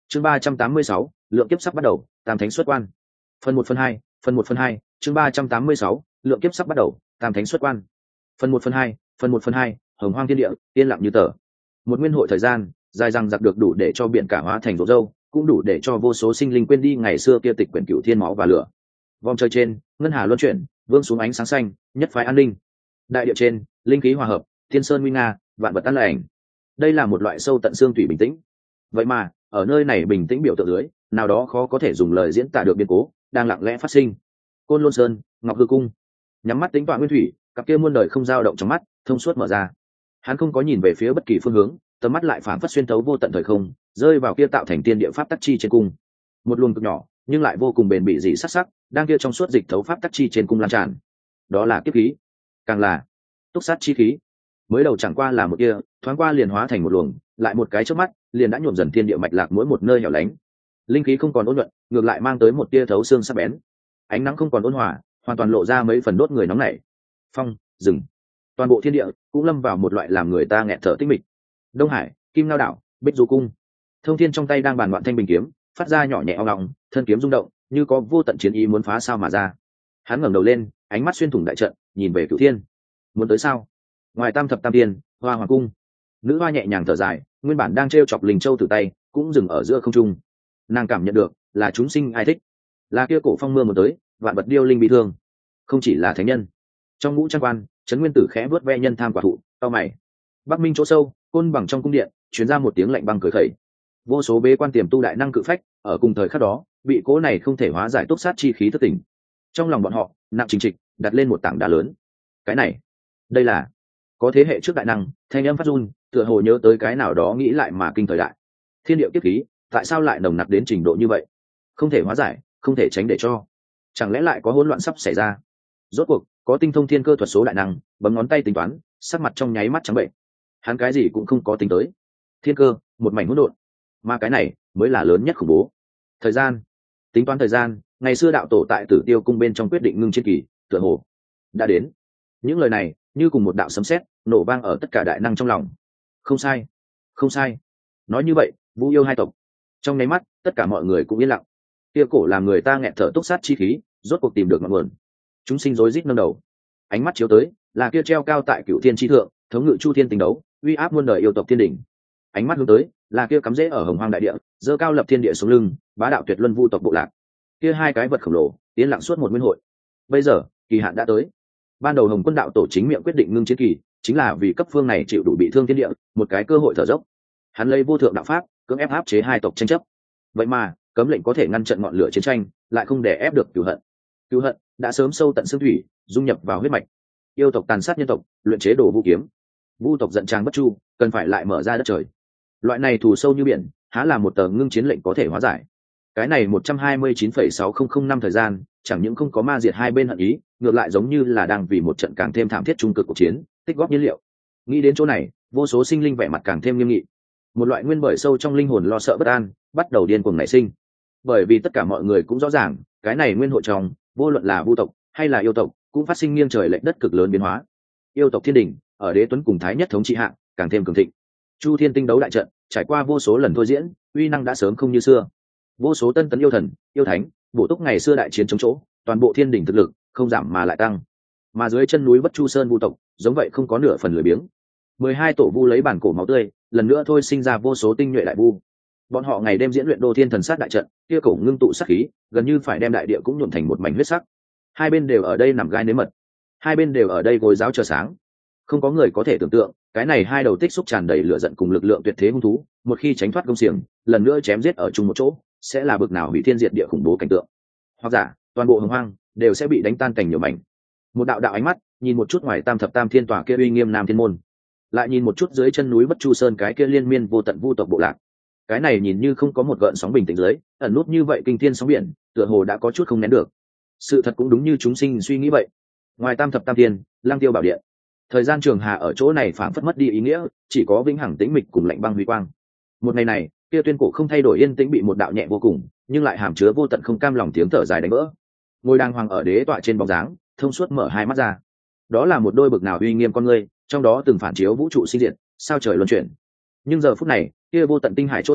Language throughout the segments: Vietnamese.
chương 386, lượng kiếp sắp bắt đầu, tam thánh xuất quan. Phần 1/2, chương 386, lượng kiếp sắp bắt đầu, tam thánh xuất quan. Phần 1/2, hồng hoang thiên địa, yên lặng như tờ. Một nguyên hội thời gian dài dằng dặc được đủ để cho biển cả hóa thành rỗ râu, cũng đủ để cho vô số sinh linh quên đi ngày xưa kia tịch quyển cửu thiên máu và lửa. Vòng trời trên, ngân hà luân chuyển, vương xuống ánh sáng xanh, nhất phái an ninh. Đại địa trên, linh khí hòa hợp, thiên sơn nguy nga, vạn vật an lành. Đây là một loại sâu tận xương thủy bình tĩnh. Vậy mà ở nơi này bình tĩnh biểu tượng dưới, nào đó khó có thể dùng lời diễn tả được biến cố đang lặng lẽ phát sinh. Côn Lôn Sơn, Ngọc Hư Cung. Nhắm mắt tính tọa nguyên thủy, cặp kia muôn đời không dao động trong mắt thông suốt mở ra. Hắn không có nhìn về phía bất kỳ phương hướng, tầm mắt lại phảng phất xuyên thấu vô tận thời không, rơi vào kia tạo thành tiên địa pháp tắc chi trên cung. Một luồng cực nhỏ nhưng lại vô cùng bền bỉ dị sắc sắc đang kia trong suốt dịch thấu pháp tắc chi trên cung lan tràn. Đó là kiếp khí, càng là túc sát chi khí. Mới đầu chẳng qua là một kia, thoáng qua liền hóa thành một luồng, lại một cái chớp mắt liền đã nhuộm dần thiên địa mạch lạc mỗi một nơi hẻo lánh. Linh khí không còn ôn nhuận, ngược lại mang tới một tia thấu xương sắc bén. Ánh nắng không còn ôn hòa, hoàn toàn lộ ra mấy phần đốt người nóng nảy. Phong, rừng, toàn bộ thiên địa cũng lâm vào một loại làm người ta nghẹt thở tĩnh mịch. Đông Hải, Kim Ngao đảo, Bích Du cung. Thông Thiên trong tay đang bàn loạn thanh bình kiếm, phát ra nhỏ nhẹ ong ong, thân kiếm rung động, như có vô tận chiến ý muốn phá sao mà ra. Hắn ngẩng đầu lên, ánh mắt xuyên thủng đại trận, nhìn về Cửu Thiên. Muốn tới sao? Ngoài Tam thập tam tiên, Hoa Hoàng cung. Nữ hoa nhẹ nhàng thở dài, nguyên bản đang trêu chọc Linh Châu từ tay, cũng dừng ở giữa không trung. Nàng cảm nhận được, là chúng sinh ai thích, là kia cổ phong mưa một tới, vạn vật điêu linh bị thương. Không chỉ là thánh nhân. Trong ngũ trang quan, Trấn Nguyên Tử khẽ vớt ve nhân tham quả thụ, cau mày. Bắc Minh chỗ sâu, côn bằng trong cung điện, truyền ra một tiếng lạnh băng cười khẩy. Vô số bế quan tiềm tu đại năng cự phách, ở cùng thời khắc đó, bị cố này không thể hóa giải túc sát chi khí thất tỉnh. Trong lòng bọn họ, nặng chính trịch, đặt lên một tảng đá lớn. Cái này, đây là có thế hệ trước đại năng, thanh âm phát run, tựa hồ nhớ tới cái nào đó nghĩ lại mà kinh thời đại. Thiên địa kiếp khí, tại sao lại nồng nặc đến trình độ như vậy? Không thể hóa giải, không thể tránh để cho. Chẳng lẽ lại có hỗn loạn sắp xảy ra? Rốt cuộc, có tinh thông thiên cơ thuật số đại năng, bấm ngón tay tính toán, sắc mặt trong nháy mắt trắng bệnh. Hắn cái gì cũng không có tính tới. Thiên cơ, một mảnh hỗn độn. Mà cái này mới là lớn nhất khủng bố. Thời gian, tính toán thời gian, ngày xưa đạo tổ tại Tử Tiêu cung bên trong quyết định ngưng chiến kỳ, tựa hồ đã đến. Những lời này như cùng một đạo sấm sét nổ vang ở tất cả đại năng trong lòng. Không sai, không sai. Nói như vậy, Vũ Yêu hai tộc. Trong nháy mắt, tất cả mọi người cũng yên lặng. Kia cổ làm người ta nghẹt thở túc sát chi khí, rốt cuộc tìm được ngọn nguồn. Chúng sinh rối rít nâng đầu, ánh mắt chiếu tới, là kia treo cao tại Cửu Thiên chi thượng, thống ngự chu thiên tình đấu, uy áp muôn đời yêu tộc thiên đỉnh. Ánh mắt hướng tới, là kia cắm rễ ở hồng hoang đại địa, dơ cao lập thiên địa xuống lưng, bá đạo tuyệt luân vu tộc bộ lạc. Kia hai cái vật khổng lồ, tiến lặng suốt một nguyên hội. Bây giờ, kỳ hạn đã tới. Ban đầu Hồng Quân đạo tổ chính miệng quyết định ngưng chiến kỳ, chính là vì cấp phương này chịu đủ bị thương thiên địa, một cái cơ hội thở dốc. Hắn lấy vô thượng đạo pháp, cưỡng ép áp chế hai tộc tranh chấp. Vậy mà, cấm lệnh có thể ngăn chặn ngọn lửa chiến tranh, lại không để ép được cửu hận. Cửu hận đã sớm sâu tận xương thủy, dung nhập vào huyết mạch. Yêu tộc tàn sát nhân tộc, luyện chế đồ vũ kiếm. Vu tộc giận tràng bất chu, cần phải lại mở ra đất trời. Loại này thù sâu như biển, há là một tờ ngưng chiến lệnh có thể hóa giải. Cái này 129,6005 năm thời gian, chẳng những không có ma diệt hai bên hận ý, ngược lại giống như là đang vì một trận càng thêm thảm thiết trung cực cuộc chiến, tích góp nhiên liệu. Nghĩ đến chỗ này, vô số sinh linh vẻ mặt càng thêm nghiêm nghị. Một loại nguyên bởi sâu trong linh hồn lo sợ bất an, bắt đầu điên cuồng nảy sinh. Bởi vì tất cả mọi người cũng rõ ràng, cái này nguyên hội trong, vô luận là vu tộc hay là yêu tộc, cũng phát sinh nghiêng trời lệch đất cực lớn biến hóa. Yêu tộc thiên đình, ở Đế Tuấn cùng Thái Nhất thống trị hạng, càng thêm cường thịnh. Chu Thiên tinh đấu đại trận, trải qua vô số lần thôi diễn, uy năng đã sớm không như xưa. Vô số tân tấn yêu thần, yêu thánh, bổ túc ngày xưa đại chiến chống chỗ, toàn bộ thiên đỉnh thực lực không giảm mà lại tăng. Mà dưới chân núi Bất Chu Sơn vu tộc, giống vậy không có nửa phần lười biếng. 12 tổ vu lấy bản cổ máu tươi, lần nữa thôi sinh ra vô số tinh nhuệ đại vu. Bọn họ ngày đêm diễn luyện Đô Thiên Thần Sát đại trận, kia cổ ngưng tụ sát khí, gần như phải đem đại địa cũng nhuộm thành một mảnh huyết sắc. Hai bên đều ở đây nằm gai nếm mật, hai bên đều ở đây gối giáo chờ sáng. Không có người có thể tưởng tượng, cái này hai đầu tích xúc tràn đầy lửa giận cùng lực lượng tuyệt thế hung thú, một khi tránh thoát công xiềng, lần nữa chém giết ở chung một chỗ, sẽ là bực nào hủy thiên diệt địa khủng bố cảnh tượng. Hoặc giả, toàn bộ hồng hoang đều sẽ bị đánh tan thành nhiều mảnh. Một đạo đạo ánh mắt nhìn một chút ngoài Tam thập tam thiên tòa kia uy nghiêm Nam Thiên môn, lại nhìn một chút dưới chân núi Bất Chu Sơn cái kia liên miên vô tận vu tộc bộ lạc. Cái này nhìn như không có một gợn sóng bình tĩnh dưới, ẩn nút như vậy kinh thiên sóng biển, tựa hồ đã có chút không nén được. Sự thật cũng đúng như chúng sinh suy nghĩ vậy. Ngoài Tam thập tam thiên, Lang Tiêu bảo điện, thời gian trường hà ở chỗ này phảng phất mất đi ý nghĩa, chỉ có vĩnh hằng tĩnh mịch cùng lạnh băng huy quang. Một ngày này, kia tuyên cổ không thay đổi yên tĩnh bị một đạo nhẹ vô cùng, nhưng lại hàm chứa vô tận không cam lòng tiếng thở dài đánh vỡ. Ngôi đàng hoàng ở đế tọa trên bóng dáng, thông suốt mở hai mắt ra. Đó là một đôi bực nào uy nghiêm con ngươi, trong đó từng phản chiếu vũ trụ sinh diệt, sao trời luân chuyển. Nhưng giờ phút này, kia vô tận tinh hải chỗ sâu,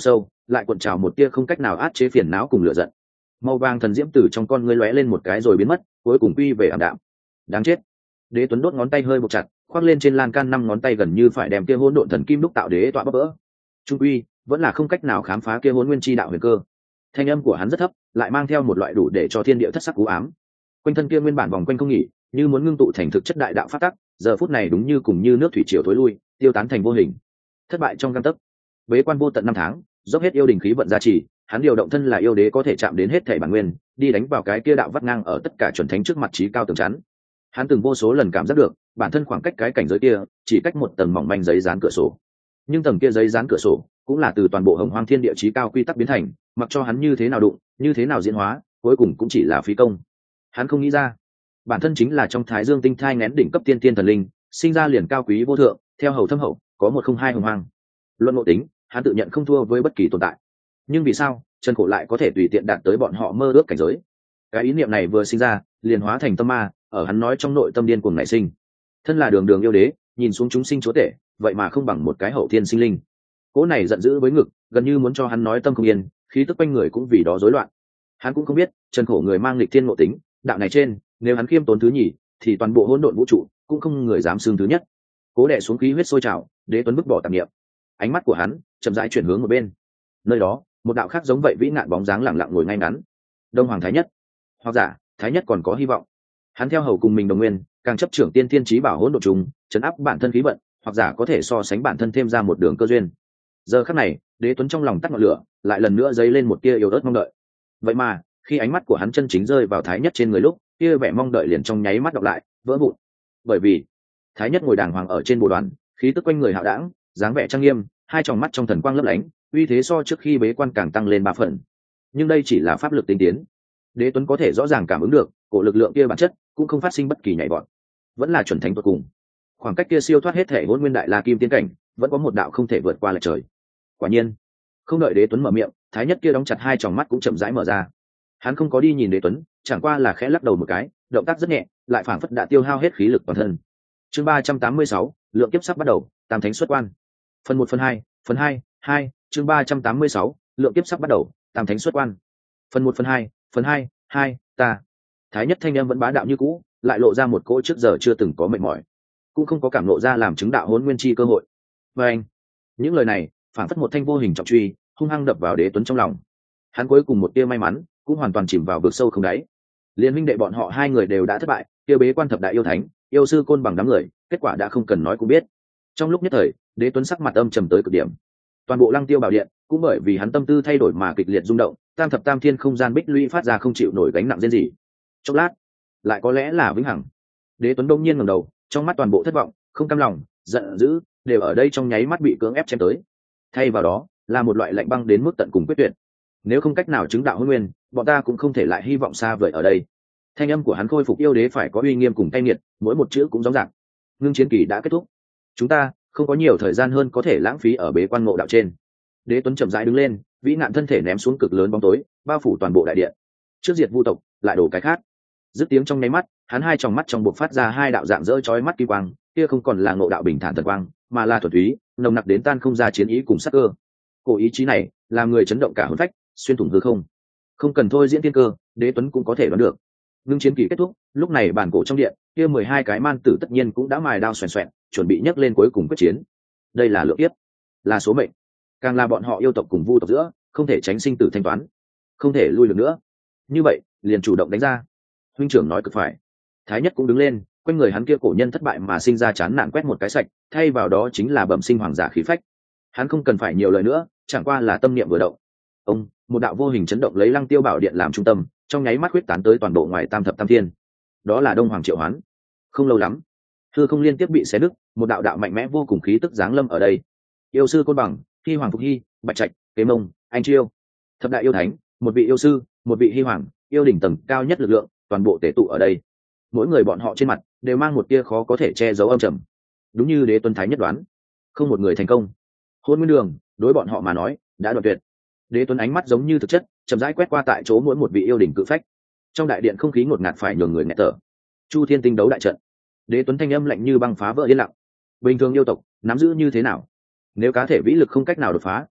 lại cuộn trào một tia không cách nào át chế phiền não cùng lửa giận. Màu vàng thần diễm từ trong con ngươi lóe lên một cái rồi biến mất, cuối cùng quy về ảm đạm. Đáng chết. Đế Tuấn đốt ngón tay hơi buộc chặt, khoác lên trên lan can 5 ngón tay gần như phải đem kia hỗn độn thần kim đúc tạo đế tọa bóp vỡ. Trung quy vẫn là không cách nào khám phá kia hỗn nguyên chi đạo huyền cơ. Thanh âm của hắn rất thấp, lại mang theo một loại đủ để cho thiên địa thất sắc cú ám. Quanh thân kia nguyên bản vòng quanh không nghỉ, như muốn ngưng tụ thành thực chất đại đạo pháp tắc, giờ phút này đúng như cùng như nước thủy triều thối lui, tiêu tán thành vô hình. Thất bại trong gang tấc. Bế quan vô tận 5 tháng, dốc hết yêu đình khí vận gia trì, hắn điều động thân là yêu đế có thể chạm đến hết thảy bản nguyên, đi đánh vào cái kia đạo vắt ngang ở tất cả chuẩn thánh trước mặt chí cao tường chắn. Hắn từng vô số lần cảm giác được, bản thân khoảng cách cái cảnh giới kia, chỉ cách một tầng mỏng manh giấy dán cửa sổ. Nhưng tầng kia giấy dán cửa sổ, cũng là từ toàn bộ hồng hoang thiên địa chí cao quy tắc biến thành, mặc cho hắn như thế nào đụng, như thế nào diễn hóa, cuối cùng cũng chỉ là phí công. Hắn không nghĩ ra, bản thân chính là trong Thái Dương tinh thai nghén đỉnh cấp tiên tiên thần linh, sinh ra liền cao quý vô thượng, theo hầu thâm hậu, có 102 hồng hoang. Luận ngộ tính, hắn tự nhận không thua với bất kỳ tồn tại. Nhưng vì sao, Trần Cổ lại có thể tùy tiện đạt tới bọn họ mơ ước cảnh giới? Cái ý niệm này vừa sinh ra, liền hóa thành tâm ma, ở hắn nói trong nội tâm điên cuồng nảy sinh. Thân là đường đường yêu đế, nhìn xuống chúng sinh chúa tể, vậy mà không bằng một cái hậu thiên sinh linh. Cố này giận dữ với ngực, gần như muốn cho hắn nói tâm không yên, khí tức quanh người cũng vì đó rối loạn. Hắn cũng không biết, Trần Cổ người mang nghịch thiên ngộ tính, đạo này trên, nếu hắn khiêm tốn thứ nhì, thì toàn bộ hỗn độn vũ trụ cũng không người dám xưng thứ nhất. Cố đè xuống khí huyết sôi trào, Đế Tuấn vứt bỏ tạp niệm. Ánh mắt của hắn chậm rãi chuyển hướng một bên. Nơi đó, một đạo khác giống vậy vĩ nạn bóng dáng lặng lặng ngồi ngay ngắn. Đông Hoàng Thái Nhất, hoặc giả Thái Nhất còn có hy vọng. Hắn theo hầu cùng mình đồng nguyên, càng chấp trưởng tiên thiên chí bảo hỗn độn trùng, chấn áp bản thân khí vận, hoặc giả có thể so sánh bản thân thêm ra một đường cơ duyên. Giờ khắc này, Đế Tuấn trong lòng tắt ngọn lửa, lại lần nữa dấy lên một tia yêu ớt mong đợi. Vậy mà, khi ánh mắt của hắn chân chính rơi vào Thái Nhất trên người lúc, kia vẻ mong đợi liền trong nháy mắt đọc lại, vỡ vụn. Bởi vì, Thái Nhất ngồi đàng hoàng ở trên bồ đoàn, khí tức quanh người hạo đãng, dáng vẻ trang nghiêm, hai tròng mắt trong thần quang lấp lánh, uy thế so trước khi bế quan càng tăng lên 3 phần. Nhưng đây chỉ là pháp lực tinh tiến. Đế Tuấn có thể rõ ràng cảm ứng được, cổ lực lượng kia bản chất cũng không phát sinh bất kỳ nhảy vọt, vẫn là chuẩn thánh tuyệt cùng. Khoảng cách kia siêu thoát hết thể hỗn nguyên đại la kim tiên cảnh, vẫn có một đạo không thể vượt qua lệch trời. Quả nhiên, không đợi Đế Tuấn mở miệng, Thái Nhất kia đóng chặt hai tròng mắt cũng chậm rãi mở ra. Hắn không có đi nhìn Đế Tuấn, chẳng qua là khẽ lắc đầu một cái, động tác rất nhẹ, lại phảng phất đã tiêu hao hết khí lực toàn thân. Chương 386, lượng kiếp sắp bắt đầu, Tam Thánh xuất quan. Phần 1 phần 2, phần 2, chương 386, lượng kiếp sắp bắt đầu, Tam Thánh xuất quan. Phần 1 phần 2, ta. Thái Nhất thanh em vẫn bá đạo như cũ, lại lộ ra một cỗ trước giờ chưa từng có mệt mỏi, cũng không có cảm lộ ra làm chứng đạo hỗn nguyên chi cơ hội. Và anh, những lời này phảng phất một thanh vô hình trọng truy, hung hăng đập vào Đế Tuấn trong lòng. Hắn cuối cùng một tia may mắn, cũng hoàn toàn chìm vào vực sâu không đáy. Liên minh đệ bọn họ hai người đều đã thất bại, kia bế quan thập đại yêu thánh, yêu sư côn bằng đám người, kết quả đã không cần nói cũng biết. Trong lúc nhất thời, Đế Tuấn sắc mặt âm trầm tới cực điểm. Toàn bộ Lăng Tiêu Bảo Điện cũng bởi vì hắn tâm tư thay đổi mà kịch liệt rung động, tam thập tam thiên không gian bích lũy phát ra không chịu nổi gánh nặng riêng gì. Chốc lát, lại có lẽ là vĩnh hằng. Đế Tuấn đông nhiên ngẩng đầu, trong mắt toàn bộ thất vọng, không cam lòng, giận dữ, đều ở đây trong nháy mắt bị cưỡng ép chém tới. Thay vào đó, là một loại lạnh băng đến mức tận cùng quyết tuyệt. Nếu không cách nào chứng đạo hôn nguyên, bọn ta cũng không thể lại hy vọng xa vời ở đây. Thanh âm của hắn khôi phục yêu đế phải có uy nghiêm cùng cay nghiệt, mỗi một chữ cũng rõ ràng. Ngưng chiến kỳ đã kết thúc, chúng ta không có nhiều thời gian hơn có thể lãng phí ở bế quan ngộ đạo trên. Đế Tuấn chậm rãi đứng lên, vĩ nạn thân thể ném xuống cực lớn bóng tối, bao phủ toàn bộ đại điện. Trước diệt vu tộc, lại đổ cái khác. Dứt tiếng trong nháy mắt, hắn hai tròng mắt trong buộc phát ra hai đạo dạng dỡ chói mắt kỳ quang, kia không còn là ngộ đạo bình thản thần quang, mà là thuần túy, nồng nặc đến tan không ra chiến ý cùng sắc cơ. Cổ ý chí này, làm người chấn động cả hồn phách, xuyên thủng hư không. Không cần thôi diễn tiên cơ, Đế Tuấn cũng có thể đoán được. Ngưng chiến kỳ kết thúc, lúc này bản cổ trong điện, kia 12 cái man tử tất nhiên cũng đã mài đao xoèn xoẹn, chuẩn bị nhấc lên cuối cùng quyết chiến. Đây là lượng kiếp, là số mệnh, càng là bọn họ yêu tộc cùng vu tộc giữa, không thể tránh sinh tử thanh toán, không thể lui được nữa. Như vậy, liền chủ động đánh ra. Huynh trưởng nói cực phải. Thái Nhất cũng đứng lên, quanh người hắn kia cổ nhân thất bại mà sinh ra chán nản quét một cái sạch, thay vào đó chính là bẩm sinh hoàng giả khí phách. Hắn không cần phải nhiều lời nữa, chẳng qua là tâm niệm vừa động. Ông, một đạo vô hình chấn động lấy Lăng Tiêu Bảo Điện làm trung tâm, trong nháy mắt huyết tán tới toàn bộ ngoài tam thập tam thiên. Đó là Đông Hoàng Triệu Hoán. Không lâu lắm, hư không liên tiếp bị xé nứt, một đạo đạo mạnh mẽ vô cùng khí tức giáng lâm ở đây. Yêu sư Côn Bằng, Hy Hoàng Phục Hy, Bạch Trạch, Kế Mông, Anh Chiêu, thập đại yêu thánh, một vị yêu sư, một vị Hy Hoàng, yêu đỉnh tầng cao nhất lực lượng, toàn bộ tề tụ ở đây. Mỗi người bọn họ trên mặt đều mang một tia khó có thể che giấu âm trầm. Đúng như Đế Tuấn Thái Nhất đoán, không một người thành công. Hôn nguyên đường đối bọn họ mà nói đã đoạn tuyệt. Đế Tuấn ánh mắt giống như thực chất, chậm rãi quét qua tại chỗ mỗi một vị yêu đỉnh cự phách. Trong đại điện không khí ngột ngạt phải nhường người nghẹt thở. Chu Thiên Tinh đấu đại trận. Đế Tuấn thanh âm lạnh như băng phá vỡ yên lặng. Bình thường yêu tộc nắm giữ như thế nào? Nếu cá thể vĩ lực không cách nào đột phá,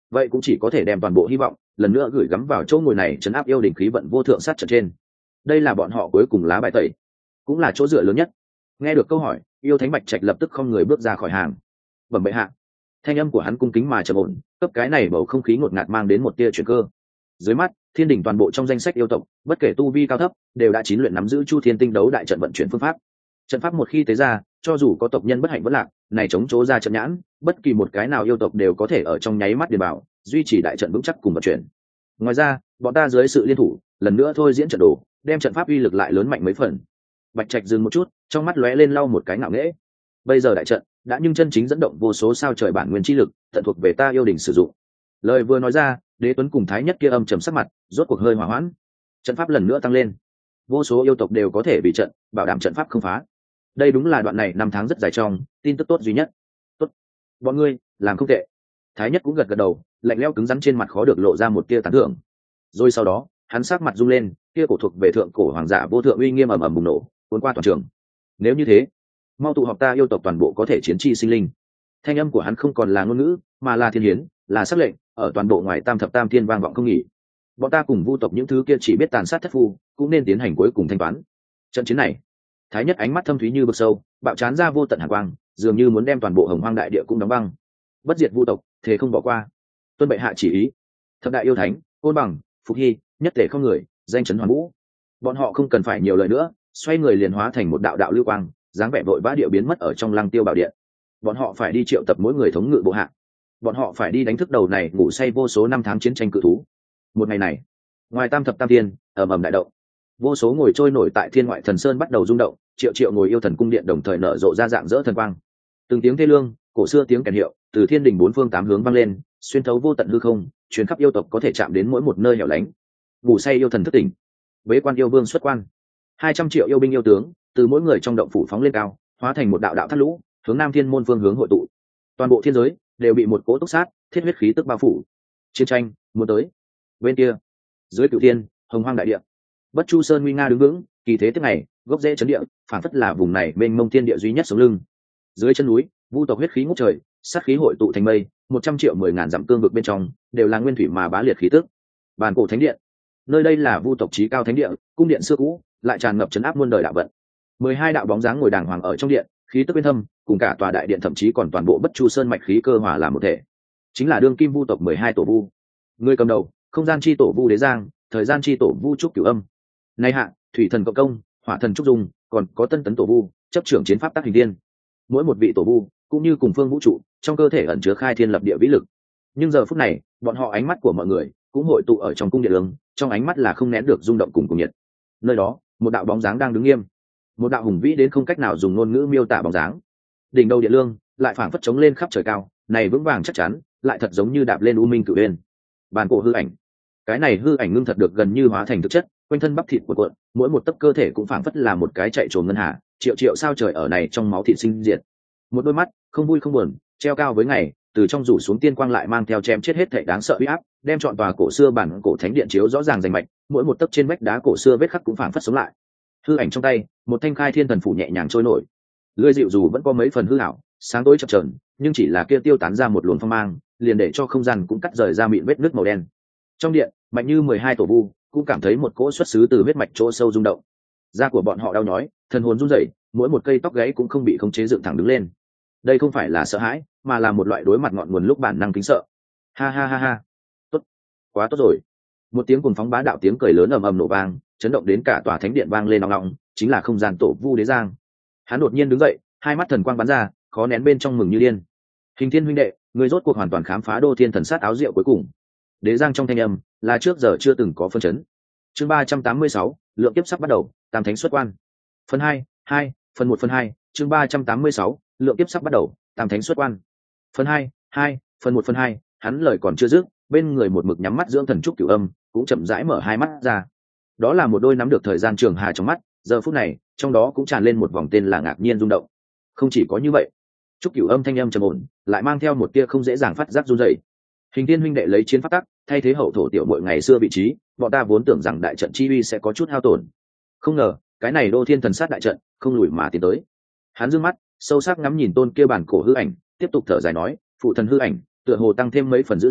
vậy cũng chỉ có thể đem toàn bộ hy vọng lần nữa gửi gắm vào chỗ ngồi này chấn áp yêu đỉnh khí vận vô thượng sát trận trên. Đây là bọn họ cuối cùng lá bài tẩy, cũng là chỗ dựa lớn nhất. Nghe được câu hỏi, yêu thánh Bạch Trạch lập tức không người bước ra khỏi hàng. Bẩm bệ hạ. Thanh âm của hắn cung kính mà trầm ổn, cấp cái này bầu không khí ngột ngạt mang đến một tia chuyển cơ. Dưới mắt, thiên đỉnh toàn bộ trong danh sách yêu tộc, bất kể tu vi cao thấp, đều đã chín luyện nắm giữ Chu Thiên Tinh đấu đại trận vận chuyển phương pháp. Trận pháp một khi tế ra, cho dù có tộc nhân bất hạnh vẫn lạc, này chống chỗ ra trận nhãn, bất kỳ một cái nào yêu tộc đều có thể ở trong nháy mắt điền bảo, duy trì đại trận vững chắc cùng vận chuyển. Ngoài ra, bọn ta dưới sự liên thủ, lần nữa thôi diễn trận đồ, đem trận pháp uy lực lại lớn mạnh mấy phần. Bạch Trạch dừng một chút, trong mắt lóe lên lau một cái ngạo nghễ. Bây giờ đại trận đã nhưng chân chính dẫn động vô số sao trời bản nguyên chi lực, tận thuộc về ta yêu đình sử dụng. Lời vừa nói ra, Đế Tuấn cùng Thái Nhất kia âm trầm sắc mặt, rốt cuộc hơi hỏa hoãn. Trận pháp lần nữa tăng lên, vô số yêu tộc đều có thể bị trận, bảo đảm trận pháp không phá. Đây đúng là đoạn này năm tháng rất dài trong, tin tức tốt duy nhất. Tốt, bọn ngươi làm không tệ. Thái Nhất cũng gật gật đầu, lạnh lẽo cứng rắn trên mặt khó được lộ ra một tia tán thưởng. Rồi sau đó, hắn sắc mặt rung lên, kia cổ thuộc về thượng cổ hoàng giả vô thượng uy nghiêm ầm ầm bùng nổ, cuốn qua toàn trường. Nếu như thế, mau tụ họp ta yêu tộc toàn bộ có thể chiến chi sinh linh. Thanh âm của hắn không còn là ngôn ngữ, mà là thiên hiến, là sắc lệnh, ở toàn bộ ngoài tam thập tam thiên vang vọng không nghỉ. Bọn ta cùng vu tộc những thứ kia chỉ biết tàn sát thất phu, cũng nên tiến hành cuối cùng thanh toán. Trận chiến này, Thái Nhất ánh mắt thâm thúy như vực sâu, bạo chán ra vô tận hàn quang, dường như muốn đem toàn bộ Hồng Hoang đại địa cũng đóng băng. Bất diệt vu tộc, thế không bỏ qua. Tuân bệ hạ chỉ ý. Thập đại yêu thánh, Côn Bằng, Phục Hy, nhất thể không người, danh chấn hoàn vũ. Bọn họ không cần phải nhiều lời nữa, xoay người liền hóa thành một đạo đạo lưu quang, dáng vẻ vội vã địa biến mất ở trong Lăng Tiêu bảo điện. Bọn họ phải đi triệu tập mỗi người thống ngự bộ hạ. Bọn họ phải đi đánh thức đầu này ngủ say vô số năm tháng chiến tranh cự thú. Một ngày này, ngoài tam thập tam thiên, ầm ầm đại động, vô số ngồi trôi nổi tại thiên ngoại thần sơn bắt đầu rung động, triệu triệu ngồi yêu thần cung điện đồng thời nở rộ ra dạng dỡ thần quang. Từng tiếng thê lương, cổ xưa tiếng kèn hiệu từ thiên đình bốn phương tám hướng vang lên, xuyên thấu vô tận hư không, truyền khắp yêu tộc có thể chạm đến mỗi một nơi hẻo lánh. Ngủ say yêu thần thức tỉnh, bế quan yêu vương xuất quan. 200 triệu yêu binh yêu tướng từ mỗi người trong động phủ phóng lên cao, hóa thành một đạo đạo thác lũ, hướng Nam Thiên môn phương hướng hội tụ. Toàn bộ thiên giới đều bị một cỗ túc sát, thiết huyết khí tức bao phủ. Chiến tranh muốn tới. Bên kia, dưới Cửu Thiên, Hồng Hoang đại địa, Bất Chu Sơn nguy nga đứng vững, kỳ thế tiếp ngày, gốc rễ chấn địa, phản phất là vùng này mênh mông thiên địa duy nhất sống lưng. Dưới chân núi, vu tộc huyết khí ngút trời, sát khí hội tụ thành mây, 100 triệu 10 ngàn dặm cương vực bên trong đều là nguyên thủy mà bá liệt khí tức. Bàn cổ thánh điện, nơi đây là vu tộc chí cao thánh địa, cung điện xưa cũ, lại tràn ngập chấn áp muôn đời đạo vận. 12 đạo bóng dáng ngồi đàng hoàng ở trong điện, khí tức bên thâm, cùng cả tòa đại điện thậm chí còn toàn bộ Bất Chu Sơn mạch khí cơ hòa làm một thể. Chính là đương kim vu tộc 12 tổ vu. Người cầm đầu, không gian chi tổ vu Đế Giang, thời gian chi tổ vu Trúc Cửu Âm. Nay hạ, thủy thần cộng công, hỏa thần Trúc Dung, còn có tân tấn tổ vu, chấp trưởng chiến pháp tác hình thiên. Mỗi một vị tổ vu, cũng như cùng phương vũ trụ, trong cơ thể ẩn chứa khai thiên lập địa vĩ lực. Nhưng giờ phút này, bọn họ ánh mắt của mọi người cũng hội tụ ở trong cung điện đường, trong ánh mắt là không nén được rung động cùng nhiệt. Nơi đó, một đạo bóng dáng đang đứng nghiêm, một đạo hùng vĩ đến không cách nào dùng ngôn ngữ miêu tả bóng dáng. Đỉnh đầu điện lương lại phảng phất trống lên khắp trời cao, này vững vàng chắc chắn, lại thật giống như đạp lên u minh cửu uyên. Bàn cổ hư ảnh, cái này hư ảnh ngưng thật được gần như hóa thành thực chất, quanh thân bắp thịt của cuộn, mỗi một tấc cơ thể cũng phảng phất là một cái chạy trốn ngân hà, triệu triệu sao trời ở này trong máu thịt sinh diệt. Một đôi mắt không vui không buồn, treo cao với ngày, từ trong rủ xuống tiên quang lại mang theo chém chết hết thảy đáng sợ uy áp, đem trọn tòa cổ xưa bản cổ thánh điện chiếu rõ ràng rành mạch, mỗi một tấc trên vách đá cổ xưa vết khắc cũng phảng phất sống lại. Hư ảnh trong tay, một thanh khai thiên thần phủ nhẹ nhàng trôi nổi, lưỡi dịu dù vẫn có mấy phần hư ảo, sáng tối chập chờn, nhưng chỉ là kia tiêu tán ra một luồng phong mang, liền để cho không gian cũng cắt rời ra mịn vết nước màu đen. Trong điện, mạnh như 12 tổ vu cũng cảm thấy một cỗ xuất xứ từ huyết mạch chỗ sâu rung động. Da của bọn họ đau nhói, thần hồn run rẩy, mỗi một cây tóc gáy cũng không bị khống chế dựng thẳng đứng lên. Đây không phải là sợ hãi, mà là một loại đối mặt ngọn nguồn lúc bản năng kính sợ. Ha ha ha ha, tốt, quá tốt rồi. Một tiếng cuồng phóng bá đạo tiếng cười lớn ầm ầm nổ vang, chấn động đến cả tòa thánh điện vang lên ong ong, chính là không gian tổ vu Đế Giang. Hắn đột nhiên đứng dậy, hai mắt thần quang bắn ra, khó nén bên trong mừng như điên. Hình Thiên huynh đệ, ngươi rốt cuộc hoàn toàn khám phá Đô Thiên thần sát áo rượu cuối cùng. Đế Giang trong thanh âm là trước giờ chưa từng có phân chấn. Chương 386, lượng kiếp sắp bắt đầu, tam thánh xuất quan. Phần 2, phần 1 phần 2, chương 386, lượng kiếp sắp bắt đầu, tam thánh xuất quan. Phần 2, phần 1 phần 2, hắn lời còn chưa dứt, bên người một mực nhắm mắt dưỡng thần Trúc Cửu Âm cũng chậm rãi mở hai mắt ra. Đó là một đôi nắm được thời gian trường hà trong mắt, giờ phút này, trong đó cũng tràn lên một vòng tên là ngạc nhiên rung động. Không chỉ có như vậy, Trúc Cửu Âm thanh âm trầm ổn, lại mang theo một tia không dễ dàng phát giác run rẩy. Hình Thiên huynh đệ lấy chiến pháp tắc, thay thế hậu thổ tiểu muội ngày xưa vị trí, bọn ta vốn tưởng rằng đại trận chi uy sẽ có chút hao tổn. Không ngờ, cái này Đô Thiên thần sát đại trận, không lùi mà tiến tới. Hắn dương mắt, sâu sắc ngắm nhìn tôn kia bản cổ hư ảnh, tiếp tục thở dài nói, phụ thần hư ảnh, tựa hồ tăng thêm mấy phần dữ dằn,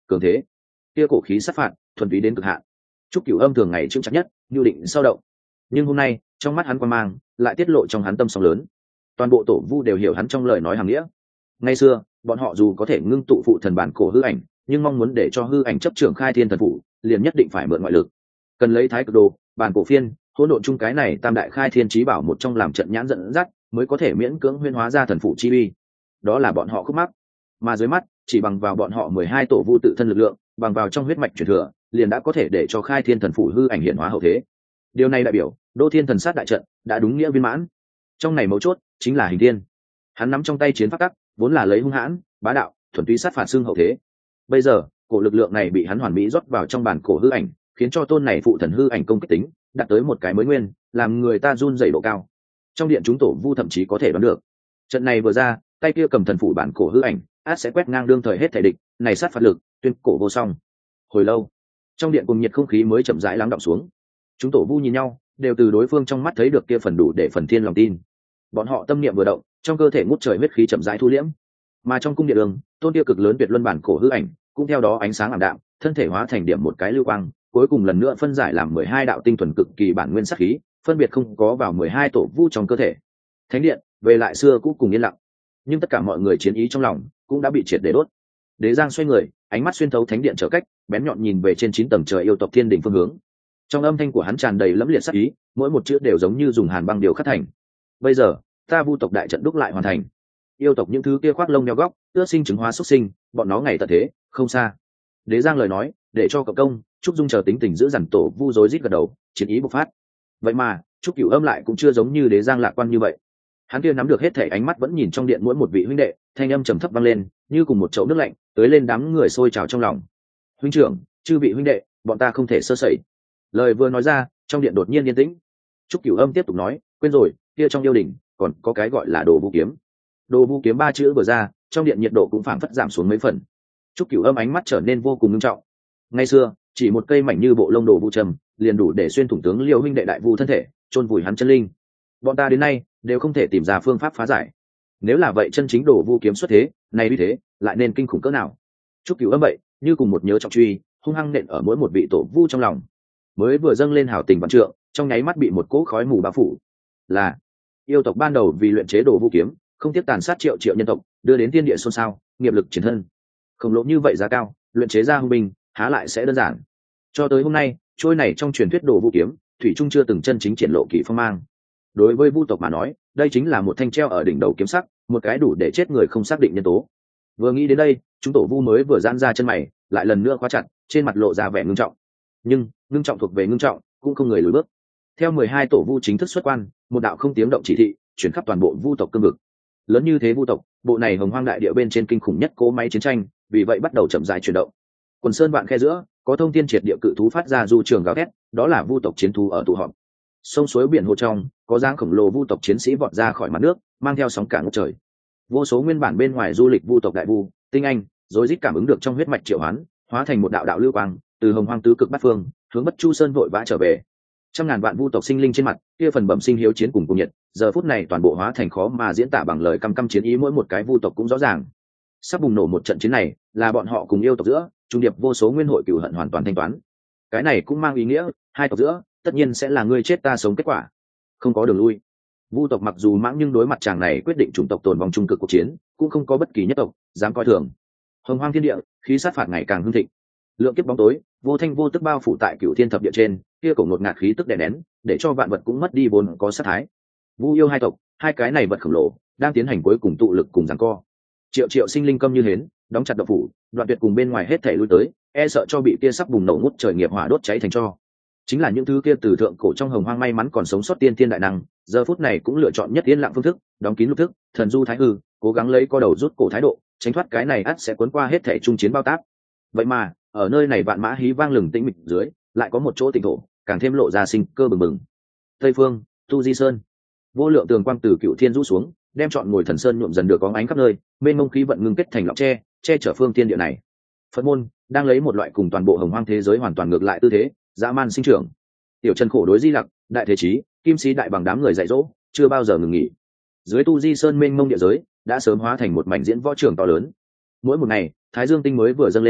cường thế, kia cổ khí sát phạt thuần túy đến cực hạn. Trúc Cửu Âm thường ngày chững chặt nhất, nhu định sao động, nhưng hôm nay trong mắt hắn quan mang lại tiết lộ trong hắn tâm sóng lớn. Toàn bộ tổ vu đều hiểu hắn trong lời nói hàng nghĩa. Ngày xưa bọn họ dù có thể ngưng tụ phụ thần bản cổ hư ảnh, nhưng mong muốn để cho hư ảnh chấp trưởng khai thiên thần phủ liền nhất định phải mượn ngoại lực, cần lấy thái cực đồ, bản cổ phiên, hỗn độn chung cái này tam đại khai thiên chí bảo một trong làm trận nhãn dẫn dắt, mới có thể miễn cưỡng huyễn hóa ra thần phủ chi uy. Đó là bọn họ khúc mắc, mà dưới mắt chỉ bằng vào bọn họ 12 tổ vu tự thân lực lượng, bằng vào trong huyết mạch truyền thừa, liền đã có thể để cho khai thiên thần phủ hư ảnh hiện hóa hậu thế. Điều này đại biểu Đô Thiên Thần Sát đại trận đã đúng nghĩa viên mãn. Trong này mấu chốt chính là Hình Thiên. Hắn nắm trong tay chiến pháp tắc, vốn là lấy hung hãn, bá đạo, thuần túy sát phạt xương hậu thế. Bây giờ, cổ lực lượng này bị hắn hoàn mỹ rót vào trong bản cổ hư ảnh, khiến cho tôn này phụ thần hư ảnh công kích tính đạt tới một cái mới nguyên, làm người ta run rẩy độ cao. Trong điện chúng tổ vu thậm chí có thể đoán được, trận này vừa ra, tay kia cầm thần phủ bản cổ hư ảnh, át sẽ quét ngang đương thời hết thể địch, này sát phạt lực, tuyên cổ vô song. Hồi lâu, trong điện cùng nhiệt không khí mới chậm rãi lắng đọng xuống. Chúng tổ vu nhìn nhau, đều từ đối phương trong mắt thấy được kia phần đủ để phần thiên lòng tin. Bọn họ tâm niệm vừa động, trong cơ thể ngút trời huyết khí chậm rãi thu liễm, mà trong cung điện đường, tôn kia cực lớn tuyệt luân bản cổ hư ảnh cũng theo đó ánh sáng ảm đạm, thân thể hóa thành điểm một cái lưu quang, cuối cùng lần nữa phân giải làm 12 đạo tinh thuần cực kỳ bản nguyên sát khí, phân biệt không có vào 12 tổ vu trong cơ thể. Thánh điện về lại xưa cũ cùng yên lặng, nhưng tất cả mọi người chiến ý trong lòng cũng đã bị triệt để đốt. Đế Giang xoay người, ánh mắt xuyên thấu thánh điện trở cách, bén nhọn nhìn về trên 9 tầng trời yêu tộc thiên đỉnh phương hướng. Trong âm thanh của hắn tràn đầy lẫm liệt sát ý, mỗi một chữ đều giống như dùng hàn băng điều khắc thành. Bây giờ, ta vu tộc đại trận đúc lại hoàn thành. Yêu tộc những thứ kia khoác lông đeo góc, ưa sinh chứng hóa xuất sinh, bọn nó ngày tận thế, không xa. Đế Giang lời nói, để cho cộng công, Trúc Dung chờ tính tình giữ dằn tổ vu rối rít gật đầu, chiến ý bộc phát. Vậy mà, Trúc Cửu Âm lại cũng chưa giống như Đế Giang lạc quan như vậy. Hắn kia nắm được hết thể ánh mắt vẫn nhìn trong điện mỗi một vị huynh đệ, thanh âm trầm thấp vang lên, như cùng một chậu nước lạnh, tới lên đám người sôi trào trong lòng. Huynh trưởng, chư vị huynh đệ, bọn ta không thể sơ sẩy. Lời vừa nói ra, trong điện đột nhiên yên tĩnh. Trúc Cửu Âm tiếp tục nói, quên rồi, kia trong yêu đỉnh còn có cái gọi là Đồ Vu kiếm. Đồ Vu kiếm 3 chữ vừa ra, trong điện nhiệt độ cũng phảng phất giảm xuống mấy phần. Trúc Cửu Âm ánh mắt trở nên vô cùng nghiêm trọng. Ngày xưa, chỉ một cây mảnh như bộ lông Đồ Vu trầm, liền đủ để xuyên thủng tướng Liêu huynh đệ đại vu thân thể, chôn vùi hắn chân linh. Bọn ta đến nay đều không thể tìm ra phương pháp phá giải. Nếu là vậy chân chính Đồ Vu kiếm xuất thế, này uy thế lại nên kinh khủng cỡ nào? Trúc Cửu Âm vậy, như cùng một nhớ trọng truy, hung hăng nện ở mỗi một vị tổ vu trong lòng. Mới vừa dâng lên hào tình vạn trượng, trong nháy mắt bị một cỗ khói mù bao phủ. Là yêu tộc ban đầu vì luyện chế Đồ Vu kiếm, không tiếp tàn sát triệu triệu nhân tộc, đưa đến thiên địa xôn xao, nghiệp lực chiến thân. Khổng lồ như vậy giá cao, luyện chế ra hung binh, há lại sẽ đơn giản. Cho tới hôm nay, trôi này trong truyền thuyết Đồ Vu kiếm, thủy trung chưa từng chân chính triển lộ kỳ phong mang. Đối với vu tộc mà nói, đây chính là một thanh treo ở đỉnh đầu kiếm sắc, một cái đủ để chết người không xác định nhân tố. Vừa nghĩ đến đây, chúng tổ vu mới vừa giãn ra chân mày, lại lần nữa khóa chặt, trên mặt lộ ra vẻ ngưng trọng. Nhưng ngưng trọng thuộc về ngưng trọng, cũng không người lùi bước. Theo 12 tổ vu chính thức xuất quan, một đạo không tiếng động chỉ thị chuyển khắp toàn bộ vu tộc cương vực. Lớn như thế vu tộc, bộ này hồng hoang đại địa bên trên kinh khủng nhất cỗ máy chiến tranh, vì vậy bắt đầu chậm rãi chuyển động. Quần sơn vạn khe giữa, có thông thiên triệt địa cự thú phát ra du trường gào thét, đó là vu tộc chiến thú ở tụ họp. Sông suối biển hồ trong, có dáng khổng lồ vu tộc chiến sĩ vọt ra khỏi mặt nước, mang theo sóng cả ngút trời. Vô số nguyên bản bên ngoài du lịch vu tộc đại vu, tinh anh, rối rít cảm ứng được trong huyết mạch triệu hoán, hóa thành một đạo đạo lưu quang, từ hồng hoang tứ cực bát phương, hướng Bất Chu Sơn vội vã trở về. Trăm ngàn vạn vu tộc sinh linh trên mặt, kia phần bẩm sinh hiếu chiến cùng nhiệt, giờ phút này toàn bộ hóa thành khó mà diễn tả bằng lời căm căm chiến ý, mỗi một cái vu tộc cũng rõ ràng. Sắp bùng nổ một trận chiến này, là bọn họ cùng yêu tộc giữa, trung điệp vô số nguyên hội cửu hận hoàn toàn thanh toán. Cái này cũng mang ý nghĩa, hai tộc giữa, tất nhiên sẽ là ngươi chết ta sống kết quả, không có đường lui. Vu tộc mặc dù mãng nhưng đối mặt chàng này quyết định chủng tộc tồn vong trung cực cuộc chiến, cũng không có bất kỳ nhất tộc dám coi thường. Hồng hoang thiên địa, khí sát phạt ngày càng hưng thịnh. Lượng kiếp bóng tối, vô thanh vô tức bao phủ tại cửu thiên thập địa trên, kia cổ ngột ngạt khí tức đè nén, để cho vạn vật cũng mất đi vốn có sát thái. Vu yêu hai tộc, hai cái này vật khổng lồ, đang tiến hành cuối cùng tụ lực cùng giằng co. Triệu triệu sinh linh câm như hến, đóng chặt độc phủ, đoạn tuyệt cùng bên ngoài hết thể lui tới, e sợ cho bị kia sắp bùng nổ ngút trời nghiệp hỏa đốt cháy thành tro. Chính là những thứ kia từ thượng cổ trong hồng hoang may mắn còn sống sót tiên thiên đại năng, giờ phút này cũng lựa chọn nhất yên lặng phương thức, đóng kín lục thức, thần du thái hư, cố gắng lấy co đầu rút cổ thái độ, tránh thoát cái này ắt sẽ cuốn qua hết thể trung chiến bao tác. Vậy mà, ở nơi này vạn mã hí vang lừng tĩnh mịch dưới, lại có một chỗ tịnh thổ, càng thêm lộ ra sinh cơ bừng bừng. Tây phương, Tu Di Sơn, vô lượng tường quang từ cựu thiên rũ xuống, đem trọn ngồi thần sơn nhuộm dần được có ánh khắp nơi, mênh mông khí vận ngưng kết thành lọng che chở phương thiên địa này. Phật môn đang lấy một loại cùng toàn bộ hồng hoang thế giới hoàn toàn ngược lại tư thế, dã man sinh trưởng. Tiểu Trần khổ đối Di Lặc, đại thế chí, kim sĩ đại bằng đám người dạy dỗ, chưa bao giờ ngừng nghỉ. Dưới Tu Di Sơn mênh mông địa giới, đã sớm hóa thành một mảnh diễn võ trường to lớn. Mỗi một ngày, Thái Dương tinh mới vừa dâng lên,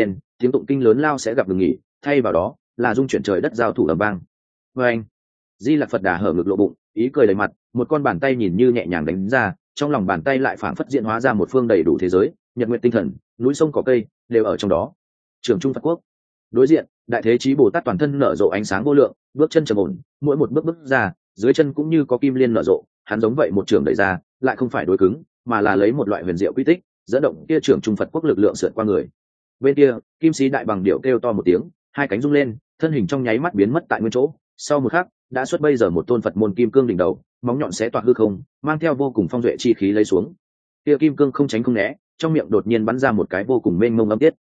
tiếng tụng kinh lớn lao sẽ gặp ngừng nghỉ, thay vào đó là dung chuyển trời đất giao thủ ầm vang. Và anh, Di Lặc Phật Đà hở ngực lộ bụng, ý cười đầy mặt, một con bàn tay nhìn như nhẹ nhàng đánh ra, trong lòng bàn tay lại phảng phất diễn hóa ra một phương đầy đủ thế giới, nhật nguyện tinh thần, núi sông cỏ cây đều ở trong đó. Trường Trung Phật Quốc. Đối diện, Đại Thế Chí Bồ Tát toàn thân nở rộ ánh sáng vô lượng, bước chân trầm ổn, mỗi một bước bước ra, dưới chân cũng như có kim liên nở rộ, hắn giống vậy một trường đẩy ra, lại không phải đối cứng, mà là lấy một loại huyền diệu quy tích, dẫn động kia Trường Trung Phật Quốc lực lượng sượt qua người. Bên kia, Kim Sĩ Đại Bằng Điểu kêu to một tiếng, hai cánh rung lên, thân hình trong nháy mắt biến mất tại nguyên chỗ, sau một khắc đã xuất bây giờ một tôn Phật môn kim cương đỉnh đầu, móng nhọn xé toạc hư không, mang theo vô cùng phong duệ chi khí lấy xuống. Kia kim cương không tránh không né, trong miệng đột nhiên bắn ra một cái vô cùng mênh mông âm tiết.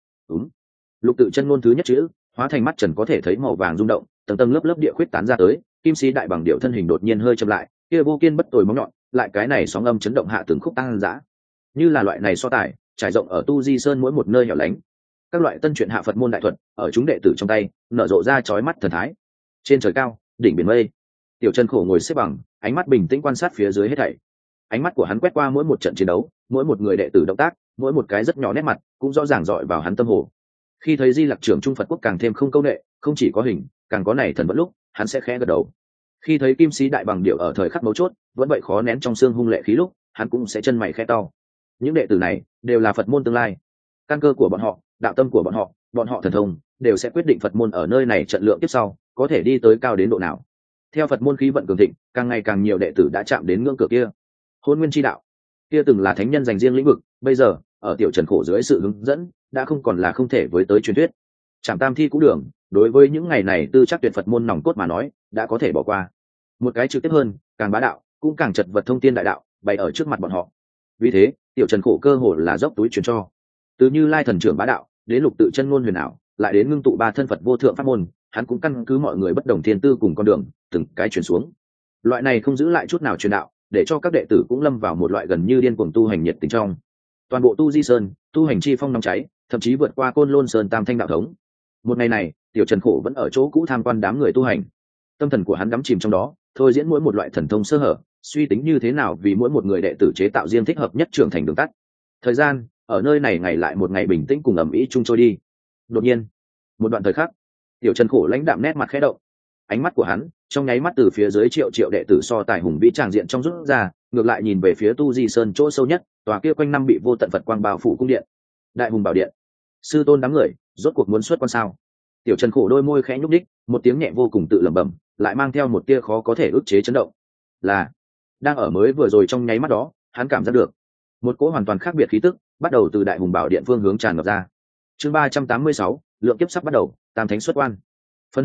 Lục tự chân ngôn thứ nhất chữ hóa thành mắt trần có thể thấy màu vàng rung động, tầng tầng lớp lớp địa khuyết tán ra tới. Kim Sĩ Đại Bằng Điểu thân hình đột nhiên hơi chậm lại, kia vô kiên bất tồi móng nhọn lại cái này sóng âm chấn động hạ từng khúc tăng dã. Như là loại này so tài trải rộng ở Tu Di Sơn mỗi một nơi hẻo lánh, các loại tân truyện hạ Phật môn đại thuật ở chúng đệ tử trong tay nở rộ ra chói mắt thần thái. Trên trời cao, đỉnh biển mây, Tiểu Trần Khổ ngồi xếp bằng, ánh mắt bình tĩnh quan sát phía dưới hết thảy. Ánh mắt của hắn quét qua mỗi một trận chiến đấu, mỗi một người đệ tử động tác, mỗi một cái rất nhỏ nét mặt cũng rõ ràng dọi vào hắn tâm hồ. Khi thấy Di Lặc Trưởng Trung Phật Quốc càng thêm không câu nệ, không chỉ có hình, càng có này thần vẫn lúc, hắn sẽ khẽ gật đầu. Khi thấy Kim Sĩ Đại Bằng Điểu ở thời khắc mấu chốt vẫn vậy khó nén trong xương hung lệ khí lúc, hắn cũng sẽ chân mày khẽ cau. Những đệ tử này đều là Phật môn tương lai, căn cơ của bọn họ, đạo tâm của bọn họ thần thông đều sẽ quyết định Phật môn ở nơi này trận lượng tiếp sau có thể đi tới cao đến độ nào. Theo Phật môn khí vận cường thịnh, càng ngày càng nhiều đệ tử đã chạm đến ngưỡng cửa kia. Hôn nguyên chi đạo kia từng là thánh nhân dành riêng lĩnh vực, bây giờ ở Tiểu Trần Khổ dưới sự hướng dẫn đã không còn là không thể với tới truyền thuyết. Trảm Tam Thi Cũ Đường đối với những ngày này tư chắc tuyệt Phật môn nòng cốt mà nói đã có thể bỏ qua. Một cái trực tiếp hơn, càng bá đạo, cũng càng chật vật thông tiên đại đạo bày ở trước mặt bọn họ. Vì thế Tiểu Trần Khổ cơ hồ là dốc túi truyền cho, từ Như Lai thần trưởng bá đạo đến lục tự chân ngôn huyền ảo, lại đến ngưng tụ ba thân Phật vô thượng pháp môn, hắn cũng căn cứ mọi người bất đồng thiên tư cùng con đường từng cái truyền xuống. Loại này không giữ lại chút nào truyền đạo, để cho các đệ tử cũng lâm vào một loại gần như điên cuồng tu hành nhiệt tình trong. Toàn bộ Tu Di Sơn tu hành chi phong nóng cháy, thậm chí vượt qua Côn Lôn Sơn Tam Thanh đạo thống. Một ngày này, Tiểu Trần Khổ vẫn ở chỗ cũ tham quan đám người tu hành, tâm thần của hắn đắm chìm trong đó, thôi diễn mỗi một loại thần thông sơ hở, suy tính như thế nào vì mỗi một người đệ tử chế tạo riêng thích hợp nhất trưởng thành đường tắt. Thời gian ở nơi này ngày lại một ngày bình tĩnh cùng ầm ĩ chung trôi đi. Đột nhiên, một đoạn thời khắc, Tiểu Trần Khổ lãnh đạm nét mặt khẽ động, ánh mắt của hắn trong nháy mắt từ phía dưới triệu triệu đệ tử so tài hùng vĩ tràng diện trong rút ra, ngược lại nhìn về phía Tu Di Sơn chỗ sâu nhất, tòa kia quanh năm bị vô tận Phật quang bao phủ cung điện, Đại Hùng Bảo Điện. Sư tôn đám người rốt cuộc muốn xuất quan sao? Tiểu Trần Khổ đôi môi khẽ nhúc đích, một tiếng nhẹ vô cùng tự lẩm bẩm, lại mang theo một tia khó có thể ức chế chấn động. Là đang ở mới vừa rồi trong nháy mắt đó, hắn cảm giác được một cỗ hoàn toàn khác biệt khí tức bắt đầu từ Đại Hùng Bảo Điện phương hướng tràn ngập ra. Chương 386, lượng kiếp sắp bắt đầu, Tam Thánh xuất quan. Phần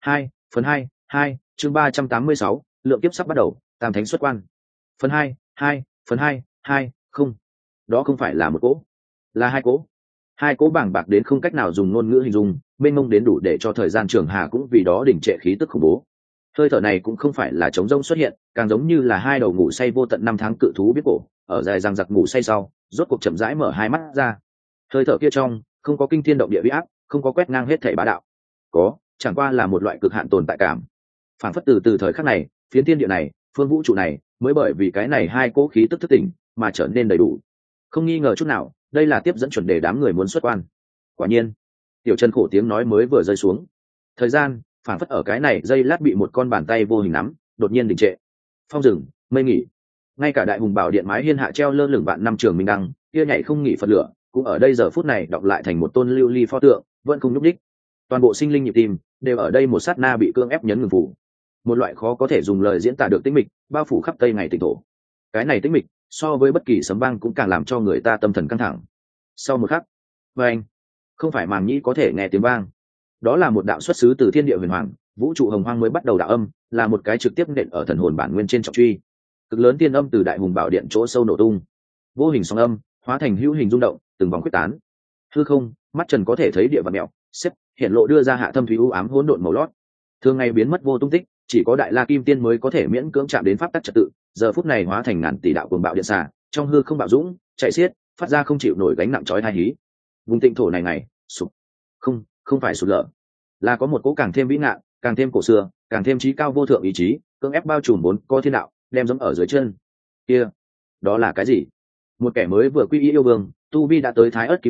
2, chương 386, lượng kiếp sắp bắt đầu, Tam Thánh xuất quan. Phần 2, không. Đó không phải là một cỗ, là hai cỗ. Hai cỗ bảng bạc đến không cách nào dùng ngôn ngữ hình dung, mênh mông đến đủ để cho thời gian trường hà cũng vì đó đỉnh trệ khí tức khủng bố. Hơi thở này cũng không phải là trống rỗng xuất hiện, càng giống như là hai đầu ngủ say vô tận năm tháng cự thú biết cổ, ở dài răng giặc ngủ say sau, rốt cuộc chậm rãi mở hai mắt ra. Hơi thở kia trong, không có kinh thiên động địa uy áp, không có quét ngang hết thảy bá đạo. Có, chẳng qua là một loại cực hạn tồn tại cảm. Phản phất từ thời khắc này, phiến thiên địa này, phương vũ trụ này, mới bởi vì cái này hai cỗ khí tức thức tỉnh, mà trở nên đầy đủ. Không nghi ngờ chút nào, đây là tiếp dẫn chuẩn đề đám người muốn xuất quan. Quả nhiên, Tiểu Trần Khổ tiếng nói mới vừa rơi xuống, thời gian phản phất ở cái này dây lát bị một con bàn tay vô hình nắm, đột nhiên đình trệ. Phong rừng, mây nghỉ, ngay cả Đại Hùng Bảo Điện mái hiên hạ treo lơ lửng vạn năm trường minh đăng, kia nhảy không nghỉ Phật lửa, cũng ở đây giờ phút này đọc lại thành một tôn lưu ly pho tượng, vẫn không nhúc nhích. Toàn bộ sinh linh nhịp tim đều ở đây một sát na bị cương ép nhấn ngừng phủ. Một loại khó có thể dùng lời diễn tả được tĩnh mịch bao phủ khắp tây ngày tịnh thổ. Cái này tĩnh mịch so với bất kỳ sấm vang cũng càng làm cho người ta tâm thần căng thẳng. Sau một khắc, anh không phải màng nhĩ có thể nghe tiếng vang, đó là một đạo xuất xứ từ thiên địa huyền hoàng, vũ trụ hồng hoang mới bắt đầu đạo âm, là một cái trực tiếp nện ở thần hồn bản nguyên trên trọng truy. Cực lớn tiên âm từ Đại Hùng Bảo Điện chỗ sâu nổ tung, vô hình sóng âm hóa thành hữu hình rung động, từng vòng quyết tán. Hư không, mắt trần có thể thấy địa vật mèo xếp hiện lộ đưa ra hạ thâm thúy u ám hỗn độn màu lót, thường ngày biến mất vô tung tích, chỉ có Đại La Kim Tiên mới có thể miễn cưỡng chạm đến pháp tắc trật tự, giờ phút này hóa thành ngàn tỷ đạo cuồng bạo điện xà, trong hư không bạo dũng chạy xiết, phát ra không chịu nổi gánh nặng chói tai hí. Vùng tịnh thổ này sụp, không phải sụp lở, là có một cỗ càng thêm vĩ ngạn, càng thêm cổ xưa, càng thêm trí cao vô thượng ý chí, cưỡng ép bao trùm bốn co thiên đạo, đem giống ở dưới chân. Kia, đó là cái gì? Một kẻ mới vừa quy y yêu vương, tu vi đã tới Thái Ức Kim Tiên,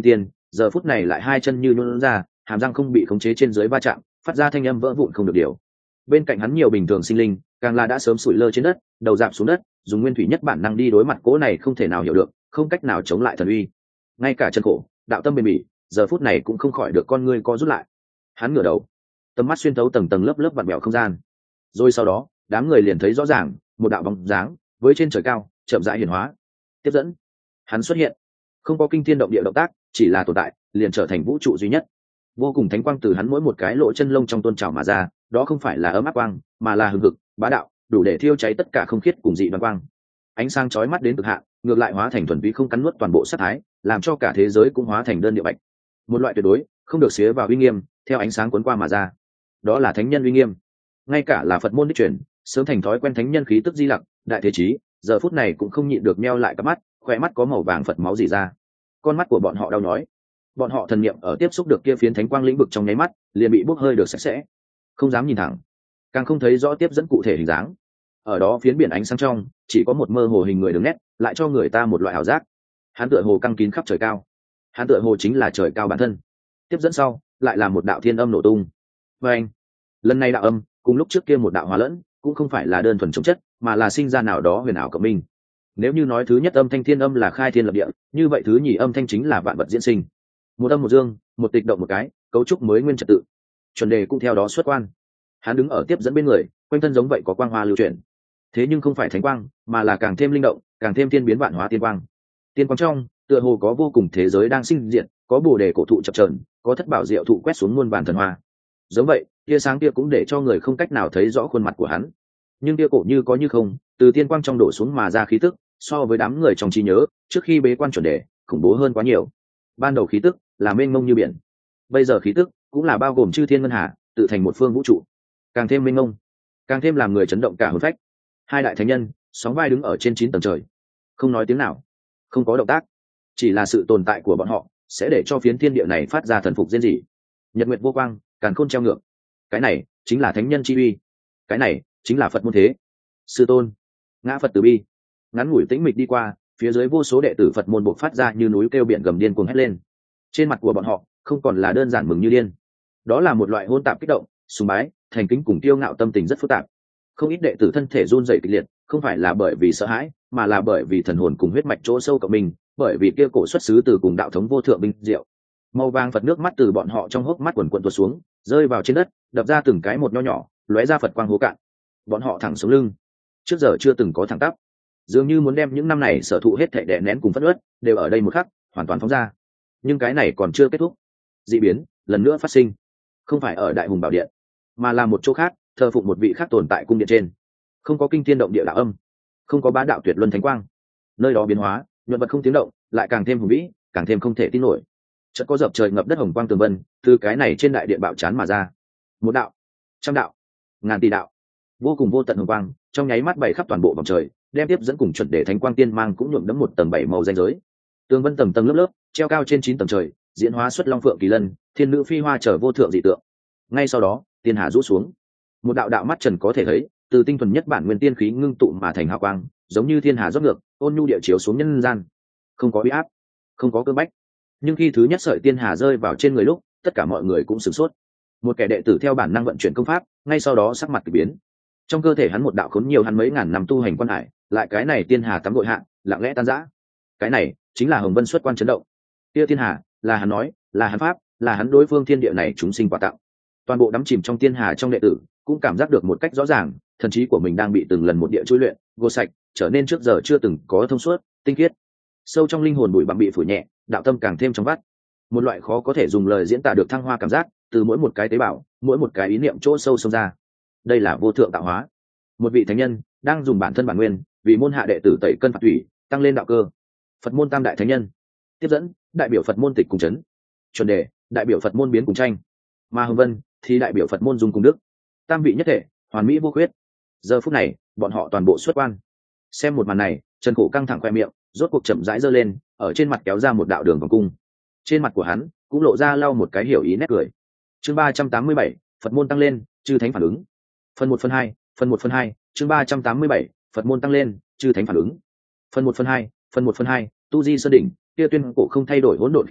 giờ phút này lại hai chân như nhún ra, hàm răng không bị khống chế trên dưới va chạm, phát ra thanh âm vỡ vụn không được điều. Bên cạnh hắn nhiều bình thường sinh linh, càng là đã sớm sủi lơ trên đất, đầu rạp xuống đất, dùng nguyên thủy nhất bản năng đi đối mặt cỗ này không thể nào hiểu được, không cách nào chống lại thần uy. Ngay cả chân khổ, đạo tâm bền bỉ, giờ phút này cũng không khỏi được con ngươi co rút lại. Hắn ngửa đầu, tầm mắt xuyên thấu tầng tầng lớp lớp vặn vẹo không gian. Rồi sau đó, đám người liền thấy rõ ràng, một đạo bóng dáng với trên trời cao, chậm rãi hiển hóa. Tiếp dẫn, hắn xuất hiện, không có kinh thiên động địa động tác, chỉ là tồn tại, liền trở thành vũ trụ duy nhất. Vô cùng thánh quang từ hắn mỗi một cái lỗ chân lông trong tôn trào mà ra, đó không phải là ấm áp quang, mà là hừng hực, bá đạo, đủ để thiêu cháy tất cả không khiết cùng dị đoan quang. Ánh sáng chói mắt đến cực hạn, ngược lại hóa thành thuần túy không cắn nuốt toàn bộ sát thái, làm cho cả thế giới cũng hóa thành đơn điệu bạch. Một loại tuyệt đối, không được xía vào uy nghiêm, theo ánh sáng cuốn qua mà ra. Đó là thánh nhân uy nghiêm. Ngay cả là Phật môn đích truyền, sớm thành thói quen thánh nhân khí tức di lặc, đại thế chí, giờ phút này cũng không nhịn được meo lại cặp mắt, khỏe mắt có màu vàng Phật máu rỉ ra. Con mắt của bọn họ đau nhói. Bọn họ thần niệm ở tiếp xúc được kia phiến thánh quang lĩnh vực trong nháy mắt, liền bị bốc hơi được sạch sẽ, không dám nhìn thẳng, càng không thấy rõ tiếp dẫn cụ thể hình dáng. Ở đó phiến biển ánh sáng trong, chỉ có một mơ hồ hình người đứng nét, lại cho người ta một loại ảo giác. Hắn tựa hồ căng kín khắp trời cao, hắn tựa hồ chính là trời cao bản thân. Tiếp dẫn sau, lại là một đạo thiên âm nổ tung. Và anh, lần này đạo âm cùng lúc trước kia một đạo hòa lẫn, cũng không phải là đơn thuần chống chất, mà là sinh ra nào đó huyền ảo cộng minh. Nếu như nói thứ nhất âm thanh thiên âm là khai thiên lập địa, như vậy thứ nhì âm thanh chính là vạn vật diễn sinh. Một âm một dương, một tịch động một cái, cấu trúc mới nguyên trật tự. Chuẩn đề cũng theo đó xuất quan. Hắn đứng ở tiếp dẫn bên người, quanh thân giống vậy có quang hoa lưu chuyển. Thế nhưng không phải thánh quang, mà là càng thêm linh động, càng thêm thiên biến vạn hóa tiên quang. Tiên quang trong, tựa hồ có vô cùng thế giới đang sinh diệt, có bồ đề cổ thụ chập chờn, có thất bảo diệu thụ quét xuống muôn vàn thần hoa. Giống vậy, tia sáng kia cũng để cho người không cách nào thấy rõ khuôn mặt của hắn. Nhưng tia cổ như có như không, từ tiên quang trong đổ xuống mà ra khí tức, so với đám người trong trí nhớ, trước khi bế quan chuẩn đề, khủng bố hơn quá nhiều. Ban đầu khí tức là mênh mông như biển, bây giờ khí tức cũng là bao gồm chư thiên ngân hà, tự thành một phương vũ trụ, càng thêm mênh mông, càng thêm làm người chấn động cả hồn phách. Hai đại thánh nhân sóng vai đứng ở trên 9 tầng trời, không nói tiếng nào, không có động tác, chỉ là sự tồn tại của bọn họ sẽ để cho phiến thiên địa này phát ra thần phục riêng gì. Nhật nguyệt vô quang, càn khôn treo ngược, cái này chính là thánh nhân chi uy, cái này chính là Phật môn thế. Sư tôn, ngã Phật từ bi. Ngắn ngủi tĩnh mịch đi qua, phía dưới vô số đệ tử Phật môn bộc phát ra như núi kêu biển gầm điên cuồng hét lên. Trên mặt của bọn họ không còn là đơn giản mừng như điên, đó là một loại hôn tạp kích động, sùng bái, thành kính cùng tiêu ngạo tâm tình rất phức tạp. Không ít đệ tử thân thể run rẩy kịch liệt, không phải là bởi vì sợ hãi, mà là bởi vì thần hồn cùng huyết mạch chỗ sâu của mình, bởi vì kia cổ xuất xứ từ cùng đạo thống vô thượng binh diệu. Màu vàng Phật nước mắt từ bọn họ trong hốc mắt quần quần tuột xuống, rơi vào trên đất, đập ra từng cái một nho nhỏ, lóe ra Phật quang hố cạn. Bọn họ thẳng xuống lưng, trước giờ chưa từng có thẳng tắp, dường như muốn đem những năm này sở thụ hết thảy đè nén cùng phất ớt, đều ở đây một khắc hoàn toàn phóng ra. Nhưng cái này còn chưa kết thúc, dị biến lần nữa phát sinh, không phải ở Đại Hùng Bảo Điện, mà là một chỗ khác, thờ phụng một vị khác tồn tại cung điện trên. Không có kinh thiên động địa đạo âm, không có bá đạo tuyệt luân thánh quang, nơi đó biến hóa nhuận vật không tiếng động, lại càng thêm hùng vĩ, càng thêm không thể tin nổi. Chợt có dập trời ngập đất hồng quang tường vân từ cái này trên đại điện bạo chán mà ra, một đạo, trăm đạo, ngàn tỷ đạo, vô cùng vô tận hồng quang trong nháy mắt bay khắp toàn bộ vòng trời, đem tiếp dẫn cùng chuẩn đề thánh quang tiên mang cũng nhuộm đẫm một tầng 7 màu danh giới. Tường vân tầng tầng lớp lớp treo cao trên 9 tầng trời, diễn hóa xuất long phượng kỳ lân, thiên nữ phi hoa trở vô thượng dị tượng. Ngay sau đó, tiên hà rũ xuống, một đạo đạo mắt trần có thể thấy, từ tinh thuần nhất bản nguyên tiên khí ngưng tụ mà thành hào quang, giống như thiên hà rót ngược, ôn nhu địa chiếu xuống nhân gian. Không có uy áp, không có cơ bách. Nhưng khi thứ nhất sợi tiên hà rơi vào trên người lúc, tất cả mọi người cũng sửng sốt. Một kẻ đệ tử theo bản năng vận chuyển công pháp, ngay sau đó sắc mặt kỳ biến. Trong cơ thể hắn một đạo khốn nhiều hắn mấy ngàn năm tu hành quan hải, lại cái này tiên hà tắm gội hạ, lặng lẽ tan rã. Cái này chính là Hồng Vân xuất quan chấn động. Kia tiên hà, là hắn nói, là hắn pháp, là hắn đối phương thiên địa này chúng sinh quà tặng. Toàn bộ đắm chìm trong tiên hà trong đệ tử, cũng cảm giác được một cách rõ ràng, thần trí của mình đang bị từng lần một địa chui luyện, gột sạch, trở nên trước giờ chưa từng có thông suốt, tinh khiết. Sâu trong linh hồn bụi bặm bị phủ nhẹ, đạo tâm càng thêm trong vắt. Một loại khó có thể dùng lời diễn tả được thăng hoa cảm giác, từ mỗi một cái tế bào, mỗi một cái ý niệm chỗ sâu xông ra. Đây là vô thượng tạo hóa. Một vị thánh nhân đang dùng bản thân bản nguyên, vì môn hạ đệ tử tẩy cân phạt thủy, tăng lên đạo cơ. Phật môn tam đại thánh nhân, tiếp dẫn đại biểu Phật môn tịch cùng chấn, chuẩn đề đại biểu Phật môn biến cùng tranh, mà Hồng Vân thì đại biểu Phật môn dung cùng đức. Tam vị nhất thể, hoàn mỹ vô khuyết. Giờ phút này, bọn họ toàn bộ xuất quan. Xem một màn này, Trần Khổ căng thẳng khoe miệng, rốt cuộc chậm rãi giơ lên, ở trên mặt kéo ra một đạo đường vòng cung. Trên mặt của hắn cũng lộ ra lau một cái hiểu ý nét cười. Chương 387, Phật môn tăng lên, chư thánh phản ứng. Phần 1 phần 2, phần 1 phần 2, chương 387, Phật môn tăng lên, chư thánh phản ứng. Phần 1 phần 2, phần 1 phần 2, tu di sơn đỉnh, kia tuyên cổ không thay đổi hỗn độn khí lưu,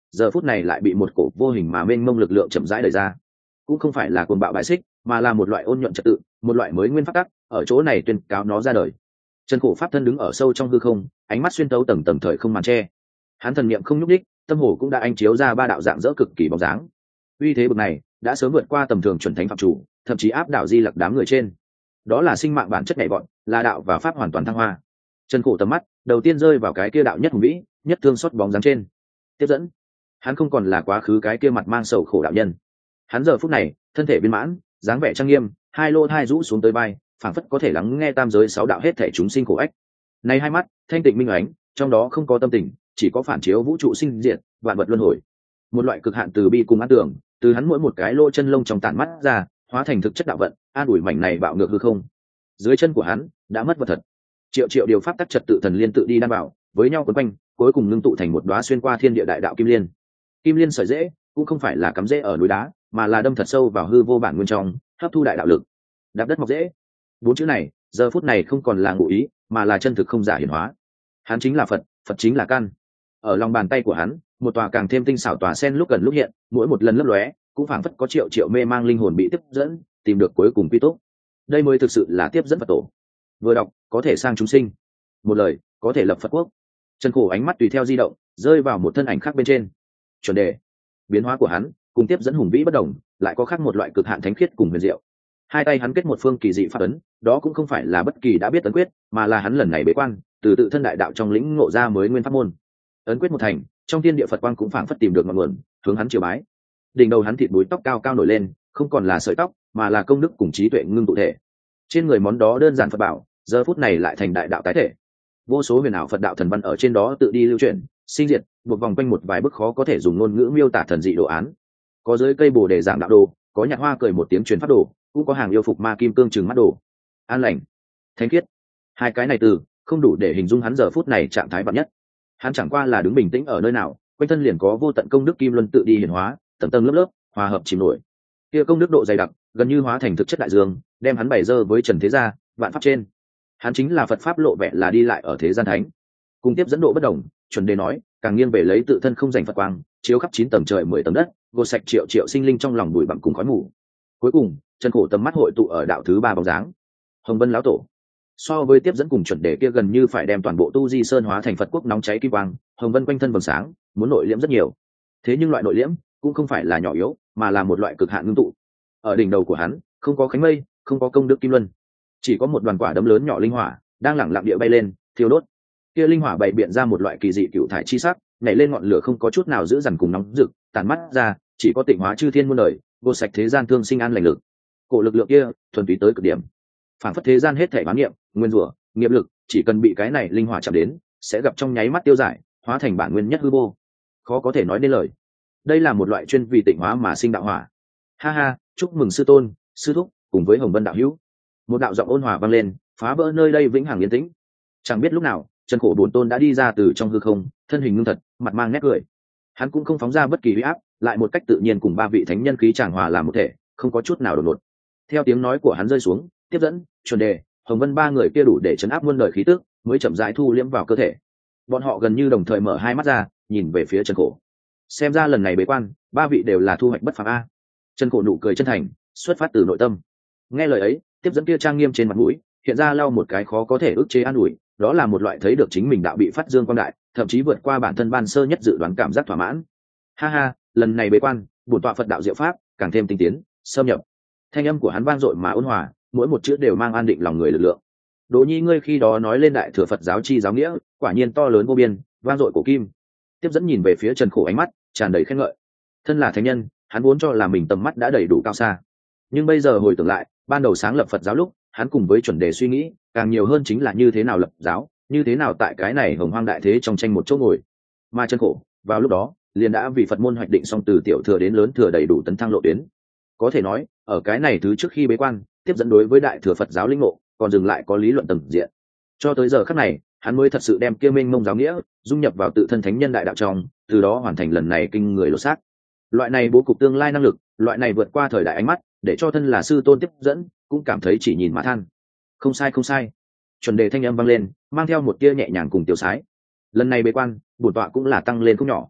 giờ phút này lại bị một cổ vô hình mà mênh mông lực lượng chậm rãi đẩy ra. Cũng không phải là cuồng bạo bài xích, mà là một loại ôn nhuận trật tự, một loại mới nguyên pháp tắc, ở chỗ này tuyên cáo nó ra đời. Chân Khổ pháp thân đứng ở sâu trong hư không, ánh mắt xuyên tấu tầng tầng thời không màn che. Hắn thần niệm không nhúc đích, tâm hồ cũng đã ánh chiếu ra ba đạo dạng dỡ cực kỳ bóng dáng. Uy thế bậc này đã sớm vượt qua tầm thường chuẩn thánh phạm chủ, thậm chí áp đảo Di Lặc đám người trên. Đó là sinh mạng bản chất nhảy vọt, là đạo và pháp hoàn toàn thăng hoa. Chân Khổ tầm mắt đầu tiên rơi vào cái kia đạo nhất hùng vĩ, nhất thương xót bóng dáng trên. Tiếp dẫn, hắn không còn là quá khứ cái kia mặt mang sầu khổ đạo nhân. Hắn giờ phút này thân thể viên mãn, dáng vẻ trang nghiêm, hai lô hai rũ xuống tới vai, phảng phất có thể lắng nghe tam giới sáu đạo hết thể chúng sinh khổ ách. Này hai mắt thanh tịnh minh ánh, trong đó không có tâm tình, chỉ có phản chiếu vũ trụ sinh diệt, vạn vật luân hồi. Một loại cực hạn từ bi cùng an tưởng, từ hắn mỗi một cái lỗ chân lông trong tản mắt ra, hóa thành thực chất đạo vận, an ủi mảnh này bạo ngược hư không. Dưới chân của hắn đã mất vật thật. Triệu triệu điều pháp tắc trật tự thần liên tự đi đan bảo, với nhau quấn quanh, cuối cùng ngưng tụ thành một đóa xuyên qua thiên địa đại đạo kim liên. Kim liên sợi rễ cũng không phải là cắm rễ ở núi đá, mà là đâm thật sâu vào hư vô bản nguyên trong, hấp thu đại đạo lực. Đạp đất mọc rễ. Bốn chữ này, giờ phút này không còn là ngụ ý, mà là chân thực không giả hiển hóa. Hắn chính là Phật, Phật chính là căn. Ở lòng bàn tay của hắn, một tòa càng thêm tinh xảo tòa sen lúc gần lúc hiện, mỗi một lần lấp lóe, cũng phảng phất có triệu triệu mê mang linh hồn bị tiếp dẫn, tìm được cuối cùng quy túc. Đây mới thực sự là tiếp dẫn Phật tổ. Vừa đọc, có thể sang chúng sinh. Một lời, có thể lập Phật quốc. Chân Khổ ánh mắt tùy theo di động, rơi vào một thân ảnh khác bên trên. Chuẩn đề. Biến hóa của hắn, cùng tiếp dẫn hùng vĩ bất đồng, lại có khác một loại cực hạn thánh khiết cùng huyền diệu. Hai tay hắn kết một phương kỳ dị pháp ấn, đó cũng không phải là bất kỳ đã biết ấn quyết, mà là hắn lần này bế quan, từ tự thân đại đạo trong lĩnh ngộ ra mới nguyên pháp môn. Ấn quyết một thành, trong thiên địa Phật quang cũng phảng phất tìm được ngọn nguồn, hướng hắn triều bái. Đỉnh đầu hắn thịt búi tóc cao cao nổi lên, không còn là sợi tóc, mà là công đức cùng trí tuệ ngưng tụ thể. Trên người món đó đơn giản Phật bảo, giờ phút này lại thành đại đạo tái thể. Vô số huyền ảo Phật đạo thần văn ở trên đó tự đi lưu chuyển, sinh diệt, buộc vòng quanh một vài bức khó có thể dùng ngôn ngữ miêu tả thần dị đồ án. Có dưới cây bồ đề giảng đạo đồ, có nhạc hoa cười một tiếng truyền pháp đồ, cũng có hàng yêu phục ma kim cương trừng mắt đồ. An lành, thánh khiết, hai cái này từ không đủ để hình dung hắn giờ phút này trạng thái vạn nhất. Hắn chẳng qua là đứng bình tĩnh ở nơi nào, quanh thân liền có vô tận công đức kim luân tự đi hiển hóa, tầng tầng lớp lớp hòa hợp chìm nổi. Kia công đức độ dày đặc, gần như hóa thành thực chất đại dương, đem hắn bày dơ với trần thế gia, vạn pháp trên. Hắn chính là Phật pháp lộ vẻ là đi lại ở thế gian thánh. Cùng tiếp dẫn độ bất đồng, chuẩn đề nói, càng nghiêng về lấy tự thân không giành Phật quang, chiếu khắp 9 tầng trời 10 tầng đất, gột sạch triệu triệu sinh linh trong lòng bụi bặm cùng khói mù. Cuối cùng, Chân Khổ tầm mắt hội tụ ở đạo thứ 3 bóng dáng. Hồng Vân lão tổ. So với tiếp dẫn cùng chuẩn đề kia gần như phải đem toàn bộ Tu Di Sơn hóa thành Phật quốc nóng cháy kim quang, Hồng Vân quanh thân vầng sáng, muốn nội liễm rất nhiều. Thế nhưng loại nội liễm cũng không phải là nhỏ yếu, mà là một loại cực hạn ngưng tụ. Ở đỉnh đầu của hắn, không có khánh mây, không có công đức kim luân, chỉ có một đoàn quả đấm lớn nhỏ linh hỏa đang lẳng lặng địa bay lên, thiêu đốt. Kia linh hỏa bày biện ra một loại kỳ dị cựu thải chi sắc, nhảy lên ngọn lửa không có chút nào giữ dằn cùng nóng rực, tàn mắt ra, chỉ có tịnh hóa chư thiên muôn đời, vô sạch thế gian thương sinh an lành lực. Cổ lực lượng kia thuần túy tới cực điểm, phản phất thế gian hết thảy bán niệm, nguyên rủa, nghiệp lực, chỉ cần bị cái này linh hỏa chạm đến, sẽ gặp trong nháy mắt tiêu giải, hóa thành bản nguyên nhất hư vô. Khó có thể nói nên lời. Đây là một loại chuyên vì tịnh hóa mà sinh đạo hỏa. Ha ha, chúc mừng sư tôn, sư thúc, cùng với Hồng Vân đạo hữu. Một đạo giọng ôn hòa vang lên, phá vỡ nơi đây vĩnh hằng yên tĩnh. Chẳng biết lúc nào, Chân Khổ bốn tôn đã đi ra từ trong hư không, thân hình ngưng thật, mặt mang nét cười. Hắn cũng không phóng ra bất kỳ uy áp, lại một cách tự nhiên cùng ba vị thánh nhân khí tràng hòa làm một thể, không có chút nào đột ngột. Theo tiếng nói của hắn rơi xuống, tiếp dẫn, chuẩn đề, Hồng Vân ba người kia đủ để chấn áp muôn đời khí tức, mới chậm rãi thu liễm vào cơ thể. Bọn họ gần như đồng thời mở hai mắt ra, nhìn về phía Chân Khổ. Xem ra lần này bế quan, ba vị đều là thu hoạch bất phàm a. Chân Khổ nụ cười chân thành, xuất phát từ nội tâm. Nghe lời ấy, tiếp dẫn kia trang nghiêm trên mặt mũi, hiện ra lau một cái khó có thể ức chế an ủi, đó là một loại thấy được chính mình đạo bị phát dương quang đại, thậm chí vượt qua bản thân ban sơ nhất dự đoán cảm giác thỏa mãn. Ha ha, lần này bế quan, bổn tọa Phật đạo diệu pháp càng thêm tinh tiến, xâm nhập. Thanh âm của hắn vang dội mà ôn hòa, mỗi một chữ đều mang an định lòng người lực lượng. Đỗ Nhi ngươi khi đó nói lên đại thừa Phật giáo chi giáo nghĩa, quả nhiên to lớn vô biên, vang dội cổ kim. Tiếp dẫn nhìn về phía Trần Khổ ánh mắt tràn đầy khen ngợi. Thân là thánh nhân, hắn vốn cho là mình tầm mắt đã đầy đủ cao xa, nhưng bây giờ hồi tưởng lại, ban đầu sáng lập Phật giáo lúc, hắn cùng với chuẩn đề suy nghĩ càng nhiều hơn chính là như thế nào lập giáo, như thế nào tại cái này hồng hoang đại thế trong tranh một chỗ ngồi. Mà Chân Khổ vào lúc đó liền đã vì Phật môn hoạch định xong từ tiểu thừa đến lớn thừa đầy đủ tấn thăng lộ tuyến. Có thể nói, ở cái này thứ trước khi bế quan, tiếp dẫn đối với đại thừa Phật giáo linh ngộ, còn dừng lại có lý luận tầng diện. Cho tới giờ khắc này, hắn mới thật sự đem kia mênh mông giáo nghĩa dung nhập vào tự thân thánh nhân đại đạo trong, từ đó hoàn thành lần này kinh người lột xác. Loại này bố cục tương lai năng lực, loại này vượt qua thời đại ánh mắt, để cho thân là sư tôn tiếp dẫn cũng cảm thấy chỉ nhìn mà than. Không sai không sai. Chuẩn đề thanh âm vang lên, mang theo một tia nhẹ nhàng cùng tiêu sái. Lần này bế quan, bổn tọa cũng là tăng lên không nhỏ.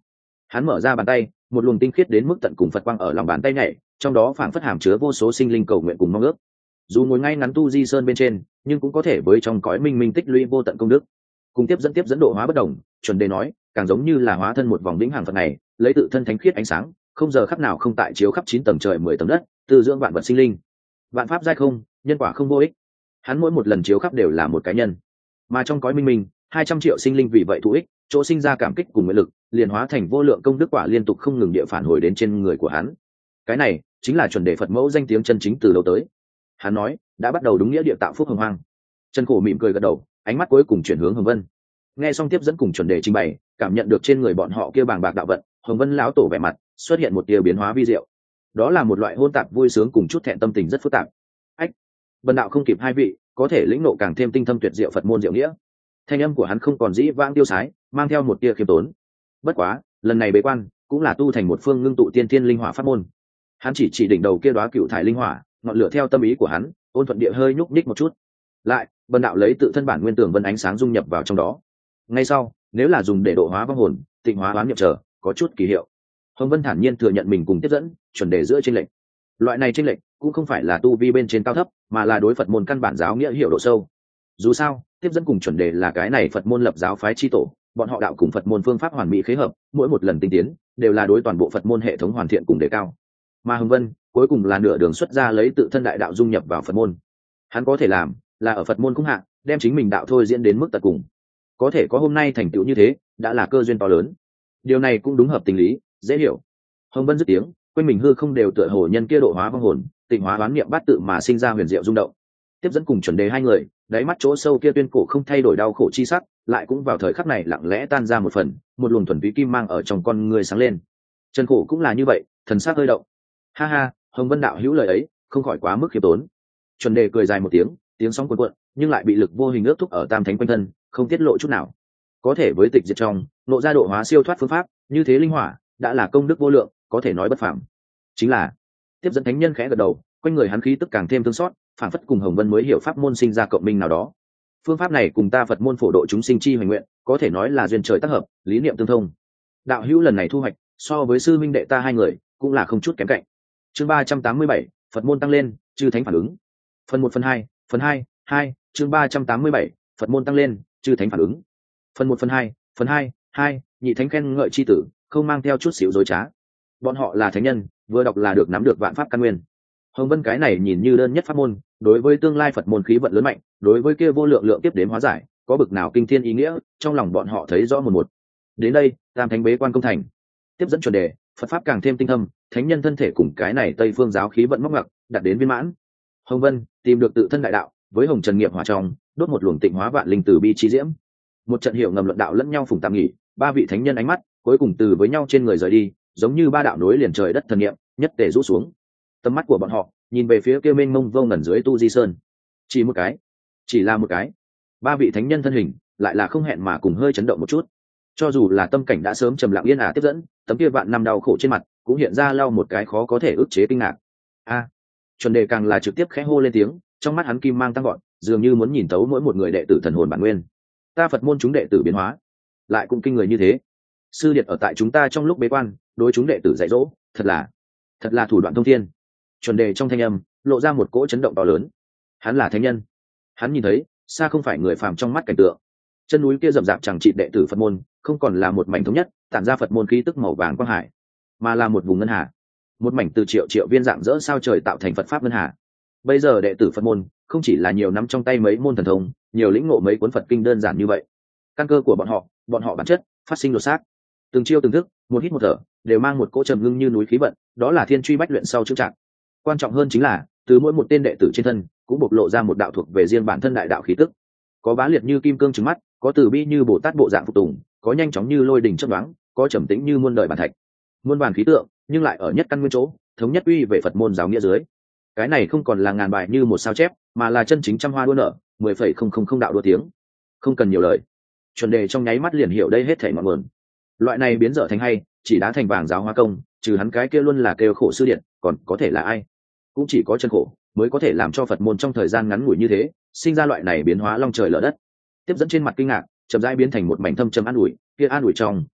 Hắn mở ra bàn tay, một luồng tinh khiết đến mức tận cùng Phật quang ở lòng bàn tay nhảy, trong đó phảng phất hàm chứa vô số sinh linh cầu nguyện cùng mong ước. Dù ngồi ngay ngắn tu di sơn bên trên, nhưng cũng có thể với trong cõi minh minh tích lũy vô tận công đức. Cùng tiếp dẫn độ hóa bất đồng, chuẩn đề nói, càng giống như là hóa thân một vòng vĩnh hằng Phật này, lấy tự thân thánh khiết ánh sáng, không giờ khắc nào không tại chiếu khắp 9 tầng trời 10 tầng đất, từ dưỡng vạn vật sinh linh. Vạn pháp giai không, nhân quả không vô ích. Hắn mỗi một lần chiếu khắp đều là một cá nhân, mà trong cõi minh minh 200 triệu sinh linh vì vậy thụ ích, chỗ sinh ra cảm kích cùng nguyện lực, liền hóa thành vô lượng công đức quả liên tục không ngừng địa phản hồi đến trên người của hắn. Cái này chính là chuẩn đề Phật mẫu danh tiếng chân chính từ đầu tới. Hắn nói, đã bắt đầu đúng nghĩa địa tạo phúc hồng hoang. Trần Khổ mỉm cười gật đầu, ánh mắt cuối cùng chuyển hướng Hồng Vân. Nghe xong tiếp dẫn cùng chuẩn đề trình bày, cảm nhận được trên người bọn họ kia bàng bạc đạo vận, Hồng Vân lão tổ vẻ mặt xuất hiện một tia biến hóa vi diệu. Đó là một loại hỗn tạp vui sướng cùng chút thẹn tâm tình rất phức tạp. Ách, Vân đạo không kịp hai vị, có thể lĩnh ngộ càng thêm tinh thâm tuyệt diệu Phật môn diệu nghĩa. Thanh âm của hắn không còn dĩ vãng tiêu sái, mang theo một tia khiêm tốn. Bất quá, lần này bế quan cũng là tu thành một phương ngưng tụ tiên thiên linh hỏa pháp môn. Hắn chỉ đỉnh đầu kia đóa cựu thải linh hỏa, ngọn lửa theo tâm ý của hắn, ôn thuận địa hơi nhúc nhích một chút. Lại, Vân đạo lấy tự thân bản nguyên tường vân ánh sáng dung nhập vào trong đó. Ngay sau, nếu là dùng để độ hóa vong hồn, tịnh hóa oán niệm trở, có chút kỳ hiệu. Hồng Vân thản nhiên thừa nhận mình cùng tiếp dẫn, chuẩn đề giữa chênh lệch. Loại này chênh lệch cũng không phải là tu vi bên trên cao thấp, mà là đối Phật môn căn bản giáo nghĩa hiểu độ sâu. Dù sao, tiếp dẫn cùng chuẩn đề là cái này Phật môn lập giáo phái chi tổ, bọn họ đạo cùng Phật môn phương pháp hoàn mỹ khế hợp, mỗi một lần tinh tiến đều là đối toàn bộ Phật môn hệ thống hoàn thiện cùng đề cao. Mà Hồng Vân cuối cùng là nửa đường xuất ra lấy tự thân đại đạo dung nhập vào Phật môn. Hắn có thể làm là ở Phật môn cũng hạ, đem chính mình đạo thôi diễn đến mức tận cùng. Có thể có hôm nay thành tựu như thế, đã là cơ duyên to lớn. Điều này cũng đúng hợp tình lý, dễ hiểu. Hồng Vân dứt tiếng, quanh mình hư không đều tựa hồ nhân kia độ hóa vong hồn, tịnh hóa đoán niệm bát tự mà sinh ra huyền diệu rung động. Tiếp dẫn cùng chuẩn đề hai người, đáy mắt chỗ sâu kia tuyên cổ không thay đổi đau khổ chi sắc, lại cũng vào thời khắc này lặng lẽ tan ra một phần, một luồng thuần túy kim mang ở trong con người sáng lên. Trần Khổ cũng là như vậy, thần sắc hơi động. Ha ha, Hồng Vân đạo hữu lời ấy, không khỏi quá mức khiêm tốn. Chuẩn đề cười dài một tiếng, tiếng sóng cuộn cuộn, nhưng lại bị lực vô hình ước thúc ở tam thánh quanh thân, không tiết lộ chút nào. Có thể với tịch diệt trong, nộ ra độ hóa siêu thoát phương pháp, như thế linh hỏa, đã là công đức vô lượng, có thể nói bất phàm. Chính là, tiếp dẫn thánh nhân khẽ gật đầu, quanh người hắn khí tức càng thêm thương xót, phản phất cùng Hồng Vân mới hiểu pháp môn sinh ra cộng minh nào đó. Phương pháp này cùng ta Phật môn phổ độ chúng sinh chi hoành nguyện, có thể nói là duyên trời tác hợp, lý niệm tương thông. Đạo hữu lần này thu hoạch, so với sư minh đệ ta hai người, cũng là không chút kém cạnh. Chương 387, Phật môn tăng lên, chư thánh phản ứng. Phần 1 phần 2, phần 2, chương 387, Phật môn tăng lên, chư thánh phản ứng. Phần 1 phần 2, nhị thánh khen ngợi chi tử, không mang theo chút xíu dối trá. Bọn họ là thánh nhân, vừa đọc là được nắm được vạn pháp căn nguyên. Hồng Vân cái này nhìn như đơn nhất pháp môn, đối với tương lai Phật môn khí vận lớn mạnh, đối với kia vô lượng lượng tiếp đến hóa giải, có bực nào kinh thiên ý nghĩa, trong lòng bọn họ thấy rõ một. Đến đây, tam thánh bế quan công thành, tiếp dẫn chuẩn đề, Phật pháp càng thêm tinh thâm, thánh nhân thân thể cùng cái này Tây phương giáo khí vận móc ngặc, đạt đến viên mãn. Hồng Vân tìm được tự thân đại đạo, với hồng trần nghiệp hỏa trong, đốt một luồng tịnh hóa vạn linh từ bi chi diễm. Một trận hiểu ngầm luận đạo lẫn nhau phùng tạm nghỉ, ba vị thánh nhân ánh mắt cuối cùng từ với nhau trên người rời đi, giống như ba đạo nối liền trời đất thần niệm, nhất tề rũ xuống. Tầm mắt của bọn họ nhìn về phía kia mênh mông vô ngần dưới tu di sơn, chỉ là một cái, ba vị thánh nhân thân hình lại là không hẹn mà cùng hơi chấn động một chút. Cho dù là tâm cảnh đã sớm trầm lặng yên ả tiếp dẫn, tấm kia vạn năm đau khổ trên mặt cũng hiện ra lau một cái khó có thể ức chế kinh ngạc. Chuẩn đề càng là trực tiếp khẽ hô lên tiếng, trong mắt hắn kim mang tăng gọn, dường như muốn nhìn tấu mỗi một người đệ tử thần hồn bản nguyên. Ta Phật môn chúng đệ tử biến hóa, lại cũng kinh người như thế. Sư điệt ở tại chúng ta trong lúc bế quan, đối chúng đệ tử dạy dỗ, thật là thủ đoạn thông thiên. Chuẩn đề trong thanh âm lộ ra một cỗ chấn động to lớn. Hắn là thánh nhân, hắn nhìn thấy xa không phải người phàm trong mắt cảnh tượng. Chân núi kia rậm rạp chẳng trị đệ tử Phật môn, không còn là một mảnh thống nhất tản ra Phật môn khí tức màu vàng quang hải, mà là một vùng ngân hà, một mảnh từ triệu triệu viên dạng dỡ sao trời tạo thành Phật pháp ngân hà. Bây giờ đệ tử Phật môn không chỉ là nhiều nắm trong tay mấy môn thần thông, nhiều lĩnh ngộ mấy cuốn Phật kinh đơn giản như vậy. Căn cơ của bọn họ bản chất phát sinh lột xác, từng chiêu từng thức, một hít một thở đều mang một cỗ trầm ngưng như núi khí vận, đó là thiên truy bách luyện sau chữ trạng. Quan trọng hơn chính là từ mỗi một tên đệ tử trên thân cũng bộc lộ ra một đạo thuộc về riêng bản thân đại đạo khí tức, có bá liệt như kim cương trừng mắt, có từ bi như bồ tát bộ dạng phục tùng, có nhanh chóng như lôi đình chớp nhoáng, có trầm tĩnh như muôn đời bản thạch. Muôn vàn khí tượng nhưng lại ở nhất căn nguyên chỗ, thống nhất uy về Phật môn giáo nghĩa dưới. Cái này không còn là ngàn bài như một sao chép, mà là chân chính trăm hoa đua nở, 10,000 đạo đua tiếng. Không cần nhiều lời, chuẩn đề trong nháy mắt liền hiểu đây hết thảy ngọn nguồn. Loại này biến dở thành hay, chỉ đá thành vàng giáo hóa công, trừ hắn cái kia luôn là kêu khổ sư điện, còn có thể là ai? Cũng chỉ có chân khổ mới có thể làm cho Phật môn trong thời gian ngắn ngủi như thế sinh ra loại này biến hóa long trời lở đất. Tiếp dẫn trên mặt kinh ngạc chậm rãi biến thành một mảnh thâm trầm an ủi, kia an ủi trong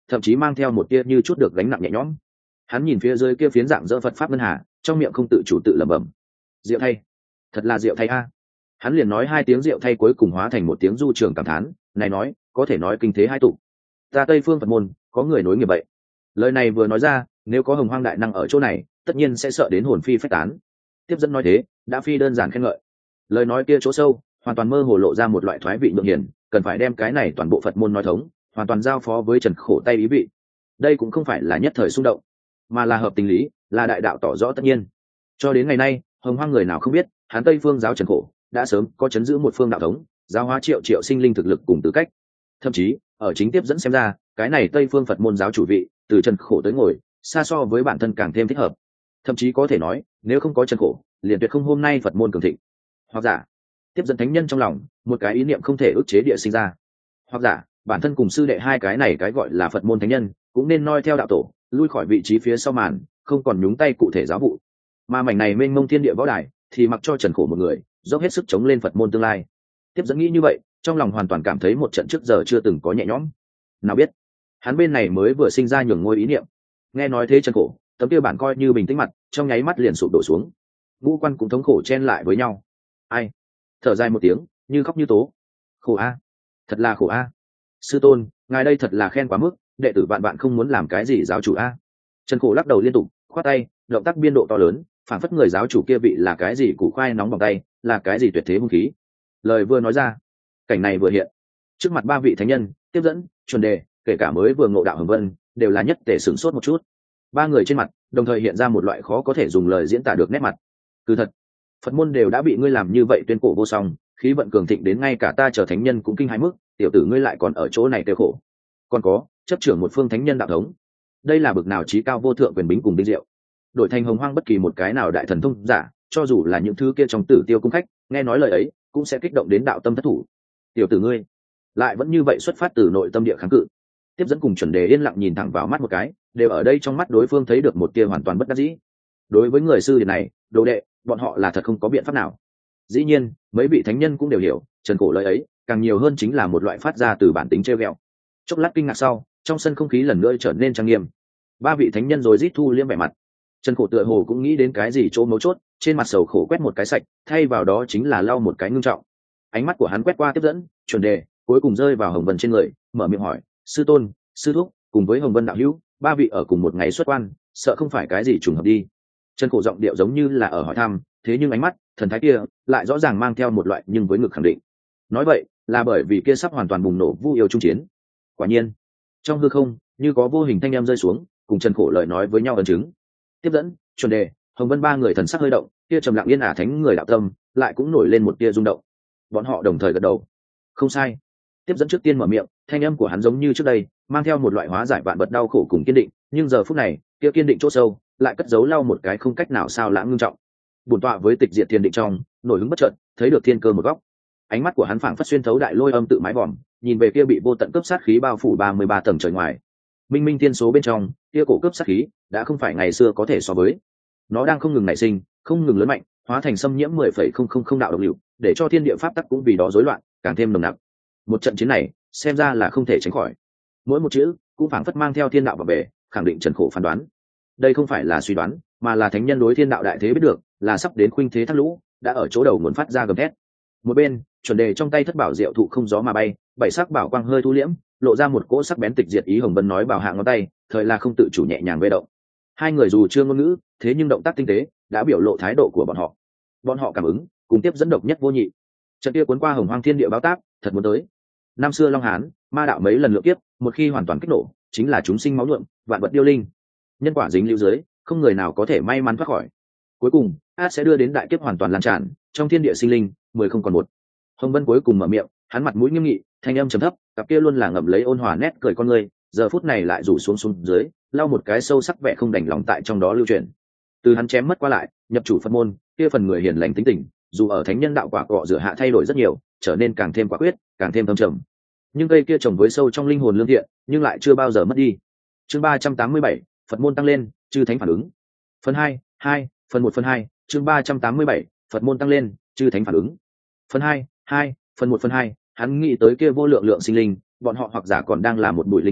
thậm chí mang theo một tia như chút được gánh nặng nhẹ nhõm. Hắn nhìn phía dưới kia phiến dạng dỡ Phật pháp ngân hà, trong miệng không tự chủ tự lẩm bẩm: Diệu thay, thật là diệu thay a. Hắn liền nói hai tiếng diệu thay, cuối cùng hóa thành một tiếng du trường cảm thán, này nói có thể nói kinh thế hai tụ. Ta Tây Phương Phật môn có người nối nghiệp vậy. Lời này vừa nói ra, nếu có Hồng Hoang đại năng ở chỗ này, tất nhiên sẽ sợ đến hồn phi phách tán. Tiếp dẫn nói thế, đã phi đơn giản khen ngợi. Lời nói kia chỗ sâu, hoàn toàn mơ hồ lộ ra một loại thoái vị nhượng hiển, cần phải đem cái này toàn bộ Phật môn nói thống, hoàn toàn giao phó với Trần Khổ tay ý vị. Đây cũng không phải là nhất thời xung động, mà là hợp tình lý, là đại đạo tỏ rõ tất nhiên. Cho đến ngày nay, Hồng Hoang người nào không biết, hắn Tây Phương giáo Trần Khổ đã sớm có chấn giữ một phương đạo thống, giáo hóa triệu triệu sinh linh thực lực cùng tư cách. Thậm chí, ở chính tiếp dẫn xem ra, cái này Tây Phương Phật môn giáo chủ vị, từ Trần Khổ tới ngồi, xa so với bản thân càng thêm thích hợp. Thậm chí có thể nói, nếu không có Trần Khổ, liền tuyệt không hôm nay Phật môn cường thịnh. Hoặc giả, tiếp dẫn thánh nhân trong lòng, một cái ý niệm không thể ức chế địa sinh ra. Hoặc giả, bản thân cùng sư đệ hai cái này cái gọi là Phật môn thánh nhân, cũng nên noi theo đạo tổ, lui khỏi vị trí phía sau màn, không còn nhúng tay cụ thể giáo vụ. Mà mảnh này mênh mông thiên địa võ đài, thì mặc cho Trần Khổ một người, dốc hết sức chống lên Phật môn tương lai. Tiếp dẫn nghĩ như vậy, trong lòng hoàn toàn cảm thấy một trận trước giờ chưa từng có nhẹ nhõm. Nào biết, hắn bên này mới vừa sinh ra nhường ngôi ý niệm. Nghe nói thế Trần Khổ, tấm kia bản coi như bình tĩnh mặt, trong nháy mắt liền sụp đổ xuống. Ngũ quan cũng thống khổ chen lại với nhau. Ai? Thở dài một tiếng, như khóc như tố. Khổ a, thật là khổ a. Sư tôn, ngài đây thật là khen quá mức, đệ tử bạn không muốn làm cái gì giáo chủ a. Trần Khổ lắc đầu liên tục, khoát tay, động tác biên độ to lớn, phản phất người giáo chủ kia vị là cái gì củ khoai nóng bằng tay, là cái gì tuyệt thế hung khí. Lời vừa nói ra, cảnh này vừa hiện, trước mặt ba vị thánh nhân, tiếp dẫn, chuẩn đề, kể cả mới vừa ngộ đạo Hồng Vân, đều là nhất tề sửng sốt một chút. Ba người trên mặt đồng thời hiện ra một loại khó có thể dùng lời diễn tả được nét mặt. Cứ thật, Phật môn đều đã bị ngươi làm như vậy tuyên cổ vô song, khí vận cường thịnh đến ngay cả ta trở thánh nhân cũng kinh hãi mức, tiểu tử ngươi lại còn ở chỗ này tiêu khổ. Còn có, chấp trưởng một phương thánh nhân đạo thống, đây là bực nào trí cao vô thượng quyền bính cùng vinh diệu. Đổi thành Hồng Hoang bất kỳ một cái nào đại thần thông giả, cho dù là những thứ kia trong Tử Tiêu cung khách, nghe nói lời ấy, cũng sẽ kích động đến đạo tâm thất thủ. Tiểu tử ngươi, lại vẫn như vậy xuất phát từ nội tâm địa kháng cự. Tiếp dẫn cùng chuẩn đề yên lặng nhìn thẳng vào mắt một cái, đều ở đây trong mắt đối phương thấy được một tia hoàn toàn bất đắc dĩ. Đối với người sư điệt này, đồ đệ, bọn họ là thật không có biện pháp nào. Dĩ nhiên, mấy vị thánh nhân cũng đều hiểu, Trần Khổ lời ấy, càng nhiều hơn chính là một loại phát ra từ bản tính trêu ghẹo. Chốc lát kinh ngạc sau, trong sân không khí lần nữa trở nên trang nghiêm. Ba vị thánh nhân rồi rít thu liêm vẻ mặt. Trần Khổ tựa hồ cũng nghĩ đến cái gì chỗ mấu chốt, trên mặt sầu khổ quét một cái sạch, thay vào đó chính là lau một cái ngưng trọng. Ánh mắt của hắn quét qua tiếp dẫn, chuẩn đề, cuối cùng rơi vào Hồng Vân trên người, mở miệng hỏi: sư tôn, sư thúc, cùng với Hồng Vân đạo hữu, ba vị ở cùng một ngày xuất quan, sợ không phải cái gì trùng hợp đi. Trần Khổ giọng điệu giống như là ở hỏi thăm, thế nhưng ánh mắt, thần thái kia lại rõ ràng mang theo một loại nhưng với ngực khẳng định. Nói vậy là bởi vì kia sắp hoàn toàn bùng nổ vu yêu trung chiến. Quả nhiên, trong hư không như có vô hình thanh âm rơi xuống, cùng Trần Khổ lời nói với nhau ấn chứng. Tiếp dẫn, chuẩn đề, Hồng Vân ba người thần sắc hơi động, kia trầm lặng yên ả thánh người đạo tâm lại cũng nổi lên một tia rung động. Bọn họ đồng thời gật đầu. Không sai. Tiếp dẫn trước tiên mở miệng, thanh âm của hắn giống như trước đây, mang theo một loại hóa giải vạn vật đau khổ cùng kiên định, nhưng giờ phút này, kia kiên định chỗ sâu, lại cất giấu lau một cái không cách nào sao lãng ngưng trọng. Bổn tọa với tịch diệt thiên định trong, nổi hứng bất chợt, thấy được thiên cơ một góc. Ánh mắt của hắn phảng phất xuyên thấu đại lôi âm tự mái vòm, nhìn về kia bị vô tận cướp sát khí bao phủ 33 tầng trời ngoài. Minh minh thiên số bên trong, kia cổ cướp sát khí đã không phải ngày xưa có thể so với. Nó đang không ngừng nảy sinh, không ngừng lớn mạnh, hóa thành xâm nhiễm 10,000 đạo độc liệu, để cho thiên địa pháp tắc cũng vì đó rối loạn, càng thêm nồng nặc. Một trận chiến này, xem ra là không thể tránh khỏi. Mỗi một chữ cũng phảng phất mang theo thiên đạo bảo vệ, khẳng định Trần Khổ phán đoán. Đây không phải là suy đoán, mà là thánh nhân đối thiên đạo đại thế biết được, là sắp đến khuynh thế thác lũ, đã ở chỗ đầu nguồn phát ra gầm thét. Một bên, chuẩn đề trong tay thất bảo diệu thụ không gió mà bay, bảy sắc bảo quang hơi thu liễm, lộ ra một cỗ sắc bén tịch diệt ý. Hồng Vân nói bảo hạ ngón tay, thời là không tự chủ nhẹ nhàng vê động. Hai người dù chưa ngôn ngữ, thế nhưng động tác tinh tế đã biểu lộ thái độ của bọn họ. Bọn họ cảm ứng, cùng tiếp dẫn độc nhất vô nhị. Trận kia cuốn qua Hồng Hoang thiên địa báo táp, thật muốn tới. Năm xưa Long Hán, ma đạo mấy lần lượng kiếp, một khi hoàn toàn kích nổ, chính là chúng sinh máu nhuộm, vạn vật điêu linh. Nhân quả dính lưu dưới, không người nào có thể may mắn thoát khỏi. Cuối cùng, át sẽ đưa đến đại kiếp hoàn toàn lan tràn, trong thiên địa sinh linh, 10 không còn một. Hồng Vân cuối cùng mở miệng, hắn mặt mũi nghiêm nghị, thanh âm trầm thấp, cặp kia luôn là ngậm lấy ôn hòa nét cười con người, giờ phút này lại rủ xuống dưới, lau một cái sâu sắc vẻ không đành lòng tại trong đó lưu truyền. Từ hắn chém mất qua lại, nhập chủ Phật môn, kia phần người hiền lành tính tình, dù ở thánh nhân đạo quả cọ rửa hạ thay đổi rất nhiều, trở nên càng thêm quả quyết, càng thêm thâm trầm. Nhưng cây kia trồng với sâu trong linh hồn lương thiện, nhưng lại chưa bao giờ mất đi. Chương 387, Phật môn tăng lên, chư thánh phản ứng. Phần 2, phần 1 phần 2, chương 387, Phật môn tăng lên, chư thánh phản ứng. Phần 2, phần 1 phần 2, hắn nghĩ tới kia vô lượng lượng sinh linh, bọn họ hoặc giả còn đang là một bụi linh căn,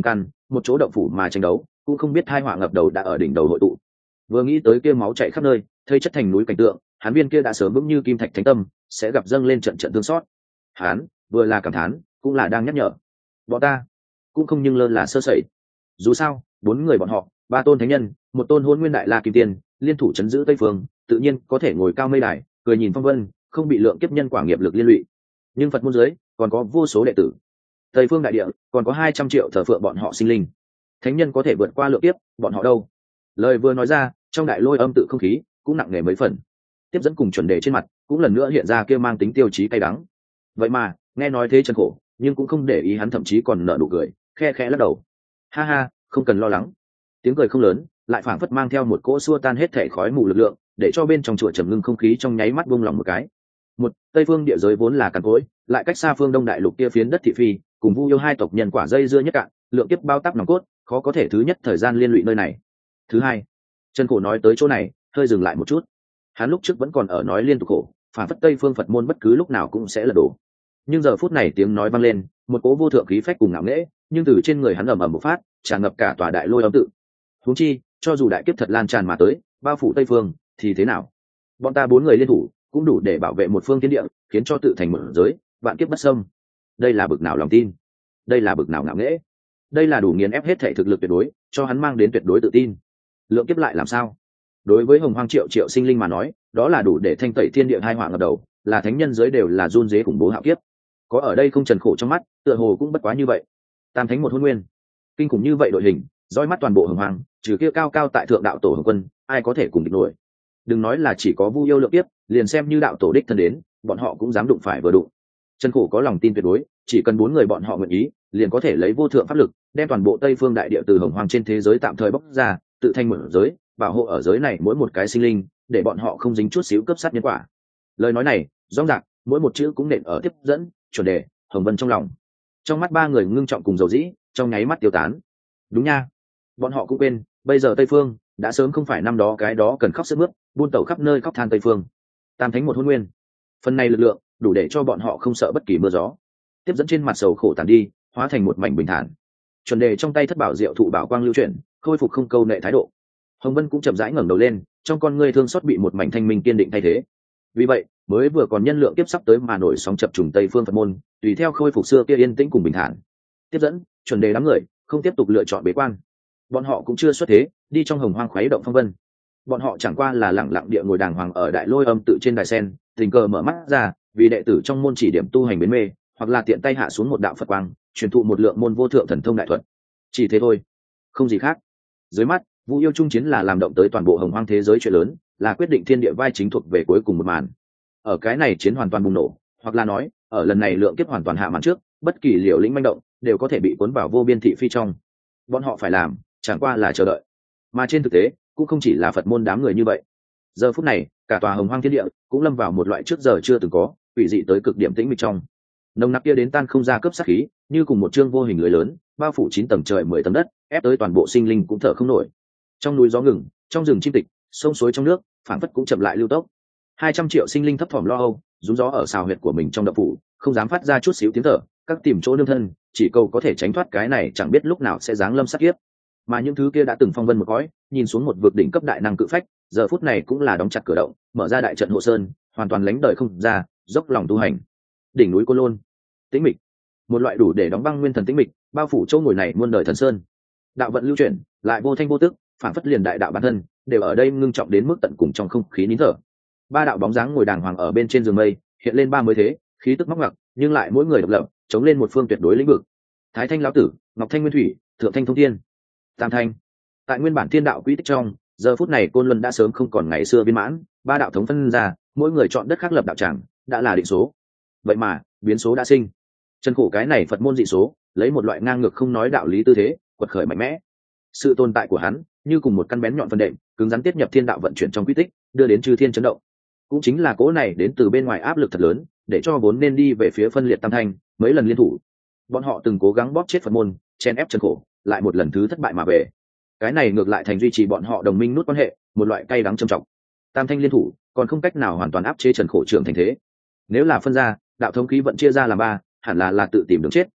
một chỗ động phủ mà tranh đấu, cũng không biết tai họa ngập đầu đã ở đỉnh đầu hội tụ. Vừa nghĩ tới kia máu chảy khắp nơi, thây chất thành núi cảnh tượng, hắn viên kia đã sớm vững như kim thạch thánh tâm sẽ gặp dâng lên trận trận thương xót. Hắn vừa là cảm thán, cũng là đang nhắc nhở bọn ta cũng không nhưng lơ là sơ sẩy. Dù sao 4 người bọn họ, 3 tôn thánh nhân, 1 tôn hôn nguyên đại la kim tiên, liên thủ chấn giữ tây phương, tự nhiên có thể ngồi cao mây đài, cười nhìn phong vân, không bị lượng kiếp nhân quả nghiệp lực liên lụy. Nhưng Phật môn dưới còn có vô số đệ tử, tây phương đại địa còn có 200 triệu thờ phượng bọn họ sinh linh, thánh nhân có thể vượt qua lượng kiếp, bọn họ đâu? Lời vừa nói ra, trong đại lôi âm tự không khí cũng nặng nề mấy phần. Tiếp dẫn cùng chuẩn đề trên mặt cũng lần nữa hiện ra kia mang tính tiêu chí cay đắng. Vậy mà nghe nói thế chân khổ, nhưng cũng không để ý, hắn thậm chí còn nở nụ cười, khe khẽ lắc đầu. Ha ha, không cần lo lắng. Tiếng cười không lớn, lại phảng phất mang theo một cỗ xua tan hết thể khói mù lực lượng, để cho bên trong chùa trầm ngưng không khí trong nháy mắt buông lỏng một cái. Một tây phương địa giới vốn là cằn cỗi, lại cách xa phương đông đại lục kia phiến đất thị phi, cùng Vu yêu hai tộc nhân quả dây dưa nhất cạn, lượng kiếp bao tắc nòng cốt, khó có thể thứ nhất thời gian liên lụy nơi này. Thứ hai, chân khổ nói tới chỗ này, hơi dừng lại một chút. Hắn lúc trước vẫn còn ở nói liên tục khổ, phản phất tây phương Phật môn bất cứ lúc nào cũng sẽ lật đổ. Nhưng giờ phút này tiếng nói vang lên, một cỗ vô thượng khí phách cùng ngạo nghễ, nhưng từ trên người hắn ầm ầm một phát, tràn ngập cả tòa đại lôi âm tự. Huống chi, cho dù đại kiếp thật lan tràn mà tới, bao phủ tây phương, thì thế nào? Bọn ta 4 người liên thủ, cũng đủ để bảo vệ một phương thiên địa, khiến cho tự thành một giới, vạn kiếp bất xâm. Đây là bực nào lòng tin, đây là bực nào ngạo nghễ, đây là đủ nghiền ép hết thể thực lực tuyệt đối, cho hắn mang đến tuyệt đối tự tin. Lượng kiếp lại làm sao? Đối với hồng hoang triệu triệu sinh linh mà nói, đó là đủ để thanh tẩy thiên địa hai họa ngập đầu, là thánh nhân giới đều là run rế khủng bố hạo kiếp. Có ở đây không trần khổ trong mắt, tựa hồ cũng bất quá như vậy. Tam thánh một hôn nguyên, kinh khủng như vậy đội hình, dõi mắt toàn bộ hồng hoang, trừ kia cao cao tại thượng đạo tổ hồng quân, ai có thể cùng địch nổi? Đừng nói là chỉ có Vu yêu lượng kiếp, liền xem như đạo tổ đích thân đến, bọn họ cũng dám đụng phải vừa đụng. Trần khổ có lòng tin tuyệt đối, chỉ cần 4 người bọn họ nguyện ý, liền có thể lấy vô thượng pháp lực, đem toàn bộ tây phương đại địa từ hồng hoang trên thế giới tạm thời bóc ra, tự thành một giới, bảo hộ ở giới này mỗi một cái sinh linh, để bọn họ không dính chút xíu cướp sát nhân quả. Lời nói này rõ ràng, mỗi một chữ cũng nện ở tiếp dẫn, chuẩn đề, hồng vân trong lòng. Trong mắt 3 người ngưng trọng cùng dầu dĩ, trong nháy mắt tiêu tán. Đúng nha, bọn họ cũng quên, bây giờ tây phương đã sớm không phải năm đó cái đó cần khóc sướt mướt, buôn tẩu khắp nơi khóc than tây phương. Tam thánh một hôn nguyên, phần này lực lượng đủ để cho bọn họ không sợ bất kỳ mưa gió. Tiếp dẫn trên mặt sầu khổ tàn đi, hóa thành một mảnh bình thản. Chuẩn đề trong tay thất bảo diệu thụ bảo quang lưu chuyển, khôi phục không câu nệ thái độ. Hồng vân cũng chậm rãi ngẩng đầu lên, trong con ngươi thương xót bị một mảnh thanh minh kiên định thay thế. Vì vậy mới vừa còn nhân lượng tiếp sắp tới mà nổi sóng chập trùng tây phương Phật môn, tùy theo khôi phục xưa kia yên tĩnh cùng bình thản. Tiếp dẫn, chuẩn đề đám người không tiếp tục lựa chọn bế quan. Bọn họ cũng chưa xuất thế, đi trong hồng hoang khuấy động phong vân. Bọn họ chẳng qua là lẳng lặng địa ngồi đàng hoàng ở đại lôi âm tự trên đài sen, tình cờ mở mắt ra, vì đệ tử trong môn chỉ điểm tu hành bến mê, hoặc là tiện tay hạ xuống một đạo Phật quang, truyền thụ một lượng môn vô thượng thần thông đại thuật. Chỉ thế thôi, không gì khác. Dưới mắt, Vu yêu trung chiến là làm động tới toàn bộ hồng hoang thế giới chuyện lớn, là quyết định thiên địa vai chính thuộc về cuối cùng một màn. Ở cái này chiến hoàn toàn bùng nổ, hoặc là nói, ở lần này lượng kiếp hoàn toàn hạ màn trước, bất kỳ liều lĩnh manh động đều có thể bị cuốn vào vô biên thị phi trong. Bọn họ phải làm, chẳng qua là chờ đợi. Mà trên thực tế, cũng không chỉ là Phật môn đám người như vậy. Giờ phút này, cả tòa hồng hoang thiên địa cũng lâm vào một loại trước giờ chưa từng có, quỷ dị tới cực điểm tĩnh mịch trong. Nồng nặc kia đến tan không ra cướp sát khí, như cùng một chương vô hình lưới lớn, bao phủ 9 tầng trời 10 tầng đất, ép tới toàn bộ sinh linh cũng thở không nổi. Trong núi gió ngừng, trong rừng chim tịch, sông suối trong nước, phảng phất cũng chậm lại lưu tốc. 200 triệu sinh linh thấp thỏm lo âu, rú gió ở xào huyệt của mình trong động phủ, không dám phát ra chút xíu tiếng thở, các tìm chỗ nương thân, chỉ cầu có thể tránh thoát cái này chẳng biết lúc nào sẽ giáng lâm sát kiếp. Mà những thứ kia đã từng phong vân một cõi, nhìn xuống một vực đỉnh cấp đại năng cự phách, giờ phút này cũng là đóng chặt cửa động, mở ra đại trận hộ sơn, hoàn toàn lánh đời không ra, dốc lòng tu hành. Đỉnh núi Côn Lôn, tĩnh mịch, một loại đủ để đóng băng nguyên thần tĩnh mịch, bao phủ chỗ ngồi này muôn đời thần sơn. Đạo vận lưu chuyển, lại vô thanh vô tức, phản phất liền đại đạo bản thân, đều ở đây ngưng trọng đến mức tận cùng trong không khí nín thở. 3 đạo bóng dáng ngồi đàng hoàng ở bên trên giường mây, hiện lên 30 thế, khí tức móc ngặc, nhưng lại mỗi người độc lập, chống lên một phương tuyệt đối lĩnh vực. Thái Thanh lão tử, Ngọc Thanh Nguyên Thủy, Thượng Thanh Thông Thiên, Tam Thanh. Tại nguyên bản thiên đạo quỹ tích trong, giờ phút này Côn Luân đã sớm không còn ngày xưa viên mãn, 3 đạo thống phân ra, mỗi người chọn đất khác lập đạo tràng, đã là định số. Vậy mà, biến số đã sinh. Chân khổ cái này Phật môn dị số, lấy một loại ngang ngược không nói đạo lý tư thế, quật khởi mạnh mẽ. Sự tồn tại của hắn, như cùng một căn bén nhọn phân đệm, cứng rắn tiếp nhập thiên đạo vận chuyển trong quy tích, đưa đến chư thiên chấn động. Cũng chính là cỗ này đến từ bên ngoài áp lực thật lớn, để cho vốn nên đi về phía phân liệt tam thanh, mấy lần liên thủ. Bọn họ từng cố gắng bóp chết Phật môn, chen ép chân khổ, lại một lần thứ thất bại mà về. Cái này ngược lại thành duy trì bọn họ đồng minh nút quan hệ, một loại cay đắng trầm trọng. Tam thanh liên thủ, còn không cách nào hoàn toàn áp chế Trần Khổ trưởng thành thế. Nếu là phân ra, đạo thống khí vận chia ra làm 3, hẳn là tự tìm đường chết,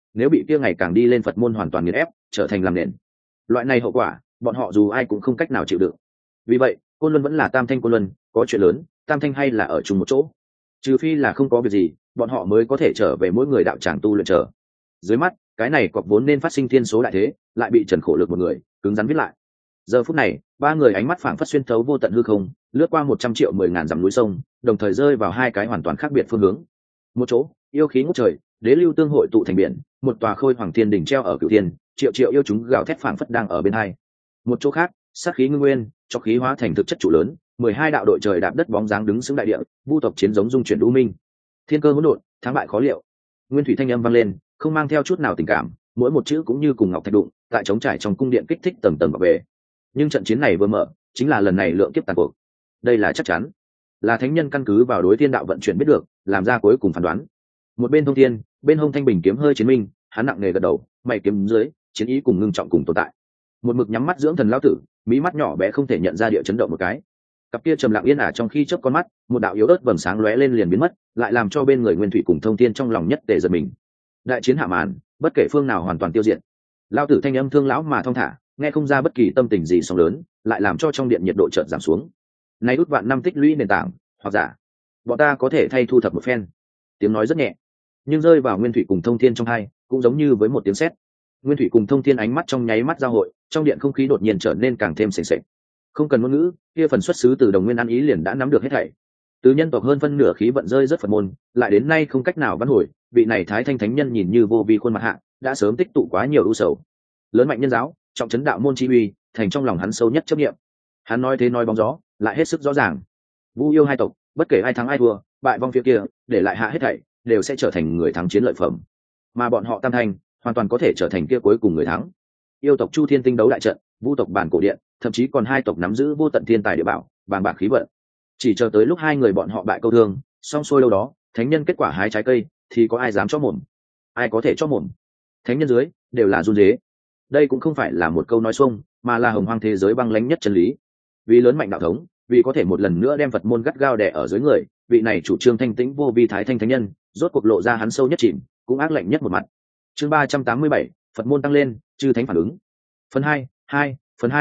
nếu bị kia ngày càng đi lên Phật môn hoàn toàn nghiền ép trở thành làm nền, loại này hậu quả bọn họ dù ai cũng không cách nào chịu đựng. Vì vậy Côn Luân vẫn là Tam Thanh Côn Luân, có chuyện lớn Tam Thanh hay là ở chung một chỗ, trừ phi là không có việc gì bọn họ mới có thể trở về mỗi người đạo tràng tu luyện trở. Dưới mắt cái này cọc vốn nên phát sinh thiên số đại thế lại bị Trần Khổ Lực một người cứng rắn viết lại. Giờ phút này ba người ánh mắt phảng phất xuyên thấu vô tận hư không, lướt qua 100 triệu 10 ngàn dặm núi sông, đồng thời rơi vào hai cái hoàn toàn khác biệt phương hướng. Một chỗ yêu khí ngút trời, đế lưu tương hội tụ thành biển, một tòa khôi hoàng thiên đỉnh treo ở cửu thiên, triệu triệu yêu chúng gào thét phảng phất đang ở bên hai. Một chỗ khác sát khí ngưng nguyên, cho khí hóa thành thực chất trụ lớn, 12 đạo đội trời đạp đất bóng dáng đứng sững đại địa, vu tộc chiến giống dung chuyển u minh, thiên cơ hỗn độn, thắng bại khó liệu. Nguyên thủy thanh âm vang lên, không mang theo chút nào tình cảm, mỗi một chữ cũng như cùng ngọc thạch đụng, tại trống trải trong cung điện kích thích tầng tầng bảo vệ. Nhưng trận chiến này vừa mở, chính là lần này lượng kiếp tàn cuộc. Đây là chắc chắn, là thánh nhân căn cứ vào đối thiên đạo vận chuyển biết được, làm ra cuối cùng phán đoán. Một bên thông thiên, bên hông thanh bình kiếm hơi chiến minh, hắn nặng nề gật đầu, mày kiếm dưới, chiến ý cùng ngưng trọng cùng tồn tại. Một mực nhắm mắt dưỡng thần lão tử, mí mắt nhỏ bé không thể nhận ra địa chấn động một cái. Cặp kia trầm lặng yên ả trong khi chớp con mắt, một đạo yếu ớt vầng sáng lóe lên liền biến mất, lại làm cho bên người Nguyên Thủy cùng Thông Thiên trong lòng nhất tề giật mình. Đại chiến hạ màn, bất kể phương nào hoàn toàn tiêu diệt. Lão tử thanh âm thương lão mà thong thả, nghe không ra bất kỳ tâm tình gì sóng lớn, lại làm cho trong điện nhiệt độ chợt giảm xuống. Nay út vạn năm tích lũy nền tảng, hoặc giả bọn ta có thể thay thu thập một phen. Tiếng nói rất nhẹ, nhưng rơi vào Nguyên Thủy cùng Thông Thiên trong hai, cũng giống như với một tiếng sét. Nguyên Thủy cùng Thông Thiên ánh mắt trong nháy mắt giao hội, trong điện không khí đột nhiên trở nên càng thêm sền sệt. Không cần ngôn ngữ, kia phần xuất xứ từ đồng nguyên ăn ý liền đã nắm được hết thảy. Từ nhân tộc hơn phân nửa khí vận rơi rất Phật môn, lại đến nay không cách nào vãn hồi, vị này Thái Thanh Thánh Nhân nhìn như vô vi khuôn mặt hạ, đã sớm tích tụ quá nhiều ưu sầu. Lớn mạnh nhân giáo, trọng trấn đạo môn chi uy, thành trong lòng hắn sâu nhất chấp niệm. Hắn nói thế nói bóng gió, lại hết sức rõ ràng. Vu yêu hai tộc, bất kể ai thắng ai thua, bại vong phía kia, để lại hạ hết thảy, đều sẽ trở thành người thắng chiến lợi phẩm. Mà bọn họ Tam Thanh, hoàn toàn có thể trở thành kia cuối cùng người thắng. Yêu tộc Chu Thiên tinh đấu đại trận, Vu tộc bản cổ điện, thậm chí còn hai tộc nắm giữ vô tận thiên tài địa bảo, bàng bạc khí vận. Chỉ chờ tới lúc hai người bọn họ bại câu thương, xong xuôi đâu đó, thánh nhân kết quả hái trái cây, thì có ai dám cho mồm? Ai có thể cho mồm? Thánh nhân dưới đều là run rế. Đây cũng không phải là một câu nói xuông, mà là hồng hoang thế giới băng lãnh nhất chân lý. Vì lớn mạnh đạo thống, vì có thể một lần nữa đem Phật môn gắt gao đè ở dưới người, vị này chủ trương thanh tĩnh vô vi Thái Thanh Thánh Nhân, rốt cuộc lộ ra hắn sâu nhất chìm, cũng ác lạnh nhất một mặt. Chương 387, Phật môn tăng lên, chư thánh phản ứng. Phần 2,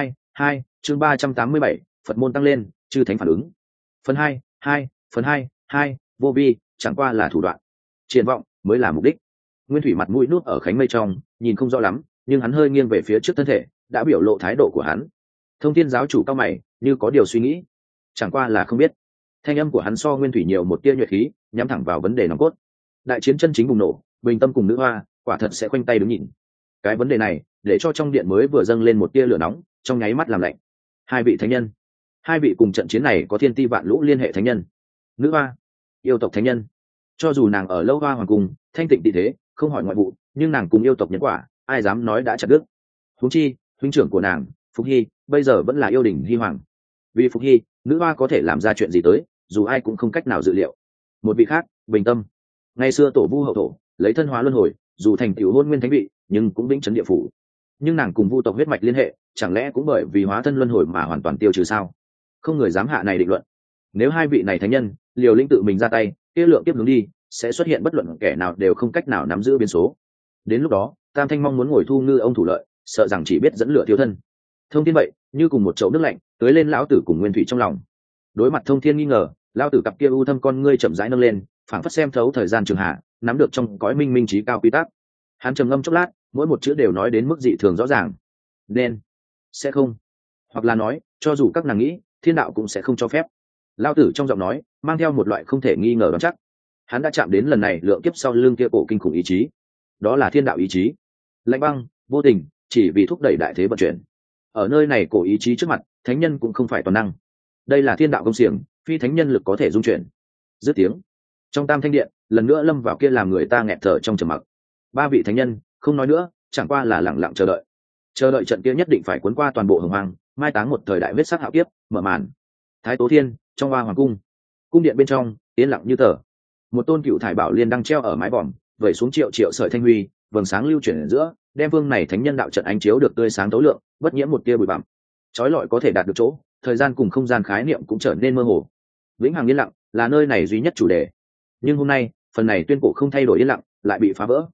chương 387, Phật môn tăng lên, chư thánh phản ứng. Phần 2, vô vi chẳng qua là thủ đoạn, triển vọng mới là mục đích. Nguyên Thủy mặt mũi nuốt ở khánh mây trong, nhìn không rõ lắm, nhưng hắn hơi nghiêng về phía trước thân thể, đã biểu lộ thái độ của hắn. Thông Thiên giáo chủ cao mày, như có điều suy nghĩ, chẳng qua là không biết. Thanh âm của hắn so Nguyên Thủy nhiều một tia nhuệ khí, nhắm thẳng vào vấn đề nòng cốt. Đại chiến chân chính bùng nổ, Bình Tâm cùng Nữ Hoa, quả thật sẽ khoanh tay đứng nhìn. Cái vấn đề này, để cho trong điện mới vừa dâng lên một tia lửa nóng, trong nháy mắt làm lạnh. Hai vị thánh nhân, hai vị cùng trận chiến này có thiên ti vạn lũ liên hệ thánh nhân. Nữ Hoa, yêu tộc thánh nhân. Cho dù nàng ở Lâu Hoa hoàng cung, thanh tịnh tị thế, không hỏi ngoại vụ, nhưng nàng cùng yêu tộc nhân quả, ai dám nói đã chặt đứt. Huống chi, huynh trưởng của nàng, Phục Hy, bây giờ vẫn là yêu đình Hy hoàng. Vì Phục Hy, Nữ Hoa có thể làm ra chuyện gì tới, dù ai cũng không cách nào dự liệu. Một vị khác, Bình Tâm, ngày xưa tổ vu hậu thổ, lấy thân hóa luân hồi, dù thành tiểu hôn nguyên thánh vị, nhưng cũng vĩnh trấn địa phủ. Nhưng nàng cùng vu tộc huyết mạch liên hệ, chẳng lẽ cũng bởi vì hóa thân luân hồi mà hoàn toàn tiêu trừ sao? Không người dám hạ này định luận. Nếu hai vị này thánh nhân liều lĩnh tự mình ra tay, kia lượng tiếp hướng đi sẽ xuất hiện bất luận kẻ nào đều không cách nào nắm giữ biến số. Đến lúc đó, Tam Thanh mong muốn ngồi thu ngư ông thủ lợi, sợ rằng chỉ biết dẫn lửa thiêu thân. Thông Thiên vậy, như cùng một chậu nước lạnh tưới lên lão tử cùng Nguyên Thủy trong lòng. Đối mặt Thông Thiên nghi ngờ, lão tử cặp kia u thâm con ngươi chậm rãi nâng lên, phảng phất xem thấu thời gian trường hạ, nắm được trong cõi minh minh trí cao quy tắc. Hắn trầm ngâm chốc lát, mỗi một chữ đều nói đến mức dị thường rõ ràng. Nên, sẽ không, hoặc là nói, cho dù các nàng nghĩ, thiên đạo cũng sẽ không cho phép. Lão tử trong giọng nói mang theo một loại không thể nghi ngờ đoán chắc. Hắn đã chạm đến lần này lượng kiếp sau lưng kia cổ kinh khủng ý chí. Đó là thiên đạo ý chí, lạnh băng, vô tình, chỉ vì thúc đẩy đại thế vận chuyển. Ở nơi này cổ ý chí trước mặt, thánh nhân cũng không phải toàn năng. Đây là thiên đạo công xiềng, phi thánh nhân lực có thể dung chuyển. Dứt tiếng, trong Tam Thanh điện lần nữa lâm vào kia làm người ta nghẹt thở trong trầm mặc. Ba vị thánh nhân không nói nữa, chẳng qua là lặng lặng chờ đợi trận kia nhất định phải cuốn qua toàn bộ hồng hoang, mai táng một thời đại huyết sắc hạo kiếp mở màn. Thái Tố Thiên trong Hoa Hoàng cung, cung điện bên trong yên lặng như tờ. Một tôn cựu thải bảo liên đang treo ở mái vòm, vẩy xuống triệu triệu sợi thanh huy, vầng sáng lưu chuyển ở giữa, đem vương này thánh nhân đạo trận ánh chiếu được tươi sáng tối lượng, bất nhiễm một tia bụi bặm. Chói lọi có thể đạt được chỗ, thời gian cùng không gian khái niệm cũng trở nên mơ hồ. Vĩnh hằng yên lặng là nơi này duy nhất chủ đề. Nhưng hôm nay, phần này tuyên cổ không thay đổi yên lặng lại bị phá vỡ.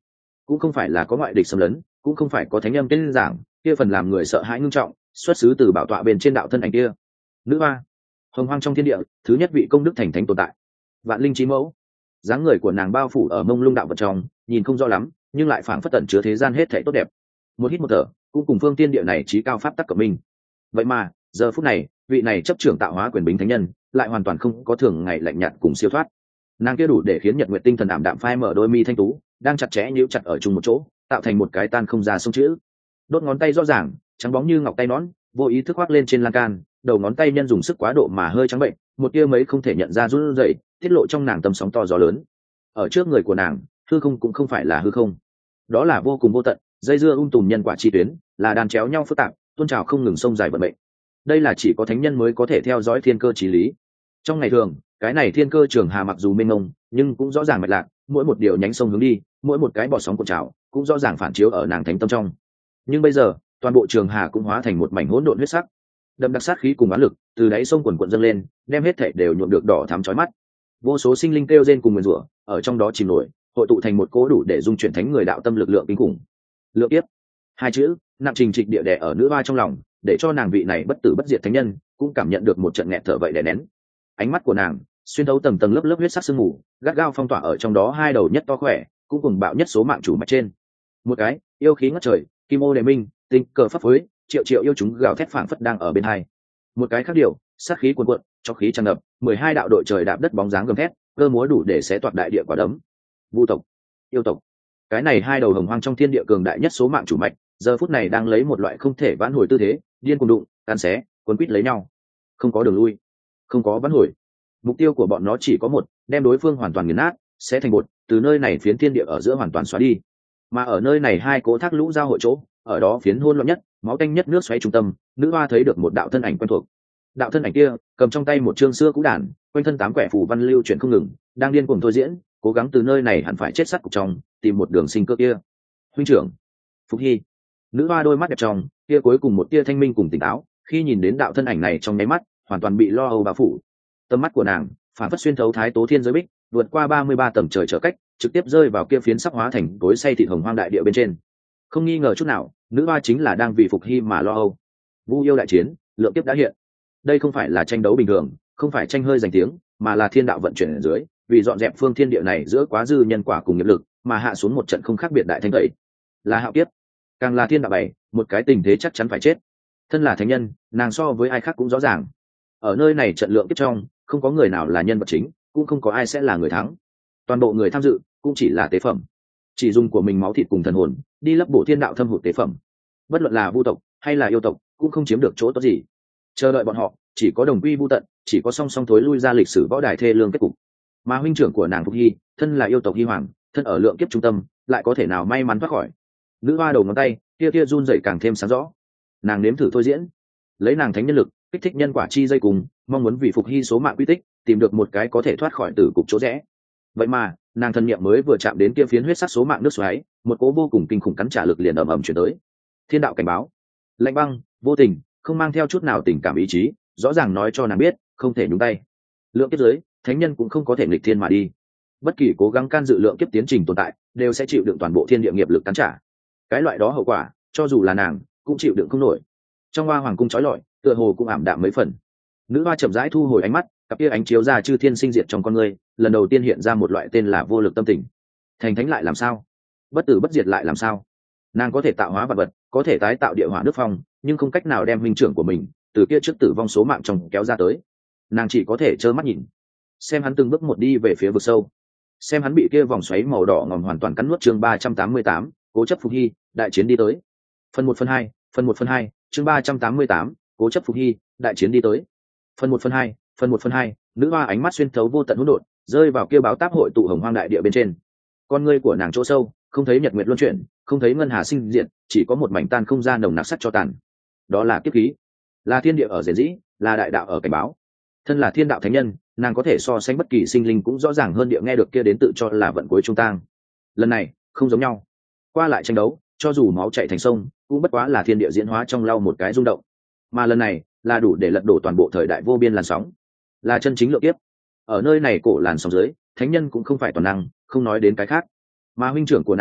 cũng không phải là có ngoại địch xâm lấn, cũng không phải có thánh âm tên giảng kia phần làm người sợ hãi ngưng trọng xuất xứ từ bảo tọa bên trên đạo thân ảnh kia. Nữ hoa, hồng hoang trong thiên địa thứ nhất vị công đức thành thánh tồn tại, vạn linh chí mẫu. Dáng người của nàng bao phủ ở mông lung đạo vật trong, nhìn không rõ lắm nhưng lại phảng phất tẩn chứa thế gian hết thảy tốt đẹp. Một hít một thở cũng cùng phương tiên địa này trí cao pháp tắc cộng minh. Vậy mà giờ phút này vị này chấp trưởng tạo hóa quyền bính thánh nhân lại hoàn toàn không có thường ngày lạnh nhạt cùng siêu thoát. Nàng kia đủ để khiến nhật nguyện tinh thần ảm đạm phai mở đôi mi thanh tú đang chặt chẽ nhíu chặt ở chung một chỗ, tạo thành một cái tan không ra sông chữ. Đốt ngón tay rõ ràng trắng bóng như ngọc tay nón, vô ý thức khoác lên trên lan can, đầu ngón tay nhân dùng sức quá độ mà hơi trắng bệnh, một tia mấy không thể nhận ra run rẩy tiết lộ trong nàng tâm sóng to gió lớn. Ở trước người của nàng, hư không cũng không phải là hư không, đó là vô cùng vô tận dây dưa tùm nhân quả chi tuyến, là đàn chéo nhau phức tạp tuôn trào không ngừng sông dài vận mệnh. Đây là chỉ có thánh nhân mới có thể theo dõi thiên cơ chí lý. Trong ngày thường cái này thiên cơ trường hà mặc dù mênh mông nhưng cũng rõ ràng mạch lạc, mỗi một điều nhánh sông hướng đi, mỗi một cái bọt sóng cuộn trào cũng rõ ràng phản chiếu ở nàng thánh tâm trong. Nhưng bây giờ toàn bộ trường hà cũng hóa thành một mảnh hỗn độn huyết sắc, đậm đặc sát khí cùng oán lực từ đáy sông quần quận dâng lên, đem hết thảy đều nhuộm được đỏ thắm chói mắt. Vô số sinh linh kêu rên cùng nguyền rủa ở trong đó chìm nổi, hội tụ thành một cỗ đủ để dung chuyển thánh người đạo tâm lực lượng kinh khủng. Lượng kiếp, hai chữ nặng trình trịch địa đè ở nữ hoa trong lòng, để cho nàng vị này bất tử bất diệt thánh nhân cũng cảm nhận được một trận nghẹt thở vậy đè nén. Ánh mắt của nàng xuyên thấu tầng tầng lớp lớp huyết sắc sương mù, gắt gao phong tỏa ở trong đó hai đầu nhất to khỏe cũng cùng bạo nhất số mạng chủ mạch trên. Một cái yêu khí ngất trời, kim ô đề minh, tinh cờ pháp phối, triệu triệu yêu chúng gào thét phảng phất đang ở bên hai. Một cái khác điều sát khí cuồn cuộn, cho khí tràn ngập, 12 đạo đội trời đạp đất bóng dáng gầm thét, cơ múa đủ để xé toạc đại địa quả đấm. Vu tộc, yêu tộc, cái này hai đầu hồng hoang trong thiên địa cường đại nhất số mạng chủ mạch, giờ phút này đang lấy một loại không thể vãn hồi tư thế, điên cuồng đụng, tan xé, cuốn quýt lấy nhau, không có đường lui, không có vãn hồi. Mục tiêu của bọn nó chỉ có một, đem đối phương hoàn toàn nghiền nát, sẽ thành bột, từ nơi này phiến thiên địa ở giữa hoàn toàn xóa đi. Mà ở nơi này hai cỗ thác lũ giao hội chỗ, ở đó phiến hỗn loạn nhất, máu tanh nhất nước xoáy trung tâm, nữ hoa thấy được một đạo thân ảnh quen thuộc. Đạo thân ảnh kia cầm trong tay một chương xưa cũ đàn, quanh thân tám quẻ phù văn lưu chuyển không ngừng, đang điên cuồng thôi diễn, cố gắng từ nơi này hẳn phải chết sắt cục trong tìm một đường sinh cơ kia. Huynh trưởng Phục Hy. Nữ hoa đôi mắt đẹp trong kia cuối cùng một tia thanh minh cùng tỉnh táo, khi nhìn đến đạo thân ảnh này trong nháy mắt hoàn toàn bị lo âu bao phủ. Tầm mắt của nàng phản phất xuyên thấu thái tố thiên giới bích, vượt qua 33 tầng trời trở cách, trực tiếp rơi vào kia phiến sắc hóa thành tối say thịt hồng hoang đại địa bên trên. Không nghi ngờ chút nào, nữ hoa chính là đang vì Phục Hy mà lo âu. Vu yêu đại chiến, lượng kiếp đã hiện. Đây không phải là tranh đấu bình thường, không phải tranh hơi giành tiếng, mà là thiên đạo vận chuyển ở dưới, vì dọn dẹp phương thiên địa này giữa quá dư nhân quả cùng nghiệp lực, mà hạ xuống một trận không khác biệt đại thanh tẩy. Là hạo kiếp, càng là thiên đạo bày, một cái tình thế chắc chắn phải chết. Thân là thánh nhân, nàng so với ai khác cũng rõ ràng. Ở nơi này trận lượng kiếp trong, không có người nào là nhân vật chính, cũng không có ai sẽ là người thắng. Toàn bộ người tham dự cũng chỉ là tế phẩm, chỉ dùng của mình máu thịt cùng thần hồn đi lấp bổ thiên đạo thâm hụt tế phẩm. Bất luận là vu tộc hay là yêu tộc, cũng không chiếm được chỗ tốt gì. Chờ đợi bọn họ chỉ có đồng quy vu tận, chỉ có song song thối lui ra lịch sử võ đài thê lương kết cục. Mà huynh trưởng của nàng Phục Hy, thân là yêu tộc Hy Hoàng, thân ở lượng kiếp trung tâm, lại có thể nào may mắn thoát khỏi. Nữ hoa đầu ngón tay kia kia run dậy càng thêm sáng rõ. Nàng nếm thử thôi diễn, lấy nàng thánh nhân lực kích thích nhân quả chi dây cùng, mong muốn vì Phục Hy số mạng quy tích tìm được một cái có thể thoát khỏi tử cục chỗ rẽ. Vậy mà nàng thần niệm mới vừa chạm đến kia phiến huyết sắc số mạng nước xoáy, một cỗ vô cùng kinh khủng cắn trả lực liền ầm ầm chuyển tới. Thiên đạo cảnh báo, lạnh băng vô tình, không mang theo chút nào tình cảm ý chí, rõ ràng nói cho nàng biết không thể nhúng tay. Lượng kiếp dưới, thánh nhân cũng không có thể nghịch thiên mà đi. Bất kỳ cố gắng can dự lượng kiếp tiến trình tồn tại đều sẽ chịu đựng toàn bộ thiên địa nghiệp lực cắn trả. Cái loại đó hậu quả cho dù là nàng cũng chịu đựng không nổi. Trong hoa hoàng cung trói lọi, tựa hồ cũng ảm đạm mấy phần. Nữ hoa chậm rãi thu hồi ánh mắt, cặp kia ánh chiếu ra chư thiên sinh diệt trong con người, lần đầu tiên hiện ra một loại tên là vô lực tâm tình. Thành thánh lại làm sao? Bất tử bất diệt lại làm sao? Nàng có thể tạo hóa vật vật, có thể tái tạo địa hỏa nước phong, nhưng không cách nào đem huynh trưởng của mình từ kia trước tử vong số mạng trong kéo ra tới. Nàng chỉ có thể trơ mắt nhìn, xem hắn từng bước một đi về phía vực sâu, xem hắn bị kia vòng xoáy màu đỏ ngòm hoàn toàn cắn nuốt. Chương 388, cố chấp Phục Hy, đại chiến đi tới. Phần 1/2, phần 1/2, chương 388, cố chấp Phục Hy, đại chiến đi tới. Phần 1/2, phần 1/2, nữ hoa ánh mắt xuyên thấu vô tận hỗn độn, rơi vào kia báo táp hội tụ hồng hoang đại địa bên trên. Con ngươi của nàng chỗ sâu, không thấy nhật nguyệt luân chuyển, không thấy ngân hà sinh diệt, chỉ có một mảnh tan không gian nồng nặc sắt cho tàn. Đó là kiếp khí, là thiên địa ở rền rĩ, là đại đạo ở cảnh báo. Thân là thiên đạo thánh nhân, nàng có thể so sánh bất kỳ sinh linh cũng rõ ràng hơn địa nghe được kia đến tự cho là vận cuối trung tang. Lần này không giống nhau, qua lại tranh đấu, cho dù máu chảy thành sông, cũng bất quá là thiên địa diễn hóa trong lau một cái rung động. Mà lần này là đủ để lật đổ toàn bộ thời đại vô biên làn sóng, là chân chính lượng kiếp. Ở nơi này cổ làn sóng dưới, thánh nhân cũng không phải toàn năng, không nói đến cái khác. Mà huynh trưởng của nàng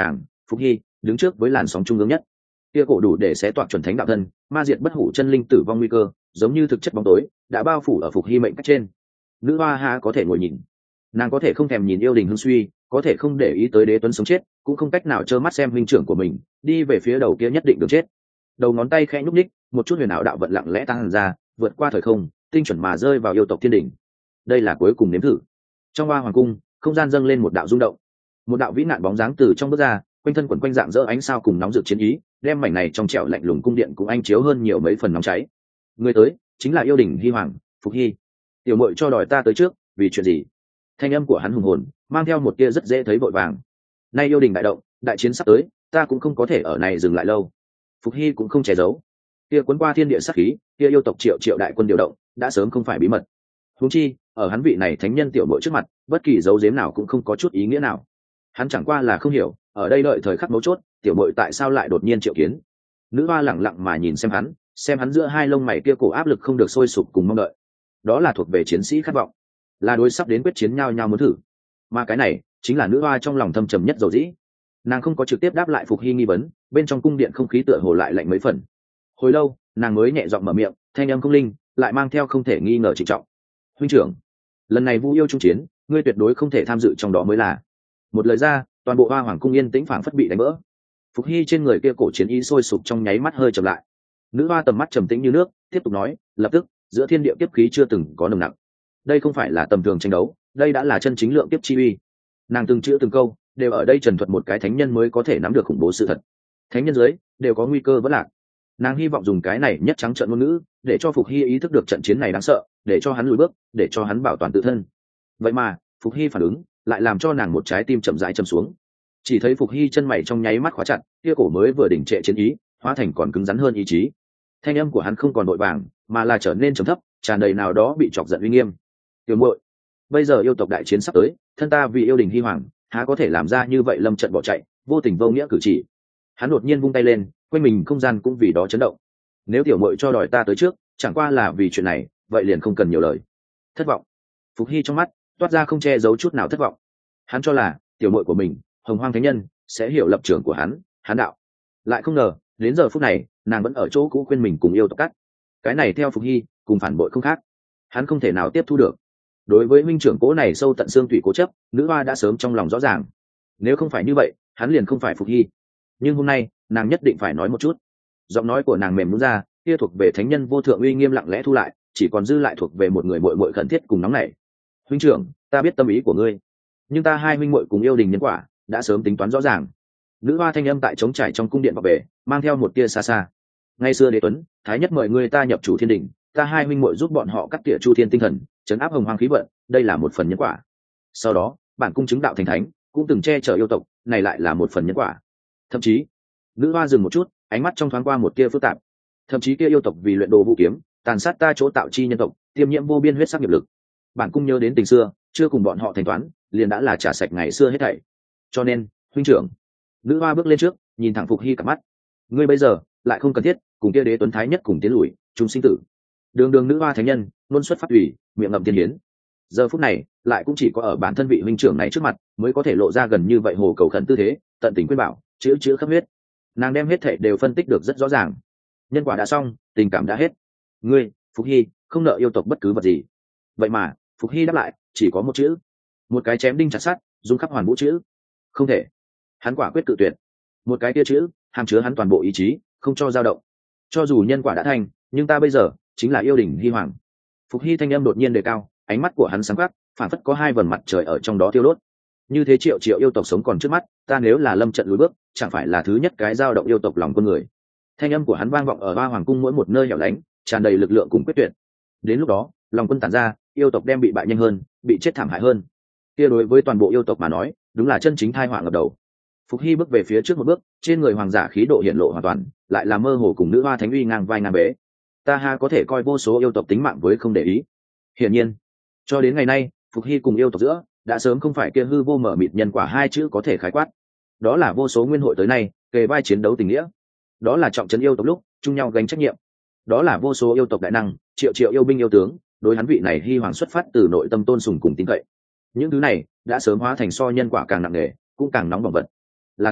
Phục Hy đứng trước với làn sóng trung ương nhất, kia cổ đủ để xé toạc chuẩn thánh đạo thân, ma diệt bất hủ chân linh tử vong nguy cơ, giống như thực chất bóng tối đã bao phủ ở Phục Hy mệnh cách trên. Nữ hoa ha có thể ngồi nhìn, nàng có thể không thèm nhìn yêu đình hưng suy, có thể không để ý tới đế tuấn sống chết, cũng không cách nào trơ mắt xem huynh trưởng của mình đi về phía đầu kia nhất định đường chết. Đầu ngón tay khẽ nhúc nhích, một chút huyền ảo đạo vận lặng lẽ tăng ra, vượt qua thời không, tinh chuẩn mà rơi vào yêu tộc thiên đỉnh. Đây là cuối cùng nếm thử. Trong hoa hoàng cung, không gian dâng lên một đạo rung động, một đạo vĩ nạn bóng dáng từ trong bước ra, quanh thân quần quanh dạng dỡ ánh sao cùng nóng rực chiến ý, đem mảnh này trong trẻo lạnh lùng cung điện cũng anh chiếu hơn nhiều mấy phần nóng cháy. Người tới chính là yêu đình Hy hoàng, Phục Hy. Tiểu muội cho đòi ta tới trước, vì chuyện gì? Thanh âm của hắn hùng hồn, mang theo một tia rất dễ thấy vội vàng. Nay yêu đình đại động, đại chiến sắp tới, ta cũng không có thể ở này dừng lại lâu. Phục Hy cũng không che giấu, kia cuốn qua thiên địa sát khí, kia yêu tộc triệu triệu đại quân điều động, đã sớm không phải bí mật. Huống chi, ở hắn vị này thánh nhân tiểu muội trước mặt, bất kỳ dấu giếm nào cũng không có chút ý nghĩa nào. Hắn chẳng qua là không hiểu, ở đây đợi thời khắc mấu chốt, tiểu muội tại sao lại đột nhiên triệu kiến. Nữ hoa lẳng lặng mà nhìn xem hắn giữa hai lông mày kia cổ áp lực không được sôi sục cùng mong đợi. Đó là thuộc về chiến sĩ khát vọng, là đối sắp đến quyết chiến nhau nhau muốn thử. Mà cái này chính là nữ hoa trong lòng thâm trầm nhất dầu dĩ. Nàng không có trực tiếp đáp lại Phục Hy nghi vấn, bên trong cung điện không khí tựa hồ lại lạnh mấy phần. Hồi lâu, nàng mới nhẹ giọng mở miệng, thanh âm không linh, lại mang theo không thể nghi ngờ trịnh trọng. Huynh trưởng, lần này Vu yêu trung chiến, ngươi tuyệt đối không thể tham dự trong đó mới là. Một lời ra, toàn bộ hoa hoàng cung yên tĩnh phảng phất bị đánh vỡ. Phục Hy trên người kia cổ chiến ý sôi sục trong nháy mắt hơi chậm lại. Nữ hoa tầm mắt trầm tĩnh như nước, tiếp tục nói, lập tức, giữa thiên địa kiếp khí chưa từng có nồng nặc. Đây không phải là tầm thường tranh đấu, đây đã là chân chính lượng kiếp chi uy. Nàng từng chữ từng câu đều ở đây trần thuật một cái thánh nhân mới có thể nắm được khủng bố sự thật. Thánh nhân dưới đều có nguy cơ vỡ lạc. Nàng hy vọng dùng cái này nhất trắng trợn ngôn ngữ để cho Phục Hy ý thức được trận chiến này đáng sợ, để cho hắn lùi bước, để cho hắn bảo toàn tự thân. Vậy mà Phục Hy phản ứng lại làm cho nàng một trái tim chậm rãi châm xuống. Chỉ thấy Phục Hy chân mày trong nháy mắt khóa chặt, kia cổ mới vừa đỉnh trệ chiến ý hóa thành còn cứng rắn hơn ý chí. Thanh âm của hắn không còn vội vàng, mà là trở nên trầm thấp, tràn đầy nào đó bị chọc giận uy nghiêm. Tiểu muội, bây giờ yêu tộc đại chiến sắp tới, thân ta vì yêu đình Hy hoàng, há có thể làm ra như vậy lâm trận bỏ chạy, vô tình vô nghĩa cử chỉ. Hắn đột nhiên vung tay lên, quanh mình không gian cũng vì đó chấn động. Nếu tiểu muội cho đòi ta tới trước, chẳng qua là vì chuyện này, vậy liền không cần nhiều lời. Thất vọng. Phục Hy trong mắt toát ra không che giấu chút nào thất vọng. Hắn cho là tiểu muội của mình, Hồng Hoang Thánh Nhân, sẽ hiểu lập trường của hắn đạo. Lại không ngờ, đến giờ phút này, nàng vẫn ở chỗ cũ khuyên mình cùng yêu tộc cắt. Cái này theo Phục Hy, cùng phản bội không khác. Hắn không thể nào tiếp thu được. Đối với huynh trưởng cố này sâu tận xương tủy cố chấp, nữ hoa đã sớm trong lòng rõ ràng. Nếu không phải như vậy, hắn liền không phải Phục Hy. Nhưng hôm nay, nàng nhất định phải nói một chút. Giọng nói của nàng mềm nhũn ra, kia thuộc về thánh nhân vô thượng uy nghiêm lặng lẽ thu lại, chỉ còn dư lại thuộc về một người muội muội khẩn thiết cùng nóng nảy. Huynh trưởng, ta biết tâm ý của ngươi, nhưng ta hai huynh muội cùng yêu đình nhân quả đã sớm tính toán rõ ràng. Nữ hoa thanh âm tại trống trải trong cung điện vào về, mang theo một tia xa xa. Ngày xưa đế tuấn thái nhất mời ngươi ta nhập chủ thiên đình, ta hai huynh muội giúp bọn họ cắt tỉa chu thiên tinh thần, chấn áp hồng hoang khí vận, đây là một phần nhân quả. Sau đó bản cung chứng đạo thành thánh, cũng từng che chở yêu tộc, này lại là một phần nhân quả. Thậm chí, nữ hoa dừng một chút, ánh mắt trong thoáng qua một tia phức tạp. Thậm chí kia yêu tộc vì luyện đồ vũ kiếm, tàn sát ta chỗ tạo chi nhân tộc, tiêm nhiễm vô biên huyết sắc nghiệp lực. Bản cung nhớ đến tình xưa, chưa cùng bọn họ thanh toán, liền đã là trả sạch ngày xưa hết thảy. Cho nên, huynh trưởng. Nữ hoa bước lên trước, nhìn thẳng Phục Hy cặp mắt. Ngươi bây giờ lại không cần thiết cùng kia đế tuấn thái nhất cùng tiến lùi, chúng sinh tử. Đường đường nữ hoa thánh nhân, luôn xuất phát ủy, miệng ngậm tiên hiến. Giờ phút này, lại cũng chỉ có ở bản thân vị huynh trưởng này trước mặt, mới có thể lộ ra gần như vậy hồ cầu khẩn tư thế, tận tình khuyên bảo, chữ khắp huyết. Nàng đem hết thảy đều phân tích được rất rõ ràng. Nhân quả đã xong, tình cảm đã hết. Ngươi, Phục Hy, không nợ yêu tộc bất cứ vật gì. Vậy mà, Phục Hy đáp lại, chỉ có một chữ, một cái chém đinh chặt sắt, dung khắp hoàn vũ chữ. Không thể. Hắn quả quyết cự tuyệt. Một cái kia chữ, hàm chứa hắn toàn bộ ý chí, không cho dao động. Cho dù nhân quả đã thành, nhưng ta bây giờ chính là yêu đình Hy hoàng. Phục Hy thanh âm đột nhiên đề cao, ánh mắt của hắn sáng quắc, phản phất có hai vầng mặt trời ở trong đó thiêu đốt. Như thế triệu triệu yêu tộc sống còn trước mắt, ta nếu là lâm trận lùi bước, chẳng phải là thứ nhất cái dao động yêu tộc lòng con người. Thanh âm của hắn vang vọng ở ba hoàng cung mỗi một nơi hẻo lánh, tràn đầy lực lượng cùng quyết tuyệt. Đến lúc đó, lòng quân tản ra, yêu tộc đem bị bại nhanh hơn, bị chết thảm hại hơn. Kia đối với toàn bộ yêu tộc mà nói, đúng là chân chính tai họa ngập đầu. Phục Hy bước về phía trước một bước, trên người hoàng giả khí độ hiện lộ hoàn toàn, lại là mơ hồ cùng nữ hoa thánh uy ngang vai ngang bế. Ta ha có thể coi vô số yêu tộc tính mạng với không để ý. Hiển nhiên, cho đến ngày nay, Phục Hy cùng yêu tộc giữa đã sớm không phải kia hư vô mở mịt nhân quả hai chữ có thể khái quát. Đó là vô số nguyên hội tới nay kề vai chiến đấu tình nghĩa. Đó là trọng trấn yêu tộc lúc chung nhau gánh trách nhiệm. Đó là vô số yêu tộc đại năng, triệu triệu yêu binh yêu tướng, đối hắn vị này Hy hoàng xuất phát từ nội tâm tôn sùng cùng tín cậy. Những thứ này đã sớm hóa thành so nhân quả càng nặng nề, cũng càng nóng bỏng vật. Là tình,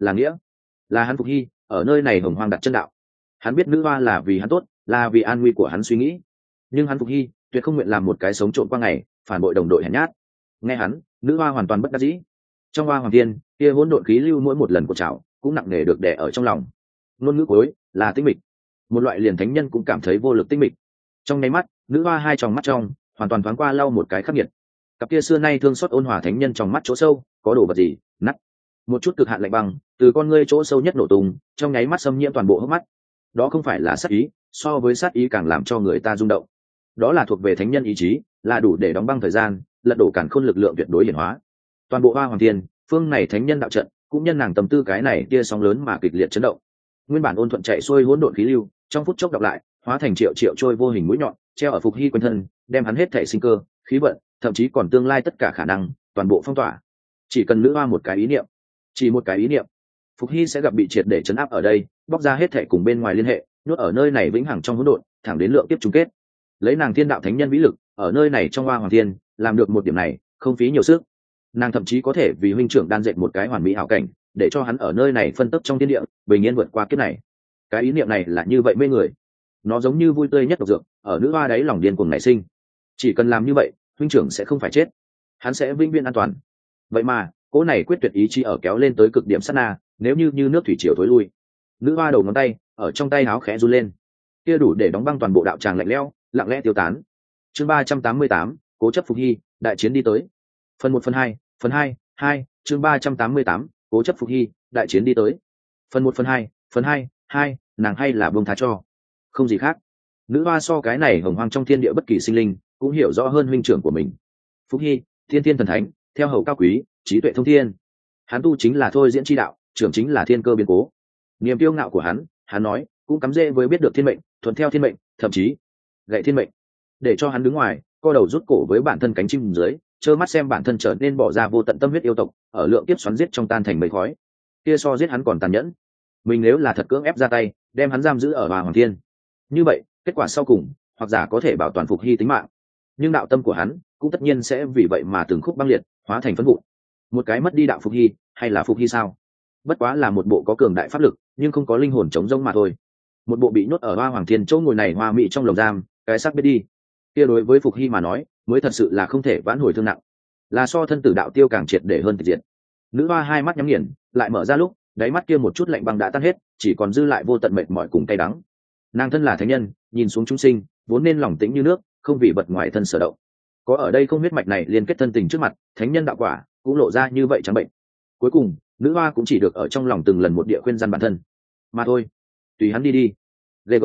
là nghĩa, là hắn Phục Hy ở nơi này hồng hoang đặt chân đạo. Hắn biết nữ hoa là vì hắn tốt, là vì an nguy của hắn suy nghĩ, nhưng hắn Phục Hy tuyệt không nguyện làm một cái sống trộm qua ngày, phản bội đồng đội hèn nhát. Nghe hắn, nữ hoa hoàn toàn bất đắc dĩ. Trong hoa hoàng thiên kia hỗn độn khí lưu mỗi một lần của trào cũng nặng nề được đè ở trong lòng. Ngôn ngữ cuối là tinh mịch, một loại liền thánh nhân cũng cảm thấy vô lực tinh mịch. Trong nháy mắt, nữ hoa hai tròng mắt trong hoàn toàn thoáng qua lau một cái khắc nghiệt. Cặp kia xưa nay thương xót ôn hòa thánh nhân trong mắt chỗ sâu có đồ vật gì nắt, một chút cực hạn lạnh băng từ con ngươi chỗ sâu nhất nổ tung, trong nháy mắt xâm nhiễm toàn bộ hốc mắt. Đó không phải là sát ý, so với sát ý càng làm cho người ta rung động. Đó là thuộc về thánh nhân ý chí, là đủ để đóng băng thời gian, lật đổ càn khôn lực lượng tuyệt đối hiển hóa. Toàn bộ hoa hoàng thiên phương này thánh nhân đạo trận cũng nhân nàng tâm tư cái này tia sóng lớn mà kịch liệt chấn động. Nguyên bản ôn thuận chạy xuôi hỗn độn khí lưu trong phút chốc đọc lại, hóa thành triệu triệu trôi vô hình mũi nhọn treo ở Phục Hy quanh thân, đem hắn hết thể sinh cơ, khí vận, thậm chí còn tương lai tất cả khả năng toàn bộ phong tỏa. Chỉ cần nữ hoa một cái ý niệm, chỉ một cái ý niệm, Phục Hy sẽ gặp bị triệt để chấn áp ở đây, bóc ra hết thể cùng bên ngoài liên hệ, nhốt ở nơi này vĩnh hằng trong hỗn độn, thẳng đến lượng tiếp chung kết. Lấy nàng thiên đạo thánh nhân vĩ lực, ở nơi này trong hoa hoàng thiên làm được một điểm này, không phí nhiều sức. Nàng thậm chí có thể vì huynh trưởng đan dệt một cái hoàn mỹ hảo cảnh, để cho hắn ở nơi này phân tấp trong thiên địa, bình yên vượt qua kiếp này. Cái ý niệm này là như vậy mê người, nó giống như vui tươi nhất độc dược, ở nữ hoa đáy lòng điên cuồng nảy sinh. Chỉ cần làm như vậy, huynh trưởng sẽ không phải chết, hắn sẽ vĩnh viễn an toàn. Vậy mà cỗ này quyết tuyệt ý chí ở kéo lên tới cực điểm sát na, nếu như nước thủy triều thối lui. Nữ hoa đầu ngón tay ở trong tay áo khẽ run lên, kia đủ để đóng băng toàn bộ đạo tràng lạnh lẽo, lặng lẽ tiêu tán. Chương 388, cố chấp Phục Hy, đại chiến đi tới. Phần 1 phần 2, phần 2, chương 388, cố chấp Phục Hy, đại chiến đi tới. Phần 1 phần 2, nàng hay là buông tha cho. Không gì khác. Nữ hoa so cái này hồng hoang trong thiên địa bất kỳ sinh linh cũng hiểu rõ hơn huynh trưởng của mình. Phục Hy, thiên thiên thần thánh, theo hầu cao quý, trí tuệ thông thiên. Hắn tu chính là thôi diễn chi đạo, trưởng chính là thiên cơ biến cố. Niềm kiêu ngạo của hắn nói, cũng cắm rễ với biết được thiên mệnh, thuận theo thiên mệnh, thậm chí gậy thiên mệnh. Để cho hắn đứng ngoài, co đầu rút cổ với bản thân cánh chim dưới, trơ mắt xem bản thân trở nên bỏ ra vô tận tâm huyết yêu tộc, ở lượng tiếp xoắn giết trong tan thành mây khói. Kia so giết hắn còn tàn nhẫn. Mình nếu là thật cưỡng ép ra tay, đem hắn giam giữ ở Hoa Hoàng Thiên, như vậy kết quả sau cùng hoặc giả có thể bảo toàn Phục Hy tính mạng, nhưng đạo tâm của hắn cũng tất nhiên sẽ vì vậy mà từng khúc băng liệt, hóa thành phấn vụn. Một cái mất đi đạo Phục Hy, hay là Phục Hy sao? Bất quá là một bộ có cường đại pháp lực nhưng không có linh hồn chống rỗng mà thôi. Một bộ bị nhốt ở Hoa Hoàng Thiên chỗ ngồi này hoa mỹ trong lồng giam, cái xác biết đi. Kia đối với Phục Hy mà nói, mới thật sự là không thể vãn hồi thương nặng, là so thân tử đạo tiêu càng triệt để hơn tịch diệt. Nữ hoa hai mắt nhắm nghiền, lại mở ra lúc, đáy mắt kia một chút lạnh băng đã tan hết, chỉ còn dư lại vô tận mệt mỏi cùng cay đắng. Nàng thân là thánh nhân, nhìn xuống chúng sinh, vốn nên lòng tĩnh như nước, không vì vật ngoài thân sở động. Có ở đây không huyết mạch này liên kết thân tình trước mặt, thánh nhân đạo quả cũng lộ ra như vậy trắng bệnh. Cuối cùng, nữ hoa cũng chỉ được ở trong lòng từng lần một địa khuyên răn bản thân, mà thôi, tùy hắn đi đi. Ghê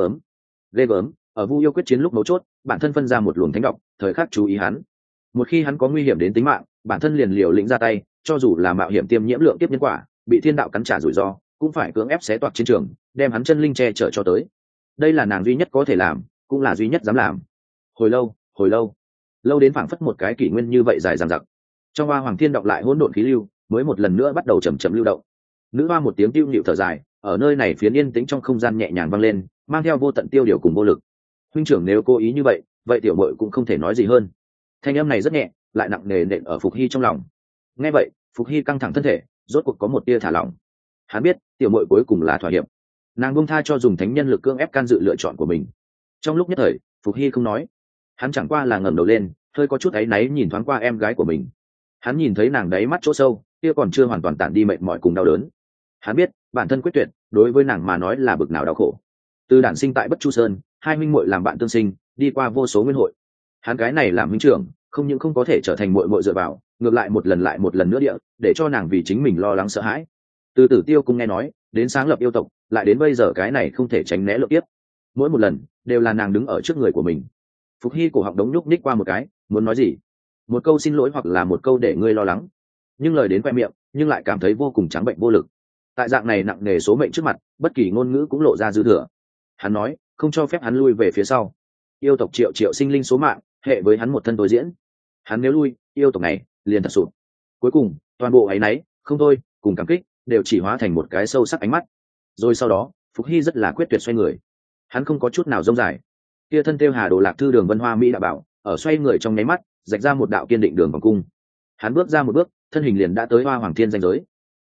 gớm, ở Vu Yêu quyết chiến lúc mấu chốt, bản thân phân ra một luồng thánh độc, thời khắc chú ý hắn. Một khi hắn có nguy hiểm đến tính mạng, bản thân liền liều lĩnh ra tay, cho dù là mạo hiểm tiêm nhiễm lượng tiếp nhân quả, bị thiên đạo cắn trả rủi ro, cũng phải cưỡng ép xé toạc chiến trường, đem hắn chân linh che chở cho tới. Đây là nàng duy nhất có thể làm, cũng là duy nhất dám làm. Hồi lâu đến phảng phất một cái kỷ nguyên như vậy dài dằng dặc. Trong Hoa Hoàng Thiên đọc lại hỗn độn khí lưu, mới một lần nữa bắt đầu chậm chậm lưu động. Nữ hoa một tiếng tiêu nhịu thở dài, ở nơi này phiến yên tĩnh trong không gian nhẹ nhàng vang lên, mang theo vô tận tiêu điều cùng vô lực. Huynh trưởng nếu cố ý như vậy, vậy tiểu muội cũng không thể nói gì hơn. Thanh âm này rất nhẹ, lại nặng nề nện ở Phục Hy trong lòng. Nghe vậy, Phục Hy căng thẳng thân thể, rốt cuộc có một tia thả lỏng. Hắn biết, tiểu muội cuối cùng là thỏa hiệp. Nàng buông tha cho dùng thánh nhân lực cưỡng ép can dự lựa chọn của mình. Trong lúc nhất thời, Phục Hy không nói, hắn chẳng qua là ngẩng đầu lên, hơi có chút áy náy nhìn thoáng qua em gái của mình. Hắn nhìn thấy nàng đáy mắt chỗ sâu, kia còn chưa hoàn toàn tản đi mệt mỏi cùng đau đớn. Hắn biết, bản thân quyết tuyệt, đối với nàng mà nói là bực nào đau khổ. Từ đản sinh tại Bất Chu Sơn, hai minh muội làm bạn tương sinh, đi qua vô số nguyên hội. Hắn cái này làm huynh trưởng, không những không có thể trở thành muội muội dựa vào, ngược lại một lần nữa địa, để cho nàng vì chính mình lo lắng sợ hãi. Từ Tử Tiêu Cung nghe nói, đến sáng lập yêu tộc, lại đến bây giờ cái này không thể tránh né lượng tiếp. Mỗi một lần, đều là nàng đứng ở trước người của mình. Phục Hy cổ họng đống nhúc nhích qua một cái, muốn nói gì? Một câu xin lỗi hoặc là một câu để ngươi lo lắng. Nhưng lời đến khoe miệng, nhưng lại cảm thấy vô cùng trắng bệnh vô lực. Tại dạng này nặng nề số mệnh trước mặt, bất kỳ ngôn ngữ cũng lộ ra dư thừa. Hắn nói, không cho phép hắn lui về phía sau. Yêu tộc triệu triệu sinh linh số mạng, hệ với hắn một thân tối diễn. Hắn nếu lui, yêu tộc này liền thật sụp. Cuối cùng, toàn bộ áy náy, không thôi, cùng cảm kích, đều chỉ hóa thành một cái sâu sắc ánh mắt. Rồi sau đó, Phục Hy rất là quyết tuyệt xoay người. Hắn không có chút nào rông dài. Kia thân tiêu hà đồ lạc thư đường vân hoa mỹ đạo bảo, ở xoay người trong nháy mắt, rạch ra một đạo kiên định đường vòng cung. Hắn bước ra một bước, thân hình liền đã tới Hoa Hoàng Thiên ranh giới.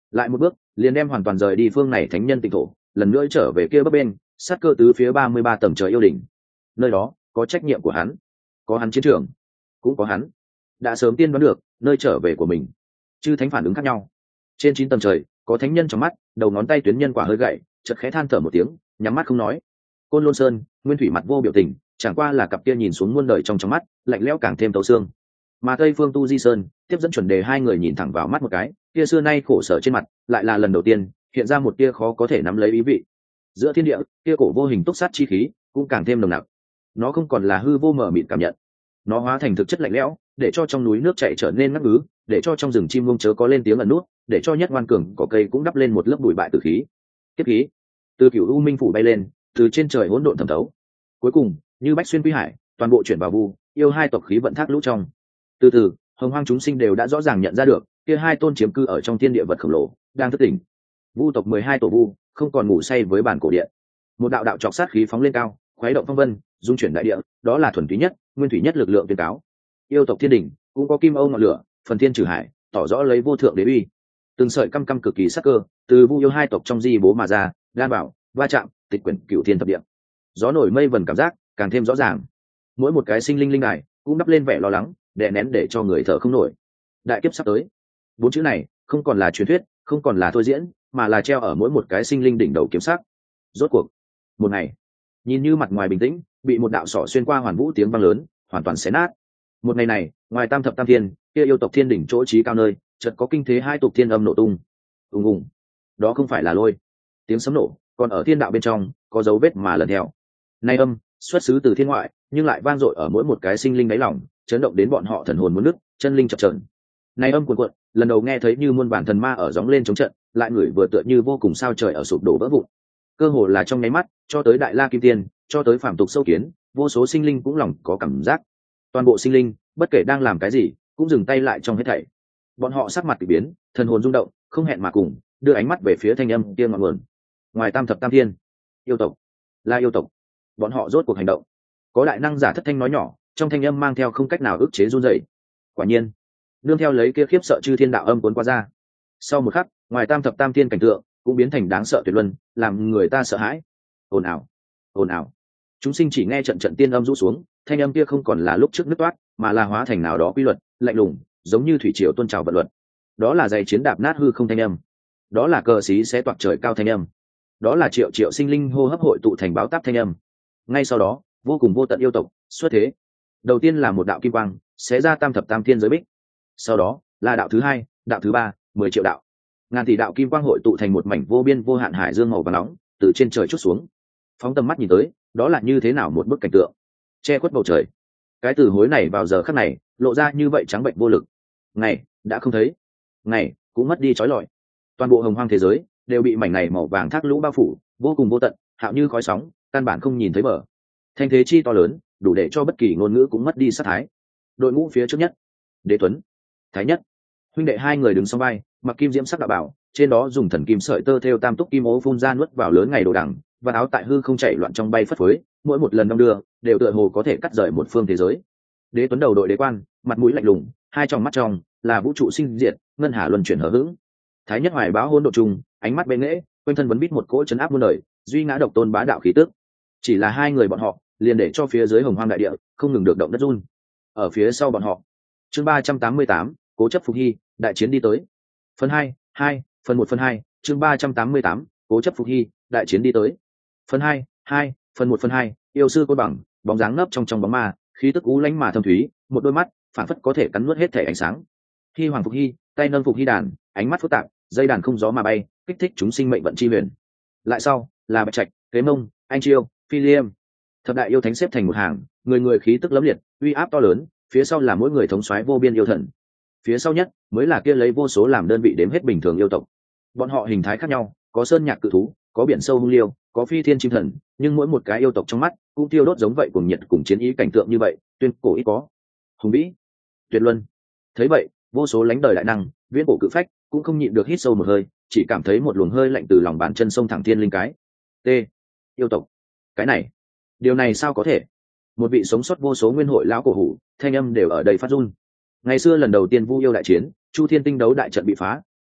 lại một bước liền đem hoàn toàn rời đi phương này thánh nhân tịnh thổ, lần nữa trở về kia bấp bên sát cơ tứ phía 33 tầng trời yêu đỉnh. Nơi đó có trách nhiệm của hắn, có hắn chiến trường, cũng có hắn đã sớm tiên đoán được nơi trở về của mình. Chư thánh phản ứng khác nhau. Trên 9 tầng trời có thánh nhân trong mắt, đầu ngón tay tuyến nhân quả hơi gậy, chợt khẽ than thở một tiếng, nhắm mắt không nói. Côn Lôn Sơn, Nguyên Thủy mặt vô biểu tình, chẳng qua là cặp kia nhìn xuống muôn đời trong mắt, lạnh lẽo càng thêm tấu xương. Mà Tây Phương Tu Di Sơn, tiếp dẫn chuẩn đề hai người nhìn thẳng vào mắt một cái, kia xưa nay khổ sở trên mặt, lại là lần đầu tiên hiện ra một tia khó có thể nắm lấy ý vị. Giữa thiên địa, kia cổ vô hình túc sát chi khí, cũng càng thêm nồng nặc. Nó không còn là hư vô mờ mịt cảm nhận, nó hóa thành thực chất lạnh lẽo, để cho trong núi nước chảy trở nên ngắt ngứ, để cho trong rừng chim muông chớ có lên tiếng ẩn nút, để cho nhất ngoan cường cỏ cây cũng đắp lên một lớp bụi bại tử khí. Kiếp khí từ cửu u minh phủ bay lên, từ trên trời hỗn độn thẩm thấu, cuối cùng như bách xuyên quy hải, toàn bộ chuyển vào vu yêu hai tộc khí vận thác lũ trong. Từ từ, hồng hoang chúng sinh đều đã rõ ràng nhận ra được, kia hai tôn chiếm cư ở trong thiên địa vật khổng lồ đang thức tỉnh. Vu tộc 12 tổ vu không còn ngủ say với bản cổ điện. Một đạo đạo chọc sát khí phóng lên cao, khuấy động phong vân, dung chuyển đại địa, đó là thuần túy nhất, nguyên thủy nhất lực lượng tuyên cáo. Yêu tộc thiên đỉnh cũng có kim âu ngọn lửa, phần thiên trừ hải, tỏ rõ lấy vô thượng đế uy. Từng sợi căm căm cực kỳ sắc cơ từ vu yêu hai tộc trong di bố mà ra, đan bảo va chạm, tịch quyển cửu thiên thập địa. Gió nổi mây vần cảm giác càng thêm rõ ràng. Mỗi một cái sinh linh linh đài cũng đắp lên vẻ lo lắng, đè nén để cho người thở không nổi. Đại kiếp sắp tới. 4 chữ này không còn là truyền thuyết, không còn là thôi diễn, mà là treo ở mỗi một cái sinh linh đỉnh đầu kiếm sắc. Rốt cuộc, một ngày, nhìn như mặt ngoài bình tĩnh, bị một đạo sỏ xuyên qua hoàn vũ tiếng vang lớn, hoàn toàn xé nát. Một ngày này, ngoài tam thập tam thiên, kia yêu tộc thiên đỉnh chỗ trí cao nơi, chợt có kinh thế hai tục thiên âm nổ tung. Ùng ùng. Đó không phải là lôi, tiếng sấm nổ, còn ở thiên đạo bên trong có dấu vết mà lần theo. Nay âm xuất xứ từ thiên ngoại, nhưng lại vang dội ở mỗi một cái sinh linh đáy lòng, chấn động đến bọn họ thần hồn muốn nứt, chân linh chập chờn. Nay âm cuồn cuộn, lần đầu nghe thấy như muôn bản thần ma ở gióng lên chống trận, lại ngửi vừa tựa như vô cùng sao trời ở sụp đổ vỡ vụn. Cơ hồ là trong nháy mắt, cho tới đại la kim tiên, cho tới phàm tục sâu kiến, vô số sinh linh cũng lòng có cảm giác. Toàn bộ sinh linh, bất kể đang làm cái gì, cũng dừng tay lại trong hết thảy. Bọn họ sắc mặt kỳ biến, thần hồn rung động, không hẹn mà cùng, đưa ánh mắt về phía thanh âm kia ngọn nguồn. Ngoài tam thập tam thiên, yêu tộc, là yêu tộc. Bọn họ rốt cuộc hành động. Có đại năng giả thất thanh nói nhỏ, trong thanh âm mang theo không cách nào ức chế run rẩy. Quả nhiên, nương theo lấy kia khiếp sợ chư thiên đạo âm cuốn qua ra. Sau một khắc, ngoài tam thập tam thiên cảnh tượng cũng biến thành đáng sợ tuyệt luân, làm người ta sợ hãi. Ồn ào, ồn ào. Chúng sinh chỉ nghe trận trận tiên âm rũ xuống, thanh âm kia không còn là lúc trước nứt toát, mà là hóa thành nào đó quy luật, lạnh lùng, giống như thủy triều tôn trào vận luật. Đó là giày chiến đạp nát hư không thanh âm, đó là cờ xí xé toạc trời cao thanh âm, đó là triệu triệu sinh linh hô hấp hội tụ thành báo táp thanh âm. Ngay sau đó, vô cùng vô tận yêu tộc xuất thế. Đầu tiên là một đạo kim quang, xé ra tam thập tam thiên giới bích. Sau đó là đạo thứ hai, đạo thứ ba, 10 triệu đạo, ngàn tỷ đạo kim quang hội tụ thành một mảnh vô biên vô hạn hải dương màu vàng nóng, từ trên trời chút xuống. Phóng tầm mắt nhìn tới, đó là như thế nào một bức cảnh tượng che khuất bầu trời. Cái từ hối này vào giờ khắc này lộ ra như vậy trắng bệnh vô lực. Ngày đã không thấy, ngày cũng mất đi trói lọi. Toàn bộ hồng hoang thế giới đều bị mảnh này màu vàng thác lũ bao phủ, vô cùng vô tận, hạo như khói sóng, căn bản không nhìn thấy bờ. Thanh thế chi to lớn, đủ để cho bất kỳ ngôn ngữ cũng mất đi sát thái. Đội ngũ phía trước nhất, Đế Tuấn, Thái Nhất, huynh đệ hai người đứng song vai, mặc kim diễm sắc đạo bảo, trên đó dùng thần kim sợi tơ theo tam túc kim ố phun ra nuốt vào lớn ngày đồ đằng, và áo tại hư không chảy loạn trong bay phất phới, mỗi một lần đong đưa đều tựa hồ có thể cắt rời một phương thế giới. Đế Tuấn đầu đội đế quan, mặt mũi lạnh lùng, hai tròng mắt trong là vũ trụ sinh diệt, ngân hà luân chuyển hở hững. Thái Nhất hoài báo hỗn độ trùng, ánh mắt bệ nghễ, quanh thân vấn bít một cỗ chấn áp muôn đời, duy ngã độc tôn bá đạo khí tức. Chỉ là hai người bọn họ, liền để cho phía dưới hồng hoang đại địa không ngừng được động đất run. Ở phía sau bọn họ, chương 388, cố chấp phục hy, đại chiến đi tới. Phần 2, phần 1 phần 2, chương 388, cố chấp phục hy, đại chiến đi tới. Phần 2, phần 1 phần 2, yêu sư côn bằng, bóng dáng nấp trong bóng ma, khí tức u lãnh mà thâm thúy, một đôi mắt phản phất có thể cắn nuốt hết thể ánh sáng. Hy hoàng phục hy, tay nâng phục hy đàn, ánh mắt phức tạp, dây đàn không gió mà bay, kích thích chúng sinh mệnh vận chi huyền. Lại sau là bạch trạch, kế mông, anh chiêu, phi liêm, thập đại yêu thánh xếp thành một hàng, người người khí tức lẫm liệt, uy áp to lớn. Phía sau là mỗi người thống soái vô biên yêu thần. Phía sau nhất mới là kia lấy vô số làm đơn vị đếm hết bình thường yêu tộc. Bọn họ hình thái khác nhau, có sơn nhạc cự thú, có biển sâu hung liêu, có phi thiên chim thần, nhưng mỗi một cái yêu tộc trong mắt cũng tiêu đốt giống vậy, cùng nhiệt cùng chiến ý cảnh tượng như vậy, tuyên cổ ít có, hùng vĩ, tuyệt luân. Thấy vậy, vô số lãnh đời đại năng, viễn cổ cự phách cũng không nhịn được hít sâu một hơi, chỉ cảm thấy một luồng hơi lạnh từ lòng bàn chân sông thẳng thiên linh cái. T. Yêu tộc. Cái này, điều này sao có thể? Một vị sống sót vô số nguyên hội lão cổ hủ, thanh âm đều ở đây phát run. Ngày xưa lần đầu tiên vu yêu đại chiến, chu thiên tinh đấu đại trận bị phá,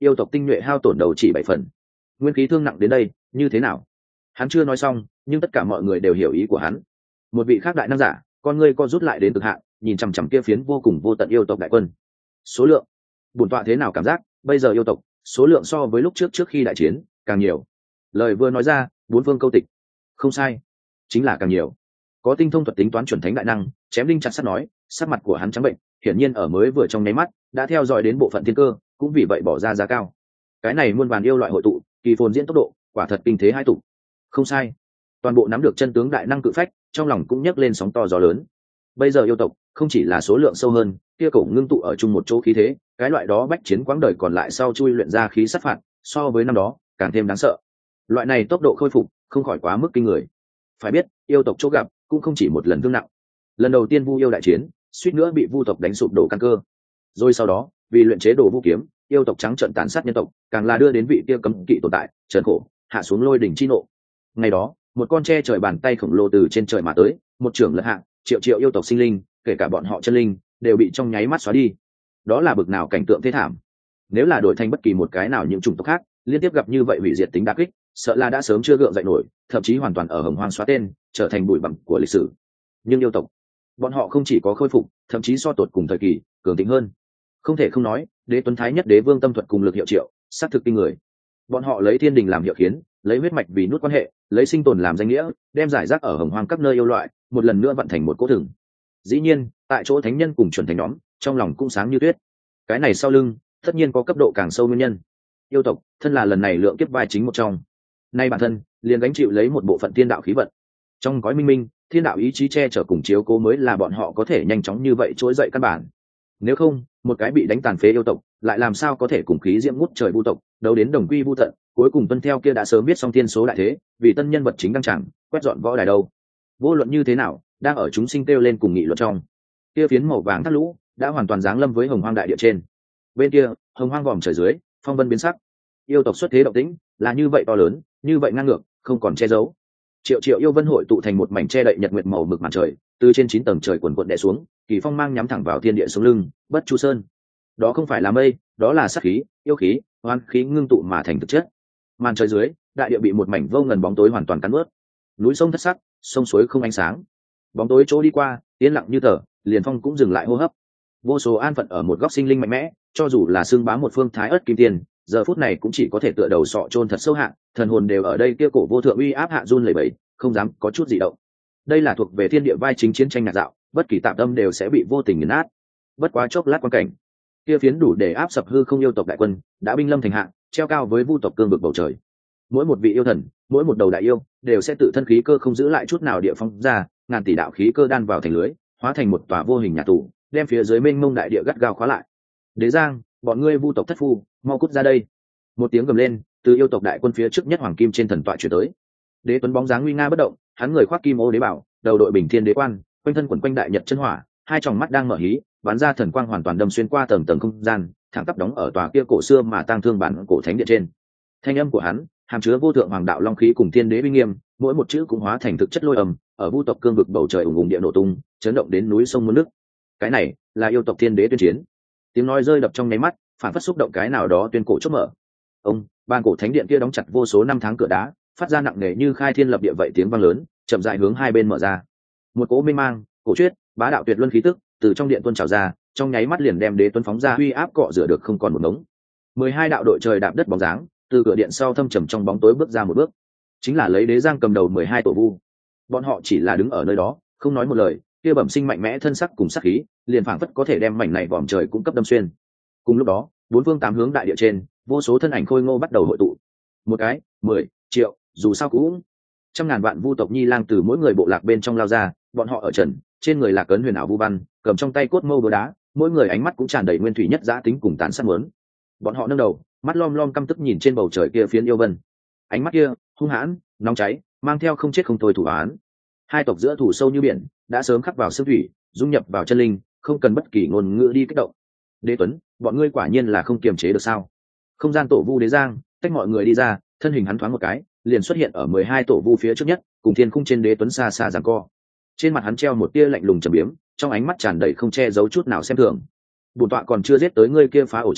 yêu tộc tinh nhuệ hao tổn đầu chỉ 7 phần, nguyên khí thương nặng đến đây như thế nào? Hắn chưa nói xong, nhưng tất cả mọi người đều hiểu ý của hắn. Một vị khác đại năng giả, con ngươi co rút lại đến cực hạn, nhìn chằm chằm kia phiến vô cùng vô tận yêu tộc đại quân. Số lượng, bổn tọa thế nào cảm giác bây giờ yêu tộc số lượng so với lúc trước khi đại chiến càng nhiều. Lời vừa nói ra, bốn phương câu tịch. Không sai, chính là càng nhiều. Có tinh thông thuật tính toán chuẩn thánh đại năng chém đinh chặt sắt nói, sắc mặt của hắn trắng bệnh, hiển nhiên ở mới vừa trong nháy mắt đã theo dõi đến bộ phận thiên cơ, cũng vì vậy bỏ ra giá cao. Cái này muôn vàn yêu loại hội tụ, kỳ phồn diễn tốc độ quả thật kinh thế hai tụ. Không sai, toàn bộ nắm được chân tướng đại năng cự phách, trong lòng cũng nhấc lên sóng to gió lớn. Bây giờ yêu tộc không chỉ là số lượng sâu hơn, kia cổ ngưng tụ ở chung một chỗ khí thế, cái loại đó bách chiến quãng đời còn lại sau chui luyện ra khí sát phạt, so với năm đó càng thêm đáng sợ. Loại này tốc độ khôi phục không khỏi quá mức kinh người. Phải biết, yêu tộc chỗ gặp cũng không chỉ một lần thương nặng. Lần đầu tiên Vu yêu đại chiến, suýt nữa bị Vu tộc đánh sụp đổ căn cơ. Rồi sau đó, vì luyện chế đồ Vu kiếm, yêu tộc trắng trợn tàn sát nhân tộc, càng là đưa đến vị kia cấm kỵ tồn tại, trần khổ, hạ xuống lôi đỉnh chi nộ. Ngày đó, một con tre trời bàn tay khổng lồ từ trên trời mà tới, một trưởng lật hạng, triệu yêu tộc sinh linh, kể cả bọn họ chân linh, đều bị trong nháy mắt xóa đi. Đó là bực nào cảnh tượng thế thảm. Nếu là đổi thành bất kỳ một cái nào những chủng tộc khác, liên tiếp gặp như vậy hủy diệt tính đả kích, sợ là đã sớm chưa gượng dậy nổi, thậm chí hoàn toàn ở hồng hoang xóa tên, trở thành bụi bặm của lịch sử. Nhưng yêu tộc, bọn họ không chỉ có khôi phục, thậm chí so tột cùng thời kỳ cường thịnh hơn. Không thể không nói, đế tuấn thái nhất đế vương tâm thuật cùng lực hiệu triệu, sát thực kinh người. Bọn họ lấy thiên đình làm hiệu khiến, lấy huyết mạch vì nút quan hệ, lấy sinh tồn làm danh nghĩa, đem giải rác ở hồng hoang các nơi yêu loại, một lần nữa vận thành một cỗ thừng. Dĩ nhiên, tại chỗ thánh nhân cùng chuẩn thánh nhóm, trong lòng cũng sáng như tuyết. Cái này sau lưng, tất nhiên có cấp độ càng sâu nguyên nhân. Yêu tộc, thân là lần này lượng kiếp vai chính một trong. Nay bản thân liền gánh chịu lấy một bộ phận thiên đạo khí vận. Trong gói minh minh, thiên đạo ý chí che chở cùng chiếu cố mới là bọn họ có thể nhanh chóng như vậy trỗi dậy căn bản. Nếu không, một cái bị đánh tàn phế yêu tộc, lại làm sao có thể cùng khí diễm ngút trời vu tộc, đấu đến đồng quy vu tận, cuối cùng tuân theo kia đã sớm biết xong thiên số đại thế, vì tân nhân vật chính đăng tràng, quét dọn võ đài đâu. Vô luận như thế nào, đang ở chúng sinh kêu lên cùng nghị luận trong. Kia phiến màu vàng thắt lũ đã hoàn toàn giáng lâm với hồng hoang đại địa trên. Bên kia, hồng hoang vòm trời dưới, phong vân biến sắc. Yêu tộc xuất thế động tĩnh là như vậy to lớn, như vậy ngang ngược, không còn che giấu. Triệu yêu vân hội tụ thành một mảnh che đậy nhật nguyệt màu mực màn trời, từ trên 9 tầng trời quần quần đè xuống, kỳ phong mang nhắm thẳng vào thiên địa xuống lưng, Bất Chu Sơn. Đó không phải là mây, đó là sát khí, yêu khí, oan khí ngưng tụ mà thành thực chất. Màn trời dưới, đại địa bị một mảnh vô ngần bóng tối hoàn toàn cắn nuốt. Núi sông thất sắc, sông suối không ánh sáng. Bóng tối chỗ đi qua, yên lặng như tờ, liền phong cũng dừng lại hô hấp. Vô số an phận ở một góc sinh linh mạnh mẽ, cho dù là xương bám một phương thái ớt kim tiền, giờ phút này cũng chỉ có thể tựa đầu sọ chôn thật sâu hạ, thần hồn đều ở đây kia cổ vô thượng uy áp hạ run lẩy bẩy, không dám có chút gì động. Đây là thuộc về thiên địa vai chính chiến tranh nhạt dạo, bất kỳ tạm tâm đều sẽ bị vô tình nghiền nát. Bất quá chốc lát quan cảnh, kia phiến đủ để áp sập hư không yêu tộc đại quân, đã binh lâm thành hạ, treo cao với vu tộc cương vực bầu trời. Mỗi một vị yêu thần, mỗi một đầu đại yêu, đều sẽ tự thân khí cơ không giữ lại chút nào địa phong ra, ngàn tỷ đạo khí cơ đan vào thành lưới, hóa thành một tòa vô hình nhà tù, đem phía dưới mênh mông đại địa gắt gao khóa lại. Đế Giang, bọn ngươi vu tộc thất phu, mau cút ra đây! Một tiếng gầm lên từ yêu tộc đại quân phía trước nhất hoàng kim trên thần tọa chuyển tới. Đế Tuấn bóng dáng nguy nga bất động, hắn người khoác kim ô đế bảo, đầu đội bình thiên đế quan, quanh thân quần quanh đại nhật chân hỏa, hai tròng mắt đang mở hí, bắn ra thần quang hoàn toàn đâm xuyên qua tầng tầng không gian, thẳng tắp đóng ở tòa kia cổ xưa mà tang thương bản cổ thánh điện trên. Thanh âm của hắn hàm chứa vô thượng hoàng đạo long khí cùng thiên đế uy nghiêm, mỗi một chữ cũng hóa thành thực chất lôi ầm, ở vu tộc cương vực bầu trời ùng ùng địa nổ tung, chấn động đến núi sông muôn nước. Cái này là yêu tộc thiên đế tuyên chiến. Tiếng nói rơi đập trong nháy mắt, phản phất xúc động cái nào đó tuyên cổ chốt mở. Ông, ban cổ thánh điện kia đóng chặt vô số năm tháng cửa đá, phát ra nặng nề như khai thiên lập địa vậy tiếng vang lớn, chậm rãi hướng hai bên mở ra. Một cỗ mênh mang, cổ chuyết, bá đạo tuyệt luân khí tức từ trong điện tuôn trào ra, trong nháy mắt liền đem Đế Tuấn phóng ra uy áp cọ rửa được không còn một ngống. 12 đạo đội trời đạp đất bóng dáng, từ cửa điện sau thâm trầm trong bóng tối bước ra một bước, chính là lấy Đế Giang cầm đầu 12 tổ vu. Bọn họ chỉ là đứng ở nơi đó, không nói một lời, kia bẩm sinh mạnh mẽ thân sắc cùng sắc khí, liền phảng phất có thể đem mảnh này vòm trời cũng cấp đâm xuyên. Cùng lúc đó, bốn phương tám hướng đại địa trên, vô số thân ảnh khôi ngô bắt đầu hội tụ. Một cái, 10 triệu, dù sao cũng trăm ngàn vạn vu tộc nhi lang từ mỗi người bộ lạc bên trong lao ra, bọn họ ở trần, trên người là cấn huyền ảo vu văn, cầm trong tay cốt mâu búa đá, mỗi người ánh mắt cũng tràn đầy nguyên thủy nhất dã tính cùng tàn sát muốn. Bọn họ nâng đầu, mắt lom lom căm tức nhìn trên bầu trời kia phiến yêu vân. Ánh mắt kia, hung hãn, nóng cháy, mang theo không chết không thôi thủ án. Hai tộc giữa thủ sâu như biển, đã sớm khắc vào xương thủy, dung nhập vào chân linh, không cần bất kỳ ngôn ngữ đi kích động. Đế Tuấn, bọn ngươi quả nhiên là không kiềm chế được sao? Không gian tổ vu Đế Giang tách mọi người đi ra, thân hình hắn thoáng một cái, liền xuất hiện ở 12 tổ vu phía trước nhất, cùng thiên khung trên Đế Tuấn xa xa giằng co. Trên mặt hắn treo một tia lạnh lùng trầm biếm, trong ánh mắt tràn đầy không che giấu chút nào xem thường. Bổn tọa còn chưa giết tới ngươi kia phá ổ chim,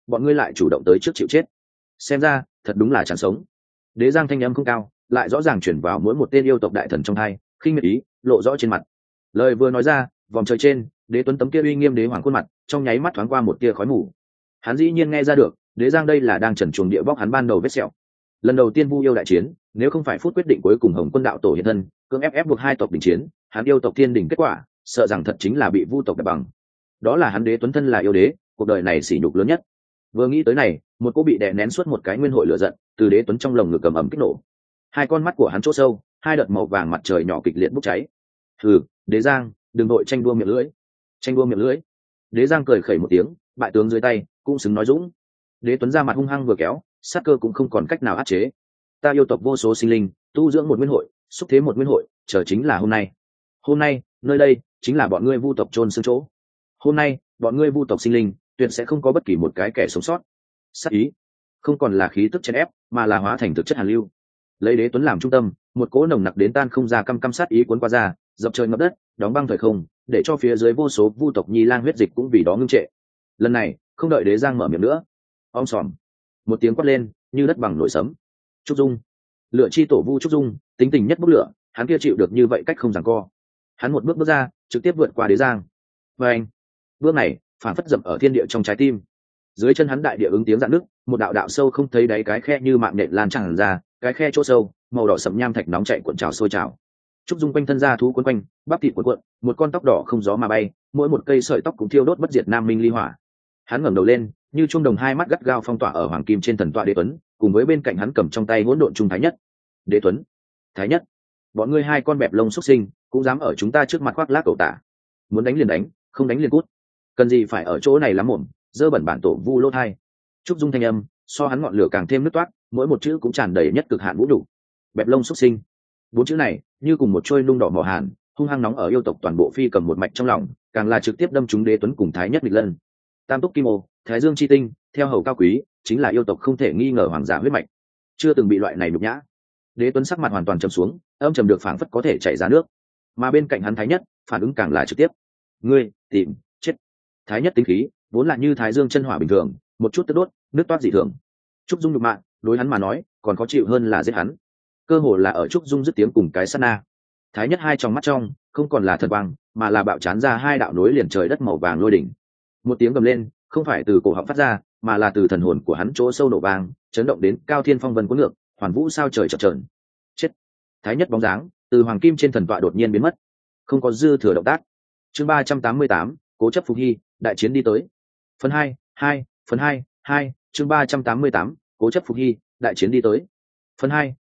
bọn ngươi lại chủ động tới trước chịu chết, xem ra thật đúng là chẳng sống. Đế Giang thanh âm không cao, lại rõ ràng chuyển vào mỗi một tên yêu tộc đại thần trong hai, khinh miệt ý lộ rõ trên mặt. Lời vừa nói ra, vòng trời trên, Đế Tuấn tấm kia uy nghiêm đế hoàng khuôn mặt trong nháy mắt thoáng qua một tia khói mù. Hắn dĩ nhiên nghe ra được, Đế Giang đây là đang trần truồng địa bóc hắn ban đầu vết sẹo. Lần đầu tiên Vu yêu đại chiến, nếu không phải phút quyết định cuối cùng Hồng Quân đạo tổ hiện thân, cưỡng ép buộc hai tộc đình chiến, hắn yêu tộc thiên đỉnh kết quả, sợ rằng thật chính là bị Vu tộc đập bằng. Đó là hắn Đế Tuấn thân là yêu đế, cuộc đời này sỉ nhục lớn nhất. Vừa nghĩ tới này, một cô bị đè nén suốt một cái nguyên hội lửa giận, từ Đế Tuấn trong lồng ngực cầm ẩm kích nổ. Hai con mắt của hắn chỗ sâu, hai đợt màu vàng mặt trời nhỏ kịch liệt bốc cháy. Hừ, Đế Giang, đừng đội tranh đua miệng lưỡi. Tranh đua miệng lưỡi. Đế Giang cười khẩy một tiếng, bại tướng dưới tay, cũng xứng nói dũng. Đế Tuấn ra mặt hung hăng vừa kéo, sát cơ cũng không còn cách nào áp chế. Ta yêu tộc vô số sinh linh, tu dưỡng một nguyên hội, xúc thế một nguyên hội, chờ chính là hôm nay. Hôm nay, nơi đây chính là bọn ngươi Vu tộc chôn xương chỗ. Hôm nay, bọn ngươi Vu tộc sinh linh, tuyệt sẽ không có bất kỳ một cái kẻ sống sót. Sát ý không còn là khí tức chèn ép, mà là hóa thành thực chất hàn lưu. Lấy Đế Tuấn làm trung tâm, một cỗ nồng nặc đến tan không ra căm sát ý cuốn qua ra, dập trời ngập đất, đóng băng thời không, để cho phía dưới vô số Vu tộc nhi lang huyết dịch cũng vì đó ngưng trệ. Lần này, không đợi Đế Giang mở miệng nữa, om sòm, một tiếng quát lên, như đất bằng nổi sấm. Trúc Dung, lựa chi tổ Vu Trúc Dung, tính tình nhất bốc lửa, hắn kia chịu được như vậy cách không giằng co. Hắn một bước bước ra, trực tiếp vượt qua Đế Giang. Và anh, bước này, phản phất dậm ở thiên địa trong trái tim. Dưới chân hắn đại địa ứng tiếng rạn nước, một đạo đạo sâu không thấy đáy cái khe như mạng nện lan tràn ra, cái khe chỗ sâu, màu đỏ sẫm nham thạch nóng chảy cuộn trào sôi trào. Trúc Dung quanh thân ra thú quấn quanh, bắp thịt cuộn cuộn, một con tóc đỏ không gió mà bay, mỗi một cây sợi tóc cũng thiêu đốt bất diệt nam minh ly hỏa. Hắn ngẩng đầu lên, như chuông đồng hai mắt gắt gao phong tỏa ở hoàng kim trên thần tọa Đế Tuấn, cùng với bên cạnh hắn cầm trong tay hỗn độn trung thái nhất. Đế Tuấn, thái nhất, bọn ngươi hai con bẹp lông xuất sinh, cũng dám ở chúng ta trước mặt khoác lác cẩu tả. Muốn đánh liền đánh, không đánh liền cút. Cần gì phải ở chỗ này lắm mồm, dơ bẩn bản tổ Vu lỗ thai. Trúc Dung thanh âm, so hắn ngọn lửa càng thêm nứt toát, mỗi một chữ cũng tràn đầy nhất cực hạn vũ đủ. Bẹp lông xuất sinh, bốn chữ này như cùng một trôi nung đỏ mỏ hàn, hung hăng nóng ở yêu tộc toàn bộ phi cầm một mạch trong lòng, càng là trực tiếp đâm trúng Đế Tuấn cùng thái nhất nghịch lân. Tam túc kim ô, thái dương chi tinh, theo hầu cao quý, chính là yêu tộc không thể nghi ngờ hoàng giả huyết mạch, chưa từng bị loại này nhục nhã. Đế Tuấn sắc mặt hoàn toàn trầm xuống, âm trầm được phảng phất có thể chảy ra nước, mà bên cạnh hắn thái nhất phản ứng càng là trực tiếp. Ngươi tìm chết. Thái nhất tính khí vốn là như thái dương chân hỏa bình thường, một chút tức đốt, nước toát dị thường. Trúc Dung nhục mạ, đối hắn mà nói còn khó chịu hơn là giết hắn. Cơ hồ là ở Trúc Dung dứt tiếng cùng cái sát na, thái nhất hai trong mắt trong không còn là thần quang, mà là bạo chán ra hai đạo nối liền trời đất màu vàng lôi đỉnh. Một tiếng gầm lên không phải từ cổ họng phát ra, mà là từ thần hồn của hắn chỗ sâu nổ vang, chấn động đến cao thiên phong vân cuốn ngược, hoàn vũ sao trời chập chờn. Chết. Thái nhất bóng dáng từ hoàng kim trên thần tọa đột nhiên biến mất, không có dư thừa động tác. Chương 388, cố chấp phục hy, đại chiến đi tới. Phần 2, phần 2, chương 388, cố chấp phục hy, đại chiến đi tới. Phần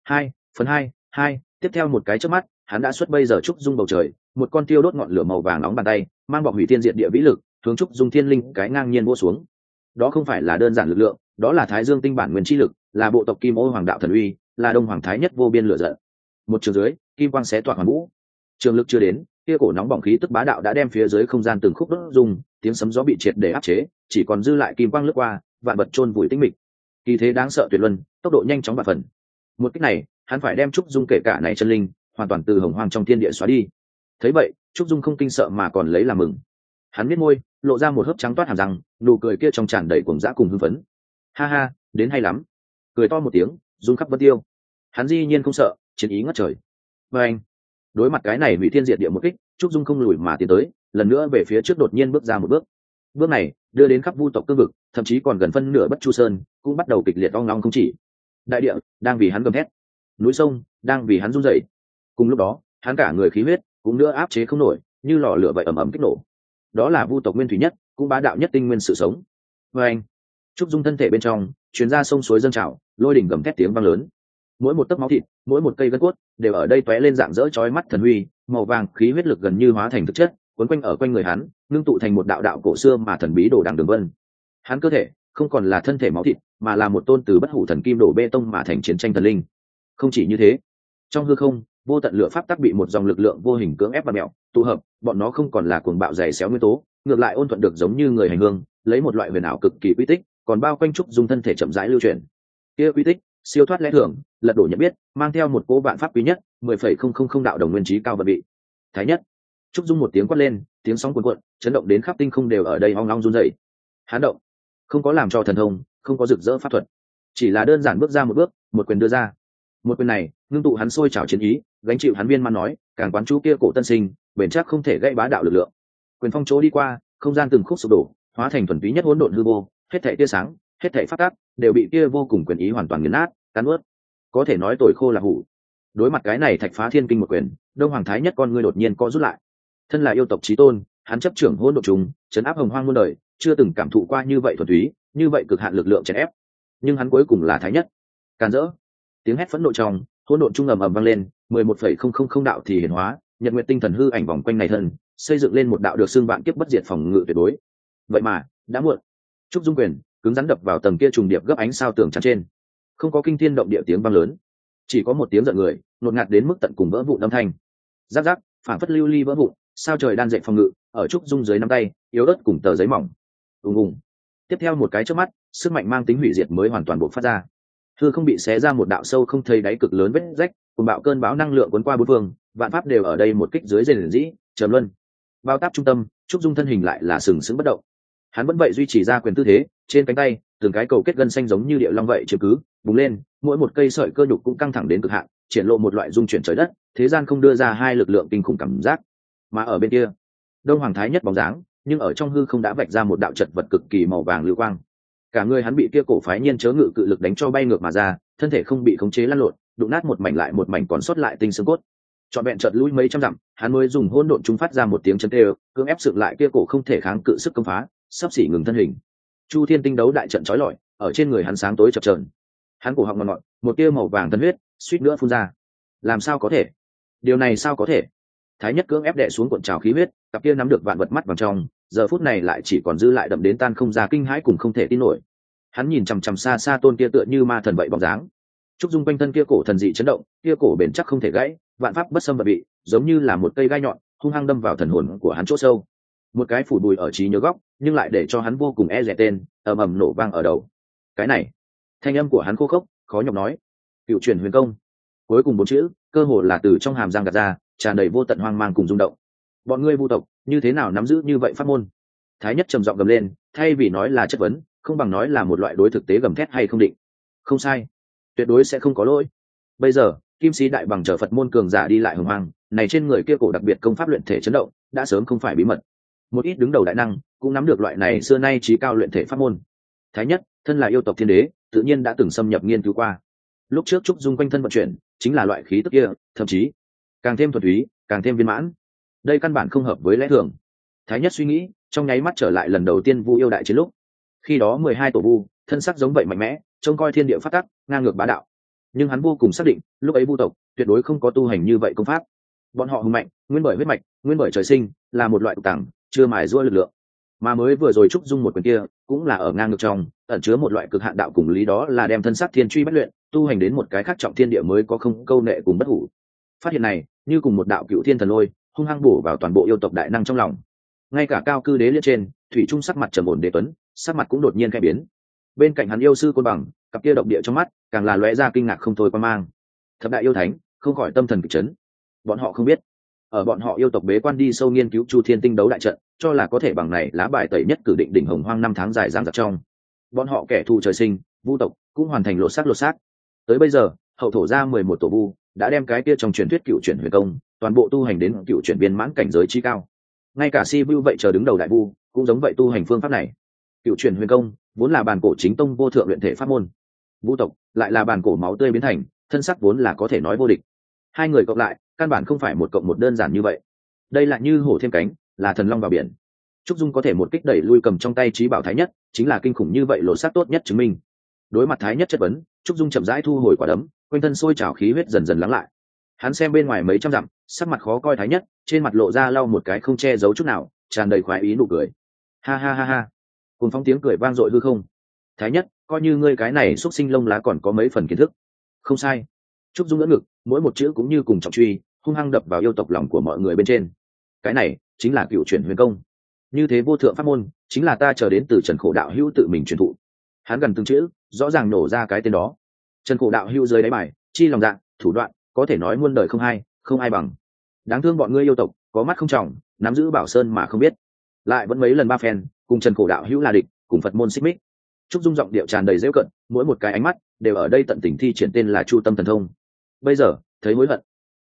2, tiếp theo một cái chớp mắt, hắn đã xuất bây giờ Trúc Dung bầu trời, một con tiêu đốt ngọn lửa màu vàng nóng bàn tay, mang bọc hủy thiên diệt địa vĩ lực, hướng Trúc Dung thiên linh cái ngang nhiên vỗ xuống. Đó không phải là đơn giản lực lượng, đó là Thái Dương tinh bản nguyên chi lực, là bộ tộc Kim Ô Hoàng đạo thần uy, là Đông Hoàng thái nhất vô biên lửa giận. Một trường dưới, kim quang xé toạc hoàn vũ. Trường lực chưa đến, kia cổ nóng bỏng khí tức bá đạo đã đem phía dưới không gian từng khúc đốt dùng, tiếng sấm gió bị triệt để áp chế, chỉ còn dư lại kim quang lướt qua, vạn vật chôn vùi tĩnh mịch. Kỳ thế đáng sợ tuyệt luân, tốc độ nhanh chóng bạt phần. Một cách này, hắn phải đem Trúc Dung kể cả này chân linh, hoàn toàn từ hồng hoang trong thiên địa xóa đi. Thấy vậy, Trúc Dung không kinh sợ mà còn lấy làm mừng. Hắn biết môi, lộ ra một hớp trắng toát hàm răng, nụ cười kia trong tràn đầy cuồng dã cùng hưng phấn. Ha ha, đến hay lắm. Cười to một tiếng, rung khắp vân tiêu. Hắn dĩ nhiên không sợ, chiến ý ngất trời. Và anh, đối mặt cái này hủy thiên diệt địa một kích, Trúc Dung không lùi mà tiến tới, lần nữa về phía trước đột nhiên bước ra một bước. Bước này đưa đến khắp Vu tộc cương vực, thậm chí còn gần phân nửa Bất Chu Sơn cũng bắt đầu kịch liệt ong long không chỉ. Đại địa đang vì hắn gầm thét, núi sông đang vì hắn run rẩy. Cùng lúc đó, hắn cả người khí huyết cũng nữa áp chế không nổi, như lò lửa vậy ầm ầm kích nổ. Đó là Vu tộc nguyên thủy nhất, cũng bá đạo nhất tinh nguyên sự sống. Và anh, Trúc Dung thân thể bên trong truyền ra sông suối dâng trào, lôi đỉnh gầm thét tiếng vang lớn. Mỗi một tấc máu thịt, mỗi một cây gân cốt đều ở đây tóe lên dạng dỡ chói mắt thần huy, màu vàng khí huyết lực gần như hóa thành thực chất, quấn quanh ở quanh người hắn, ngưng tụ thành một đạo đạo cổ xưa mà thần bí đồ đằng đường vân. Hắn cơ thể không còn là thân thể máu thịt, mà là một tôn từ bất hủ thần kim đổ bê tông mà thành chiến tranh thần linh. Không chỉ như thế, trong hư không, vô tận lửa pháp tắc bị một dòng lực lượng vô hình cưỡng ép bạt mẹo, tụ hợp, bọn nó không còn là cuồng bạo dày xéo nguyên tố, ngược lại ôn thuận được giống như người hành hương, lấy một loại huyền ảo cực kỳ quy tích, còn bao quanh Trúc Dung thân thể chậm rãi lưu chuyển. Kia quy tích siêu thoát lẽ thường, lật đổ nhận biết, mang theo một cỗ vạn pháp quý nhất, 10,000 đạo đồng nguyên trí cao vận bị. Thái nhất. Trúc Dung một tiếng quát lên, tiếng sóng cuồn cuộn, chấn động đến khắp tinh không đều ở đây ong ong run rẩy. Hán động. không có làm cho thần thông, không có rực rỡ pháp thuật, chỉ là đơn giản bước ra một bước, một quyền đưa ra. Một quyền này ngưng tụ hắn sôi trào chiến ý, gánh chịu hắn viên man nói càng quán chú kia cổ tân sinh bền chắc không thể gãy bá đạo lực lượng. Quyền phong chỗ đi qua, không gian từng khúc sụp đổ, hóa thành thuần túy nhất hỗn độn hư vô, hết thảy tia sáng, hết thảy phát tác đều bị kia vô cùng quyền ý hoàn toàn nghiền nát, cắn nuốt. Có thể nói tồi khô là hủ. Đối mặt cái này thạch phá thiên kinh một quyền, Đông Hoàng Thái Nhất con ngươi đột nhiên co rút lại. Thân là yêu tộc chí tôn, hắn chấp trưởng hỗn độn trùng, trấn áp hồng hoang muôn đời, chưa từng cảm thụ qua như vậy thuần túy, như vậy cực hạn lực lượng chèn ép. Nhưng hắn cuối cùng là Thái Nhất. Càn rỡ. Tiếng hét phẫn nộ trong hỗn độn trung ầm ầm vang lên, 11,000 đạo thì hiển hóa, nhật nguyệt tinh thần hư ảnh vòng quanh này thân, xây dựng lên một đạo được xương vạn kiếp bất diệt phòng ngự tuyệt đối. Vậy mà, đã muộn. Trúc Dung quyền cứng rắn đập vào tầng kia trùng điệp gấp ánh sao tường chắn trên. Không có kinh thiên động địa tiếng vang lớn, chỉ có một tiếng giận người, nột ngạt đến mức tận cùng vỡ vụn âm thanh. Rắc rắc, phảng phất lưu ly vỡ vụn, sao trời đan dệt phòng ngự, ở Trúc Dung dưới nắm tay, yếu ớt cùng tờ giấy mỏng. Ùng ùng. Tiếp theo một cái chớp mắt, sức mạnh mang tính hủy diệt mới hoàn toàn bộc phát ra. Hư không bị xé ra một đạo sâu không thấy đáy cực lớn vết rách, cùng bạo cơn bão năng lượng cuốn qua bốn phương, vạn pháp đều ở đây một kích dưới rền rĩ, trầm luân. Bao táp trung tâm, Trúc Dung thân hình lại là sừng sững bất động. Hắn vẫn vậy duy trì ra quyền tư thế, trên cánh tay, từng cái cầu kết gân xanh giống như địa long vậy chiếm cứ, bùng lên, mỗi một cây sợi cơ nhục cũng căng thẳng đến cực hạn, triển lộ một loại dung chuyển trời đất, thế gian không đưa ra hai lực lượng kinh khủng cảm giác. Mà ở bên kia, Đông Hoàng Thái Nhất bóng dáng, nhưng ở trong hư không đã vạch ra một đạo chật vật cực kỳ màu vàng lưu quang. Cả người hắn bị kia cổ phái nhiên chớ ngự cự lực đánh cho bay ngược mà ra, thân thể không bị khống chế lăn lộn, đụng nát một mảnh lại một mảnh còn sót lại tinh xương cốt. Trọn vẹn chợt lui mấy trăm dặm, hắn mới dùng hỗn độn chúng phát ra một tiếng chấn tê, cưỡng ép dựng lại kia cổ không thể kháng cự sức công phá, sắp xỉ ngừng thân hình. Chu Thiên tinh đấu đại trận chói lọi, ở trên người hắn sáng tối chập chờn. Hắn cổ họng ngọt ngọt, một tia màu vàng tân huyết suýt nữa phun ra. Làm sao có thể? Điều này sao có thể? Thái Nhất cưỡng ép đè xuống cuộn trào khí huyết, cặp kia nắm được vạn vật mắt vào trong, giờ phút này lại chỉ còn dư lại đậm đến tan không ra kinh hãi cùng không thể tin nổi. Hắn nhìn chằm chằm xa xa tôn kia tựa như ma thần vậy bóng dáng. Trúc Dung quanh thân kia cổ thần dị chấn động, kia cổ bền chắc không thể gãy, vạn pháp bất xâm bất bị, giống như là một cây gai nhọn, hung hăng đâm vào thần hồn của hắn chỗ sâu. Một cái phủ bùi ở trí nhớ góc, nhưng lại để cho hắn vô cùng e dè tên, ầm ầm nổ vang ở đầu. Cái này, thanh âm của hắn khô khốc, khó nhọc nói. Cựu truyền huyền công. Cuối cùng bốn chữ, cơ hồ là từ trong hàm răng gạt ra, tràn đầy vô tận hoang mang cùng rung động. Bọn ngươi vu tộc, như thế nào nắm giữ như vậy pháp môn? Thái Nhất trầm giọng gầm lên, thay vì nói là chất vấn, không bằng nói là một loại đối thực tế gầm thét hay không định. Không sai, tuyệt đối sẽ không có lỗi. Bây giờ, Kim Sĩ Đại Bằng chờ Phật môn cường giả đi lại hùng hoang, này trên người kia cổ đặc biệt công pháp luyện thể chấn động, đã sớm không phải bí mật. Một ít đứng đầu đại năng cũng nắm được loại này xưa nay trí cao luyện thể pháp môn. Thái Nhất, thân là yêu tộc thiên đế, tự nhiên đã từng xâm nhập nghiên cứu qua. Lúc trước Trúc Dung quanh thân vận chuyển, chính là loại khí tức kia, thậm chí càng thêm thuần túy, càng thêm viên mãn. Đây căn bản không hợp với lẽ thường. Thái Nhất suy nghĩ, trong nháy mắt trở lại lần đầu tiên Vu yêu đại chiến lúc. Khi đó 12 tổ vu, thân sắc giống vậy mạnh mẽ, trông coi thiên địa phát tắc, ngang ngược bá đạo. Nhưng hắn vô cùng xác định, lúc ấy vu tộc tuyệt đối không có tu hành như vậy công pháp. Bọn họ hùng mạnh, nguyên bởi huyết mạch, nguyên bởi trời sinh, là một loại tục tàng, chưa mài giũa lực lượng. Mà mới vừa rồi Trúc Dung một quyền kia, cũng là ở ngang ngược trong, ẩn chứa một loại cực hạn đạo cùng lý, đó là đem thân sắc thiên truy bất luyện, tu hành đến một cái khác trọng thiên địa mới có không câu nệ cùng bất hủ. Phát hiện này, như cùng một đạo cựu thiên thần lôi, hung hăng bổ vào toàn bộ yêu tộc đại năng trong lòng. Ngay cả cao cư đế liệt trên, thủy trung sắc mặt trầm ổn đế tuấn, sắc mặt cũng đột nhiên cải biến. Bên cạnh hắn yêu sư Côn Bằng, cặp kia động địa trong mắt, càng là lóe ra kinh ngạc không thôi quan mang. Thập đại yêu thánh, không khỏi tâm thần kịch chấn. Bọn họ không biết, ở bọn họ yêu tộc bế quan đi sâu nghiên cứu Chu Thiên tinh đấu đại trận, cho là có thể bằng này lá bài tẩy nhất cử định đỉnh hồng hoang 5 tháng dài giang giặc trong. Bọn họ kẻ thù trời sinh, vu tộc cũng hoàn thành lột xác. Tới bây giờ, hậu thổ ra 11 tổ vu, đã đem cái kia trong truyền thuyết cựu chuyển huyền công, toàn bộ tu hành đến cựu chuyển viên mãn cảnh giới chi cao. Ngay cả Si Vu vậy chờ đứng đầu đại vu, cũng giống vậy tu hành phương pháp này. Cựu chuyển huyền công vốn là bản cổ chính tông vô thượng luyện thể pháp môn. Vu tộc lại là bản cổ máu tươi biến thành, thân sắc vốn là có thể nói vô địch. Hai người cộng lại, căn bản không phải một cộng một đơn giản như vậy. Đây là như hổ thêm cánh, là thần long vào biển. Trúc Dung có thể một kích đẩy lui cầm trong tay trí bảo Thái Nhất, chính là kinh khủng như vậy lộ sắc tốt nhất chứng minh. Đối mặt Thái Nhất chất vấn, Trúc Dung chậm rãi thu hồi quả đấm, quanh thân sôi trào khí huyết dần dần lắng lại. Hắn xem bên ngoài mấy trăm dặm, sắc mặt khó coi Thái Nhất, trên mặt lộ ra lau một cái không che giấu chút nào, tràn đầy khoái ý nụ cười. Ha ha ha ha. Cùng phong tiếng cười vang dội hư không. Thái Nhất, coi như ngươi cái này xúc sinh lông lá còn có mấy phần kiến thức. Không sai. Trúc Dung ngỡ ngực, mỗi một chữ cũng như cùng trọng truy, hung hăng đập vào yêu tộc lòng của mọi người bên trên. Cái này chính là cựu chuyển huyền công. Như thế vô thượng pháp môn, chính là ta chờ đến từ Trần Khổ đạo hữu tự mình truyền thụ. Hắn gần từng chữ, rõ ràng nổ ra cái tên đó. Trần Khổ đạo hữu dưới đáy bài, chi lòng dạ, thủ đoạn, có thể nói muôn đời không hai, không ai bằng. Đáng thương bọn ngươi yêu tộc, có mắt không trọng, nắm giữ bảo sơn mà không biết. Lại vẫn mấy lần ba phen, cùng Trần Khổ đạo hữu là địch, cùng Phật môn xích mích. Trúc Dung giọng điệu tràn đầy giễu cận, mỗi một cái ánh mắt đều ở đây tận tình thi triển tên là Chu Tâm Thần Thông. Bây giờ thấy hối hận,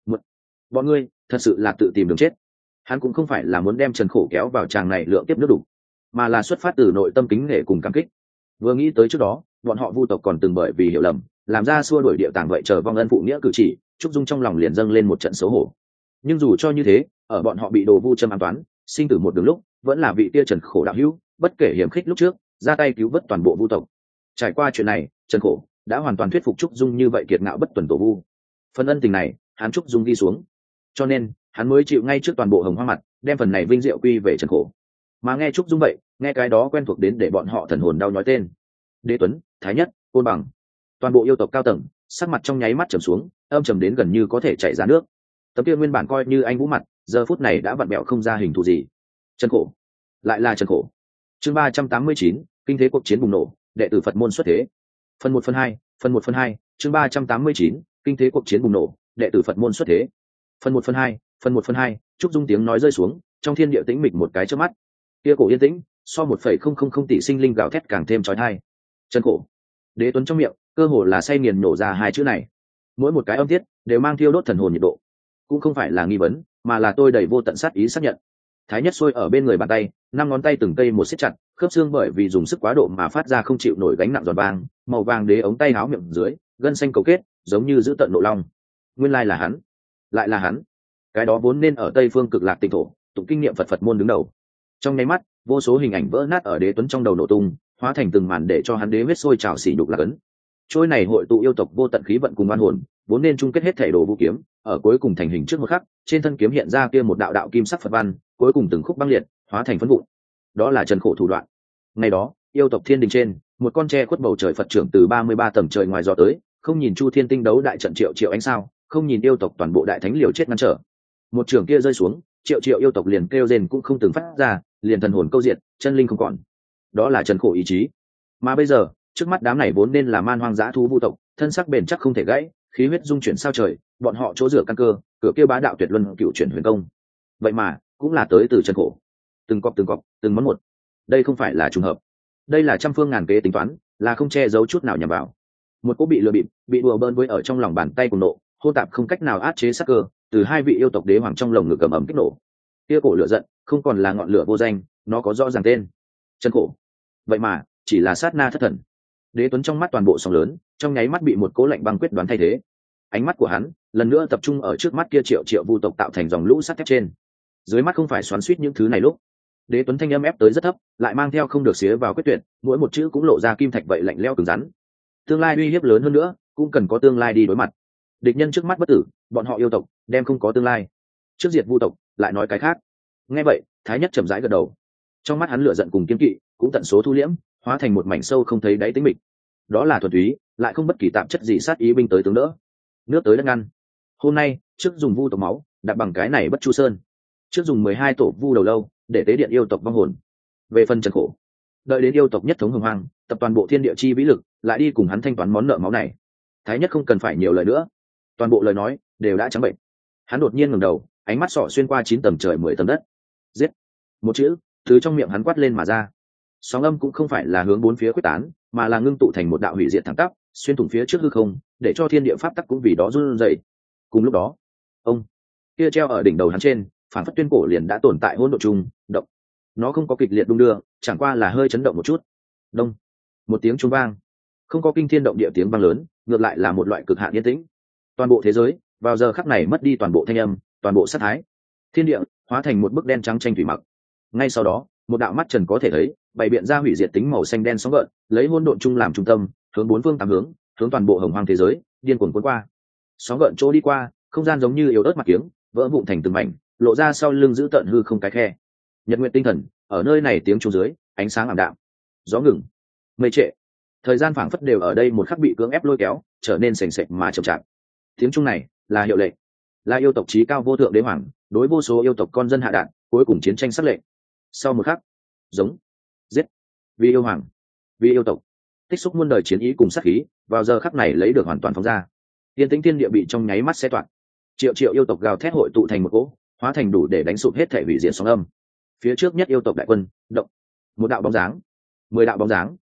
bọn ngươi thật sự là tự tìm đường chết. Hắn cũng không phải là muốn đem Trần Khổ kéo vào tràng này lượng tiếp nước đủ, mà là xuất phát từ nội tâm kính nể cùng cảm kích. Vừa nghĩ tới trước đó bọn họ Vu tộc còn từng bởi vì hiểu lầm làm ra xua đuổi địa tàng vậy chờ vong ân phụ nghĩa cử chỉ, Trúc Dung trong lòng liền dâng lên một trận xấu hổ. Nhưng dù cho như thế, ở bọn họ bị đồ vu châm ám toán sinh tử một đường lúc, vẫn là vị tia Trần Khổ đạo hữu bất kể hiểm khích lúc trước ra tay cứu vớt toàn bộ Vu tộc. Trải qua chuyện này, Trần Khổ đã hoàn toàn thuyết phục Trúc Dung như vậy kiệt ngạo bất tuần tổ vu. Phần ân tình này hắn Trúc Dung ghi xuống, cho nên hắn mới chịu ngay trước toàn bộ Hồng Hoang mặt đem phần này vinh diệu quy về Trần Khổ. Mà nghe Trúc Dung vậy, nghe cái đó quen thuộc đến để bọn họ thần hồn đau nhói tên: Đế Tuấn, Thái Nhất, Côn Bằng. Toàn bộ yêu tộc cao tầng sắc mặt trong nháy mắt trầm xuống, âm trầm đến gần như có thể chảy ra nước. Tấm kia nguyên bản coi như anh vũ mặt, giờ phút này đã vặn bẹo không ra hình thù gì. Trần Khổ, lại là Trần Khổ. Chương 389, kinh thế cuộc chiến bùng nổ, đệ tử Phật môn xuất thế. Phần 1 phần 2, chương 389, kinh thế cuộc chiến bùng nổ, đệ tử Phật môn xuất thế. Phần 1 phần 2, Trúc Dung tiếng nói rơi xuống, trong thiên địa tĩnh mịch một cái chớp mắt. Kia cổ yên tĩnh, so 1,000 tỷ sinh linh gào thét càng thêm chói tai. Trần Khổ. Đế Tuấn trong miệng, cơ hồ là say nghiền nổ ra hai chữ này. Mỗi một cái âm tiết đều mang thiêu đốt thần hồn nhiệt độ. Cũng không phải là nghi vấn, mà là tôi đầy vô tận sát ý xác nhận. Thái Nhất xuôi ở bên người bàn tay, năm ngón tay từng cây một siết chặt, khớp xương bởi vì dùng sức quá độ mà phát ra không chịu nổi gánh nặng giòn vàng, màu vàng đế ống tay áo miệng dưới, gân xanh cầu kết, giống như giữ tận nộ long. Nguyên lai là hắn, lại là hắn. Cái đó vốn nên ở Tây Phương Cực Lạc Tịnh thổ, tụng kinh nghiệm Phật môn đứng đầu. Trong nháy mắt, vô số hình ảnh vỡ nát ở Đế Tuấn trong đầu nổ tung, hóa thành từng màn để cho hắn đế huyết sôi trào xỉ nhục lạc ấn. Trôi này hội tụ yêu tộc vô tận khí vận cùng oan hồn, vốn nên chung kết hết thể đồ vũ kiếm, ở cuối cùng thành hình trước một khắc, trên thân kiếm hiện ra kia một đạo đạo kim sắc Phật văn, cuối cùng từng khúc băng liệt, hóa thành phấn vụn. Đó là Trần Khổ thủ đoạn. Ngày đó, yêu tộc thiên đình trên, một con tre khuất bầu trời Phật trưởng từ 33 tầng trời ngoài gió tới, không nhìn Chu Thiên tinh đấu đại trận triệu triệu ánh sao, không nhìn yêu tộc toàn bộ đại thánh liều chết ngăn trở. Một trường kia rơi xuống, triệu triệu yêu tộc liền kêu rên cũng không từng phát ra, liền thần hồn câu diệt, chân linh không còn. Đó là Trần Khổ ý chí. Mà bây giờ, trước mắt đám này vốn nên là man hoang dã thú vu tộc, thân sắc bền chắc không thể gãy, khí huyết dung chuyển sao trời, bọn họ chỗ rửa căn cơ, cửa kia bá đạo tuyệt luân cựu chuyển huyền công. Vậy mà, cũng là tới từ Trần Khổ. Từng cọp, từng món một. Đây không phải là trùng hợp. Đây là trăm phương ngàn kế tính toán, là không che giấu chút nào nhằm vào. Một cỗ bị lừa bịp, bị đùa bỡn với ở trong lòng bàn tay của nộ, hô tạp không cách nào áp chế sắc cơ, từ hai vị yêu tộc đế hoàng trong lồng ngực ầm ầm kích nổ. Kia cổ lửa giận, không còn là ngọn lửa vô danh, nó có rõ ràng tên. Trần Khổ. Vậy mà, chỉ là sát na thất thần. Đế Tuấn trong mắt toàn bộ sóng lớn, trong nháy mắt bị một cỗ lạnh băng quyết đoán thay thế. Ánh mắt của hắn lần nữa tập trung ở trước mắt kia triệu triệu vu tộc tạo thành dòng lũ sắt thép trên. Dưới mắt không phải xoắn xuýt những thứ này lúc. Đế Tuấn thanh âm ép tới rất thấp, lại mang theo không được xía vào quyết tuyệt, mỗi một chữ cũng lộ ra kim thạch vậy lạnh lẽo cứng rắn. Tương lai uy hiếp lớn hơn nữa, cũng cần có tương lai đi đối mặt. Địch nhân trước mắt bất tử, bọn họ yêu tộc đem không có tương lai. Trước diệt vu tộc, lại nói cái khác. Nghe vậy, Thái Nhất chậm rãi gật đầu. Trong mắt hắn lửa giận cùng kiên kỵ, cũng tận số thu liễm, hóa thành một mảnh sâu không thấy đáy tĩnh mịch. Đó là thuần túy, lại không bất kỳ tạp chất gì sát ý binh tới tướng đỡ. Nước tới đất ngăn. Hôm nay, trước dùng vu tộc máu, đặt bằng cái này bất chu sơn. Trước dùng 12 tổ vu đầu lâu, để tế điện yêu tộc vong hồn. Về phần Trần Khổ, đợi đến yêu tộc nhất thống hồng hoang, tập toàn bộ thiên địa chi vĩ lực, lại đi cùng hắn thanh toán món nợ máu này. Thái Nhất không cần phải nhiều lời nữa, toàn bộ lời nói đều đã trắng bệnh. Hắn đột nhiên ngẩng đầu, ánh mắt sọ xuyên qua 9 tầng trời 10 tầng đất. Giết! Một chữ từ trong miệng hắn quát lên mà ra. Sóng âm cũng không phải là hướng bốn phía quyết tán, mà là ngưng tụ thành một đạo hủy diệt thẳng tắp, xuyên thủng phía trước hư không, để cho thiên địa pháp tắc cũng vì đó run rẩy. Cùng lúc đó, ông kia treo ở đỉnh đầu hắn trên, phản phất tuyên cổ liền đã tồn tại hỗn độn chung, động. Nó không có kịch liệt đung đưa, chẳng qua là hơi chấn động một chút. Đông, một tiếng chuông vang, không có kinh thiên động địa tiếng vang lớn, ngược lại là một loại cực hạn yên tĩnh. Toàn bộ thế giới vào giờ khắc này mất đi toàn bộ thanh âm, toàn bộ sát thái. Thiên địa hóa thành một bức đen trắng tranh thủy mặc. Ngay sau đó, một đạo mắt trần có thể thấy, bày biện ra hủy diệt tính màu xanh đen sóng gợn, lấy hỗn độn chung làm trung tâm, hướng bốn phương tám hướng, hướng toàn bộ hồng hoang thế giới, điên cuồng cuốn qua. Sóng gợn chỗ đi qua, không gian giống như yếu ớt mặt kiếng, vỡ vụn thành từng mảnh, lộ ra sau lưng giữ tận hư không cái khe. Nhật nguyện tinh thần, ở nơi này tiếng chuông dưới, ánh sáng ảm đạm. Gió ngừng, mây trệ. Thời gian phảng phất đều ở đây một khắc bị cưỡng ép lôi kéo, trở nên sền sệt mà chậm chạp. Tiếng chuông này là hiệu lệnh, là yêu tộc chí cao vô thượng đế hoàng, đối vô số yêu tộc con dân hạ đạn, cuối cùng chiến tranh sắc lệnh. Sau một khắc, giống, giết, vì yêu hoàng, vì yêu tộc, tích xúc muôn đời chiến ý cùng sát khí, vào giờ khắc này lấy được hoàn toàn phóng ra. Tiên tĩnh thiên địa bị trong nháy mắt xé toạc. Triệu triệu yêu tộc gào thét hội tụ thành một cỗ, hóa thành đủ để đánh sụp hết thể hủy diệt sóng âm. Phía trước nhất yêu tộc đại quân động, một đạo bóng dáng, 10 đạo bóng dáng,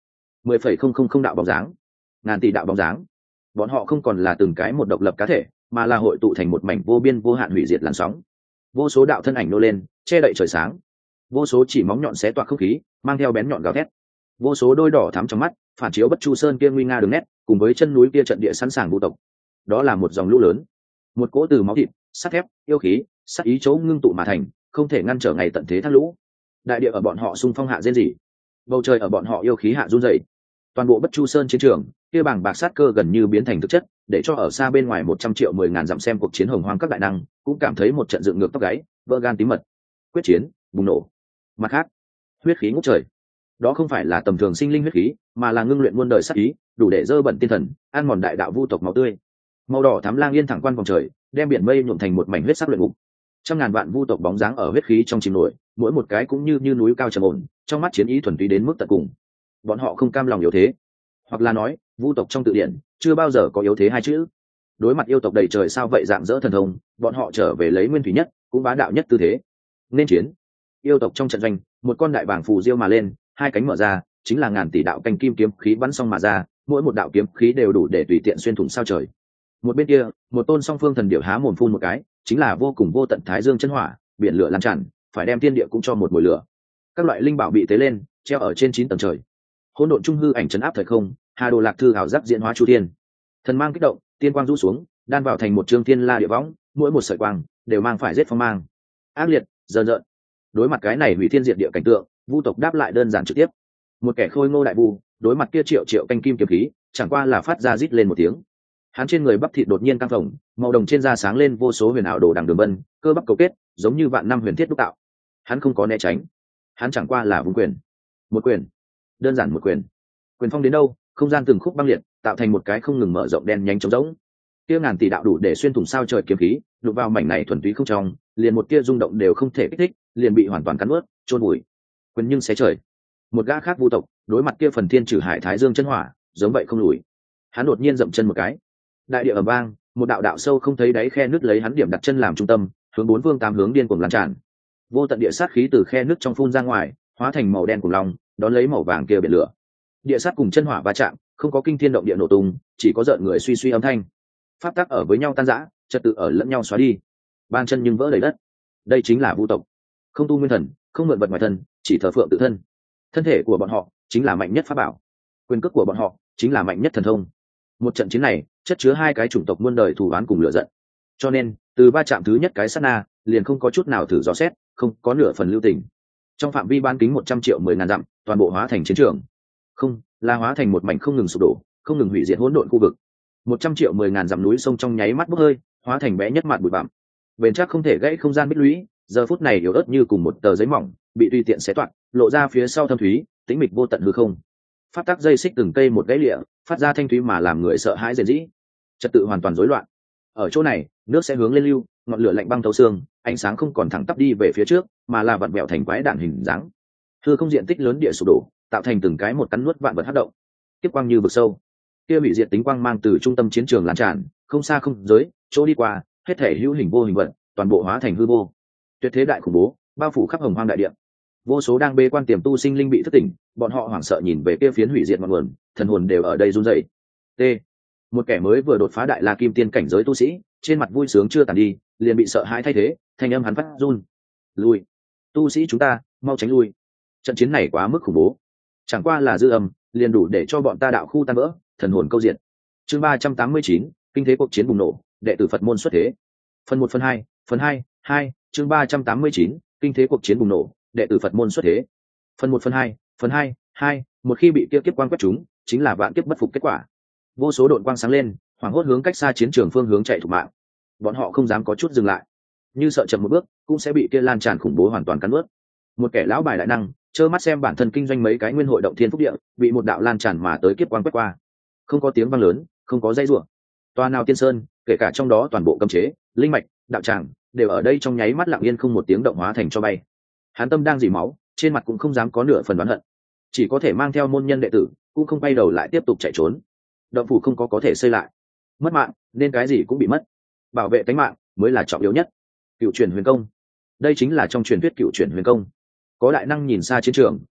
10,000 đạo bóng dáng, ngàn tỷ đạo bóng dáng. Bọn họ không còn là từng cái một độc lập cá thể, mà là hội tụ thành một mảnh vô biên vô hạn hủy diệt làn sóng. Vô số đạo thân ảnh nô lên, che đậy trời sáng. Vô số chỉ móng nhọn xé toạc không khí, mang theo bén nhọn gào thét. Vô số đôi đỏ thắm trong mắt, phản chiếu Bất Chu Sơn kia nguy nga đường nét, cùng với chân núi kia trận địa sẵn sàng vũ tộc. Đó là một dòng lũ lớn, một cỗ từ máu thịt, sắt thép, yêu khí, sắt ý chỗ ngưng tụ mà thành, không thể ngăn trở ngày tận thế thác lũ. Đại địa ở bọn họ xung phong hạ rên rỉ, bầu trời ở bọn họ yêu khí hạ run rẩy. Toàn bộ Bất Chu Sơn chiến trường, kia bảng bạc sát cơ gần như biến thành thực chất, để cho ở xa bên ngoài 100 triệu 10 ngàn dặm xem cuộc chiến hồng hoang các đại năng, cũng cảm thấy một trận dựng ngược tóc gáy, vỡ gan tí mật. Quyết chiến, bùng nổ. Mặt khác, huyết khí ngút trời. Đó không phải là tầm thường sinh linh huyết khí, mà là ngưng luyện muôn đời sát ý, đủ để dơ bẩn tiên thần, ăn mòn đại đạo vu tộc máu tươi. Màu đỏ thắm lang yên thẳng quan vòng trời, đem biển mây nhuộm thành một mảnh huyết sắc luyện ngục. Trăm ngàn vạn vu tộc bóng dáng ở huyết khí trong chìm nổi, mỗi một cái cũng như núi cao trầm ổn, trong mắt chiến ý thuần túy đến mức tận cùng. Bọn họ không cam lòng yếu thế, hoặc là nói, vu tộc trong tự điển chưa bao giờ có yếu thế hai chữ. Đối mặt yêu tộc đầy trời sao vậy dạng dỡ thần thông, bọn họ trở về lấy nguyên thủy nhất, cũng bá đạo nhất tư thế. Nên chiến. Yêu tộc trong trận doanh, một con đại bảng phù diêu mà lên, hai cánh mở ra, chính là ngàn tỷ đạo canh kim kiếm khí bắn xong mà ra, mỗi một đạo kiếm khí đều đủ để tùy tiện xuyên thủng sao trời. Một bên kia, một tôn song phương thần điểu há mồm phun một cái, chính là vô cùng vô tận thái dương chân hỏa, biển lửa lan tràn, phải đem thiên địa cũng cho một mùi lửa. Các loại linh bảo bị tế lên, treo ở trên 9 tầng trời. Hỗn độn trung hư ảnh trấn áp thời không, Hà Đồ Lạc thư ảo giác diễn hóa chu thiên. Thần mang kích động, tiên quang rũ xuống, đan vào thành một chương thiên la địa võng, mỗi một sợi quang đều mang phải giết phong mang. Ác liệt, dần dợn. Đối mặt cái này hủy thiên diệt địa cảnh tượng, vu tộc đáp lại đơn giản trực tiếp. Một kẻ khôi ngô đại vu, đối mặt kia triệu triệu canh kim kiếm khí, chẳng qua là phát ra rít lên một tiếng. Hắn trên người bắp thịt đột nhiên căng phồng, màu đồng trên da sáng lên vô số huyền ảo đồ đằng đường vân, cơ bắp cấu kết, giống như vạn năm huyền thiết đúc tạo. Hắn không có né tránh, hắn chẳng qua là vung quyền. Một quyền, đơn giản một quyền. Quyền phong đến đâu, không gian từng khúc băng liệt, tạo thành một cái không ngừng mở rộng đen nhánh trống rỗng. Kia ngàn tỷ đạo đủ để xuyên thủng sao trời kiếm khí, đụng vào mảnh này thuần túy không trong, liền một tia rung động đều không thể kích thích, liền bị hoàn toàn cắn nuốt, chôn bụi. Quyền nhưng xé trời. Một gã khác vu tộc, đối mặt kia phần thiên trừ hải thái dương chân hỏa, giống vậy không lùi. Hắn đột nhiên dậm chân một cái, đại địa ầm vang, một đạo đạo sâu không thấy đáy khe nứt lấy hắn điểm đặt chân làm trung tâm, hướng bốn phương tám hướng điên cuồng lan tràn. Vô tận địa sát khí từ khe nứt trong phun ra ngoài, hóa thành màu đen cùng long, đón lấy màu vàng kia biển lửa. Địa sát cùng chân hỏa va chạm, không có kinh thiên động địa nổ tung, chỉ có rợn người suy suy âm thanh. Pháp tắc ở với nhau tan rã, trật tự ở lẫn nhau xóa đi. Ban chân nhưng vỡ đầy đất. Đây chính là vu tộc, không tu nguyên thần, không mượn vật ngoài thân, chỉ thờ phượng tự thân. Thân thể của bọn họ chính là mạnh nhất pháp bảo, quyền cước của bọn họ chính là mạnh nhất thần thông. Một trận chiến này chất chứa hai cái chủng tộc muôn đời thù oán cùng lửa giận, cho nên từ va chạm thứ nhất cái sát na liền không có chút nào thử dò xét, không có nửa phần lưu tình. Trong phạm vi bán kính 100 triệu 10 ngàn dặm, toàn bộ hóa thành chiến trường, không là hóa thành một mảnh không ngừng sụp đổ, không ngừng hủy diệt hỗn độn khu vực. 100 triệu 10 ngàn dặm núi sông trong nháy mắt bốc hơi, hóa thành bé nhất mạt bụi bặm. Bền chắc không thể gãy không gian bích lũy, giờ phút này yếu ớt như cùng một tờ giấy mỏng, bị tùy tiện xé toạc, lộ ra phía sau thâm thúy, tĩnh mịch vô tận hư không. Pháp tắc dây xích từng cây một gãy lịa, phát ra thanh thúy mà làm người sợ hãi rền rĩ. Trật tự hoàn toàn rối loạn. Ở chỗ này, nước sẽ hướng lên lưu, ngọn lửa lạnh băng thấu xương, ánh sáng không còn thẳng tắp đi về phía trước, mà là vặn vẹo thành quái đản hình dáng. Hư không diện tích lớn địa sụp đổ, tạo thành từng cái một cắn nuốt vạn vật hất động. Tiếp quang như vực sâu. Kia bị diệt tính quang mang từ trung tâm chiến trường lan tràn, không xa không giới, chỗ đi qua, hết thể hữu hình vô hình vật, toàn bộ hóa thành hư vô. Tuyệt thế đại khủng bố, bao phủ khắp hồng hoang đại địa. Vô số đang bế quan tiềm tu sinh linh bị thức tỉnh, bọn họ hoảng sợ nhìn về kia phiến hủy diệt ngọn nguồn, thần hồn đều ở đây run rẩy. T. Một kẻ mới vừa đột phá đại la kim tiên cảnh giới tu sĩ, trên mặt vui sướng chưa tàn đi, liền bị sợ hãi thay thế, thanh âm hắn phát run. Lui, tu sĩ chúng ta, mau tránh lui. Trận chiến này quá mức khủng bố, chẳng qua là dư âm, liền đủ để cho bọn ta đạo khu tan vỡ, thần hồn câu diệt. Chương 389, kinh thế cuộc chiến bùng nổ, đệ tử Phật môn xuất thế. Phần 1 phần 2, chương 389, kinh thế cuộc chiến bùng nổ, đệ tử Phật môn xuất thế. Phần 1 phần 2, một khi bị kia kiếp quang quét chúng, chính là vạn kiếp bất phục kết quả. Vô số độn quang sáng lên, hoảng hốt hướng cách xa chiến trường phương hướng chạy thục mạng. Bọn họ không dám có chút dừng lại, như sợ chậm một bước cũng sẽ bị kia lan tràn khủng bố hoàn toàn cắn nuốt. Một kẻ lão bài đại năng trơ mắt xem bản thân kinh doanh mấy cái nguyên hội động thiên phúc địa bị một đạo lan tràn mà tới kiếp quang quét qua, không có tiếng vang lớn, không có dây rủa. Toa nào tiên sơn, kể cả trong đó toàn bộ cấm chế, linh mạch, đạo tràng đều ở đây trong nháy mắt lặng yên không một tiếng động hóa thành cho bay. Hắn tâm đang dỉ máu, trên mặt cũng không dám có nửa phần oán hận, chỉ có thể mang theo môn nhân đệ tử, cũng không quay đầu lại tiếp tục chạy trốn. Động phủ không có thể xây lại, mất mạng nên cái gì cũng bị mất, bảo vệ tính mạng mới là trọng yếu nhất. Cựu truyền huyền công, đây chính là trong truyền thuyết cựu truyền huyền công. Có đại năng nhìn xa chiến trường,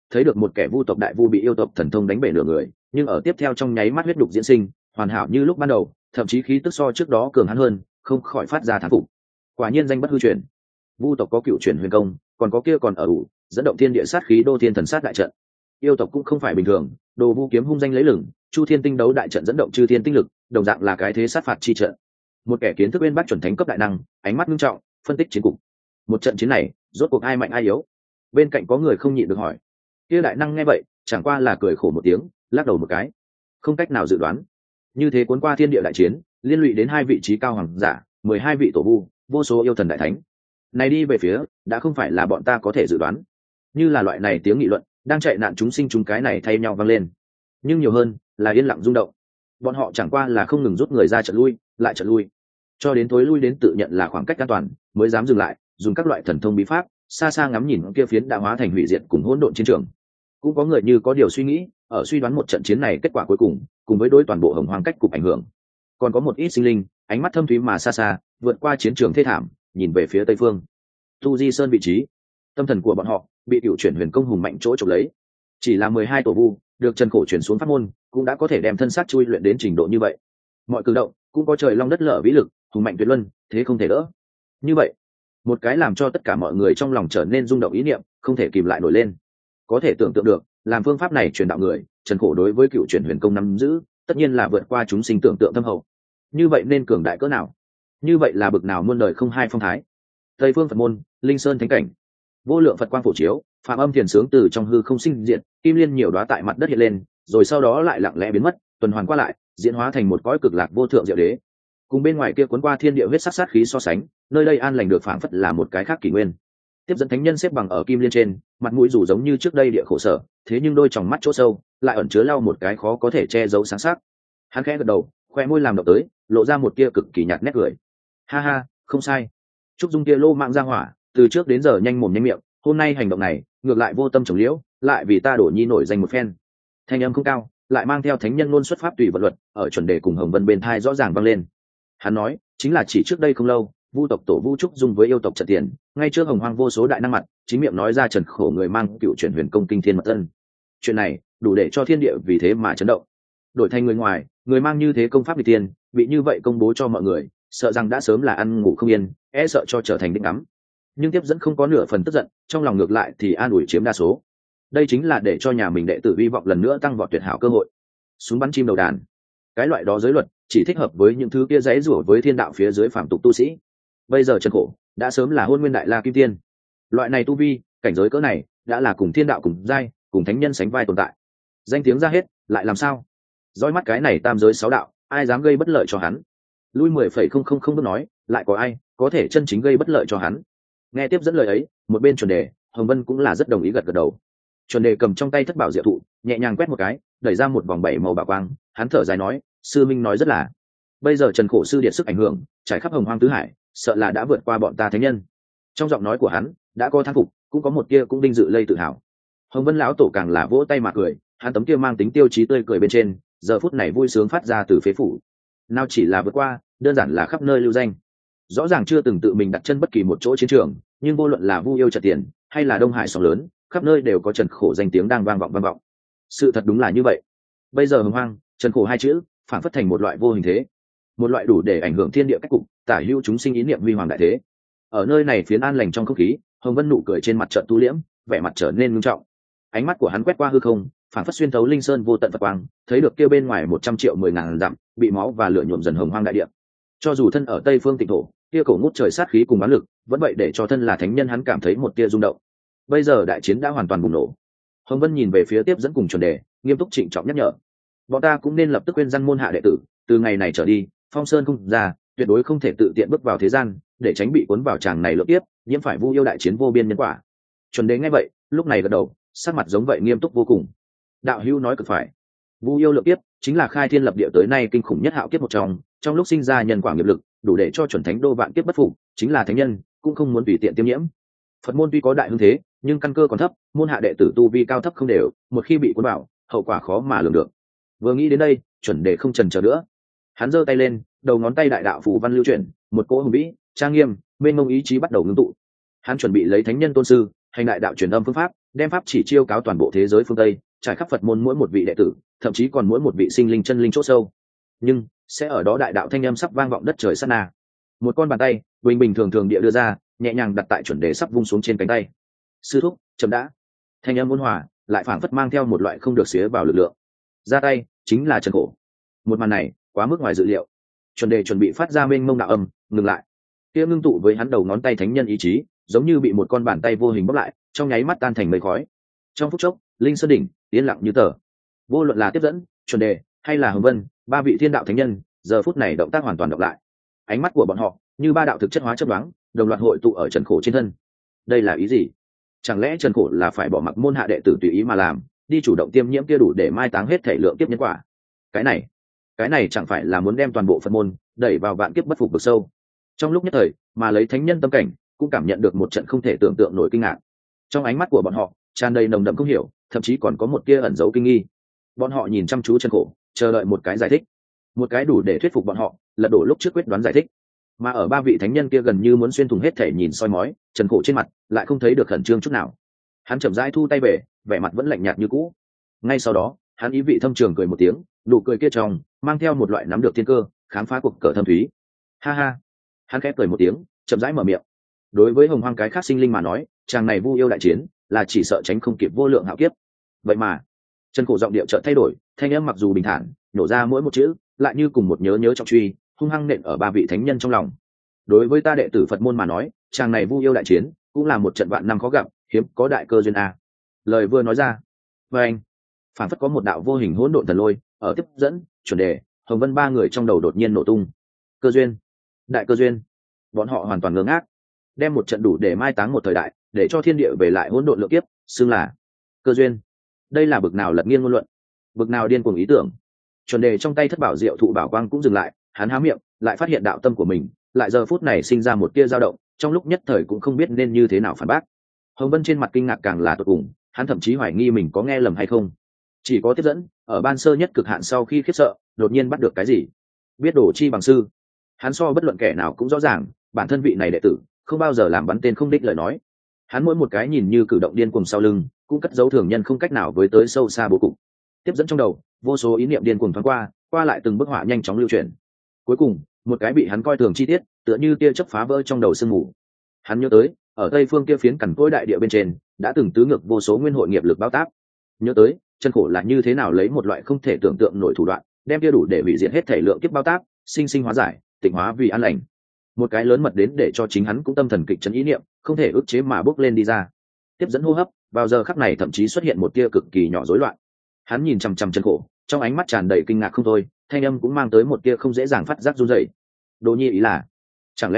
thấy được một kẻ vu tộc đại vu bị yêu tộc thần thông đánh bể nửa người, nhưng ở tiếp theo trong nháy mắt huyết đục diễn sinh, hoàn hảo như lúc ban đầu, thậm chí khí tức so trước đó cường hắn hơn, không khỏi phát ra thán phục. Quả nhiên danh bất hư truyền. Vu tộc có cựu truyền huyền công, còn có kia còn ở ủ, dẫn động thiên địa sát khí đô thiên thần sát đại trận. Yêu tộc cũng không phải bình thường, đồ vu kiếm hung danh lấy lừng, chu thiên tinh đấu đại trận dẫn động chư thiên tinh lực, đồng dạng là cái thế sát phạt chi trận. Một kẻ kiến thức bên bác chuẩn thánh cấp đại năng, ánh mắt nghiêm trọng, phân tích chiến cục. Một trận chiến này, rốt cuộc ai mạnh ai yếu? Bên cạnh có người không nhịn được hỏi. Kia đại năng nghe vậy, chẳng qua là cười khổ một tiếng, lắc đầu một cái. Không cách nào dự đoán. Như thế cuốn qua thiên địa đại chiến, liên lụy đến hai vị trí cao hoàng giả, 12 vị tổ vu, vô số yêu thần đại thánh. Này đi về phía, đã không phải là bọn ta có thể dự đoán. Như là loại này tiếng nghị luận, đang chạy nạn chúng sinh chúng cái này thay nhau vang lên. Nhưng nhiều hơn, là yên lặng rung động. Bọn họ chẳng qua là không ngừng rút người ra trận lui, lại trận lui, cho đến tối lui đến tự nhận là khoảng cách an toàn, mới dám dừng lại, dùng các loại thần thông bí pháp, xa xa ngắm nhìn kia phiến đã hóa thành hủy diệt cùng hỗn độn chiến trường. Cũng có người như có điều suy nghĩ, ở suy đoán một trận chiến này kết quả cuối cùng, cùng với đối toàn bộ hồng hoang cách cục ảnh hưởng. Còn có một ít sinh linh, ánh mắt thâm thúy mà xa xa, vượt qua chiến trường thê thảm, nhìn về phía tây phương. Tu Di Sơn vị trí, tâm thần của bọn họ bị cựu chuyển huyền công hùng mạnh chỗ chụp lấy. Chỉ là 12 tổ vu, được chân khổ chuyển xuống pháp môn, cũng đã có thể đem thân xác chui luyện đến trình độ như vậy. Mọi cử động cũng có trời long đất lở vĩ lực, hùng mạnh tuyệt luân, thế không thể đỡ. Như vậy, một cái làm cho tất cả mọi người trong lòng trở nên rung động ý niệm, không thể kìm lại nổi lên. Có thể tưởng tượng được, làm phương pháp này truyền đạo người, trần khổ đối với cựu chuyển huyền công nắm giữ, tất nhiên là vượt qua chúng sinh tưởng tượng thâm hậu. Như vậy nên cường đại cỡ nào? Như vậy là bực nào muôn đời không hai phong thái? Tây phương Phật môn, Linh Sơn thánh cảnh, vô lượng Phật quang phổ chiếu, phạm âm thiền sướng từ trong hư không sinh diệt, kim liên nhiều đóa tại mặt đất hiện lên, rồi sau đó lại lặng lẽ biến mất, tuần hoàn qua lại, diễn hóa thành một cõi cực lạc vô thượng diệu đế. Cùng bên ngoài kia cuốn qua thiên địa huyết sắc sát khí so sánh, nơi đây an lành được phảng phất là một cái khác kỷ nguyên. Tiếp dẫn thánh nhân xếp bằng ở kim liên trên, mặt mũi dù giống như trước đây địa khổ sở, thế nhưng đôi tròng mắt chỗ sâu lại ẩn chứa lau một cái khó có thể che giấu sáng sắc. Hắn khẽ gật đầu, khoe môi làm động tới, lộ ra một kia cực kỳ nhạt nét cười. Ha ha, không sai. Trúc Dung kia lô mạng ra hỏa, từ trước đến giờ nhanh mồm nhanh miệng, hôm nay hành động này ngược lại vô tâm trồng liễu, lại vì ta đổ nhi nổi danh một phen. Thanh âm không cao, lại mang theo thánh nhân ngôn xuất pháp tùy vật luật, ở chuẩn đề cùng Hồng Vân bên thai rõ ràng vang lên. Hắn nói, chính là chỉ trước đây không lâu, vu tộc tổ vu trúc dung với yêu tộc trận tiền, ngay trước hồng hoang vô số đại năng mặt, chính miệng nói ra trần khổ người mang cựu chuyển huyền công kinh thiên mật tân. Chuyện này đủ để cho thiên địa vì thế mà chấn động. Đổi thành người ngoài, người mang như thế công pháp vị tiên, bị như vậy công bố cho mọi người, sợ rằng đã sớm là ăn ngủ không yên, e sợ cho trở thành đích ngắm. Nhưng tiếp dẫn không có nửa phần tức giận, trong lòng ngược lại thì an ủi chiếm đa số. Đây chính là để cho nhà mình đệ tử hy vọng lần nữa tăng vọt tuyệt hảo cơ hội. Súng bắn chim đầu đàn, cái loại đó giới luật chỉ thích hợp với những thứ kia dãy rủa với thiên đạo phía dưới phàm tục tu sĩ. Bây giờ trần khổ đã sớm là hôn nguyên đại la kim tiên, loại này tu vi cảnh giới cỡ này đã là cùng thiên đạo cùng giai cùng thánh nhân sánh vai tồn tại. Danh tiếng ra hết lại làm sao? Dõi mắt cái này tam giới sáu đạo, ai dám gây bất lợi cho hắn? Lui 10,000 bước nói, lại có ai có thể chân chính gây bất lợi cho hắn? Nghe tiếp dẫn lời ấy, một bên chuẩn đề, Hồng Vân cũng là rất đồng ý gật gật đầu. Chuẩn đề cầm trong tay thất bảo diệu thụ, nhẹ nhàng quét một cái, đẩy ra một vòng 7 màu bảo quang, hắn thở dài nói, sư minh nói rất là. Bây giờ trần khổ sư điện sức ảnh hưởng trải khắp hồng hoang tứ hải, sợ là đã vượt qua bọn ta thánh nhân. Trong giọng nói của hắn đã có thán phục, cũng có một kia cũng đinh dự lây tự hào. Hồng Vân lão tổ càng là vỗ tay mà cười, hắn tấm kia mang tính tiêu chí tươi cười bên trên, giờ phút này vui sướng phát ra từ phế phủ. Nào chỉ là vượt qua, đơn giản là khắp nơi lưu danh. Rõ ràng chưa từng tự mình đặt chân bất kỳ một chỗ chiến trường, nhưng vô luận là Vu Yêu Trận Tiền hay là Đông Hải sóng lớn, khắp nơi đều có trần khổ danh tiếng đang vang vọng. Sự thật đúng là như vậy. Bây giờ hồng hoang, trần khổ hai chữ phản phất thành một loại vô hình thế, một loại đủ để ảnh hưởng thiên địa cách cục, tả hữu chúng sinh ý niệm huy hoàng đại thế. Ở nơi này phiến an lành trong không khí, Hồng Vân nụ cười trên mặt trận tu liễm, vẻ mặt trở nên nghiêm trọng. Ánh mắt của hắn quét qua hư không, phản phất xuyên thấu linh sơn vô tận Phật quang, thấy được kia bên ngoài 100 triệu 10.000 dặm bị máu và lửa nhuộm dần hồng hoang đại địa. Cho dù thân ở Tây phương Tịnh thổ, kia cổ ngút trời sát khí cùng bán lực, vẫn vậy để cho thân là thánh nhân hắn cảm thấy một tia rung động. Bây giờ đại chiến đã hoàn toàn bùng nổ. Hồng Vân nhìn về phía tiếp dẫn cùng chuẩn đề, nghiêm túc trịnh trọng nhắc nhở: bọn ta cũng nên lập tức khuyên răn môn hạ đệ tử, từ ngày này trở đi, phong sơn không ra, tuyệt đối không thể tự tiện bước vào thế gian, để tránh bị cuốn vào tràng này lượt tiếp, nhiễm phải Vu Yêu đại chiến vô biên nhân quả. Chuẩn đề nghe vậy, lúc này gật đầu, sắc mặt giống vậy nghiêm túc vô cùng. Đạo hữu nói cực phải. Vu Yêu lượng kiếp chính là khai thiên lập địa tới nay kinh khủng nhất hạo kiếp một trong lúc sinh ra nhân quả nghiệp lực, đủ để cho chuẩn thánh đô vạn kiếp bất phục, chính là thánh nhân cũng không muốn tùy tiện tiêm nhiễm. Phật môn tuy có đại hưng thế, nhưng căn cơ còn thấp, môn hạ đệ tử tu vi cao thấp không đều, một khi bị cuốn vào, hậu quả khó mà lường được. Vừa nghĩ đến đây, chuẩn đề không chần chờ nữa, hắn giơ tay lên, đầu ngón tay đại đạo phù văn lưu chuyển, một cỗ hùng vĩ trang nghiêm mênh mông ý chí bắt đầu ngưng tụ. Hắn chuẩn bị lấy thánh nhân tôn sư, hành đại đạo truyền âm phương pháp, đem pháp chỉ chiêu cáo toàn bộ thế giới phương Tây, trải khắp Phật môn mỗi một vị đệ tử, thậm chí còn mỗi một vị sinh linh chân linh chỗ sâu. Nhưng sẽ ở đó đại đạo thanh âm sắp vang vọng đất trời sát na, một con bàn tay bình bình thường thường địa đưa ra, nhẹ nhàng đặt tại chuẩn đề sắp vung xuống trên cánh tay. Sư thúc, chậm đã. Thanh âm ôn hòa lại phảng phất mang theo một loại không được xía vào lực lượng. Ra tay chính là Trần Khổ. Một màn này quá mức ngoài dự liệu. Chuẩn đề chuẩn bị phát ra mênh mông đạo âm, ngừng lại. Kia ngưng tụ với hắn đầu ngón tay thánh nhân ý chí, giống như bị một con bàn tay vô hình bóp lại, trong nháy mắt tan thành mây khói. Trong phút chốc, linh sơn đỉnh yên lặng như tờ. Vô luận là tiếp dẫn, chuẩn đề hay là hồng vân, ba vị thiên đạo thánh nhân, giờ phút này động tác hoàn toàn đọc lại. Ánh mắt của bọn họ như ba đạo thực chất hóa chất đoán, đồng loạt hội tụ ở Trần Khổ trên thân. Đây là ý gì? Chẳng lẽ Trần Khổ là phải bỏ mặc môn hạ đệ tử tùy ý mà làm, đi chủ động tiêm nhiễm kia đủ để mai táng hết thể lượng kiếp nhân quả? Cái này chẳng phải là muốn đem toàn bộ Phật môn đẩy vào vạn kiếp bất phục vực sâu? Trong lúc nhất thời, mà lấy thánh nhân tâm cảnh, cũng cảm nhận được một trận không thể tưởng tượng nổi kinh ngạc. Trong ánh mắt của bọn họ tràn đầy nồng đậm không hiểu, thậm chí còn có một tia ẩn giấu kinh nghi. Bọn họ nhìn chăm chú Trần Khổ, chờ đợi một cái giải thích, một cái đủ để thuyết phục bọn họ lật đổ lúc trước quyết đoán giải thích. Mà ở ba vị thánh nhân kia gần như muốn xuyên thủng hết thể nhìn soi mói, Trần Khổ trên mặt lại không thấy được khẩn trương chút nào. Hắn chậm rãi thu tay về, vẻ mặt vẫn lạnh nhạt như cũ. Ngay sau đó, hắn ý vị thâm trường cười một tiếng, nụ cười kia trong mang theo một loại nắm được thiên cơ, khám phá cuộc cờ thâm thúy. Ha ha. Hắn khẽ cười một tiếng, chậm rãi mở miệng. Đối với hồng hoang cái khác sinh linh mà nói, chàng này vu yêu đại chiến là chỉ sợ tránh không kịp vô lượng hạo kiếp. Vậy mà Trần Khổ giọng điệu chợt thay đổi, thanh âm mặc dù bình thản, nổ ra mỗi một chữ lại như cùng một nhớ nhớ trọng truy, hung hăng nện ở ba vị thánh nhân trong lòng. Đối với ta đệ tử Phật môn mà nói, chàng này vu yêu đại chiến cũng là một trận vạn năm khó gặp, hiếm có đại cơ duyên a. Lời vừa nói ra, và anh phản phất có một đạo vô hình hỗn độn thần lôi ở tiếp dẫn, chuẩn đề, hồng vân ba người trong đầu đột nhiên nổ tung. Cơ duyên, đại cơ duyên. Bọn họ hoàn toàn ngơ ngác, đem một trận đủ để mai táng một thời đại, để cho thiên địa về lại hỗn độn lượng kiếp, xưng là cơ duyên. Đây là bực nào lật nghiêng ngôn luận, bực nào điên cuồng ý tưởng. Chuẩn đề trong tay thất bảo diệu thụ bảo quang cũng dừng lại, hắn há miệng lại phát hiện đạo tâm của mình lại giờ phút này sinh ra một tia dao động, trong lúc nhất thời cũng không biết nên như thế nào phản bác. Hồng Vân trên mặt kinh ngạc càng là tột cùng, hắn thậm chí hoài nghi mình có nghe lầm hay không. Chỉ có tiếp dẫn ở ban sơ nhất cực hạn sau khi khiếp sợ đột nhiên bắt được cái gì, biết đổ chi bằng sư. Hắn so bất luận kẻ nào cũng rõ ràng bản thân vị này đệ tử không bao giờ làm bắn tên không đích lời nói. Hắn mỗi một cái nhìn như cử động điên cuồng sau lưng cũng cất dấu thường nhân không cách nào với tới sâu xa bố cục. Tiếp dẫn trong đầu vô số ý niệm điên cuồng thoáng qua lại từng bức họa nhanh chóng lưu chuyển. Cuối cùng một cái bị hắn coi thường chi tiết tựa như tia chớp phá vỡ trong đầu sương mù. Hắn nhớ tới ở tây phương kia phiến cằn cỗi đại địa bên trên đã từng tứ ngược vô số nguyên hội nghiệp lực bao tác. Nhớ tới Trần Khổ là như thế nào lấy một loại không thể tưởng tượng nổi thủ đoạn đem kia đủ để hủy diệt hết thể lượng kiếp bao tác sinh sinh hóa giải, tịnh hóa vì an lành. Một cái lớn mật đến để cho chính hắn cũng tâm thần kịch chấn ý niệm không thể ức chế mà bốc lên đi ra. Tiếp dẫn hô hấp vào giờ khắc này thậm chí xuất hiện một tia cực kỳ nhỏ rối loạn. Hắn nhìn chằm chằm Trần Khổ, trong ánh mắt tràn đầy kinh ngạc không thôi, thanh âm cũng mang tới một tia không dễ dàng phát giác run rẩy. Đồ Nhi ý là, chẳng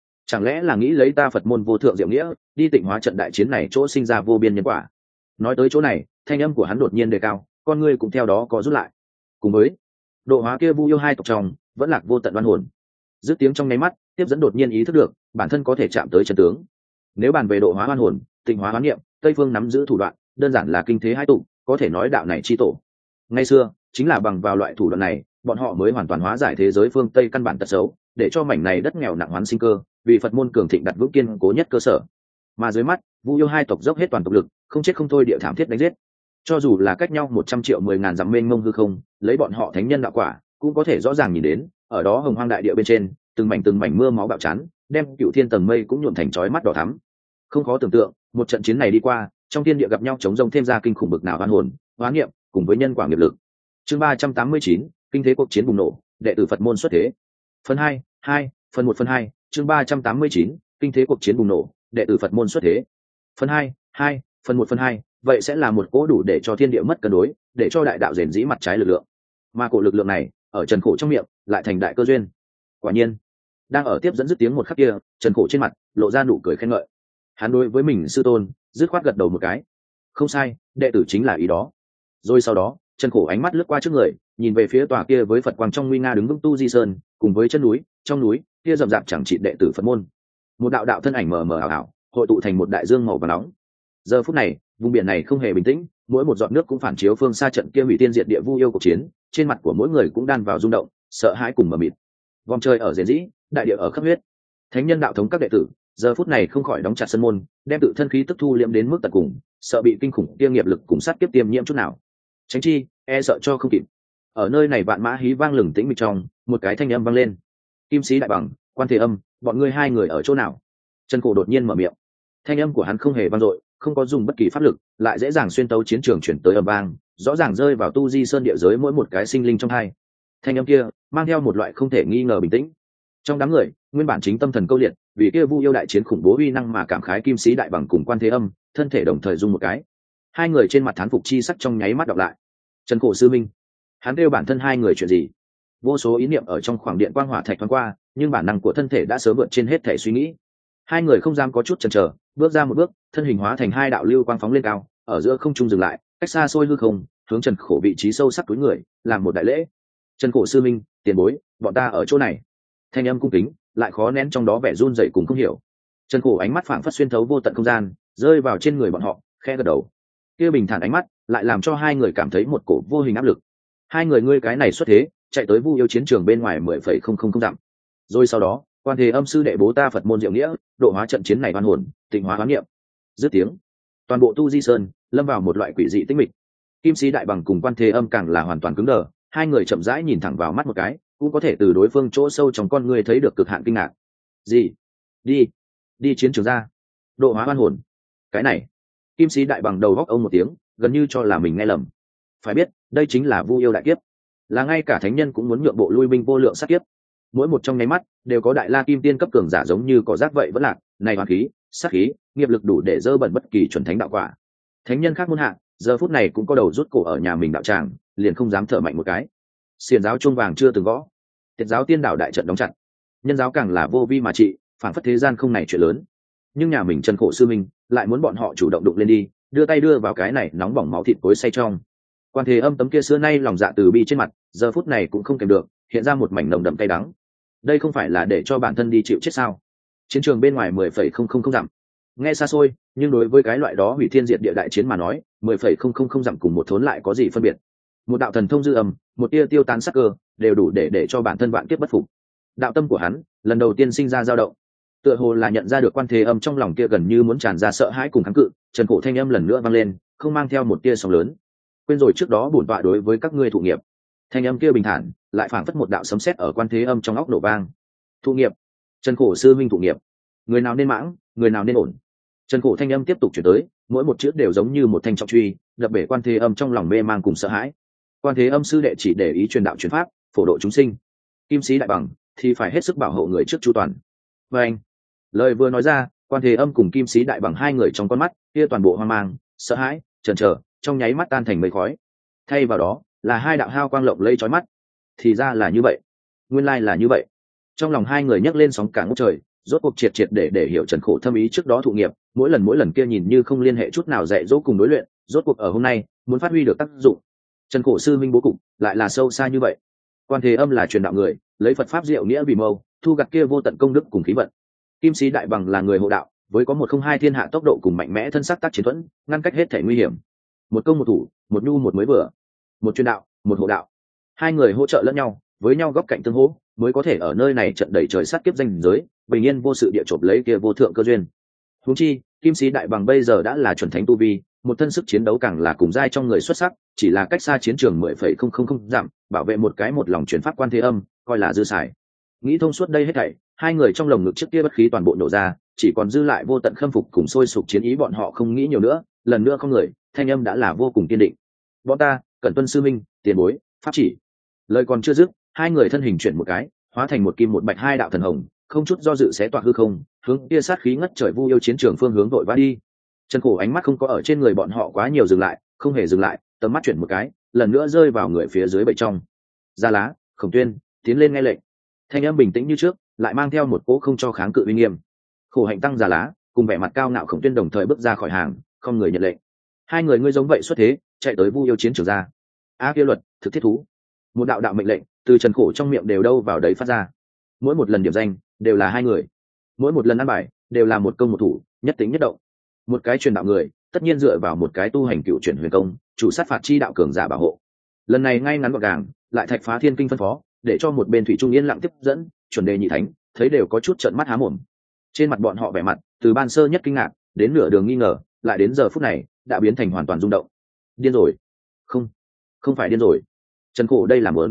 lẽ là nghĩ lấy ta Phật môn vô thượng diệu nghĩa đi tịnh hóa trận đại chiến này chỗ sinh ra vô biên nhân quả. Nói tới chỗ này, thanh âm của hắn đột nhiên đề cao, con ngươi cũng theo đó có rút lại. Cùng với độ hóa kia vu yêu hai tộc trong vẫn lạc vô tận oan hồn. Dứt tiếng trong nháy mắt, tiếp dẫn đột nhiên ý thức được bản thân có thể chạm tới chân tướng. Nếu bàn về độ hóa oan hồn, tịnh hóa oán niệm, Tây phương nắm giữ thủ đoạn đơn giản là kinh thế hai tụ, có thể nói đạo này chi tổ. Ngày xưa chính là bằng vào loại thủ đoạn này, bọn họ mới hoàn toàn hóa giải thế giới phương Tây căn bản tật xấu, để cho mảnh này đất nghèo nặng hoán sinh cơ, vì Phật môn cường thịnh đặt vững kiên cố nhất cơ sở. Mà dưới mắt, vu yêu hai tộc dốc hết toàn tộc lực, không chết không thôi địa thảm thiết đánh giết. Cho dù là cách nhau 100 triệu 10.000 dặm mênh mông hư không, lấy bọn họ thánh nhân đạo quả, cũng có thể rõ ràng nhìn đến, ở đó hồng hoang đại địa bên trên, từng mảnh mưa máu bạo chán, đem cựu thiên tầng mây cũng nhuộm thành chói mắt đỏ thắm. Không khó tưởng tượng, một trận chiến này đi qua, trong thiên địa gặp nhau chống rông thêm ra kinh khủng bực nào oan hồn, hóa niệm, cùng với nhân quả nghiệp lực. Chương 389, kinh thế cuộc chiến bùng nổ, đệ tử Phật môn xuất thế. Phần 2, phần 1 phần 2, chương 389, kinh thế cuộc chiến bùng nổ, đệ tử Phật môn xuất thế. Phần 2, phần 1 phần 2, vậy sẽ là một cỗ đủ để cho thiên địa mất cân đối, để cho đại đạo rèn dĩ mặt trái lực lượng. Mà cổ lực lượng này, ở Trần Khổ trong miệng, lại thành đại cơ duyên. Quả nhiên, đang ở tiếp dẫn dứt tiếng một khắc kia, Trần Khổ trên mặt lộ ra nụ cười khen ngợi. Hắn đối với mình sư tôn dứt khoát gật đầu một cái. Không sai, đệ tử chính là ý đó. Rồi sau đó, Trần Khổ ánh mắt lướt qua trước người, nhìn về phía tòa kia với Phật quang trong nguy nga đứng vững Tu Di Sơn, cùng với chân núi, trong núi kia rậm rạp chẳng trị đệ tử Phật môn. Một đạo đạo thân ảnh mờ mờ ảo ảo, hội tụ thành một đại dương màu vàng nóng. Giờ phút này, vùng biển này không hề bình tĩnh, mỗi một giọt nước cũng phản chiếu phương xa trận kia hủy tiên diệt địa vu yêu cuộc chiến, trên mặt của mỗi người cũng đan vào rung động, sợ hãi cùng mờ mịt. Vòng trời ở rền rĩ, đại địa ở khắp huyết. Thánh nhân đạo thống các đệ tử giờ phút này không khỏi đóng chặt sân môn, đem tự thân khí tức thu liễm đến mức tận cùng, sợ bị kinh khủng kia nghiệp lực cùng sát kiếp tiêm nhiễm chút nào. Tránh chi, e sợ cho không kịp. Ở nơi này vạn mã hí vang lừng tĩnh mịch trong, một cái thanh âm vang lên. Kim Sĩ Đại Bằng, Quan Thế Âm, bọn ngươi hai người ở chỗ nào? Trần Cổ đột nhiên mở miệng. Thanh âm của hắn không hề vang dội, không có dùng bất kỳ pháp lực, lại dễ dàng xuyên tấu chiến trường chuyển tới âm vang, rõ ràng rơi vào tu di sơn địa giới mỗi một cái sinh linh trong hai. Thanh âm kia mang theo một loại không thể nghi ngờ bình tĩnh. Trong đám người, nguyên bản chính tâm thần câu liệt, vì kia Vu yêu đại chiến khủng bố uy năng mà cảm khái Kim Sĩ Đại Bằng cùng Quan Thế Âm, thân thể đồng thời rung một cái. Hai người trên mặt thán phục chi sắc trong nháy mắt đọc lại. Trần Cổ sư minh, hắn kêu bản thân hai người chuyện gì? Vô số ý niệm ở trong khoảng điện quang hỏa thạch thoáng qua, nhưng bản năng của thân thể đã sớm vượt trên hết thể suy nghĩ. Hai người không dám có chút chần chờ, bước ra một bước, thân hình hóa thành hai đạo lưu quang phóng lên cao, ở giữa không trung dừng lại, cách xa xôi hư không, hướng Trần Cổ vị trí sâu sắc túi người, làm một đại lễ. Trần Cổ sư minh, tiền bối, bọn ta ở chỗ này. Thanh âm cung kính, lại khó nén trong đó vẻ run rẩy cùng không hiểu. Trần Cổ ánh mắt phảng phất xuyên thấu vô tận không gian, rơi vào trên người bọn họ, khẽ gật đầu. Kia bình thản ánh mắt, lại làm cho hai người cảm thấy một cổ vô hình áp lực. Hai người ngươi cái này xuất thế, chạy tới Vu yêu chiến trường bên ngoài 10,000 dặm. Rồi sau đó, Quan Thế Âm sư đệ bố ta Phật môn diệu nghĩa, độ hóa trận chiến này oan hồn, tịnh hóa hoán niệm. Dứt tiếng, toàn bộ Tu Di Sơn lâm vào một loại quỷ dị tĩnh mịch. Kim Sĩ Đại Bằng cùng Quan Thế Âm càng là hoàn toàn cứng đờ, hai người chậm rãi nhìn thẳng vào mắt một cái, cũng có thể từ đối phương chỗ sâu trong con người thấy được cực hạn kinh ngạc. Gì? Đi chiến trường ra, độ hóa oan hồn. Cái này, Kim Sĩ Đại Bằng đầu góc ông một tiếng, gần như cho là mình nghe lầm. Phải biết, đây chính là Vu yêu đại kiếp, là ngay cả thánh nhân cũng muốn nhượng bộ lui binh vô lượng sát kiếp. Mỗi một trong nháy mắt đều có đại la kim tiên cấp cường giả giống như cỏ rác vậy vẫn lạc, này hoàn khí, sát khí, nghiệp lực đủ để dơ bẩn bất kỳ chuẩn thánh đạo quả. Thánh nhân khác muôn hạ, giờ phút này cũng có đầu rút cổ ở nhà mình đạo tràng, liền không dám thở mạnh một cái. Xiển giáo chuông vàng chưa từng gõ, tiệt giáo tiên đảo đại trận đóng chặt, nhân giáo càng là vô vi mà trị, phản phất thế gian không này chuyện lớn. Nhưng nhà mình Trần Cổ sư minh lại muốn bọn họ chủ động đụng lên đi, đưa tay đưa vào cái này nóng bỏng máu thịt cối xay trong. Quan Thế Âm tấm kia xưa nay lòng dạ từ bi trên mặt, giờ phút này cũng không kèm được, hiện ra một mảnh nồng đậm cay đắng. Đây không phải là để cho bản thân đi chịu chết sao? Chiến trường bên ngoài 10,000 dặm, nghe xa xôi, nhưng đối với cái loại đó hủy thiên diệt địa đại chiến mà nói, 10,000 dặm cùng một thốn lại có gì phân biệt? Một đạo thần thông dư âm, một tia tiêu tán sắc cơ, đều đủ để cho bản thân vạn kiếp bất phục. Đạo tâm của hắn lần đầu tiên sinh ra dao động, tựa hồ là nhận ra được Quan Thế Âm trong lòng kia gần như muốn tràn ra sợ hãi cùng kháng cự. Trần Cổ thanh âm lần nữa vang lên, không mang theo một tia sóng lớn. Quên rồi trước đó bổn tọa đối với các ngươi thụ nghiệp. Thanh âm kia bình thản, lại phảng phất một đạo sấm sét ở Quan Thế Âm trong óc nổ vang. Thụ nghiệp? Trần Cổ sư minh thụ nghiệp? Người nào nên mãng, người nào nên ổn? Trần Cổ thanh âm tiếp tục chuyển tới, mỗi một chữ đều giống như một thanh trọng truy, đập bể Quan Thế Âm trong lòng mê mang cùng sợ hãi. Quan Thế Âm sư đệ chỉ để ý truyền đạo truyền pháp, phổ độ chúng sinh. Kim Sĩ Đại Bằng thì phải hết sức bảo hộ người trước chu toàn. Và anh, lời vừa nói ra, Quan Thế Âm cùng Kim Sĩ Đại Bằng hai người trong con mắt kia toàn bộ hoang mang, sợ hãi, chần chờ, trong nháy mắt tan thành mây khói. Thay vào đó là hai đạo hao quang lộng lẫy chói mắt. Thì ra là như vậy, nguyên lai là như vậy. Trong lòng hai người nhấc lên sóng cả ngút trời, rốt cuộc triệt để hiểu Trần Khổ thâm ý trước đó thụ nghiệp, mỗi lần kia nhìn như không liên hệ chút nào dạy dỗ cùng đối luyện, rốt cuộc ở hôm nay muốn phát huy được tác dụng. Trần Khổ sư minh bố cục lại là sâu xa như vậy. Quan Thế Âm là truyền đạo người, lấy Phật pháp diệu nghĩa vì mâu, thu gặt kia vô tận công đức cùng khí vận. Kim Sĩ Đại Bằng là người hộ đạo, với có 102 thiên hạ tốc độ cùng mạnh mẽ thân sắc tác chiến thuẫn, ngăn cách hết thể nguy hiểm. Một công một thủ, một nhu một mới vừa, một truyền đạo, một hộ đạo. Hai người hỗ trợ lẫn nhau, với nhau góc cạnh tương hỗ, mới có thể ở nơi này trận đầy trời sát kiếp danh giới, bình yên vô sự địa chộp lấy kia vô thượng cơ duyên. Huống chi, Kim Sĩ Đại Bằng bây giờ đã là chuẩn thánh tu vi, một thân sức chiến đấu càng là cùng giai trong người xuất sắc, chỉ là cách xa chiến trường 10,000 dặm, bảo vệ một cái một lòng truyền pháp Quan Thế Âm, coi là dư xài. Nghĩ thông suốt đây hết thảy, hai người trong lồng ngực trước kia bất khí toàn bộ nổ ra, chỉ còn dư lại vô tận khâm phục cùng sôi sục chiến ý. Bọn họ không nghĩ nhiều nữa, lần nữa không người, thanh âm đã là vô cùng kiên định. Bọn ta cẩn tuân sư minh, tiền bối, pháp chỉ. Lời còn chưa dứt, hai người thân hình chuyển một cái, hóa thành một kim một bạch hai đạo thần hồng, không chút do dự xé toạc hư không, hướng kia sát khí ngất trời Vu yêu chiến trường phương hướng vội vã đi. Trần Cổ ánh mắt không có ở trên người bọn họ quá nhiều dừng lại, không hề dừng lại, tầm mắt chuyển một cái, lần nữa rơi vào người phía dưới bậy trong. Gia Lá, Khổng Tuyên, tiến lên nghe lệnh. Thanh âm bình tĩnh như trước, lại mang theo một cỗ không cho kháng cự uy nghiêm. Khổ hạnh tăng Gia Lá cùng vẻ mặt cao ngạo Khổng Tuyên đồng thời bước ra khỏi hàng, không người nhận lệnh. Hai người ngươi giống vậy xuất thế, chạy tới Vu yêu chiến trường ra. A kia luật, thực thiết thú. Một đạo đạo mệnh lệnh từ Trần Khổ trong miệng đều đâu vào đấy phát ra. Mỗi một lần điểm danh đều là hai người, mỗi một lần ăn bài đều là một công một thủ, nhất tính nhất động. Một cái truyền đạo người tất nhiên dựa vào một cái tu hành cựu chuyển huyền công, chủ sát phạt chi đạo cường giả bảo hộ. Lần này ngay ngắn gọn gàng, lại thạch phá thiên kinh phân phó, để cho một bên thủy trung yên lặng tiếp dẫn, chuẩn đề nhị thánh thấy đều có chút trợn mắt há mồm. Trên mặt bọn họ vẻ mặt từ ban sơ nhất kinh ngạc đến nửa đường nghi ngờ, lại đến giờ phút này đã biến thành hoàn toàn rung động. Điên rồi? Không phải điên rồi. Trần Khổ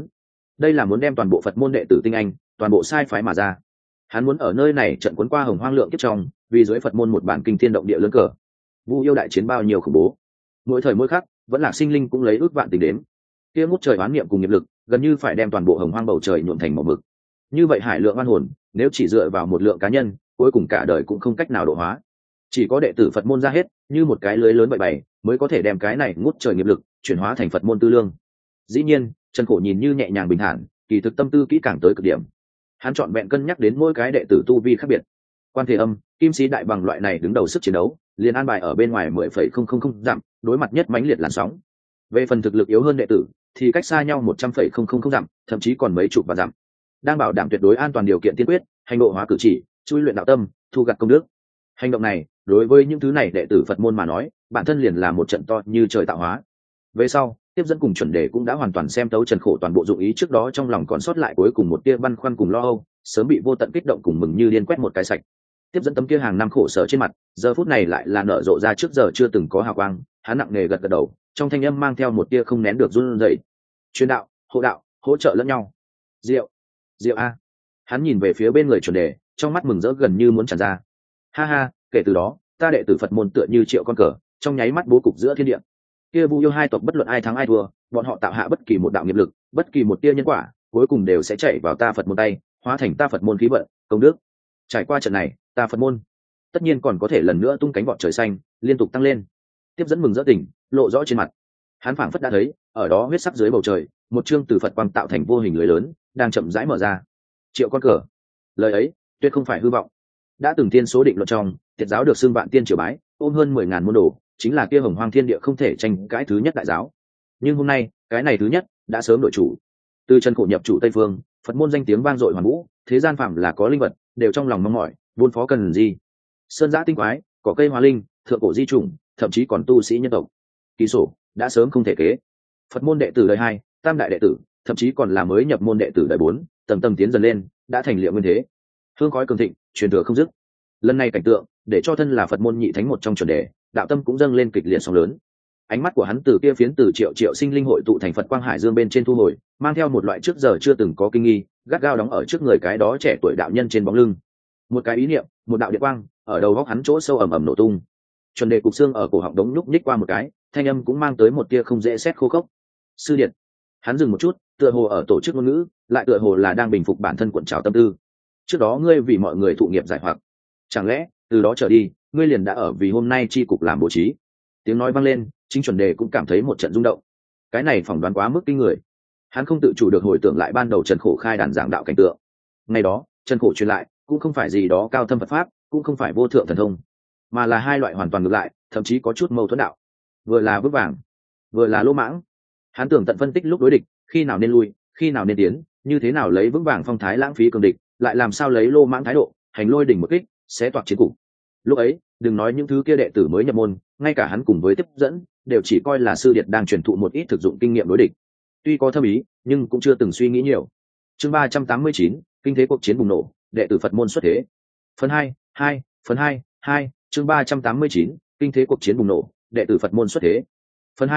đây là muốn đem toàn bộ Phật môn đệ tử tinh anh toàn bộ sai phái mà ra. Hắn muốn ở nơi này trận cuốn qua hồng hoang lượng kiếp trong, vì dưới Phật môn một bản kinh thiên động địa lớn cờ. Vu yêu đại chiến bao nhiêu khủng bố, mỗi thời mỗi khắc vẫn là sinh linh cũng lấy ước vạn tính đến. Kia ngút trời oán niệm cùng nghiệp lực gần như phải đem toàn bộ hồng hoang bầu trời nhuộm thành màu mực. Như vậy hải lượng oan hồn nếu chỉ dựa vào một lượng cá nhân, cuối cùng cả đời cũng không cách nào độ hóa. Chỉ có đệ tử Phật môn ra hết như một cái lưới lớn bậy bày mới có thể đem cái này ngút trời nghiệp lực chuyển hóa thành Phật môn tư lương. Dĩ nhiên Trần Khổ nhìn như nhẹ nhàng bình thản, kỳ thực tâm tư kỹ càng tới cực điểm. Hắn chọn vẹn cân nhắc đến mỗi cái đệ tử tu vi khác biệt. Quan Thế Âm, Kim Sĩ Đại Bằng loại này đứng đầu sức chiến đấu, liền an bài ở bên ngoài 10,000 dặm, đối mặt nhất mãnh liệt làn sóng. Về phần thực lực yếu hơn đệ tử, thì cách xa nhau 100,000 dặm, thậm chí còn mấy chục vạn dặm. Đang bảo đảm tuyệt đối an toàn điều kiện tiên quyết, hành độ hóa cử chỉ, chui luyện đạo tâm, thu gặt công đức. Hành động này, đối với những thứ này đệ tử Phật môn mà nói, bản thân liền là một trận to như trời tạo hóa. Về sau, tiếp dẫn cùng chuẩn đề cũng đã hoàn toàn xem tấu Trần Khổ toàn bộ dụng ý, trước đó trong lòng còn sót lại cuối cùng một tia băn khoăn cùng lo âu, sớm bị vô tận kích động cùng mừng như điên quét một cái sạch. Tiếp dẫn tấm kia hàng năm khổ sở trên mặt, giờ phút này lại là nở rộ ra trước giờ chưa từng có hào quang. Hắn nặng nề gật gật đầu, trong thanh âm mang theo một tia không nén được run rẩy. Truyền đạo, hộ đạo, hỗ trợ lẫn nhau. Diệu, diệu a. Hắn nhìn về phía bên người chuẩn đề, trong mắt mừng rỡ gần như muốn tràn ra. Ha ha, kể từ đó, ta đệ tử Phật môn tựa như triệu con cờ, trong nháy mắt bố cục giữa thiên địa. Kia Vu yêu hai tộc bất luận ai thắng ai thua, bọn họ tạo hạ bất kỳ một đạo nghiệp lực, bất kỳ một tia nhân quả, cuối cùng đều sẽ chạy vào ta Phật môn tay, hóa thành ta Phật môn khí vận, công đức. Trải qua trận này, ta Phật môn tất nhiên còn có thể lần nữa tung cánh vọt trời xanh, liên tục tăng lên. Tiếp dẫn mừng rỡ tỉnh, lộ rõ trên mặt. Hắn phảng phất đã thấy, ở đó huyết sắc dưới bầu trời, một chương từ Phật quang tạo thành vô hình lưới lớn, đang chậm rãi mở ra. Triệu con cờ, lời ấy tuyệt không phải hư vọng. Đã từng tiên số định luật trong, Tiệt giáo được xưng vạn tiên triều bái, ôm hơn 10.000 môn đồ, chính là kia hồng hoang thiên địa không thể tranh cãi thứ nhất đại giáo. Nhưng hôm nay, cái này thứ nhất đã sớm đổi chủ. Từ Trần Khổ nhập chủ Tây phương, Phật môn danh tiếng vang dội hoàn vũ, thế gian phàm là có linh vật, đều trong lòng mong mỏi, buôn phó cần gì. Sơn giã tinh quái, cỏ cây hoa linh, thượng cổ di chủng, thậm chí còn tu sĩ nhân tộc. Ký sổ đã sớm không thể kế. Phật môn đệ tử đời 2, tam đại đệ tử, thậm chí còn là mới nhập môn đệ tử đời 4, tầng tầng tiến dần lên, đã thành liệu nguyên thế. Hương khói cường thịnh, truyền thừa không dứt. Lần này cảnh tượng, để cho thân là Phật môn nhị thánh một trong chuẩn đề, đạo tâm cũng dâng lên kịch liệt sóng lớn. Ánh mắt của hắn từ kia phiến từ triệu triệu sinh linh hội tụ thành Phật quang hải dương bên trên thu hồi, mang theo một loại trước giờ chưa từng có kinh nghi, gắt gao đóng ở trước người cái đó trẻ tuổi đạo nhân trên bóng lưng. Một cái ý niệm, một đạo điện quang, ở đầu góc hắn chỗ sâu ầm ầm nổ tung. Chuẩn đề cục xương ở cổ họng đống nhúc nhích qua một cái, thanh âm cũng mang tới một tia không dễ xét khô khốc. Sư điện. Hắn dừng một chút, tựa hồ ở tổ chức ngôn ngữ, lại tựa hồ là đang bình phục bản thân cuộn trào tâm tư. Trước đó ngươi vì mọi người thụ nghiệp giải hoặc, chẳng lẽ từ đó trở đi ngươi liền đã ở vì hôm nay chi cục làm bố trí? Tiếng nói vang lên, chính chuẩn đề cũng cảm thấy một trận rung động. Cái này phỏng đoán quá mức kinh người. Hắn không tự chủ được hồi tưởng lại ban đầu Trần Khổ khai đàn giảng đạo cảnh tượng. Ngày đó Trần Khổ truyền lại cũng không phải gì đó cao thâm Phật pháp, cũng không phải vô thượng thần thông, mà là hai loại hoàn toàn ngược lại, thậm chí có chút mâu thuẫn đạo. Vừa là vững vàng, vừa là lỗ mãng. Hắn tưởng tận phân tích lúc đối địch, khi nào nên lui, khi nào nên tiến, như thế nào lấy vững vàng phong thái lãng phí cường địch, lại làm sao lấy lô mãng thái độ hành lôi đỉnh một kích, sẽ toạc chiến cục. Lúc ấy đừng nói những thứ kia đệ tử mới nhập môn, ngay cả hắn cùng với tiếp dẫn đều chỉ coi là sư điệt đang truyền thụ một ít thực dụng kinh nghiệm đối địch, tuy có thâm ý nhưng cũng chưa từng suy nghĩ nhiều. Chương 389, kinh thế cuộc chiến bùng nổ, đệ tử Phật môn xuất thế. Phần 2, phần 2, chương 389, kinh thế cuộc chiến bùng nổ, đệ tử Phật môn xuất thế. Phần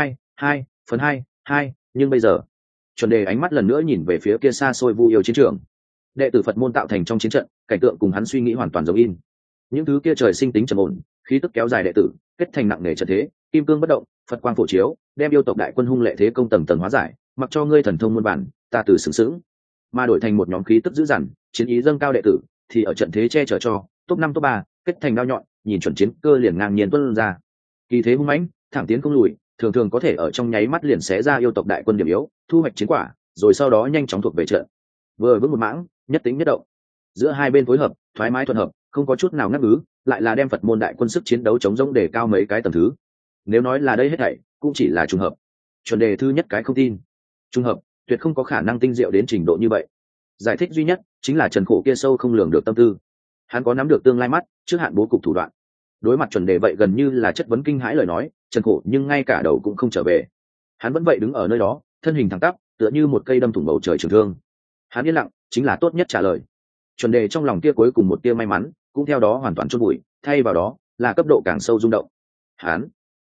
2, nhưng bây giờ, chuẩn đề ánh mắt lần nữa nhìn về phía kia xa xôi Vu yêu chiến trường. Đệ tử Phật môn tạo thành trong chiến trận, cảnh tượng cùng hắn suy nghĩ hoàn toàn giống in. Những thứ kia trời sinh tính trầm ổn, khí tức kéo dài đệ tử, kết thành nặng nề trận thế, kim cương bất động, Phật quang phổ chiếu, đem yêu tộc đại quân hung lệ thế công tầng tầng hóa giải, mặc cho ngươi thần thông muôn bản, ta từ sướng sướng, mà đổi thành một nhóm khí tức dữ dằn, chiến ý dâng cao đệ tử, thì ở trận thế che chở cho, top 5 top 3, kết thành đao nhọn, nhìn chuẩn chiến cơ liền ngang nhiên tuôn ra. Kỳ thế hung mãnh, thẳng tiến không lùi, thường thường có thể ở trong nháy mắt liền xé ra yêu tộc đại quân điểm yếu, thu hoạch chiến quả, rồi sau đó nhanh chóng thuộc về trận. Vừa vững một mãng, nhất tính nhất động. Giữa hai bên phối hợp, thoải mái thuận hợp, không có chút nào ngắc ngứ, lại là đem Phật môn đại quân sức chiến đấu chống rỗng để cao mấy cái tầng thứ. Nếu nói là đây hết thảy cũng chỉ là trùng hợp. Chuẩn đề thứ nhất cái không tin. Trùng hợp, tuyệt không có khả năng tinh diệu đến trình độ như vậy. Giải thích duy nhất chính là Trần Khổ kia sâu không lường được tâm tư. Hắn có nắm được tương lai mắt, trước hạn bố cục thủ đoạn. Đối mặt chuẩn đề vậy gần như là chất vấn kinh hãi lời nói, Trần Khổ nhưng ngay cả đầu cũng không trở về. Hắn vẫn vậy đứng ở nơi đó, thân hình thẳng tắp, tựa như một cây đâm thủng bầu trời trường thương. Hắn yên lặng, chính là tốt nhất trả lời. Chuẩn đề trong lòng kia cuối cùng một tia may mắn, cũng theo đó hoàn toàn chôn bụi, thay vào đó là cấp độ càng sâu rung động. Hắn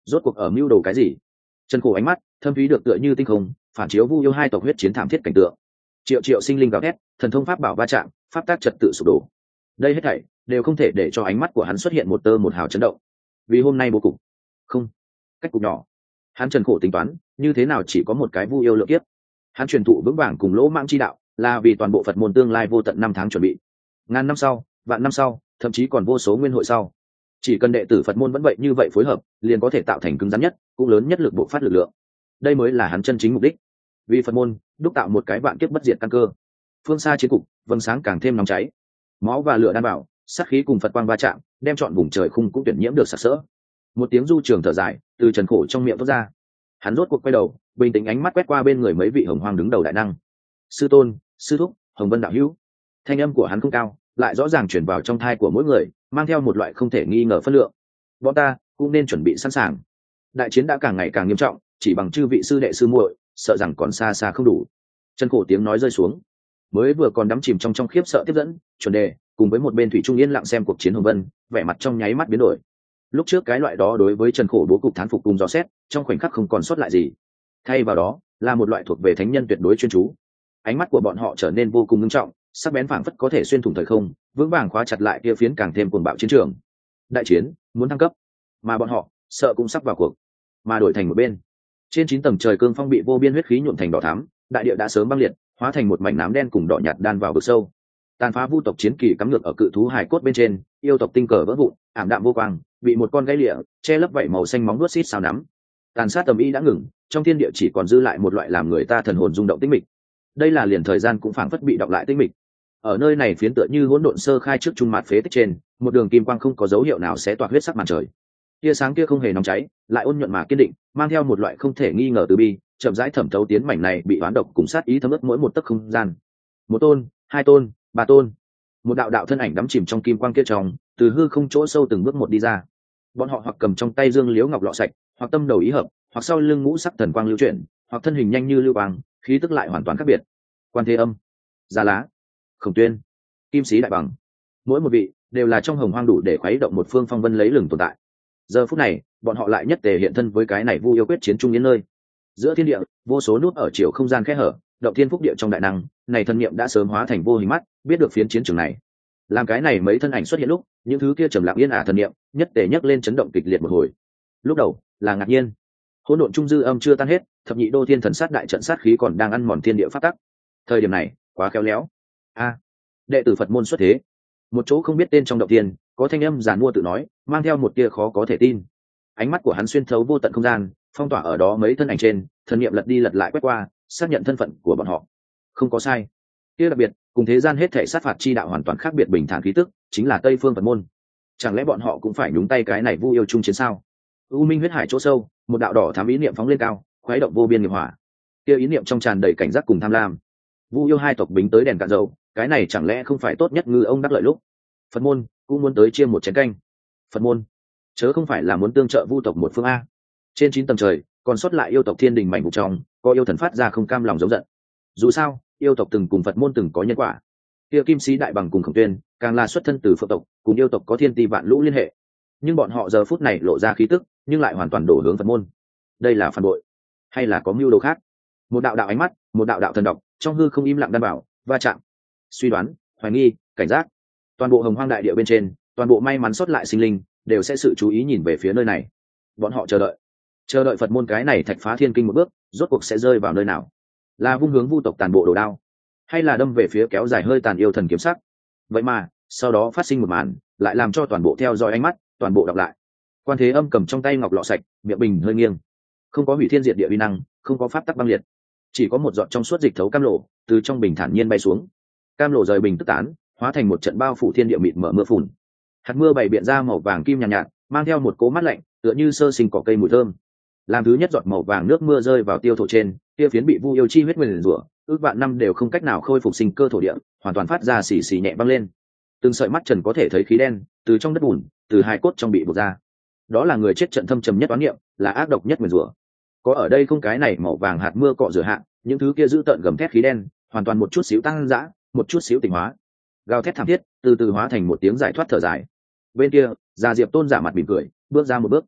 rốt cuộc ở mưu đồ cái gì? Trần Khổ ánh mắt thâm thúy được tựa như tinh không, phản chiếu Vu yêu hai tộc huyết chiến thảm thiết cảnh tượng. Triệu triệu sinh linh gào thét, thần thông pháp bảo va chạm, pháp tác trật tự sụp đổ. Đây hết thảy đều không thể để cho ánh mắt của hắn xuất hiện một tơ một hào chấn động. Vì hôm nay bố cục, không, cách cục nhỏ. Hắn Trần Khổ tính toán, như thế nào chỉ có một cái Vu yêu lượng kiếp. Hắn truyền thụ vững vàng cùng lỗ mãng chi đạo, là vì toàn bộ Phật môn tương lai vô tận năm tháng chuẩn bị. Ngàn năm sau, vạn năm sau, thậm chí còn vô số nguyên hội sau, chỉ cần đệ tử Phật môn vẫn vậy như vậy phối hợp, liền có thể tạo thành cứng rắn nhất, cũng lớn nhất lực bộ phát lực lượng. Đây mới là hắn chân chính mục đích. Vì Phật môn đúc tạo một cái vạn kiếp bất diệt căn cơ. Phương xa chiến cục, vầng sáng càng thêm nóng cháy. Máu và lửa đan bảo, sát khí cùng Phật quang va chạm, đem trọn vùng trời khung cũng tuyển nhiễm được sặc sỡ. Một tiếng du trường thở dài từ Trần Khổ trong miệng thoát ra. Hắn rốt cuộc quay đầu, bình tĩnh ánh mắt quét qua bên người mấy vị hồng hoang đứng đầu đại năng. Sư tôn, sư thúc, Hồng Vân đạo hữu. Thanh âm của hắn không cao, lại rõ ràng chuyển vào trong thai của mỗi người, mang theo một loại không thể nghi ngờ phân lượng. Bọn ta cũng nên chuẩn bị sẵn sàng. Đại chiến đã càng ngày càng nghiêm trọng, chỉ bằng chư vị sư đệ sư muội, sợ rằng còn xa xa không đủ. Trần Khổ tiếng nói rơi xuống, mới vừa còn đắm chìm trong khiếp sợ tiếp dẫn chuẩn đề, cùng với một bên thủy trung yên lặng xem cuộc chiến Hồng Vân, vẻ mặt trong nháy mắt biến đổi. Lúc trước cái loại đó đối với Trần Khổ bố cục thán phục cùng dò xét, trong khoảnh khắc không còn sót lại gì. Thay vào đó là một loại thuộc về thánh nhân tuyệt đối chuyên chú. Ánh mắt của bọn họ trở nên vô cùng nghiêm trọng, sắc bén phảng phất có thể xuyên thủng thời không, vững vàng khóa chặt lại kia phiến càng thêm cuồng bạo chiến trường. Đại chiến muốn thăng cấp, mà bọn họ sợ cũng sắp vào cuộc. Mà đổi thành một bên, trên 9 tầng trời cương phong bị vô biên huyết khí nhuộm thành đỏ thắm, đại địa đã sớm băng liệt, hóa thành một mảnh nám đen cùng đỏ nhạt đan vào vực sâu. Tàn phá vu tộc chiến kỳ cắm ngược ở cự thú hài cốt bên trên, yêu tộc tinh cờ vỡ vụn, ảm đạm vô quang, bị một con gai lịa che lấp vảy màu xanh móng vuốt xít sao nắm. Tàn sát tầm y đã ngừng, trong thiên địa chỉ còn dư lại một loại làm người ta thần hồn rung động tĩnh mịch. Đây là liền thời gian cũng phảng phất bị đọng lại tĩnh mịch. Ở nơi này phiến tựa như hỗn độn sơ khai trước trung mạt phế tích trên, một đường kim quang không có dấu hiệu nào sẽ toạc huyết sắc màn trời. Tia sáng kia không hề nóng cháy, lại ôn nhuận mà kiên định, mang theo một loại không thể nghi ngờ từ bi, chậm rãi thẩm thấu tiến mảnh này bị oán độc cùng sát ý thấm ướt mỗi một tấc không gian. Một tôn, hai tôn, ba tôn, một đạo đạo thân ảnh đắm chìm trong kim quang kia trong, từ hư không chỗ sâu từng bước một đi ra. Bọn họ hoặc cầm trong tay dương liễu ngọc lọ sạch, hoặc tâm đầu ý hợp, hoặc sau lưng ngũ sắc thần quang lưu chuyển, hoặc thân hình nhanh như lưu quang, khí tức lại hoàn toàn khác biệt. Quan Thế Âm, Gia Lá, Khổng Tuyên, Kim Sĩ Đại Bằng, mỗi một vị đều là trong hồng hoang đủ để khuấy động một phương phong vân lấy lừng tồn tại. Giờ phút này, bọn họ lại nhất tề hiện thân với cái này Vu yêu quyết chiến trung yên nơi. Giữa thiên địa, vô số nút ở chiều không gian khe hở, động thiên phúc địa trong đại năng, này thân niệm đã sớm hóa thành vô hình mắt, biết được phiến chiến trường này. Làm cái này mấy thân ảnh xuất hiện lúc, những thứ kia trầm lặng yên ả thân niệm, nhất tề nhấc lên chấn động kịch liệt một hồi. Lúc đầu là ngạc nhiên, hỗn độn trung dư âm chưa tan hết, thập nhị đô thiên thần sát đại trận sát khí còn đang ăn mòn thiên địa pháp tắc. Thời điểm này, quá khéo léo. A, đệ tử Phật môn xuất thế. Một chỗ không biết tên trong động thiên, có thanh âm giàn mua tự nói, mang theo một tia khó có thể tin. Ánh mắt của hắn xuyên thấu vô tận không gian, phong tỏa ở đó mấy thân ảnh trên, thần niệm lật đi lật lại quét qua, xác nhận thân phận của bọn họ. Không có sai. Kia đặc biệt, cùng thế gian hết thảy sát phạt chi đạo hoàn toàn khác biệt bình thản khí tức, chính là Tây Phương Phật môn. Chẳng lẽ bọn họ cũng phải nhúng tay cái này Vu yêu chung chiến sao? U Minh huyết hải chỗ sâu, một đạo đỏ thám ý niệm phóng lên cao, khuấy động vô biên nghiệp hỏa. Kia ý niệm trong tràn đầy cảnh giác cùng tham lam. Vu yêu hai tộc bính tới đèn cạn dầu, cái này chẳng lẽ không phải tốt nhất ngư ông đắc lợi lúc? Phật môn cũng muốn tới chia một chén canh. Phật môn chớ không phải là muốn tương trợ Vu tộc một phương a? Trên 9 tầng trời, còn sót lại yêu tộc thiên đình mảnh vụ trong, có yêu thần phát ra không cam lòng giống giận. Dù sao, yêu tộc từng cùng Phật môn từng có nhân quả. Kia Kim Sĩ Đại Bằng cùng Khổng Tuyên, càng là xuất thân từ Phật tộc, cùng yêu tộc có thiên ti vạn lũ liên hệ. Nhưng bọn họ giờ phút này lộ ra khí tức, nhưng lại hoàn toàn đổ hướng Phật môn. Đây là phản bội, hay là có mưu đồ khác? Một đạo đạo ánh mắt, một đạo đạo thần độc, trong hư không im lặng đan bảo, va chạm, suy đoán, hoài nghi, cảnh giác. Toàn bộ hồng hoang đại địa bên trên, toàn bộ may mắn sót lại sinh linh, đều sẽ sự chú ý nhìn về phía nơi này. Bọn họ chờ đợi Phật môn cái này thạch phá thiên kinh một bước, rốt cuộc sẽ rơi vào nơi nào? Là vung hướng Vu tộc tàn bộ đồ đao, hay là đâm về phía kéo dài hơi tàn yêu thần kiếm sắc? Vậy mà, sau đó phát sinh một màn, lại làm cho toàn bộ theo dõi ánh mắt, toàn bộ đọc lại. Quan Thế Âm cầm trong tay ngọc lọ sạch, miệng bình hơi nghiêng. Không có hủy thiên diệt địa uy năng, không có pháp tắc băng liệt, chỉ có một giọt trong suốt dịch thấu cam lộ, từ trong bình thản nhiên bay xuống. Cam lộ rời bình tức tán, hóa thành một trận bao phủ thiên địa mịt mở mưa phùn. Hạt mưa bày biện ra màu vàng kim nhàn nhạt, mang theo một cỗ mát lạnh, tựa như sơ sinh cỏ cây mùi thơm. Làm thứ nhất giọt màu vàng nước mưa rơi vào tiêu thổ trên, kia phiến bị Vu yêu chi huyết nguyền rủa, ước vạn năm đều không cách nào khôi phục sinh cơ thổ địa, hoàn toàn phát ra xì xì nhẹ băng lên. Từng sợi mắt trần có thể thấy khí đen từ trong đất bùn, từ hai cốt trong bị bộc ra. Đó là người chết trận thâm trầm nhất oán niệm, là ác độc nhất nguyền rủa. Có ở đây không cái này màu vàng hạt mưa cọ rửa hạ, những thứ kia giữ tợn gầm thét khí đen, hoàn toàn một chút xíu tăng dã, một chút xíu tỉnh hóa. Gào thét thảm thiết, từ từ hóa thành một tiếng giải thoát thở dài. Bên kia, Già Diệp Tôn giả mặt mỉm cười, bước ra một bước.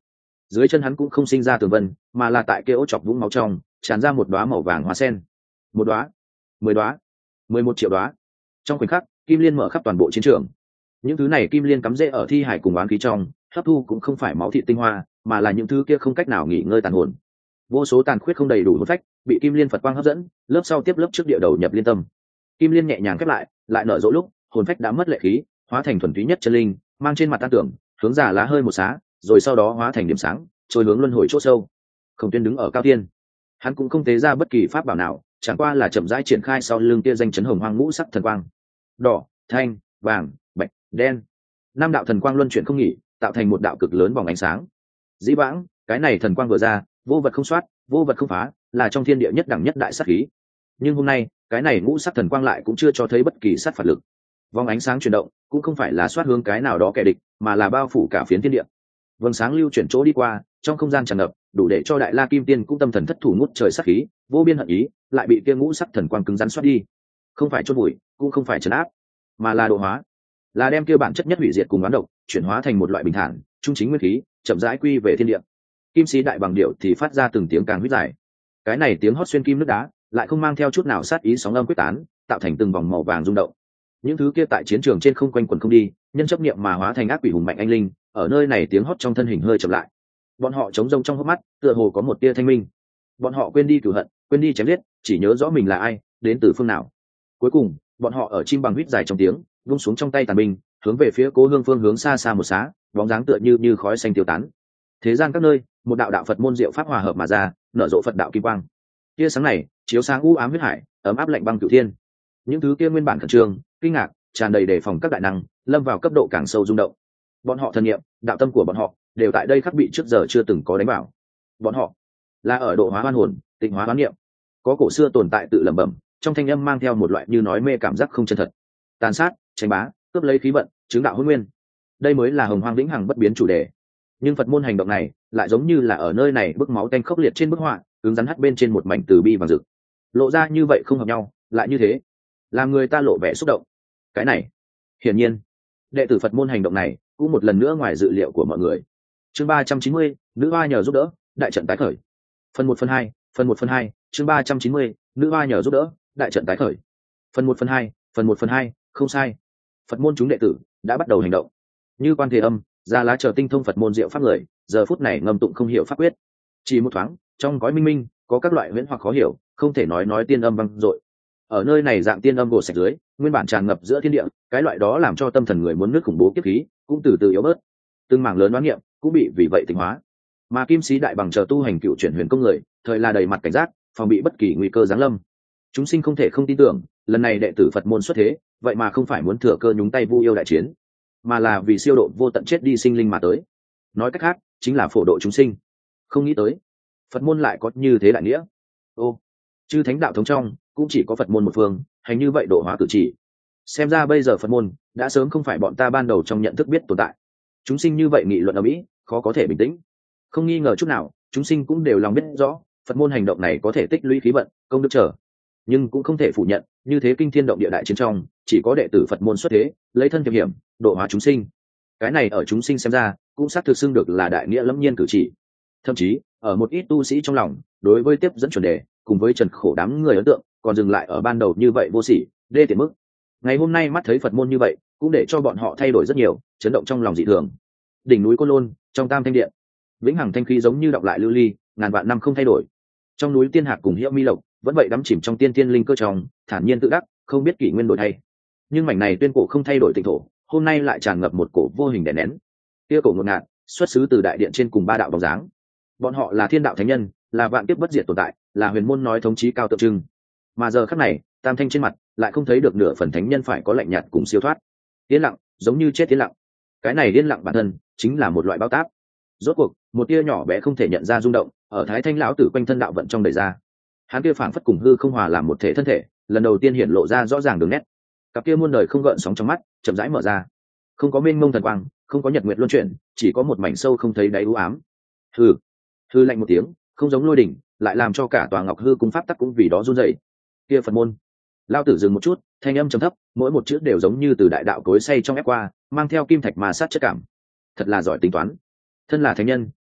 dưới chân hắn cũng không sinh ra tường vân, mà là tại kia ố chọc vũng máu trong tràn ra một đóa màu vàng hoa sen. Một đóa, 10 đóa, 11 triệu đóa. Trong khoảnh khắc, kim liên mở khắp toàn bộ chiến trường. Những thứ này kim liên cắm rễ ở thi hải cùng oán khí trong, hấp thu cũng không phải máu thịt tinh hoa, mà là những thứ kia không cách nào nghỉ ngơi tàn hồn. Vô số tàn khuyết không đầy đủ hồn phách bị kim liên Phật quang hấp dẫn, lớp sau tiếp lớp trước địa đầu nhập liên tâm. Kim liên nhẹ nhàng khép lại nở rộ lúc, hồn phách đã mất lệ khí, hóa thành thuần túy nhất chân linh, mang trên mặt tan tưởng, hướng giả lá hơi một xá, rồi sau đó hóa thành điểm sáng, trôi hướng luân hồi chỗ sâu. Khổng Tuyên đứng ở cao thiên, hắn cũng không tế ra bất kỳ pháp bảo nào, chẳng qua là chậm rãi triển khai sau lưng kia danh chấn hồng hoang ngũ sắc thần quang. Đỏ, thanh, vàng, bạch, đen, năm đạo thần quang luân chuyển không nghỉ, tạo thành một đạo cực lớn vòng ánh sáng. Dĩ vãng, cái này thần quang vừa ra, vô vật không soát, vô vật không phá, là trong thiên địa nhất đẳng nhất đại sát khí. Nhưng hôm nay, cái này ngũ sắc thần quang lại cũng chưa cho thấy bất kỳ sát phạt lực. Vòng ánh sáng chuyển động, cũng không phải là soát hướng cái nào đó kẻ địch, mà là bao phủ cả phiến thiên địa. Vầng sáng lưu chuyển chỗ đi qua, trong không gian tràn ngập, đủ để cho Đại La Kim Tiên cũng tâm thần thất thủ ngút trời sát khí, vô biên hận ý, lại bị kia ngũ sắc thần quang cứng rắn soát đi. Không phải chôn bụi, cũng không phải trấn áp, mà là độ hóa, là đem kia bản chất nhất hủy diệt cùng oán độc chuyển hóa thành một loại bình thản, trung chính nguyên khí, chậm rãi quy về thiên địa. Kim sĩ đại bằng điệu thì phát ra từng tiếng càng huyết dài. Cái này tiếng hót xuyên kim nước đá, lại không mang theo chút nào sát ý, sóng âm quyết tán, tạo thành từng vòng màu vàng rung động. Những thứ kia tại chiến trường trên không quanh quẩn không đi, nhân chấp niệm mà hóa thành ác quỷ hùng mạnh anh linh, ở nơi này tiếng hót trong thân hình hơi chậm lại. Bọn họ trống rông trong hốc mắt, tựa hồ có một tia thanh minh. Bọn họ quên đi cửu hận, quên đi chém giết, chỉ nhớ rõ mình là ai, đến từ phương nào. Cuối cùng, bọn họ ở chim bằng huýt dài trong tiếng, vung xuống trong tay tàn binh, hướng về phía Cố Hương phương hướng xa xa một xá, bóng dáng tựa như khói xanh tiêu tán. Thế gian các nơi, một đạo đạo Phật môn diệu pháp hòa hợp mà ra, nở rộ Phật đạo kim quang. Tia sáng này, chiếu sáng u ám huyết hải, ấm áp lạnh băng cửu thiên. Những thứ kia nguyên bản khẩn trương, kinh ngạc, tràn đầy đề phòng các đại năng, lâm vào cấp độ càng sâu rung động. Bọn họ thần niệm, đạo tâm của bọn họ, đều tại đây khắc bị trước giờ chưa từng có đánh bảo. Bọn họ là ở độ hóa oan hồn, tịnh hóa oán niệm. Có cổ xưa tồn tại tự lẩm bẩm, trong thanh âm mang theo một loại như nói mê cảm giác không chân thật. Tàn sát, tranh bá, cướp lấy khí vận, chứng đạo hôn nguyên. Đây mới là hồng hoang vĩnh hằng bất biến chủ đề. Nhưng Phật môn hành động này, lại giống như là ở nơi này bức máu tanh khốc liệt trên bức họa, cứng rắn hắt bên trên một mảnh từ bi vàng rực. Lộ ra như vậy không hợp nhau, lại như thế, làm người ta lộ vẻ xúc động. Cái này, hiển nhiên, đệ tử Phật môn hành động này, cũng một lần nữa ngoài dự liệu của mọi người. Chương 390, nữ hoa nhờ giúp đỡ, đại trận tái khởi. Phần 1 phần 2, phần 1 phần 2, chương 390, nữ hoa nhờ giúp đỡ, đại trận tái khởi. Phần 1 phần 2, phần 1 phần 2, không sai. Phật môn chúng đệ tử đã bắt đầu hành động. Như Quan Thế Âm, Gia Lá chờ tinh thông Phật môn diệu pháp người, giờ phút này ngâm tụng không hiểu pháp quyết. Chỉ một thoáng, trong cõi minh minh, có các loại huyễn hoặc khó hiểu, không thể nói tiên âm vang dội. Ở nơi này dạng tiên âm gột sạch dưới, nguyên bản tràn ngập giữa thiên địa, cái loại đó làm cho tâm thần người muốn nước khủng bố kiếp khí, cũng từ từ yếu bớt. Từng mảng lớn đoán niệm cũng bị vì vậy tịnh hóa. Mà Kim Sĩ đại bằng chờ tu hành cựu chuyển huyền công người, thời là đầy mặt cảnh giác, phòng bị bất kỳ nguy cơ giáng lâm. Chúng sinh không thể không tin tưởng, lần này đệ tử Phật môn xuất thế, vậy mà không phải muốn thừa cơ nhúng tay Vu yêu đại chiến, mà là vì siêu độ vô tận chết đi sinh linh mà tới. Nói cách khác, chính là phổ độ chúng sinh. Không nghĩ tới, Phật môn lại có như thế đại nghĩa. Ô, chư thánh đạo thống trong, cũng chỉ có Phật môn một phương, hành như vậy độ hóa cử chỉ. Xem ra bây giờ Phật môn đã sớm không phải bọn ta ban đầu trong nhận thức biết tồn tại. Chúng sinh như vậy nghị luận ở mỹ, khó có thể bình tĩnh. Không nghi ngờ chút nào, chúng sinh cũng đều lòng biết rõ, Phật môn hành động này có thể tích lũy khí vận, công đức trở. Nhưng cũng không thể phủ nhận, như thế kinh thiên động địa đại chiến trong, chỉ có đệ tử Phật môn xuất thế, lấy thân thiệp hiểm, độ hóa chúng sinh. Cái này ở chúng sinh xem ra, cũng xác thực xưng được là đại nghĩa lẫm nhiên cử chỉ. Thậm chí, ở một ít tu sĩ trong lòng, đối với tiếp dẫn chuẩn đề, cùng với trần khổ đám người ấn tượng, còn dừng lại ở ban đầu như vậy vô sỉ, đê tiện mức. Ngày hôm nay mắt thấy Phật môn như vậy, cũng để cho bọn họ thay đổi rất nhiều, chấn động trong lòng dị thường. Đỉnh núi Côn Lôn, trong Tam Thanh Điện, vĩnh hằng thanh khí giống như đọc lại lưu ly, ngàn vạn năm không thay đổi. Trong núi Tiên Hạc cùng Hiệu Mi Lộc, vẫn vậy đắm chìm trong tiên tiên linh cơ trong, thản nhiên tự đắc, không biết kỷ nguyên đổi thay. Nhưng mảnh này tuyên cổ không thay đổi tịnh thổ, hôm nay lại tràn ngập một cổ vô hình đè nén. Kia cổ ngột ngạt, xuất xứ từ đại điện trên cùng ba đạo bóng dáng. Bọn họ là thiên đạo thánh nhân, là vạn kiếp bất diệt tồn tại, là huyền môn nói thống chí cao tượng trưng. Mà giờ khắc này, Tam Thanh trên mặt lại không thấy được nửa phần thánh nhân phải có lạnh nhạt cùng siêu thoát. Yên lặng, giống như chết yên lặng. Cái này yên lặng bản thân chính là một loại bao táp. Rốt cuộc, một tia nhỏ bé không thể nhận ra rung động, ở Thái Thanh lão tử quanh thân đạo vận trong đẩy ra. Hắn kia phảng phất cùng hư không hòa làm một thể thân thể, lần đầu tiên hiện lộ ra rõ ràng đường nét. Cặp kia muôn đời không gợn sóng trong mắt, chậm rãi mở ra. Không có mênh mông thần quang, không có nhật nguyệt luân chuyển, chỉ có một mảnh sâu không thấy đáy u ám. Hư lạnh một tiếng, không giống lôi đỉnh, lại làm cho cả tòa Ngọc Hư cung pháp tắc cũng vì đó run rẩy. Kia Phật môn. Lão tử dừng một chút, thanh âm trầm thấp, mỗi một chữ đều giống như từ đại đạo cối xay trong ép qua, mang theo kim thạch mà sát chất cảm. Thật là giỏi tính toán. Thân là thánh nhân,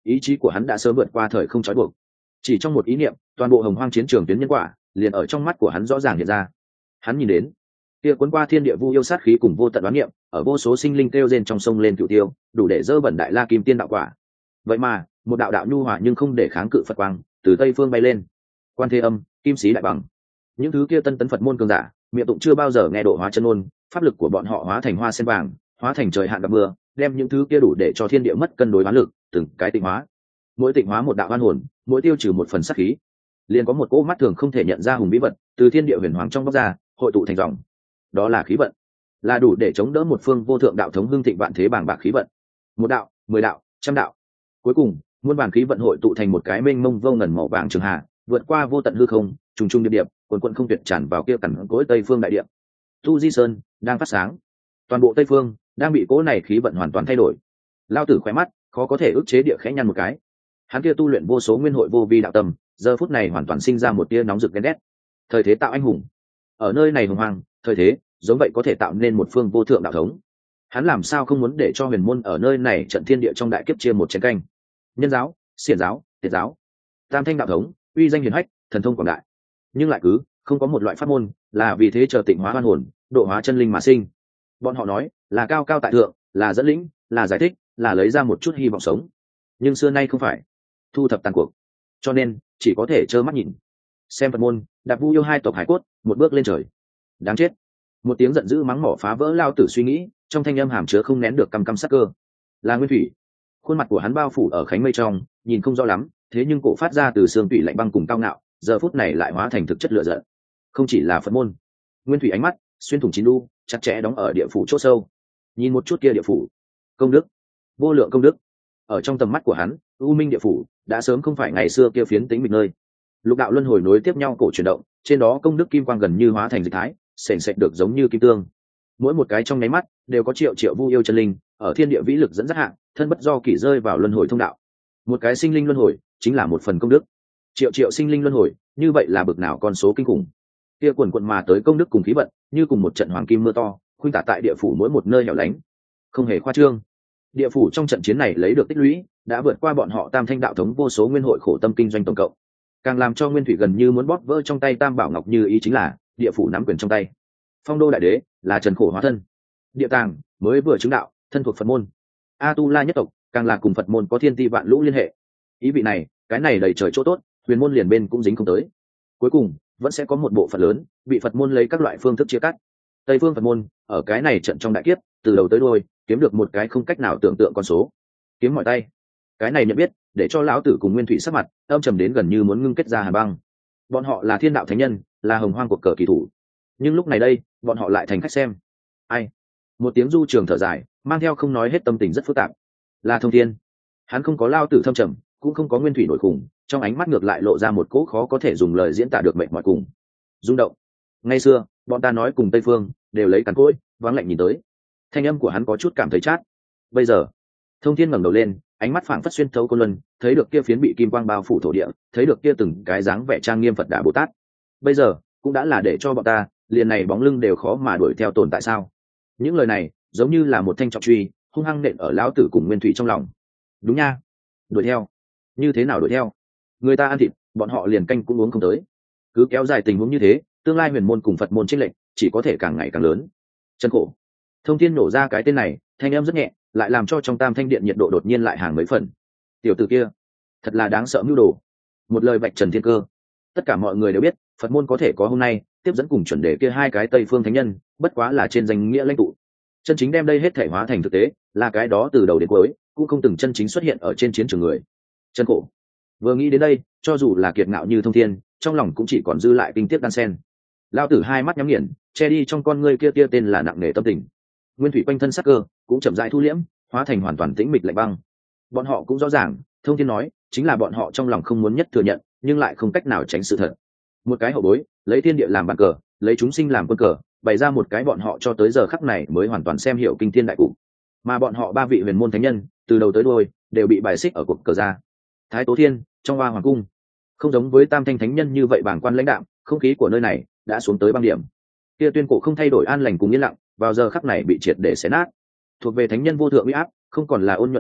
ý chí của hắn đã sớm vượt qua thời không trói buộc. Chỉ trong một ý niệm, toàn bộ hồng hoang chiến trường tuyến nhân quả liền ở trong mắt của hắn rõ ràng hiện ra. Hắn nhìn đến kia cuốn qua thiên địa vu yêu sát khí cùng vô tận đoán niệm, ở vô số sinh linh kêu rên trong sông lên cửu tiêu, đủ để dơ bẩn đại la kim tiên đạo quả. Vậy mà, một đạo đạo nhu hòa nhưng không để kháng cự Phật quang, từ tây phương bay lên. Quan Thế Âm, Kim Sĩ Đại Bằng, những thứ kia tân tấn Phật môn cường giả, miệng tụng chưa bao giờ nghe độ hóa chân ngôn, pháp lực của bọn họ hóa thành hoa sen vàng, hóa thành trời hạn gặp mưa, đem những thứ kia đủ để cho thiên địa mất cân đối bán lực, từng cái tịnh hóa. Mỗi tịnh hóa một đạo oan hồn, mỗi tiêu trừ một phần sát khí, liền có một cỗ mắt thường không thể nhận ra hùng vĩ vật từ thiên địa huyền hoàng trong bóc ra, hội tụ thành dòng. Đó là khí vận, là đủ để chống đỡ một phương vô thượng đạo thống hưng thịnh vạn thế bàng bạc khí vận. Một đạo, 10 đạo, trăm đạo, cuối cùng muôn vàn khí vận hội tụ thành một cái mênh mông vô ngần màu vàng trường hà, vượt qua vô tận hư không, trùng trùng điệp điệp, quần quần không tuyệt tràn vào kia cẩn cối tây phương đại địa. Tu Di Sơn đang phát sáng, toàn bộ tây phương đang bị cỗ này khí vận hoàn toàn thay đổi. Lao tử khỏe mắt khó có thể ức chế địa khẽ nhăn một cái. Hắn kia tu luyện vô số nguyên hội vô vi đạo tâm, giờ phút này hoàn toàn sinh ra một tia nóng rực ghen ghét. Thời thế tạo anh hùng, ở nơi này hùng hoàng, thời thế giống vậy có thể tạo nên một phương vô thượng đạo thống. Hắn làm sao không muốn để cho huyền môn ở nơi này trận thiên địa trong đại kiếp chia một chén canh. Nhân giáo, xiển giáo, tiệt giáo, tam thanh đạo thống, uy danh hiển hách, thần thông quảng đại, nhưng lại cứ không có một loại pháp môn là vì thế chờ tịnh hóa oan hồn, độ hóa chân linh mà sinh. Bọn họ nói là cao cao tại thượng, là dẫn lĩnh, là giải thích, là lấy ra một chút hy vọng sống, nhưng xưa nay không phải, thu thập tàn cuộc, cho nên chỉ có thể trơ mắt nhìn xem Phật môn đạp vu yêu hai tộc hải cốt một bước lên trời. Đáng chết! Một tiếng giận dữ mắng mỏ phá vỡ Lao tử suy nghĩ, trong thanh âm hàm chứa không nén được căm căm sắc cơ. Là Nguyên Thủy. Khuôn mặt của hắn bao phủ ở khánh mây trong, nhìn không rõ lắm, thế nhưng cổ phát ra từ xương tủy lạnh băng cùng cao ngạo, giờ phút này lại hóa thành thực chất lửa giận. Không chỉ là Phật môn. Nguyên Thủy ánh mắt xuyên thủng chín đu, chặt chẽ đóng ở địa phủ chỗ sâu. Nhìn một chút kia địa phủ, công đức, vô lượng công đức. Ở trong tầm mắt của hắn, U Minh địa phủ đã sớm không phải ngày xưa kia phiến tĩnh mịch nơi. Lục đạo luân hồi nối tiếp nhau cổ chuyển động, trên đó công đức kim quang gần như hóa thành dịch thái, sền sệt được giống như kim tương. Mỗi một cái trong nháy mắt đều có triệu triệu vu yêu chân linh ở thiên địa vĩ lực dẫn dắt hạng, thân bất do kỷ rơi vào luân hồi thông đạo. Một cái sinh linh luân hồi chính là một phần công đức. Triệu triệu sinh linh luân hồi, như vậy là bực nào con số kinh khủng. Kia quần quần mà tới công đức cùng khí vận, như cùng một trận hoàng kim mưa to, khuynh tả tại địa phủ mỗi một nơi hẻo lánh. Không hề khoa trương. Địa phủ trong trận chiến này lấy được tích lũy, đã vượt qua bọn họ tam thanh đạo thống vô số nguyên hội khổ tâm kinh doanh tổng cộng. Càng làm cho Nguyên Thủy gần như muốn bóp vỡ trong tay Tam Bảo Ngọc Như ý chính là địa phủ nắm quyền trong tay. Phong đô đại đế là trần khổ hóa thân, địa tàng mới vừa chứng đạo, thân thuộc Phật môn. A Tu La nhất tộc càng là cùng Phật môn có thiên ti vạn lũ liên hệ. Ý vị này, cái này đầy trời chỗ tốt, huyền môn liền bên cũng dính không tới. Cuối cùng vẫn sẽ có một bộ phận lớn bị Phật môn lấy các loại phương thức chia cắt. Tây phương Phật môn ở cái này trận trong đại kiếp, từ đầu tới đuôi kiếm được một cái không cách nào tưởng tượng con số, kiếm mọi tay. Cái này nhận biết để cho lão tử cùng Nguyên Thủy sắc mặt âm trầm đến gần như muốn ngưng kết ra hàn băng. Bọn họ là thiên đạo thánh nhân, là hồng hoang cuộc cờ kỳ thủ, nhưng lúc này đây bọn họ lại thành khách xem. Ai? Một tiếng du trường thở dài, mang theo không nói hết tâm tình rất phức tạp. Là Thông Thiên. Hắn không có lao tử thâm trầm, cũng không có Nguyên Thủy nổi khủng, trong ánh mắt ngược lại lộ ra một cỗ khó có thể dùng lời diễn tả được mệt mỏi cùng rung động. Ngày xưa bọn ta nói cùng Tây Phương đều lấy càn cỗi vắng lạnh nhìn tới, thanh âm của hắn có chút cảm thấy chát. Bây giờ Thông Thiên ngẩng đầu lên, ánh mắt phảng phất xuyên thấu côn luân, thấy được kia phiến bị kim quang bao phủ thổ địa, thấy được kia từng cái dáng vẻ trang nghiêm Phật Đà Bồ Tát. Bây giờ cũng đã là để cho bọn ta liền này bóng lưng đều khó mà đuổi theo tồn tại sao? Những lời này giống như là một thanh trọng truy, hung hăng nện ở lão tử cùng Nguyên Thủy trong lòng. Đúng nha, đuổi theo. Như thế nào đuổi theo? Người ta ăn thịt, bọn họ liền canh cũng uống không tới. Cứ kéo dài tình huống như thế, tương lai huyền môn cùng Phật môn chênh lệch chỉ có thể càng ngày càng lớn. Chân khổ. Thông Thiên nổ ra cái tên này, thanh âm rất nhẹ, lại làm cho trong Tam Thanh Điện nhiệt độ đột nhiên lại hàng mấy phần. Tiểu tử kia, thật là đáng sợ mưu đồ. Một lời vạch trần thiên cơ. Tất cả mọi người đều biết, Phật môn có thể có hôm nay, tiếp dẫn cùng chuẩn đề kia hai cái Tây phương thánh nhân, bất quá là trên danh nghĩa lãnh tụ. Chân chính đem đây hết thể hóa thành thực tế, là cái đó từ đầu đến cuối, cũng không từng chân chính xuất hiện ở trên chiến trường người. Chân khổ. Vừa nghĩ đến đây, cho dù là kiệt ngạo như Thông Thiên, trong lòng cũng chỉ còn dư lại kinh tiếc đan sen. Lao tử hai mắt nhắm nghiền, che đi trong con ngươi kia tên là nặng nề tâm tình. Nguyên Thủy quanh thân sắc cơ cũng chậm rãi thu liễm, hóa thành hoàn toàn tĩnh mịch lạnh băng. Bọn họ cũng rõ ràng, Thông Thiên nói chính là bọn họ trong lòng không muốn nhất thừa nhận, nhưng lại không cách nào tránh sự thật. Một cái hậu bối lấy thiên địa làm bàn cờ, lấy chúng sinh làm quân cờ, bày ra một cái bọn họ cho tới giờ khắc này mới hoàn toàn xem hiểu kinh thiên đại cục. Mà bọn họ ba vị huyền môn thánh nhân, từ đầu tới đuôi đều bị bài xích ở cuộc cờ ra. Thái Tố Thiên trong Hoa Hoàng cung, không giống với Tam Thanh thánh nhân như vậy bảng quan lãnh đạm, không khí của nơi này đã xuống tới băng điểm. Kia tuyên cổ không thay đổi an lành cùng yên lặng, vào giờ khắc này bị triệt để xé nát. Thuộc về thánh nhân vô thượng uy áp, không còn là ôn nhuận như ngọc,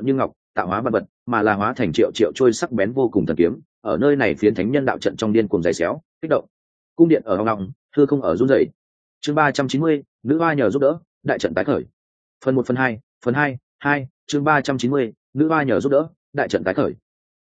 tạo hóa vật vật, mà là hóa thành triệu triệu trôi sắc bén vô cùng thần kiếm, ở nơi này phiến thánh nhân đạo trận trong điên cuồng giày xéo kích động. Cung điện ở hoang ngọng, hư không ở run rẩy. Chương 390, nữ hoa nhờ giúp đỡ, đại trận tái khởi. Phần 1/2, chương 390, nữ hoa nhờ giúp đỡ, đại trận tái khởi.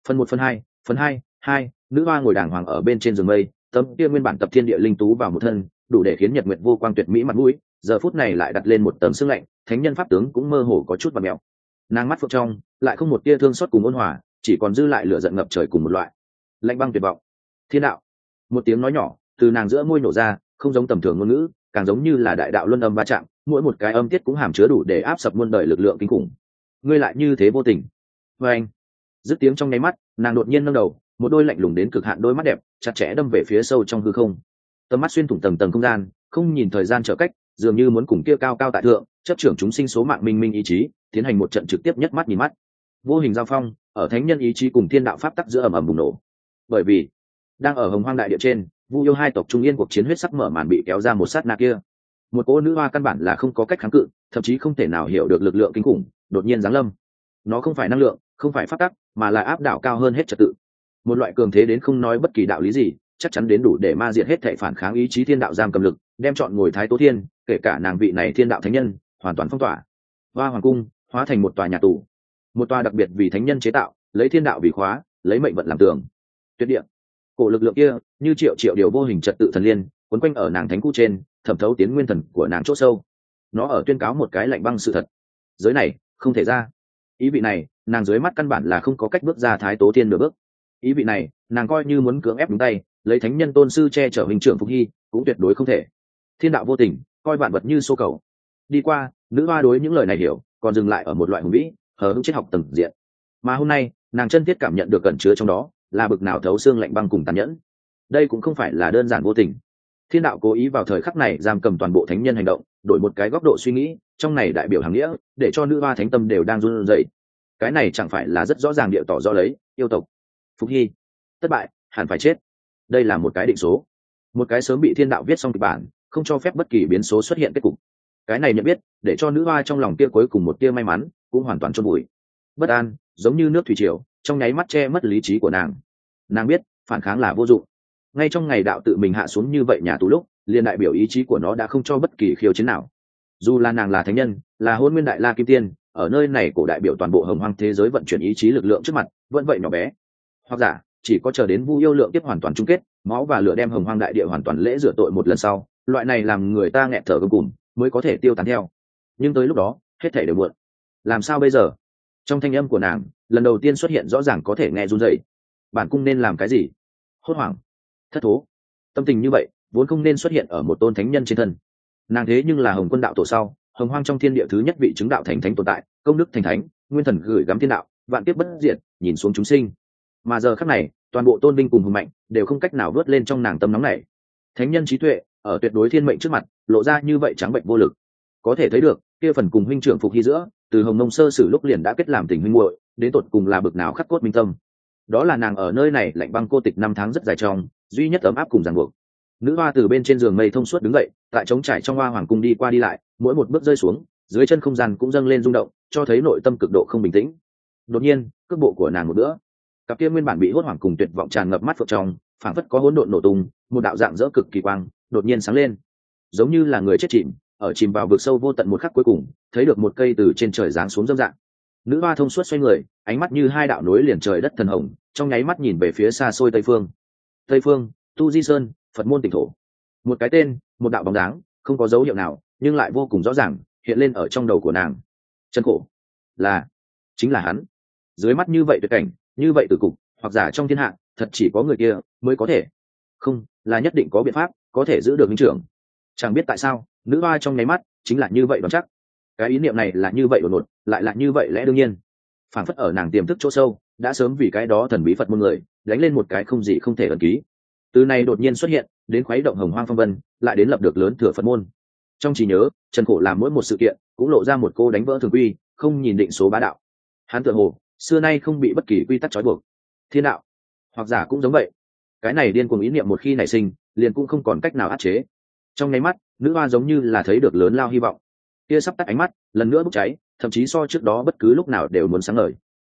Phần 2, nữ hoa ngồi đàng hoàng ở bên trên giường mây, tấm kia nguyên bản tập thiên địa linh tú vào một thân, đủ để khiến nhật nguyệt vô quang tuyệt mỹ mặt mũi, giờ phút này lại đặt lên một tầng sương lạnh, thánh nhân pháp tướng cũng mơ hồ có chút vặn mèo. Nàng mắt phượng trong lại không một tia thương xót cùng ôn hòa, chỉ còn dư lại lửa giận ngập trời cùng một loại lạnh băng tuyệt vọng. Thiên đạo, một tiếng nói nhỏ từ nàng giữa môi nổ ra, không giống tầm thường ngôn ngữ, càng giống như là đại đạo luân âm va chạm, mỗi một cái âm tiết cũng hàm chứa đủ để áp sập muôn đời lực lượng kinh khủng. Ngươi lại như thế vô tình. Và anh dứt tiếng trong nháy mắt, nàng đột nhiên nâng đầu, một đôi lạnh lùng đến cực hạn đôi mắt đẹp chặt chẽ đâm về phía sâu trong hư không. Tầm mắt xuyên thủng tầng tầng không gian, không nhìn thời gian trở cách, dường như muốn cùng kia cao cao tại thượng chấp trưởng chúng sinh số mạng minh minh ý chí, tiến hành một trận trực tiếp nhất mắt nhìn mắt. Vô hình giao phong ở thánh nhân ý chí cùng thiên đạo pháp tắc giữa ầm ầm bùng nổ. Bởi vì đang ở hồng hoang đại địa trên, Vu yêu hai tộc trung yên cuộc chiến huyết sắc mở màn bị kéo ra một sát na kia, một cỗ nữ hoa căn bản là không có cách kháng cự, thậm chí không thể nào hiểu được lực lượng kinh khủng đột nhiên giáng lâm. Nó không phải năng lượng, không phải pháp tắc, mà là áp đảo cao hơn hết trật tự, một loại cường thế đến không nói bất kỳ đạo lý gì, chắc chắn đến đủ để ma diệt hết thảy phản kháng ý chí thiên đạo giam cầm lực, đem chọn ngồi thái tố thiên, kể cả nàng vị này thiên đạo thánh nhân hoàn toàn phong tỏa. Hoa hoàng cung hóa thành một tòa nhà tù, một tòa đặc biệt vì thánh nhân chế tạo, lấy thiên đạo vì khóa, lấy mệnh vận làm tường. Tuyệt địa, cổ lực lượng kia như triệu triệu điều vô hình trật tự thần liên quấn quanh ở nàng thánh cũ trên, thẩm thấu tiến nguyên thần của nàng chỗ sâu. Nó ở tuyên cáo một cái lạnh băng sự thật: giới này không thể ra. Ý vị này, nàng dưới mắt căn bản là không có cách bước ra thái tố thiên nửa bước. Ý vị này, nàng coi như muốn cưỡng ép đúng tay lấy thánh nhân tôn sư che chở hình trưởng phục hy, cũng tuyệt đối không thể. Thiên đạo vô tình, coi vạn vật như xô cầu. Đi qua, nữ hoa đối những lời này hiểu, còn dừng lại ở một loại hùng vĩ hờ hững triết học tầng diện. Mà hôm nay, nàng chân thiết cảm nhận được cẩn chứa trong đó là bực nào thấu xương lạnh băng cùng tàn nhẫn. Đây cũng không phải là đơn giản vô tình. Thiên đạo cố ý vào thời khắc này giam cầm toàn bộ thánh nhân hành động, đổi một cái góc độ suy nghĩ, trong này đại biểu hàng nghĩa, để cho nữ hoa thánh tâm đều đang run rẩy. Cái này chẳng phải là rất rõ ràng địa tỏ rõ lấy yêu tộc phục hy thất bại, hẳn phải chết. Đây là một cái định số, một cái sớm bị thiên đạo viết xong kịch bản, không cho phép bất kỳ biến số xuất hiện kết cục. Cái này nhận biết để cho nữ hoa trong lòng tia cuối cùng một tia may mắn cũng hoàn toàn chôn vùi. Bất an giống như nước thủy triều trong nháy mắt che mất lý trí của nàng. Nàng biết phản kháng là vô dụng. Ngay trong ngày đạo tự mình hạ xuống như vậy nhà tù lúc, liền đại biểu ý chí của nó đã không cho bất kỳ khiêu chiến nào. Dù là nàng là thánh nhân, là hôn nguyên đại la kim tiên, ở nơi này cổ đại biểu toàn bộ hồng hoang thế giới vận chuyển ý chí lực lượng trước mặt vẫn vậy nhỏ bé. Hoặc giả chỉ có chờ đến Vu yêu lượng tiếp hoàn toàn chung kết, máu và lửa đem hồng hoang đại địa hoàn toàn lễ rửa tội một lần sau, loại này làm người ta nghẹt thở gầm cùm mới có thể tiêu tán theo. Nhưng tới lúc đó hết thảy đều muộn. Làm sao bây giờ? Trong thanh âm của nàng lần đầu tiên xuất hiện rõ ràng có thể nghe run rẩy. Bản cung nên làm cái gì? Hốt hoảng, thất thố, tâm tình như vậy vốn không nên xuất hiện ở một tôn thánh nhân trên thân. Nàng thế nhưng là hồng quân đạo tổ sau, hồng hoang trong thiên địa thứ nhất vị chứng đạo thành thánh tồn tại, công đức thành thánh, nguyên thần gửi gắm thiên đạo, vạn kiếp bất diệt, nhìn xuống chúng sinh. Mà giờ khắc này, toàn bộ tôn vinh cùng hùng mạnh đều không cách nào vớt lên trong nàng tâm nóng này. Thánh nhân trí tuệ ở tuyệt đối thiên mệnh trước mặt lộ ra như vậy trắng bệnh vô lực. Có thể thấy được kia phần cùng huynh trưởng phục hy giữa, từ hồng nông sơ sử lúc liền đã kết làm tình huynh muội, đến tột cùng là bực nào khắc cốt minh tâm. Đó là nàng ở nơi này lạnh băng cô tịch năm tháng rất dài trong, duy nhất ấm áp cùng ràng buộc. Nữ hoa từ bên trên giường mây thông suốt đứng dậy, tại trống trải trong hoa hoàng cung đi qua đi lại, mỗi một bước rơi xuống, dưới chân không gian cũng dâng lên rung động, cho thấy nội tâm cực độ không bình tĩnh. Đột nhiên, cước bộ của nàng một bữa, cặp kia nguyên bản bị hốt hoảng cùng tuyệt vọng tràn ngập mắt phượng trong, phảng phất có hỗn độn nổ tung, một đạo dạng dỡ cực kỳ quang đột nhiên sáng lên, giống như là người chết chìm ở chìm vào vực sâu vô tận một khắc cuối cùng, thấy được một cây từ trên trời giáng xuống dâm dạng. Nữ hoa thông suốt xoay người, ánh mắt như hai đạo nối liền trời đất thần hồng, trong nháy mắt nhìn về phía xa xôi tây phương. Tây phương, Tu Di Sơn, Phật môn tỉnh thổ. Một cái tên, một đạo bóng dáng, không có dấu hiệu nào, nhưng lại vô cùng rõ ràng hiện lên ở trong đầu của nàng. Chân khổ, chính là hắn. Dưới mắt như vậy tuyệt cảnh, như vậy tử cục, hoặc giả trong thiên hạ thật chỉ có người kia mới có thể, không là nhất định có biện pháp có thể giữ được minh trưởng. Chẳng biết tại sao, nữ hoa trong nháy mắt chính là như vậy đoán chắc. Cái ý niệm này là như vậy đột ngột, lại là như vậy lẽ đương nhiên, phảng phất ở nàng tiềm thức chỗ sâu đã sớm vì cái đó thần bí Phật môn người đánh lên một cái không gì không thể ẩn ký. Từ này đột nhiên xuất hiện đến khuấy động hồng hoang phong vân, lại đến lập được lớn thừa Phật môn. Trong trí nhớ, Trần Khổ làm mỗi một sự kiện cũng lộ ra một cô đánh vỡ thường quy, không nhìn định số bá đạo. Hắn tựa hồ xưa nay không bị bất kỳ quy tắc trói buộc. Thiên đạo, hoặc giả cũng giống vậy. Cái này điên cuồng ý niệm một khi nảy sinh, liền cũng không còn cách nào áp chế. Trong nháy mắt, nữ hoa giống như là thấy được lớn lao hy vọng. Kia sắp tắt ánh mắt lần nữa bốc cháy, thậm chí so trước đó bất cứ lúc nào đều muốn sáng ngời.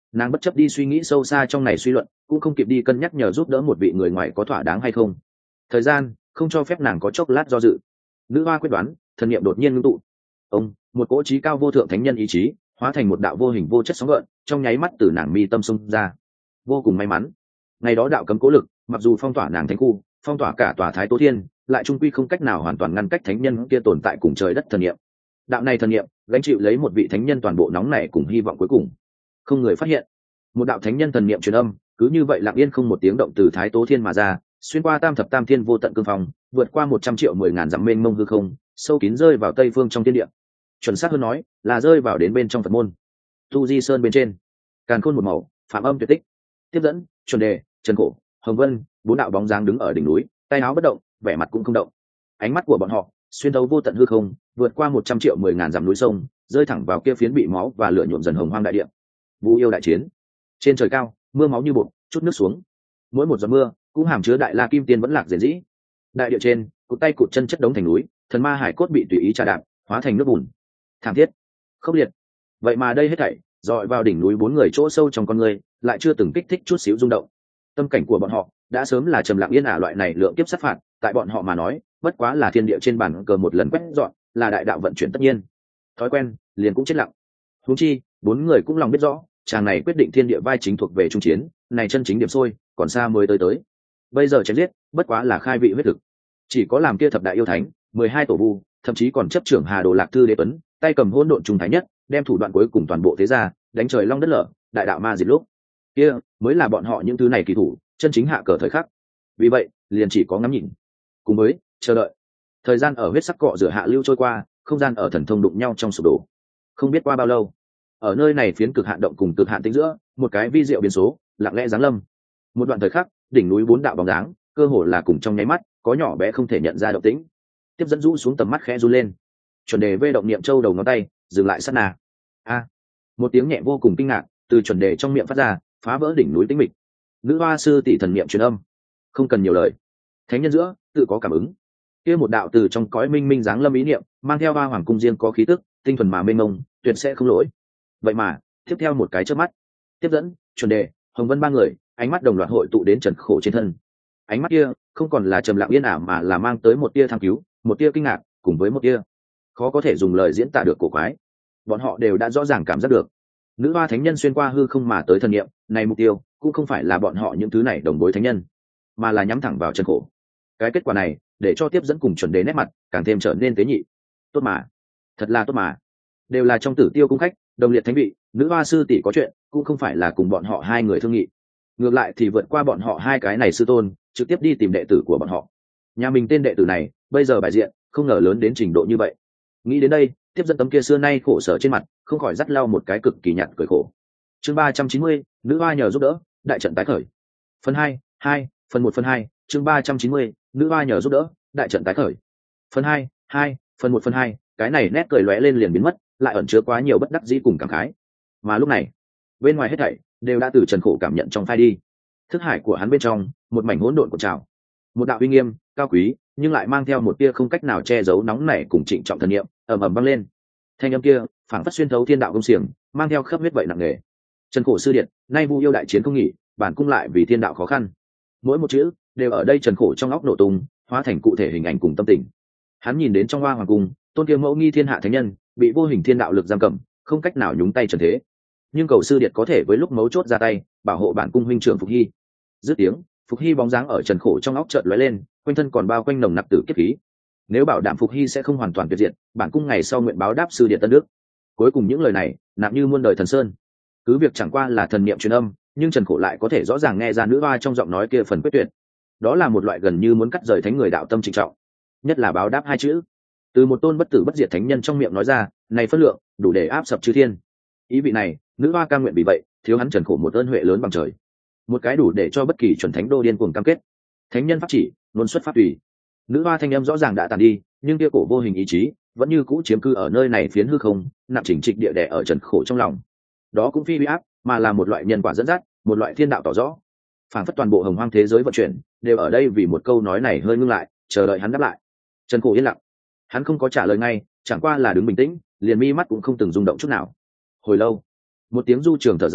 Nàng bất chấp đi suy nghĩ sâu xa trong này suy luận, cũng không kịp đi cân nhắc nhờ giúp đỡ một vị người ngoài có thỏa đáng hay không. Thời gian không cho phép nàng có chốc lát do dự. Nữ hoa quyết đoán, thần niệm đột nhiên ngưng tụ. Ông, một cỗ trí cao vô thượng thánh nhân ý chí, hóa thành một đạo vô hình vô chất sóng gợn, trong nháy mắt từ nàng mi tâm xông ra. Vô cùng may mắn, ngày đó đạo cấm cố lực, mặc dù phong tỏa nàng thánh khu, phong tỏa cả tòa Thái Tố Thiên, lại trung quy không cách nào hoàn toàn ngăn cách thánh nhân kia tồn tại cùng trời đất thần niệm. Đạo này thần niệm, gánh chịu lấy một vị thánh nhân toàn bộ nóng này cùng hy vọng cuối cùng. Không người phát hiện, một đạo thánh nhân thần niệm truyền âm, cứ như vậy lặng yên không một tiếng động từ Thái Tố Thiên mà ra, xuyên qua tam thập tam thiên vô tận cương phong, vượt qua 100 triệu 10.000 dặm mênh mông hư không, sâu kín rơi vào tây phương trong thiên địa. Chuẩn xác hơn nói, là rơi vào đến bên trong Phật môn. Tu Di Sơn bên trên, càn khôn một màu, phạm âm tuyệt tích. Tiếp dẫn, chuẩn đề, trần cổ, hồng vân, bốn đạo bóng dáng đứng ở đỉnh núi, tay áo bất động, vẻ mặt cũng không động. Ánh mắt của bọn họ xuyên thấu vô tận hư không, vượt qua 100 triệu 10.000 dặm núi sông, rơi thẳng vào kia phiến bị máu và lửa nhuộm dần hồng hoang đại địa. Vũ yêu đại chiến. Trên trời cao, mưa máu như bột, chút nước xuống. Mỗi một giọt mưa cũng hàm chứa đại la kim tiên vẫn lạc rền rĩ. Đại địa trên, cụt tay cụt chân chất đống thành núi, thần ma hải cốt bị tùy ý trà đạp, hóa thành nước bùn. Thảm thiết, khốc liệt. Vậy mà đây hết thảy dọi vào đỉnh núi bốn người chỗ sâu trong con người, lại chưa từng kích thích chút xíu rung động. Tâm cảnh của bọn họ đã sớm là trầm lặng yên ả, loại này lượng kiếp sát phạt, tại bọn họ mà nói, bất quá là thiên địa trên bàn cờ một lần quét dọn, là đại đạo vận chuyển tất nhiên. Thói quen, liền cũng chết lặng. Huống chi, bốn người cũng lòng biết rõ, chàng này quyết định thiên địa vai chính thuộc về trung chiến, này chân chính điểm sôi, còn xa mới tới. Bây giờ chém giết, bất quá là khai vị huyết thực. Chỉ có làm kia thập đại yêu thánh, 12 tổ vu, thậm chí còn chấp trưởng Hà Đồ Lạc Thư Đế Tuấn, tay cầm hỗn độn trùng thái nhất, đem thủ đoạn cuối cùng toàn bộ thế ra, đánh trời long đất lở, đại đạo ma diệt lúc. Kia mới là bọn họ những thứ này kỳ thủ, chân chính hạ cờ thời khắc. Vì vậy, liền chỉ có ngắm nhìn, cùng với chờ đợi. Thời gian ở huyết sắc cọ rửa hạ lưu trôi qua, không gian ở thần thông đụng nhau trong sụp đổ. Không biết qua bao lâu, ở nơi này phiến cực hạn động cùng cực hạn tĩnh giữa, một cái vi diệu biến số lặng lẽ giáng lâm. Một đoạn thời khắc, đỉnh núi bốn đạo bóng dáng, cơ hồ là cùng trong nháy mắt, có nhỏ bé không thể nhận ra động tĩnh. Tiếp dẫn rũ xuống tầm mắt khẽ run lên. Chuẩn đề vê động niệm châu đầu ngón tay, dừng lại sát na. A, một tiếng nhẹ vô cùng kinh ngạc từ chuẩn đề trong miệng phát ra, phá vỡ đỉnh núi tĩnh mịch. Nữ hoa sư tỷ thần niệm truyền âm, không cần nhiều lời, thánh nhân giữa tự có cảm ứng. Kia một đạo từ trong cõi minh minh giáng lâm ý niệm, mang theo hoa hoàng cung riêng có khí tức, tinh thuần mà mênh mông, tuyệt sẽ không lỗi. Vậy mà, tiếp theo một cái chớp mắt, tiếp dẫn, chuẩn đề, hồng vân ba người, ánh mắt đồng loạt hội tụ đến trần khổ trên thân. Ánh mắt kia không còn là trầm lặng yên ả, mà là mang tới một tia tham cứu, một tia kinh ngạc, cùng với một tia khó có thể dùng lời diễn tả được cổ quái. Bọn họ đều đã rõ ràng cảm giác được, nữ hoa thánh nhân xuyên qua hư không mà tới thần niệm này, mục tiêu cũng không phải là bọn họ những thứ này đồng bối thánh nhân, mà là nhắm thẳng vào trần khổ. Cái kết quả này để cho tiếp dẫn cùng chuẩn đề nét mặt càng thêm trở nên tế nhị. Tốt mà, thật là tốt mà, đều là trong Tử Tiêu cung khách, đồng liệt thánh vị, nữ hoa sư tỷ có chuyện cũng không phải là cùng bọn họ hai người thương nghị, ngược lại thì vượt qua bọn họ hai cái này sư tôn, trực tiếp đi tìm đệ tử của bọn họ. Nhà mình tên đệ tử này bây giờ bài diện không ngờ lớn đến trình độ như vậy. Nghĩ đến đây, tiếp dẫn tấm kia xưa nay khổ sở trên mặt không khỏi dắt lau một cái cực kỳ nhạt cười khổ. Chương 390, nữ hoa nhờ giúp đỡ, đại trận tái khởi. Phần 2, phần 1 phần 2, chương 390, nữ hoa nhờ giúp đỡ, đại trận tái khởi. Phần 2, phần 1 phần 2, cái này nét cười lóe lên liền biến mất, lại ẩn chứa quá nhiều bất đắc dĩ cùng cảm khái. Mà lúc này, bên ngoài hết thảy đều đã từ trần khổ cảm nhận trong phai đi. Thức hải của hắn bên trong, một mảnh hỗn độn của trào, một đạo uy nghiêm, cao quý, nhưng lại mang theo một tia không cách nào che giấu nóng nảy cùng trịnh trọng thần niệm, ầm ầm vang lên. Thanh âm kia, phảng phất xuyên thấu thiên đạo công xiềng, mang theo khắp huyết vậy nặng nề. Trần khổ sư điện, nay vu yêu đại chiến không nghỉ, bản cung lại vì thiên đạo khó khăn. Mỗi một chữ đều ở đây trần khổ trong óc nổ tung, hóa thành cụ thể hình ảnh cùng tâm tình. Hắn nhìn đến trong hoa hoàng cung, tôn kia mẫu nghi thiên hạ thánh nhân, bị vô hình thiên đạo lực giam cầm, không cách nào nhúng tay trần thế. Nhưng cầu sư điệt có thể với lúc mấu chốt ra tay, bảo hộ bản cung huynh trưởng Phục Hy. Dứt tiếng, Phục Hy bóng dáng ở trần khổ trong óc chợt lóe lên, quanh thân còn bao quanh nồng nặc tử kiếp khí. Nếu bảo đảm Phục Hy sẽ không hoàn toàn tuyệt diệt, bản cung ngày sau nguyện báo đáp sư điệt tân đức. Cuối cùng những lời này nặng như muôn đời thần sơn. Cứ việc chẳng qua là thần niệm truyền âm, nhưng trần khổ lại có thể rõ ràng nghe ra nữ hoa trong giọng nói kia phần quyết tuyệt. Đó là một loại gần như muốn cắt rời thánh người đạo tâm trịnh trọng, nhất là báo đáp hai chữ, từ một tôn bất tử bất diệt thánh nhân trong miệng nói ra, này phân lượng đủ để áp sập chư thiên. Ý vị này, nữ hoa cam nguyện vì vậy thiếu hắn trần khổ một ơn huệ lớn bằng trời, một cái đủ để cho bất kỳ chuẩn thánh đô điên cuồng cam kết. Thánh nhân pháp chỉ, luôn xuất pháp tùy. Nữ hoa thanh âm rõ ràng đã tàn đi, nhưng kia cổ vô hình ý chí vẫn như cũ chiếm cư ở nơi này phiến hư không, nặng chỉnh trịch địa đẻ ở trần khổ trong lòng. Đó cũng phi uy áp, mà là một loại nhân quả dẫn dắt, một loại thiên đạo tỏ rõ. Phảng phất toàn bộ hồng hoang thế giới vận chuyển đều ở đây vì một câu nói này hơi ngưng lại, chờ đợi hắn đáp lại. Trần khổ yên lặng, hắn không có trả lời ngay, chẳng qua là đứng bình tĩnh, liền mi mắt cũng không từng rung động chút nào. Hồi lâu, một tiếng du trường thở dài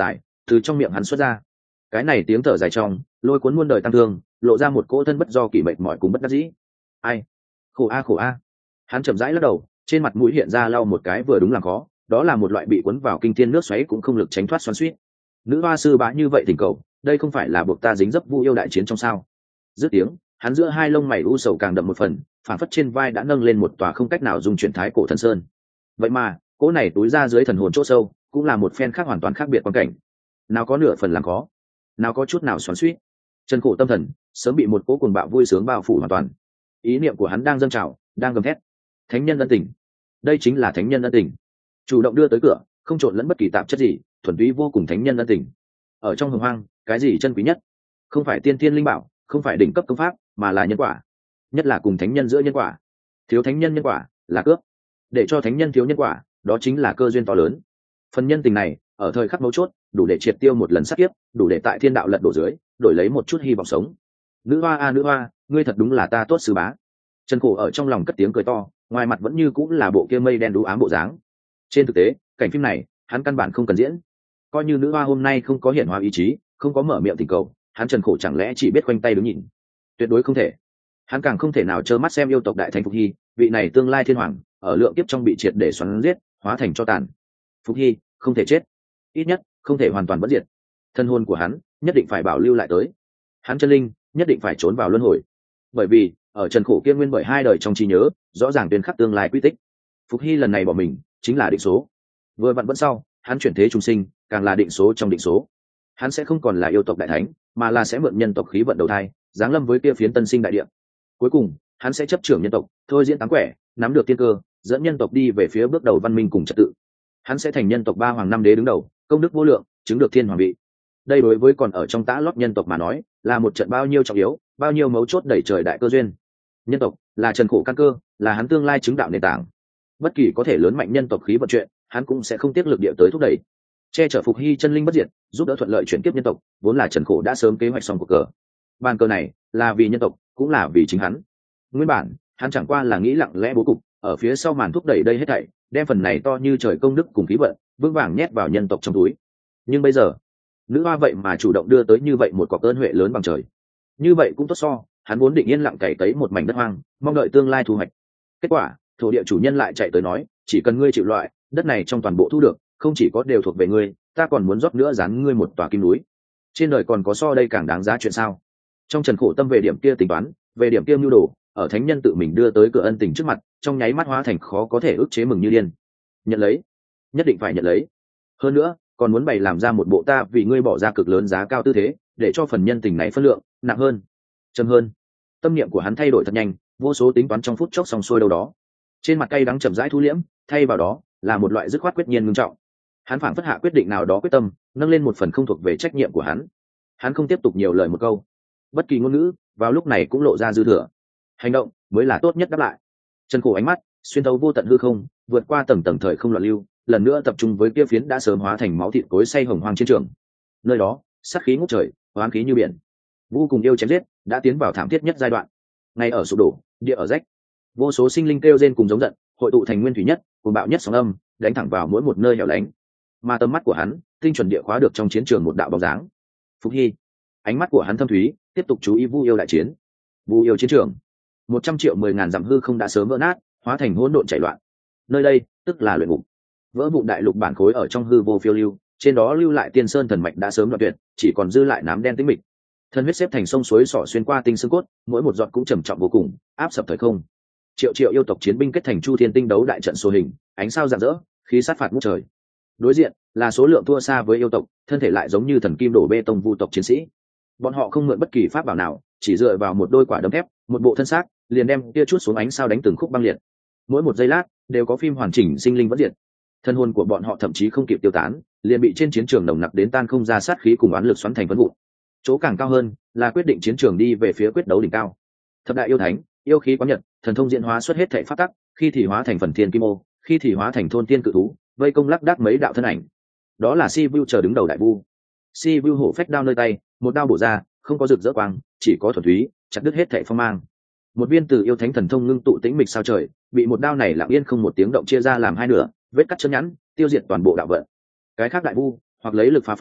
từ trong miệng hắn xuất ra. Cái này tiếng thở dài trong lôi cuốn muôn đời tăng thương, lộ ra một cỗ thân bất do kỳ mệt mỏi cùng bất đắc dĩ. Ai, khổ a khổ a. Hắn chậm rãi lắc đầu, trên mặt mũi hiện ra lau một cái vừa đúng làm khó, đó là một loại bị cuốn vào kinh thiên nước xoáy cũng không lực tránh thoát xoắn xuýt. Nữ hoa sư bá như vậy thỉnh cầu, đây không phải là buộc ta dính dấp Vu yêu đại chiến trong sao? Dứt tiếng, hắn giữa hai lông mày u sầu càng đậm một phần, phản phất trên vai đã nâng lên một tòa không cách nào dung chuyển thái cổ thần sơn. Vậy mà cỗ này túi ra dưới thần hồn chỗ sâu cũng là một phen khác hoàn toàn khác biệt quan cảnh, nào có nửa phần làm khó, nào có chút nào xoắn xuýt. Chân khổ tâm thần sớm bị một cỗ cuồng bạo vui sướng bao phủ hoàn toàn. Ý niệm của hắn đang dâng trào, đang gầm thét. Thánh nhân ân tình, đây chính là thánh nhân ân tình. Chủ động đưa tới cửa, không trộn lẫn bất kỳ tạp chất gì, thuần túy vô cùng thánh nhân ân tình. Ở trong hồng hoang, cái gì chân quý nhất? Không phải tiên thiên linh bảo, không phải đỉnh cấp công pháp, mà là nhân quả. Nhất là cùng thánh nhân giữa nhân quả. Thiếu thánh nhân nhân quả là cướp. Để cho thánh nhân thiếu nhân quả, đó chính là cơ duyên to lớn. Phần nhân tình này ở thời khắc mấu chốt đủ để triệt tiêu một lần sát kiếp, đủ để tại thiên đạo lật đổ dưới đổi lấy một chút hy vọng sống. Nữ hoa a nữ hoa, ngươi thật đúng là ta tốt sư bá. Trần Khổ ở trong lòng cất tiếng cười to, ngoài mặt vẫn như cũng là bộ kia mây đen đú ám bộ dáng. Trên thực tế cảnh phim này hắn căn bản không cần diễn. Coi như nữ hoa hôm nay không có hiển hóa ý chí, không có mở miệng thỉnh cầu, hắn Trần Khổ chẳng lẽ chỉ biết khoanh tay đứng nhìn? Tuyệt đối không thể. Hắn càng không thể nào trơ mắt xem yêu tộc đại thánh Phục Hy, vị này tương lai thiên hoàng, ở lượng kiếp trong bị triệt để xoắn giết, hóa thành cho tàn. Phục Hy không thể chết, ít nhất không thể hoàn toàn bất diệt. Thân hồn của hắn nhất định phải bảo lưu lại tới. Hắn chân linh nhất định phải trốn vào luân hồi. Bởi vì ở Trần Khổ kia nguyên bởi hai đời trong trí nhớ, rõ ràng tuyên khắc tương lai quy tích. Phục Hy lần này bỏ mình chính là định số. Vừa vặn vẫn sau, hắn chuyển thế trung sinh, càng là định số trong định số. Hắn sẽ không còn là yêu tộc đại thánh, mà là sẽ mượn nhân tộc khí vận đầu thai, giáng lâm với kia phiến tân sinh đại địa. Cuối cùng hắn sẽ chấp trưởng nhân tộc, thôi diễn tám quẻ, nắm được tiên cơ, dẫn nhân tộc đi về phía bước đầu văn minh cùng trật tự. Hắn sẽ thành nhân tộc ba hoàng năm đế đứng đầu, công đức vô lượng, chứng được thiên hoàng vị. Đây đối với còn ở trong tã lót nhân tộc mà nói, là một trận bao nhiêu trọng yếu, bao nhiêu mấu chốt đẩy trời đại cơ duyên. Nhân tộc là Trần Khổ căn cơ, là hắn tương lai chứng đạo nền tảng. Bất kỳ có thể lớn mạnh nhân tộc khí vận chuyện, hắn cũng sẽ không tiếc lực địa tới thúc đẩy. Che chở Phục Hy chân linh bất diệt, giúp đỡ thuận lợi chuyển kiếp nhân tộc, vốn là Trần Khổ đã sớm kế hoạch xong cuộc cờ. Bàn cờ này là vì nhân tộc, cũng là vì chính hắn. Nguyên bản hắn chẳng qua là nghĩ lặng lẽ bố cục, ở phía sau màn thúc đẩy đây hết thảy, đem phần này to như trời công đức cùng khí vận vững vàng nhét vào nhân tộc trong túi. Nhưng bây giờ nữ hoa vậy mà chủ động đưa tới như vậy một cọc ơn huệ lớn bằng trời. Như vậy cũng tốt so, hắn vốn định yên lặng cày cấy một mảnh đất hoang, mong đợi tương lai thu hoạch. Kết quả thổ địa chủ nhân lại chạy tới nói, chỉ cần ngươi chịu loại, đất này trong toàn bộ thu được không chỉ có đều thuộc về ngươi, ta còn muốn rót nữa dán ngươi một tòa kim núi. Trên đời còn có so đây càng đáng giá chuyện sao? Trong Trần Khổ tâm về điểm kia tính toán, về điểm kia mưu đồ, ở thánh nhân tự mình đưa tới cửa ân tình trước mặt, trong nháy mắt hóa thành khó có thể ức chế mừng như điên. Nhận lấy, nhất định phải nhận lấy. Hơn nữa còn muốn bày làm ra một bộ ta vì ngươi bỏ ra cực lớn giá cao tư thế, để cho phần nhân tình này phân lượng nặng hơn, trầm hơn. Tâm niệm của hắn thay đổi thật nhanh, vô số tính toán trong phút chốc xong xuôi đâu đó. Trên mặt cay đắng chậm rãi thu liễm, thay vào đó là một loại dứt khoát quyết nhiên ngưng trọng. Hắn phảng phất hạ quyết định nào đó quyết tâm, nâng lên một phần không thuộc về trách nhiệm của hắn. Hắn không tiếp tục nhiều lời một câu, bất kỳ ngôn ngữ vào lúc này cũng lộ ra dư thừa. Hành động mới là tốt nhất đáp lại. Trần Khổ ánh mắt xuyên thấu vô tận hư không, vượt qua tầng tầng thời không loạn lưu, lần nữa tập trung với kia phiến đã sớm hóa thành máu thịt cối xay hồng hoang chiến trường. Nơi đó sát khí ngút trời, oán khí như biển, vô cùng yêu chém giết đã tiến vào thảm thiết nhất giai đoạn. Ngay ở sụp đổ, địa ở rách, vô số sinh linh kêu rên cùng giống giận, hội tụ thành nguyên thủy nhất, cuồng bạo nhất sóng âm, đánh thẳng vào mỗi một nơi hẻo lánh. Mà tầm mắt của hắn tinh chuẩn địa khóa được trong chiến trường một đạo bóng dáng. Phục Hy. Ánh mắt của hắn thâm thúy, tiếp tục chú ý Vu yêu đại chiến. Vu yêu chiến trường, 100 triệu 10.000 dặm hư không đã sớm vỡ nát, hóa thành hỗn độn chảy loạn. Nơi đây tức là luyện ngục. Vỡ vụn đại lục bản khối ở trong hư vô phiêu lưu, trên đó lưu lại tiên sơn thần mạch đã sớm đoạn tuyệt, chỉ còn dư lại nám đen tĩnh mịch. Thân huyết xếp thành sông suối xỏ xuyên qua tinh xương cốt, mỗi một giọt cũng trầm trọng vô cùng, áp sập thời không. Triệu triệu yêu tộc chiến binh kết thành chu thiên tinh đấu đại trận số hình, ánh sao rạng rỡ, khí sát phạt ngút trời. Đối diện là số lượng thua xa với yêu tộc, thân thể lại giống như thần kim đổ bê tông vu tộc chiến sĩ. Bọn họ không mượn bất kỳ pháp bảo nào, chỉ dựa vào một đôi quả đấm thép, một bộ thân xác, liền đem kia chút xuống ánh sao đánh từng khúc băng liệt. Mỗi một giây lát đều có phim hoàn chỉnh sinh linh vẫn diệt. Thân hồn của bọn họ thậm chí không kịp tiêu tán, liền bị trên chiến trường nồng nặc đến tan không ra sát khí cùng oán lực xoắn thành phấn vụn. Chỗ càng cao hơn là quyết định chiến trường đi về phía quyết đấu đỉnh cao. Thập đại yêu thánh, yêu khí quán nhật, thần thông diễn hóa xuất hết thảy pháp tắc, khi thì hóa thành phần thiên kim ô, khi thì hóa thành thôn tiên cự thú, vây công lắc đắc mấy đạo thân ảnh. Đó là Si Vu chờ đứng đầu đại vu. Si Vu hổ phách đao nơi tay, một đao bổ ra, không có rực rỡ quang, chỉ có thuần túy, chặt đứt hết thảy phong mang. Một viên từ yêu thánh thần thông ngưng tụ tĩnh mịch sao trời, bị một đao này lặng yên không một tiếng động chia ra làm hai nửa, vết cắt chân nhẵn, tiêu diệt toàn bộ đạo vận. Cái khác đại vu, hoặc lấy lực phá pháp,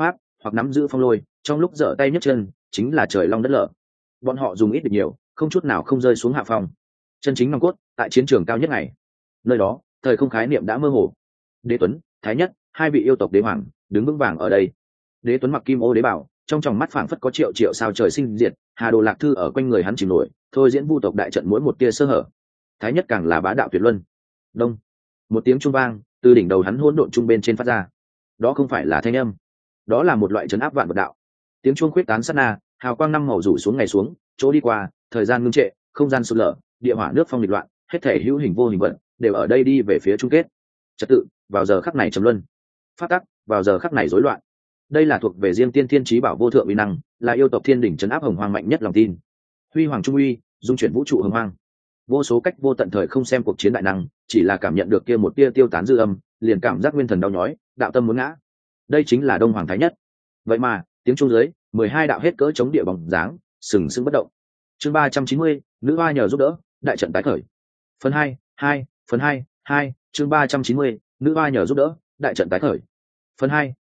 hoặc nắm giữ phong lôi, trong lúc giở tay nhấc chân chính là trời long đất lở. Bọn họ dùng ít được nhiều, không chút nào không rơi xuống hạ phong. Chân chính nòng cốt tại chiến trường cao nhất này, nơi đó thời không khái niệm đã mơ hồ. Đế Tuấn, Thái Nhất, hai vị yêu tộc đế hoàng đứng vững vàng ở đây. Đế Tuấn mặc kim ô đế bảo, trong tròng mắt phảng phất có triệu triệu sao trời sinh diệt, hà đồ lạc thư ở quanh người hắn chìm nổi, thôi diễn vu tộc đại trận mỗi một tia sơ hở. Thái Nhất càng là bá đạo tuyệt luân. Đông, một tiếng trung vang từ đỉnh đầu hắn hỗn độn trung bên trên phát ra. Đó không phải là thanh âm, đó là một loại trấn áp vạn vật đạo. Tiếng chuông khuyết tán sát na, hào quang năm màu rủ xuống ngày xuống, chỗ đi qua, thời gian ngưng trệ, không gian sụp lở, địa hỏa nước phong nghịch loạn, hết thể hữu hình vô hình vật đều ở đây đi về phía chung kết. Trật tự vào giờ khắc này trầm luân, phát tắc vào giờ khắc này rối loạn. Đây là thuộc về riêng tiên thiên chí bảo vô thượng uy năng, là yêu tộc thiên đỉnh trấn áp hồng hoang mạnh nhất lòng tin. Huy hoàng trung uy, dung chuyển vũ trụ hồng hoang. Vô số cách vô tận thời không xem cuộc chiến đại năng, chỉ là cảm nhận được kia một tia tiêu tán dư âm, liền cảm giác nguyên thần đau nhói, đạo tâm muốn ngã. Đây chính là Đông Hoàng Thái Nhất. Vậy mà, tiếng chuông dưới, 12 đạo hết cỡ chống địa bóng dáng, sừng sững bất động. Chương 390, nữ hoa nhờ giúp đỡ, đại trận tái khởi. Phần 2, phần 2, chương 390, nữ hoa nhờ giúp đỡ, đại trận tái khởi. Phần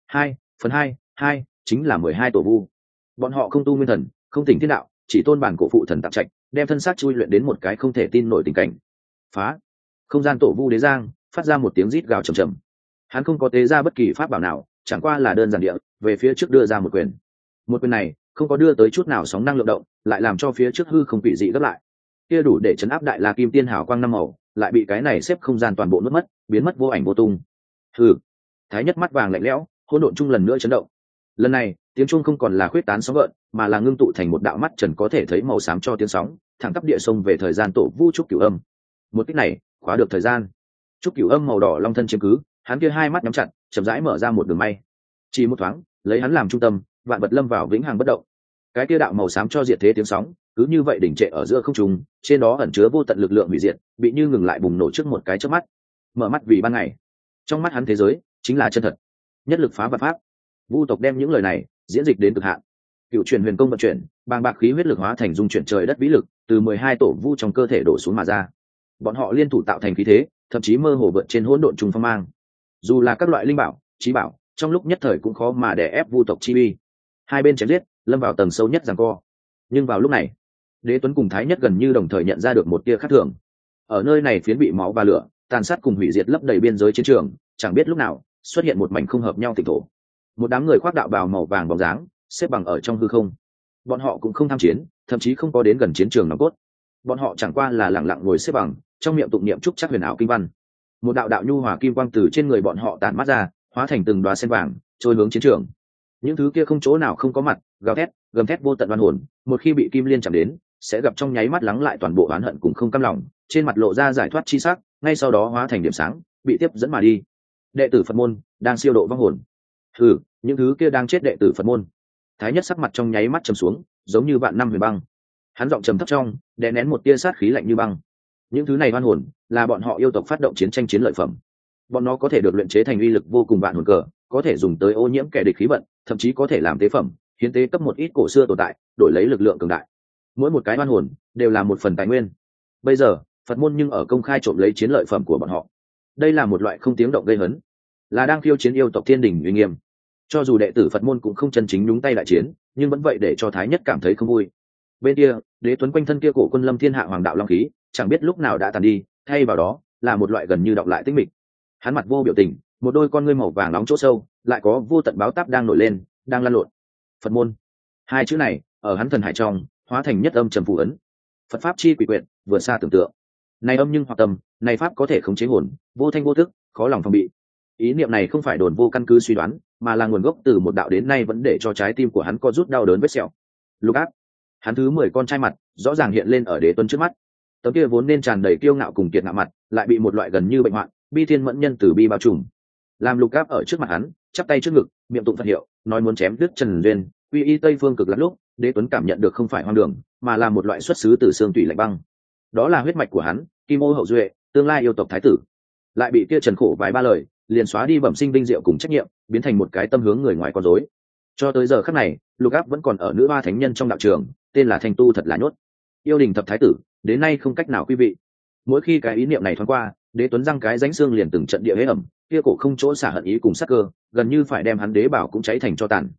2, chính là 12 tổ vu. Bọn họ không tu nguyên thần, không tỉnh thiên đạo, chỉ tôn bản cổ phụ thần tạm trạch, đem thân xác chui luyện đến một cái không thể tin nổi tình cảnh. Phá! Không gian tổ vu đế giang phát ra một tiếng rít gào trầm trầm. Hắn không có tế ra bất kỳ pháp bảo nào, chẳng qua là đơn giản địa về phía trước đưa ra một quyền. Một quyền này không có đưa tới chút nào sóng năng lượng động, lại làm cho phía trước hư không bị dị gấp lại. Kia đủ để chấn áp đại la kim tiên hào quang năm màu, lại bị cái này xếp không gian toàn bộ nuốt mất, biến mất vô ảnh vô tung. Hừ! Thái Nhất mắt vàng lạnh lẽo, hỗn độn chung lần nữa chấn động. Lần này tiếng chuông không còn là khuyết tán sóng gợn, mà là ngưng tụ thành một đạo mắt trần có thể thấy màu xám cho tiếng sóng, thẳng tắp địa sông về thời gian tổ vu trúc cửu âm. Một kích này khóa được thời gian. Trúc cửu âm màu đỏ long thân chiếm cứ, hắn kia hai mắt nhắm chặt, chậm rãi mở ra một đường may. Chỉ một thoáng, lấy hắn làm trung tâm, vạn vật lâm vào vĩnh hằng bất động. Cái kia đạo màu xám cho diệt thế tiếng sóng, cứ như vậy đỉnh trệ ở giữa không trung, trên đó ẩn chứa vô tận lực lượng hủy diệt, bị như ngừng lại bùng nổ trước một cái chớp mắt. Mở mắt vì ban ngày. Trong mắt hắn thế giới chính là chân thật. Nhất lực phá vạn pháp. Vu tộc đem những lời này diễn dịch đến cực hạn. Cựu truyền huyền công vận chuyển, bàng bạc khí huyết lực hóa thành dung chuyển trời đất vĩ lực, từ 12 tổ vu trong cơ thể đổ xuống mà ra. Bọn họ liên thủ tạo thành khí thế, thậm chí mơ hồ vượt trên hỗn độn trùng phong mang. Dù là các loại linh bảo, chí bảo, trong lúc nhất thời cũng khó mà đè ép vu tộc chi uy. Hai bên chém giết, lâm vào tầng sâu nhất giằng co. Nhưng vào lúc này, Đế Tuấn cùng Thái Nhất gần như đồng thời nhận ra được một tia khác thường. Ở nơi này phiến bị máu và lửa, tàn sát cùng hủy diệt lấp đầy biên giới chiến trường, chẳng biết lúc nào xuất hiện một mảnh không hợp nhau tịnh thổ. Một đám người khoác đạo bào màu vàng bóng dáng, xếp bằng ở trong hư không. Bọn họ cũng không tham chiến, thậm chí không có đến gần chiến trường nòng cốt. Bọn họ chẳng qua là lặng lặng ngồi xếp bằng, trong miệng tụng niệm trúc chắc huyền ảo kinh văn. Một đạo đạo nhu hòa kim quang từ trên người bọn họ tản mát ra, hóa thành từng đóa sen vàng, trôi hướng chiến trường. Những thứ kia không chỗ nào không có mặt, gào thét, gầm thét vô tận oan hồn, một khi bị kim liên chạm đến, sẽ gặp trong nháy mắt lắng lại toàn bộ oán hận cùng không cam lòng, trên mặt lộ ra giải thoát chi sắc, ngay sau đó hóa thành điểm sáng, bị tiếp dẫn mà đi. Đệ tử Phật môn đang siêu độ vong hồn. Hừ, những thứ kia đang chết đệ tử Phật môn. Thái Nhất sắc mặt trong nháy mắt trầm xuống, giống như vạn năm huyền băng. Hắn giọng trầm thấp trong, đè nén một tia sát khí lạnh như băng. Những thứ này oan hồn là bọn họ yêu tộc phát động chiến tranh chiến lợi phẩm. Bọn nó có thể được luyện chế thành uy lực vô cùng vạn hồn cờ, có thể dùng tới ô nhiễm kẻ địch khí vận, thậm chí có thể làm tế phẩm, hiến tế cấp một ít cổ xưa tồn tại, đổi lấy lực lượng cường đại. Mỗi một cái oan hồn đều là một phần tài nguyên. Bây giờ, Phật môn nhưng ở công khai trộm lấy chiến lợi phẩm của bọn họ. Đây là một loại không tiếng động gây hấn, là đang khiêu chiến yêu tộc thiên đình uy nghiêm. Cho dù đệ tử Phật môn cũng không chân chính nhúng tay đại chiến, nhưng vẫn vậy để cho Thái Nhất cảm thấy không vui. Bên kia, Đế Tuấn quanh thân kia cổ quân lâm thiên hạ hoàng đạo long khí, chẳng biết lúc nào đã tàn đi, thay vào đó là một loại gần như đọng lại tĩnh mịch. Hắn mặt vô biểu tình, một đôi con ngươi màu vàng nóng chỗ sâu, lại có vô tận báo táp đang nổi lên, đang lan lộn. Phật môn, hai chữ này ở hắn thần hải trong hóa thành nhất âm trầm phù ấn. Phật pháp chi quỷ quyệt, vượt xa tưởng tượng. Này âm nhưng hoặc tâm, này pháp có thể khống chế hồn, vô thanh vô thức, khó lòng phòng bị. Ý niệm này không phải đồn vô căn cứ suy đoán, mà là nguồn gốc từ một đạo đến nay vẫn để cho trái tim của hắn co rút đau đớn vết sẹo. Lục áp, hắn thứ 10 con trai mặt rõ ràng hiện lên ở Đế Tuấn trước mắt. Tấm kia vốn nên tràn đầy kiêu ngạo cùng kiệt ngạo mặt, lại bị một loại gần như bệnh hoạn, bi thiên mẫn nhân từ bi bao trùm. Làm Lục áp ở trước mặt hắn, chắp tay trước ngực, miệng tụng Phật hiệu, nói muốn chém đứt Trần Duyên, quy y Tây Phương Cực Lạc lúc, Đế Tuấn cảm nhận được không phải hoang đường, mà là một loại xuất xứ từ xương tủy lạnh băng. Đó là huyết mạch của hắn, Kim Ô hậu duệ, tương lai yêu tộc thái tử. Lại bị kia Trần Khổ vài ba lời, liền xóa đi bẩm sinh vinh diệu cùng trách nhiệm, biến thành một cái tâm hướng người ngoài con rối. Cho tới giờ khắc này, Lục áp vẫn còn ở nữ hoa thánh nhân trong đạo trường, tên là Thanh Tu thật là nhốt. Yêu đình thập thái tử, đến nay không cách nào quý vị. Mỗi khi cái ý niệm này thoáng qua, Đế Tuấn răng cái rãnh xương liền từng trận địa hế ẩm, kia cổ không chỗ xả hận ý cùng sắc cơ, gần như phải đem hắn đế bảo cũng cháy thành cho tàn.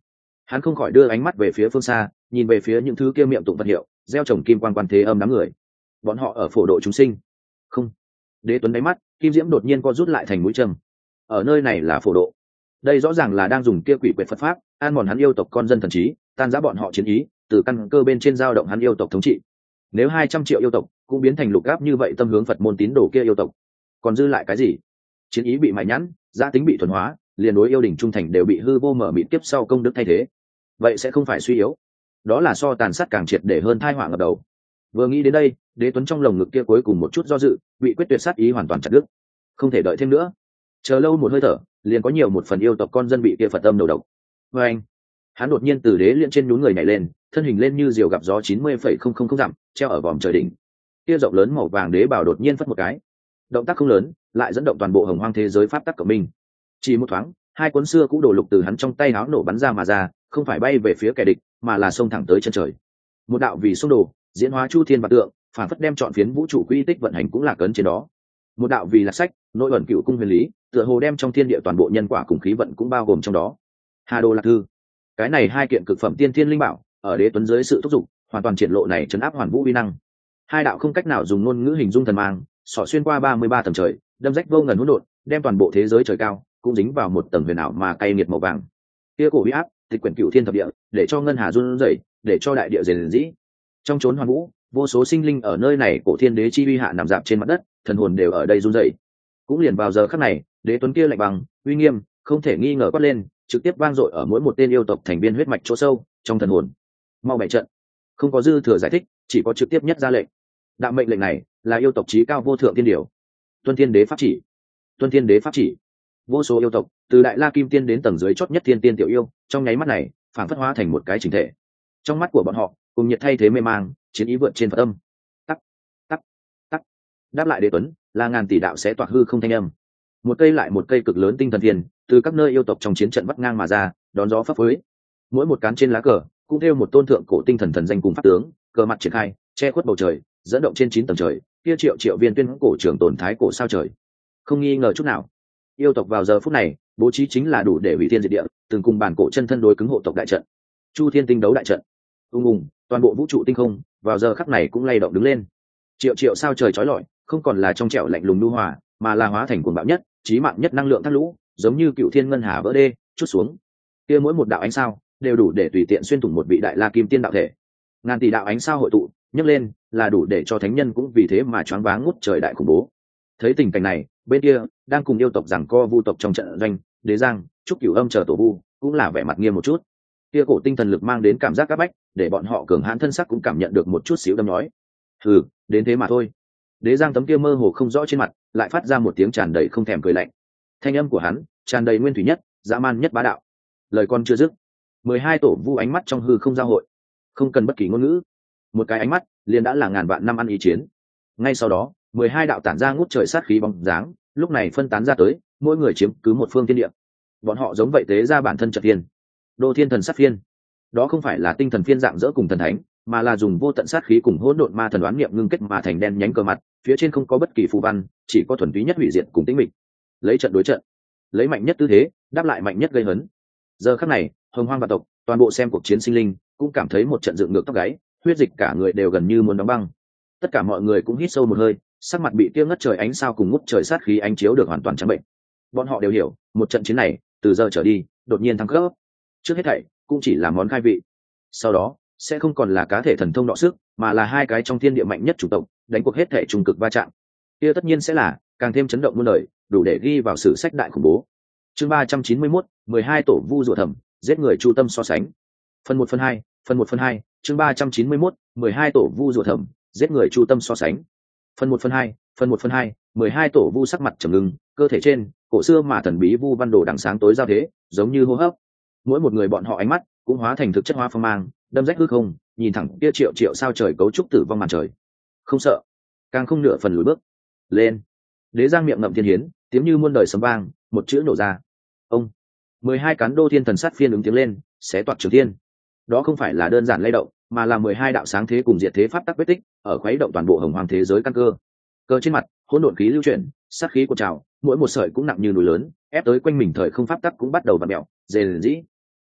Hắn không khỏi đưa ánh mắt về phía phương xa, nhìn về phía những thứ kia miệng tụng vật hiệu, gieo trồng kim quan quan thế âm đám người. Bọn họ ở phổ độ chúng sinh. Không. Đế Tuấn đáy mắt, kim diễm đột nhiên co rút lại thành mũi châm. Ở nơi này là phổ độ. Đây rõ ràng là đang dùng kia quỷ quyệt Phật pháp, an mòn hắn yêu tộc con dân thần trí, tan rã bọn họ chiến ý, từ căn cơ bên trên dao động hắn yêu tộc thống trị. Nếu 200 triệu yêu tộc cũng biến thành lục áp như vậy tâm hướng Phật môn tín đồ kia yêu tộc, còn dư lại cái gì? Chiến ý bị mài nhẵn, giá tính bị thuần hóa, liền đối yêu đỉnh trung thành đều bị hư vô mở mịt tiếp sau công đức thay thế. Vậy sẽ không phải suy yếu, đó là so tàn sát càng triệt để hơn tai họa ngập đầu. Vừa nghĩ đến đây, Đế Tuấn trong lồng ngực kia cuối cùng một chút do dự, bị quyết tuyệt sát ý hoàn toàn chặt đứt. Không thể đợi thêm nữa. Chờ lâu một hơi thở, liền có nhiều một phần yêu tộc con dân bị kia Phật tâm đầu độc. Và anh, hắn đột nhiên từ đế liên trên nhún người nhảy lên, thân hình lên như diều gặp gió 90,000 dặm, treo ở vòm trời đỉnh. Kia rộng lớn màu vàng đế bảo đột nhiên phất một cái. Động tác không lớn, lại dẫn động toàn bộ hồng hoang thế giới pháp tắc của mình. Chỉ một thoáng, hai cuốn xưa cũ đồ lục từ hắn trong tay áo nổ bắn ra mà ra, không phải bay về phía kẻ địch, mà là xông thẳng tới chân trời. Một đạo vì xung đồ, diễn hóa chu thiên và tượng, phản phất đem chọn phiến vũ trụ quy tích vận hành cũng là cấn trên đó. Một đạo vì là sách, nội ẩn cựu cung huyền lý, tựa hồ đem trong thiên địa toàn bộ nhân quả cùng khí vận cũng bao gồm trong đó. Hà Đồ Lạc Thư, cái này hai kiện cực phẩm tiên thiên linh bảo, ở Đế Tuấn dưới sự thúc giục, hoàn toàn triển lộ này trấn áp hoàn vũ uy năng. Hai đạo không cách nào dùng ngôn ngữ hình dung thần mang, xỏ xuyên qua 33 tầng trời, đâm rách vô ngần hỗn độn, đem toàn bộ thế giới trời cao cũng dính vào một tầng huyền ảo mà cay nghiệt màu vàng. Kia cổ uy áp, tịch quyển cựu thiên thập địa, để cho ngân hà run rẩy, để cho đại địa rền rĩ. Trong chốn hoàn vũ, vô số sinh linh ở nơi này cổ thiên đế chi uy hạ nằm dạp trên mặt đất, thần hồn đều ở đây run rẩy. Cũng liền vào giờ khắc này, Đế Tuấn kia lạnh bằng, uy nghiêm, không thể nghi ngờ quát lên, trực tiếp vang dội ở mỗi một tên yêu tộc thành viên huyết mạch chỗ sâu trong thần hồn. Mau bày trận. Không có dư thừa giải thích, chỉ có trực tiếp nhất ra lệnh. Đạo mệnh lệnh này là yêu tộc chí cao vô thượng tiên điều. Tuân Thiên Đế pháp chỉ. Tuân Thiên Đế pháp chỉ. Vô số yêu tộc, từ đại la kim tiên đến tầng dưới chót nhất thiên tiên tiểu yêu, trong nháy mắt này, phản phất hóa thành một cái chỉnh thể. Trong mắt của bọn họ, cùng nhiệt thay thế mê mang, chiến ý vượt trên Phật âm. Tắc, tắc, tắc. Đáp lại Đế Tuấn, là ngàn tỷ đạo sẽ toạc hư không thanh âm. Một cây lại một cây cực lớn tinh thần thiên, từ các nơi yêu tộc trong chiến trận vắt ngang mà ra, đón gió phấp phới. Mỗi một cán trên lá cờ, cũng theo một tôn thượng cổ tinh thần thần danh cùng pháp tướng, cờ mặt triển khai, che khuất bầu trời, dẫn động trên 9 tầng trời, kia triệu triệu viên tuyên cổ trường tồn thái cổ sao trời. Không nghi ngờ chút nào, yêu tộc vào giờ phút này, bố trí chính là đủ để hủy thiên diệt địa, từng cùng bản cổ chân thân đối cứng hộ tộc đại trận. Chu Thiên tinh đấu đại trận. Toàn bộ vũ trụ tinh không, vào giờ khắc này cũng lay động đứng lên. Triệu triệu sao trời chói lọi, không còn là trong trẻo lạnh lùng nhu hòa, mà là hóa thành cuồng bạo nhất, chí mạng nhất năng lượng thác lũ, giống như cựu thiên ngân hà vỡ đê, chút xuống. Kia mỗi một đạo ánh sao đều đủ để tùy tiện xuyên thủng một vị đại la kim tiên đạo thể. Ngàn tỷ đạo ánh sao hội tụ, nhấc lên, là đủ để cho thánh nhân cũng vì thế mà choáng váng ngút trời đại khủng bố. Thấy tình cảnh này, bên kia đang cùng yêu tộc giằng co vu tộc trong trận doanh, Đế Giang, Trúc Cửu Âm chờ tổ vu, cũng là vẻ mặt nghiêm một chút. Kia cổ tinh thần lực mang đến cảm giác áp bách, để bọn họ cường hãn thân sắc cũng cảm nhận được một chút xíu đâm nói. Hừ, đến thế mà thôi. Đế Giang tấm kia mơ hồ không rõ trên mặt, lại phát ra một tiếng tràn đầy không thèm cười lạnh. Thanh âm của hắn tràn đầy nguyên thủy nhất, dã man nhất bá đạo. Lời con chưa dứt, 12 tổ vu ánh mắt trong hư không giao hội, không cần bất kỳ ngôn ngữ, một cái ánh mắt liền đã là ngàn vạn năm ăn ý chiến. Ngay sau đó, 12 đạo tản ra ngút trời sát khí bóng dáng, lúc này phân tán ra tới, mỗi người chiếm cứ một phương thiên địa. Bọn họ giống vậy tế ra bản thân trận thiên, Đô Thiên Thần Sát Phiên. Đó không phải là tinh thần phiên dạng dỡ cùng thần thánh, mà là dùng vô tận sát khí cùng hỗn độn ma thần đoán niệm ngưng kết mà thành đen nhánh cờ mặt, phía trên không có bất kỳ phù văn, chỉ có thuần túy nhất hủy diệt cùng tĩnh mịch. Lấy trận đối trận, lấy mạnh nhất tư thế, đáp lại mạnh nhất gây hấn. Giờ khắc này, hồng hoang vạn tộc, toàn bộ xem cuộc chiến sinh linh, cũng cảm thấy một trận dựng ngược tóc gáy, huyết dịch cả người đều gần như muốn đóng băng. Tất cả mọi người cũng hít sâu một hơi, sắc mặt bị kia ngất trời ánh sao cùng ngút trời sát khí ánh chiếu được hoàn toàn trắng bệnh. Bọn họ đều hiểu, một trận chiến này, từ giờ trở đi, đột nhiên thăng cấp. Trước hết thảy, cũng chỉ là món khai vị. Sau đó, sẽ không còn là cá thể thần thông đọ sức, mà là hai cái trong thiên địa mạnh nhất chủ tộc, đánh cuộc hết thể trùng cực va chạm. Kia tất nhiên sẽ là càng thêm chấn động muôn đời, đủ để ghi vào sử sách đại khủng bố. Chương 391, 12 tổ vu rùa thầm, giết người chu tâm so sánh. Phần 1 phần 2, phần 1 phần 2, chương 391, 12 tổ vu rùa thầm, giết người chu tâm so sánh. Phần 1 phần 2, phần 1 phần 2, 12 tổ vu sắc mặt trầm ngưng, cơ thể trên, cổ xưa mà thần bí vu văn đồ đằng sáng tối giao thế, giống như hô hấp. Mỗi một người bọn họ ánh mắt cũng hóa thành thực chất hóa phong mang, đâm rách hư không, nhìn thẳng kia triệu triệu sao trời cấu trúc tử vong màn trời. Không sợ, càng không nửa phần lùi bước. Lên. Đế Giang miệng ngậm thiên hiến, tiếng như muôn đời sấm vang, một chữ nổ ra. Ông. 12 cán đô thiên thần sát phiên ứng tiếng lên, xé toạc trường thiên. Đó không phải là đơn giản lay động, mà là 12 đạo sáng thế cùng diệt thế pháp tắc vết tích, ở khuấy động toàn bộ hồng hoàng thế giới căn cơ. Cơ trên mặt, hỗn độn khí lưu chuyển, sát khí của trào, mỗi một sợi cũng nặng như núi lớn, ép tới quanh mình thời không pháp tắc cũng bắt đầu vặn mèo, rền rĩ.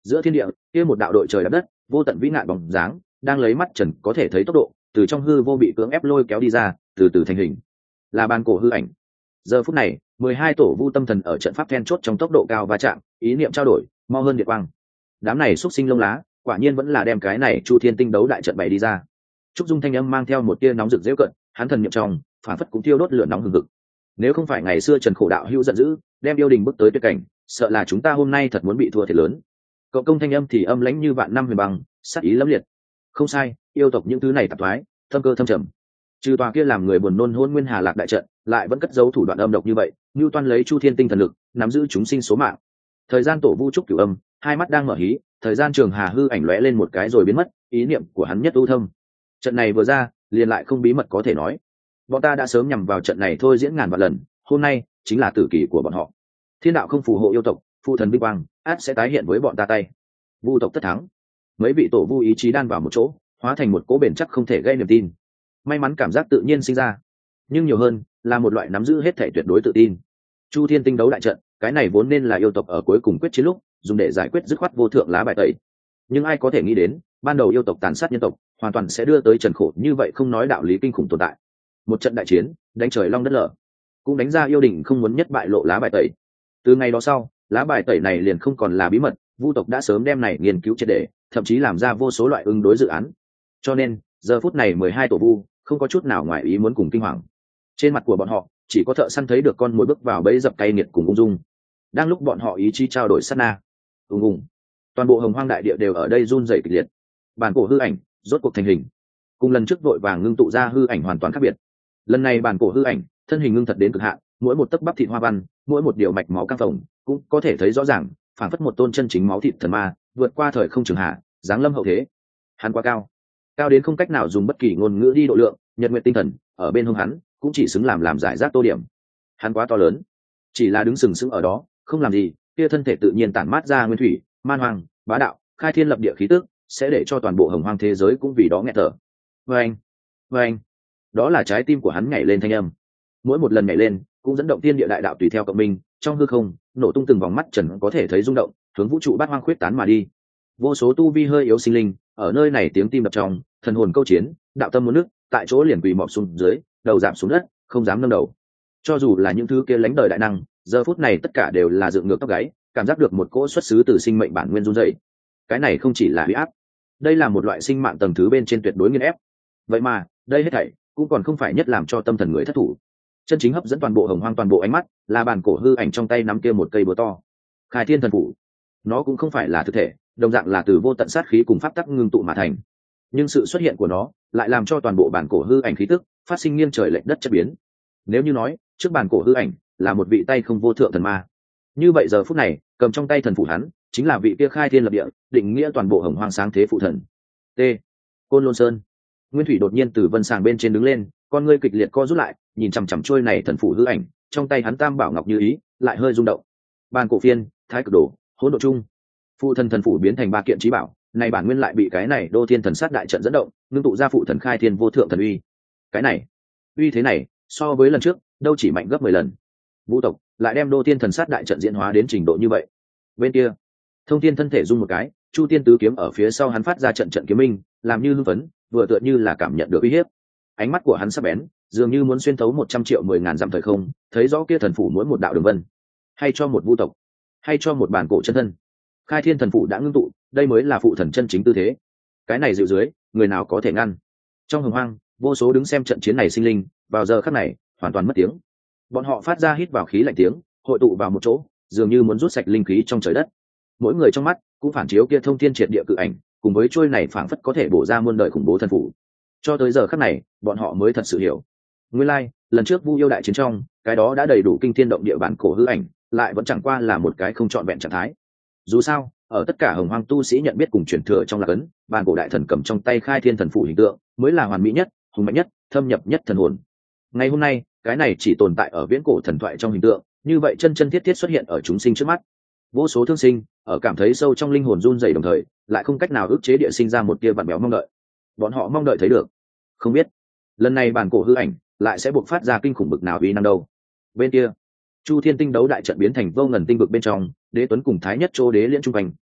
Giữa thiên địa kia một đạo đội trời đạp đất vô tận vĩ nạn bóng dáng đang lấy mắt trần có thể thấy tốc độ từ trong hư vô bị cưỡng ép lôi kéo đi ra, từ từ thành hình, là bàn cổ hư ảnh. Giờ phút này 12 tổ vu tâm thần ở trận pháp then chốt trong tốc độ cao va chạm, ý niệm trao đổi mau hơn điện quang. Đám này xúc sinh lông lá quả nhiên vẫn là đem cái này Chu Thiên tinh đấu đại trận bày đi ra. Trúc Dung thanh âm mang theo một tia nóng rực dễ cận, hắn thần niệm trong phản phất cũng thiêu đốt lửa nóng hừng hực. Nếu không phải ngày xưa Trần Khổ đạo hữu giận dữ đem yêu đình bước tới tuyệt cảnh, sợ là chúng ta hôm nay thật muốn bị thua thiệt lớn. Cậu công thanh âm thì âm lãnh như vạn năm huyền băng, sát ý lẫm liệt. Không sai, yêu tộc những thứ này tạp thoái, thâm cơ thâm trầm. Trừ tòa kia làm người buồn nôn hôn nguyên hà lạc đại trận, lại vẫn cất giấu thủ đoạn âm độc như vậy, như toan lấy Chu Thiên tinh thần lực, nắm giữ chúng sinh số mạng. Thời gian tổ vu trúc cửu âm, hai mắt đang mở hí, thời gian trường hà hư ảnh lóe lên một cái rồi biến mất, ý niệm của hắn nhất ưu thâm. Trận này vừa ra, liền lại không bí mật có thể nói. Bọn ta đã sớm nhằm vào trận này thôi diễn ngàn vạn lần, hôm nay chính là tử kỳ của bọn họ. Thiên đạo không phù hộ yêu tộc, phụ thần vinh quang, át sẽ tái hiện với bọn ta tay. Vu tộc tất thắng. Mấy vị tổ vu ý chí đan vào một chỗ, hóa thành một cỗ bền chắc không thể gây niềm tin. May mắn cảm giác tự nhiên sinh ra, nhưng nhiều hơn là một loại nắm giữ hết thể tuyệt đối tự tin. Chu Thiên tinh đấu đại trận, cái này vốn nên là yêu tộc ở cuối cùng quyết chiến lúc dùng để giải quyết dứt khoát vô thượng lá bài tẩy. Nhưng ai có thể nghĩ đến, ban đầu yêu tộc tàn sát nhân tộc, hoàn toàn sẽ đưa tới Trần Khổ như vậy không nói đạo lý kinh khủng tồn tại. Một trận đại chiến, đánh trời long đất lở, cũng đánh ra yêu đình không muốn nhất bại lộ lá bài tẩy. Từ ngày đó sau, lá bài tẩy này liền không còn là bí mật, vu tộc đã sớm đem này nghiên cứu triệt để, thậm chí làm ra vô số loại ứng đối dự án. Cho nên, giờ phút này 12 tổ vu không có chút nào ngoài ý muốn cùng kinh hoàng. Trên mặt của bọn họ chỉ có thợ săn thấy được con mồi bước vào bẫy dập cay nghiệt cùng ung dung. Đang lúc bọn họ ý chí trao đổi sát na, ung ung, toàn bộ hồng hoang đại địa đều ở đây run rẩy kịch liệt. Bản cổ hư ảnh rốt cuộc thành hình, cùng lần trước vội vàng ngưng tụ ra hư ảnh hoàn toàn khác biệt. Lần này bản cổ hư ảnh thân hình ngưng thật đến cực hạn, mỗi một tấc bắp thịt hoa văn, mỗi một điều mạch máu căng phồng cũng có thể thấy rõ ràng, phảng phất một tôn chân chính máu thịt thần ma vượt qua thời không trường hạ, giáng lâm hậu thế. Hắn quá cao, cao đến không cách nào dùng bất kỳ ngôn ngữ đi độ lượng, nhật nguyện tinh thần ở bên hông hắn cũng chỉ xứng làm giải rác tô điểm. Hắn quá to lớn, chỉ là đứng sừng sững ở đó không làm gì, kia thân thể tự nhiên tản mát ra nguyên thủy, man hoang, bá đạo, khai thiên lập địa khí tức, sẽ để cho toàn bộ hồng hoang thế giới cũng vì đó nghẹt thở. Vâng, vâng, đó là trái tim của hắn nhảy lên thanh âm. Mỗi một lần nhảy lên cũng dẫn động thiên địa đại đạo tùy theo cộng minh, trong hư không nổ tung từng vòng mắt trần có thể thấy rung động, hướng vũ trụ bát hoang khuyết tán mà đi. Vô số tu vi hơi yếu sinh linh ở nơi này tiếng tim đập trong, thần hồn câu chiến, đạo tâm muốn nước, tại chỗ liền quỳ mọp xuống dưới, đầu giảm xuống đất, không dám nâng đầu. Cho dù là những thứ kia lánh đời đại năng, giờ phút này tất cả đều là dựng ngược tóc gáy, cảm giác được một cỗ xuất xứ từ sinh mệnh bản nguyên run rẩy. Cái này không chỉ là huy áp, đây là một loại sinh mạng tầng thứ bên trên tuyệt đối nghiền ép. Vậy mà đây hết thảy cũng còn không phải nhất làm cho tâm thần người thất thủ. Chân chính hấp dẫn toàn bộ hồng hoang toàn bộ ánh mắt là bản cổ hư ảnh trong tay nắm kia một cây búa to, khai thiên thần phủ. Nó cũng không phải là thực thể, đồng dạng là từ vô tận sát khí cùng pháp tắc ngưng tụ mà thành, nhưng sự xuất hiện của nó lại làm cho toàn bộ bản cổ hư ảnh khí tức phát sinh nghiêng trời lệch đất chất biến. Nếu như nói trước bản cổ hư ảnh là một vị tay không vô thượng thần ma, như vậy giờ phút này cầm trong tay thần phủ hắn chính là vị kia khai thiên lập địa, định nghĩa toàn bộ hồng hoang sáng thế phụ thần. T. Côn Lôn Sơn. Nguyên Thủy đột nhiên từ vân sàng bên trên đứng lên, con ngươi kịch liệt co rút lại, nhìn chằm chằm trôi này thần phủ hư ảnh, trong tay hắn tam bảo ngọc như ý lại hơi rung động. Bàn cổ phiên, thái cực đồ, hỗn độ chung, phụ thần thần phủ biến thành ba kiện trí bảo, này bản nguyên lại bị cái này đô thiên thần sát đại trận dẫn động, ngưng tụ ra phụ thần khai thiên vô thượng thần uy. Cái này uy thế này so với lần trước đâu chỉ mạnh gấp 10 lần. Vũ tộc lại đem đô thiên thần sát đại trận diễn hóa đến trình độ như vậy. Bên kia Thông Thiên thân thể rung một cái, Chu Tiên tứ kiếm ở phía sau hắn phát ra trận trận kiếm minh, làm như hưng phấn, vừa tựa như là cảm nhận được uy hiếp. Ánh mắt của hắn sắc bén, dường như muốn xuyên thấu 100 triệu 10 ngàn dặm thời không, thấy rõ kia thần phủ mỗi một đạo đường vân. Hay cho một vu tộc, hay cho một bản cổ chân thân, khai thiên thần phủ đã ngưng tụ, đây mới là phụ thần chân chính tư thế. Cái này dịu dưới, người nào có thể ngăn? Trong hồng hoang, vô số đứng xem trận chiến này sinh linh, vào giờ khắc này hoàn toàn mất tiếng. Bọn họ phát ra hít vào khí lạnh tiếng, hội tụ vào một chỗ, dường như muốn rút sạch linh khí trong trời đất. Mỗi người trong mắt cũng phản chiếu kia thông thiên triệt địa cự ảnh, cùng với chuôi này phảng phất có thể bổ ra muôn đời khủng bố thần phủ. Cho tới giờ khắc này, bọn họ mới thật sự hiểu. Nguyên lai, lần trước Vu yêu đại chiến trong, cái đó đã đầy đủ kinh thiên động địa bản cổ hư ảnh, lại vẫn chẳng qua là một cái không trọn vẹn trạng thái. Dù sao, ở tất cả hồng hoang tu sĩ nhận biết cùng truyền thừa trong lạc ấn, bản cổ đại thần cầm trong tay khai thiên thần phủ hình tượng, mới là hoàn mỹ nhất, hùng mạnh nhất, thâm nhập nhất thần hồn. Ngày hôm nay, cái này chỉ tồn tại ở viễn cổ thần thoại trong hình tượng, như vậy chân chân thiết thiết xuất hiện ở chúng sinh trước mắt. Vô số thương sinh ở cảm thấy sâu trong linh hồn run rẩy đồng thời, lại không cách nào ức chế địa sinh ra một tia vặn béo mong đợi. Bọn họ mong đợi thấy được, không biết lần này bản cổ hư ảnh lại sẽ buộc phát ra kinh khủng bực nào uy năng đâu. Bên kia, Chu Thiên tinh đấu đại trận biến thành vô ngần tinh vực bên trong, Đế Tuấn cùng Thái Nhất Châu Đế liên trung quanh,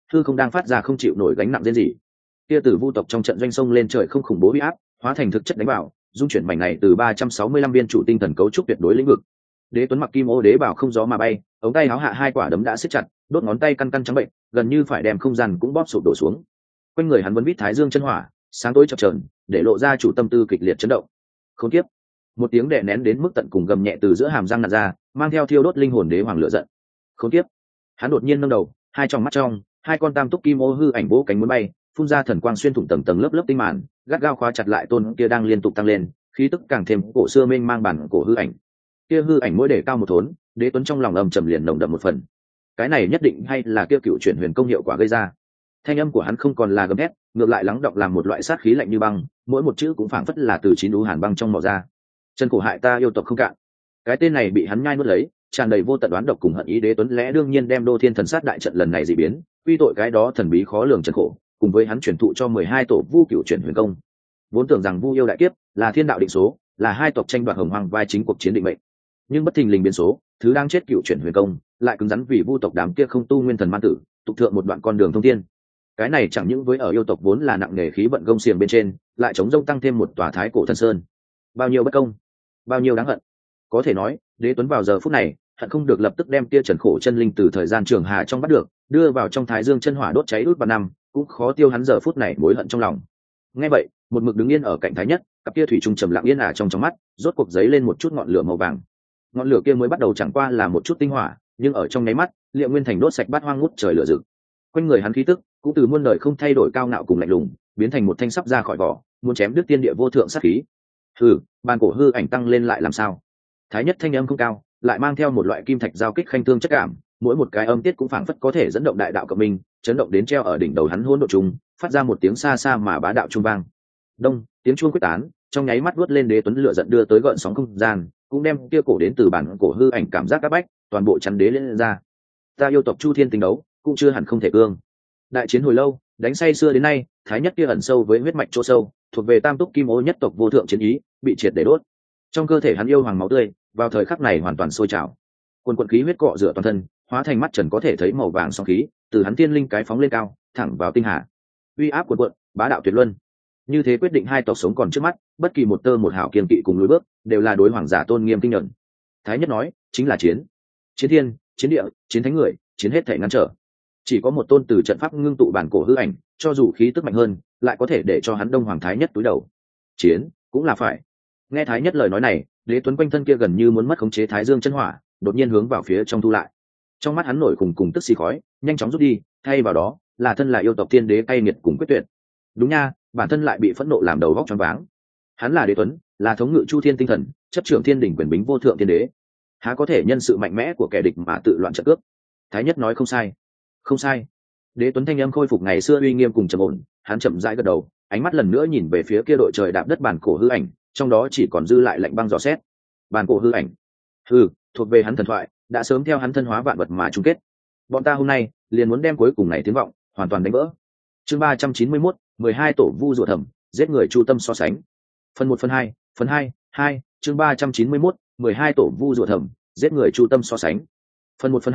hư không đang phát ra không chịu nổi gánh nặng riêng gì. Kia từ vu tộc trong trận doanh sông lên trời không khủng bố uy áp, hóa thành thực chất đánh vào, dung chuyển mảnh này từ 365 viên chủ tinh thần cấu trúc tuyệt đối lĩnh vực. Đế Tuấn mặc kim ô đế bảo không gió mà bay, ống tay áo hạ hai quả đấm đã siết chặt, đốt ngón tay căn căn trắng bệnh, gần như phải đem không gian cũng bóp sụp đổ xuống. Quanh người hắn vẫn vít thái dương chân hỏa, sáng tối chập chờn, để lộ ra chủ tâm tư kịch liệt chấn động. Khốn kiếp! Một tiếng đè nén đến mức tận cùng gầm nhẹ từ giữa hàm răng nặn ra, mang theo thiêu đốt linh hồn đế hoàng lửa giận. Khốn kiếp! Hắn đột nhiên nâng đầu, hai tròng mắt trong, hai con tam túc kim ô hư ảnh vỗ cánh muốn bay, phun ra thần quang xuyên thủng tầng tầng lớp lớp tinh màn, gắt gao khóa chặt lại tôn kia đang liên tục tăng lên, khí tức càng thêm cổ xưa mênh mang bản cổ hư ảnh. Kia hư ảnh mỗi để cao một thốn, Đế Tuấn trong lòng âm trầm liền nồng đậm một phần. Cái này nhất định hay là kia cựu chuyển huyền công hiệu quả gây ra. Thanh âm của hắn không còn là gầm thét, ngược lại lắng đọng làm một loại sát khí lạnh như băng, mỗi một chữ cũng phảng phất là từ chín đú hàn băng trong mỏ ra. Chân cổ hại ta yêu tộc không cạn. Cái tên này bị hắn nhai nuốt lấy, tràn đầy vô tận đoán độc cùng hận ý. Đế Tuấn lẽ đương nhiên đem Đô Thiên Thần Sát đại trận lần này dị biến, quy tội cái đó thần bí khó lường chân khổ, cùng với hắn truyền thụ cho 12 tổ vu cựu chuyển huyền công. Vốn tưởng rằng vu yêu đại kiếp là thiên đạo định số, là hai tộc tranh đoạt hồng hoàng vai chính cuộc chiến định mệnh, nhưng bất thình lình biến số, thứ đang chết cựu chuyển huyền công lại cứng rắn vì vu tộc đám kia không tu nguyên thần man tử, tục thượng một đoạn con đường thông thiên. Cái này chẳng những với ở yêu tộc vốn là nặng nghề khí vận gông xiềng bên trên, lại chống rông tăng thêm một tòa thái cổ thần sơn. Bao nhiêu bất công, bao nhiêu đáng hận. Có thể nói, Đế Tuấn vào giờ phút này hận không được lập tức đem tia trần khổ chân linh từ thời gian trường hà trong bắt được, đưa vào trong thái dương chân hỏa đốt cháy đốt vào năm, cũng khó tiêu hắn giờ phút này mối hận trong lòng. Nghe vậy, một mực đứng yên ở cạnh thái nhất, cặp kia thủy trung trầm lặng yên ả trong mắt, rốt cuộc giấy lên một chút ngọn lửa màu vàng. Ngọn lửa kia mới bắt đầu chẳng qua là một chút tinh hỏa, nhưng ở trong nháy mắt, Liệu Nguyên Thành đốt sạch bát hoang ngút trời lửa rực. Quanh người hắn khí tức cũng từ muôn đời không thay đổi cao ngạo cùng lạnh lùng, biến thành một thanh sắp ra khỏi vỏ, muốn chém đứt tiên địa vô thượng sát khí. Hừ, bàn cổ hư ảnh tăng lên lại làm sao? Thái nhất thanh âm không cao, lại mang theo một loại kim thạch giao kích khanh thương chất cảm, mỗi một cái âm tiết cũng phảng phất có thể dẫn động đại đạo cộng minh, chấn động đến treo ở đỉnh đầu hắn hỗn độn trùng, phát ra một tiếng xa xa mà bá đạo trung vang. Đông, tiếng chuông quyết tán, trong nháy mắt vuốt lên Đế Tuấn lửa giận đưa tới gợn sóng không gian, cũng đem kia cổ đến từ bản cổ hư ảnh cảm giác áp bách, toàn bộ chắn đế lên ra. Ta yêu tộc Chu Thiên tình đấu, cũng chưa hẳn không thể cương. Đại chiến hồi lâu, đánh say xưa đến nay, thái nhất kia ẩn sâu với huyết mạch chỗ sâu, thuộc về tam túc kim ô nhất tộc vô thượng chiến ý, bị triệt để đốt. Trong cơ thể hắn yêu hoàng máu tươi, vào thời khắc này hoàn toàn sôi trào. Quần quần khí huyết cọ rửa toàn thân, hóa thành mắt trần có thể thấy màu vàng song khí, từ hắn thiên linh cái phóng lên cao, thẳng vào tinh hà. Uy áp cuồn cuộn, bá đạo tuyệt luân. Như thế quyết định hai tộc sống còn trước mắt, bất kỳ một tơ một hào kiên kỵ cùng lối bước, đều là đối hoàng giả tôn nghiêm tinh nhuận. Thái nhất nói, chính là chiến. Chiến thiên, chiến địa, chiến thánh người, chiến hết thể ngăn trở. Chỉ có một tôn từ trận pháp ngưng tụ bản cổ hư ảnh, cho dù khí tức mạnh hơn, lại có thể để cho hắn đông hoàng thái nhất túi đầu. Chiến, cũng là phải. Nghe thái nhất lời nói này, Đế Tuấn quanh thân kia gần như muốn mất khống chế thái dương chân hỏa, đột nhiên hướng vào phía trong thu lại. Trong mắt hắn nổi cùng tức xì khói, nhanh chóng rút đi, thay vào đó là thân là yêu tộc tiên đế cay nghiệt cùng quyết tuyệt. Đúng nha, bản thân lại bị phẫn nộ làm đầu vóc choáng váng. Hắn là Đế Tuấn, là thống ngự chu thiên tinh thần, chấp trưởng thiên đỉnh quyền bính vô thượng tiên đế, há có thể nhân sự mạnh mẽ của kẻ địch mà tự loạn trận cướp. Thái nhất nói không sai, không sai. Đế Tuấn thanh âm khôi phục ngày xưa uy nghiêm cùng trầm ổn, hắn chậm rãi gật đầu, ánh mắt lần nữa nhìn về phía kia đội trời đạp đất bản cổ hư ảnh, trong đó chỉ còn dư lại lạnh băng dò xét. Bản cổ hư ảnh, thuộc về hắn thần thoại, đã sớm theo hắn thân hóa vạn vật mà chung kết. Bọn ta hôm nay liền muốn đem cuối cùng này tiếng vọng hoàn toàn đánh vỡ. Chương 391, 12 tổ vu rùa thầm, giết người chu tâm so sánh. Phần 1 phần 2, phần 2, chương 391, 12 tổ vu rùa thầm, giết người chu tâm so sánh. Phần 1 phần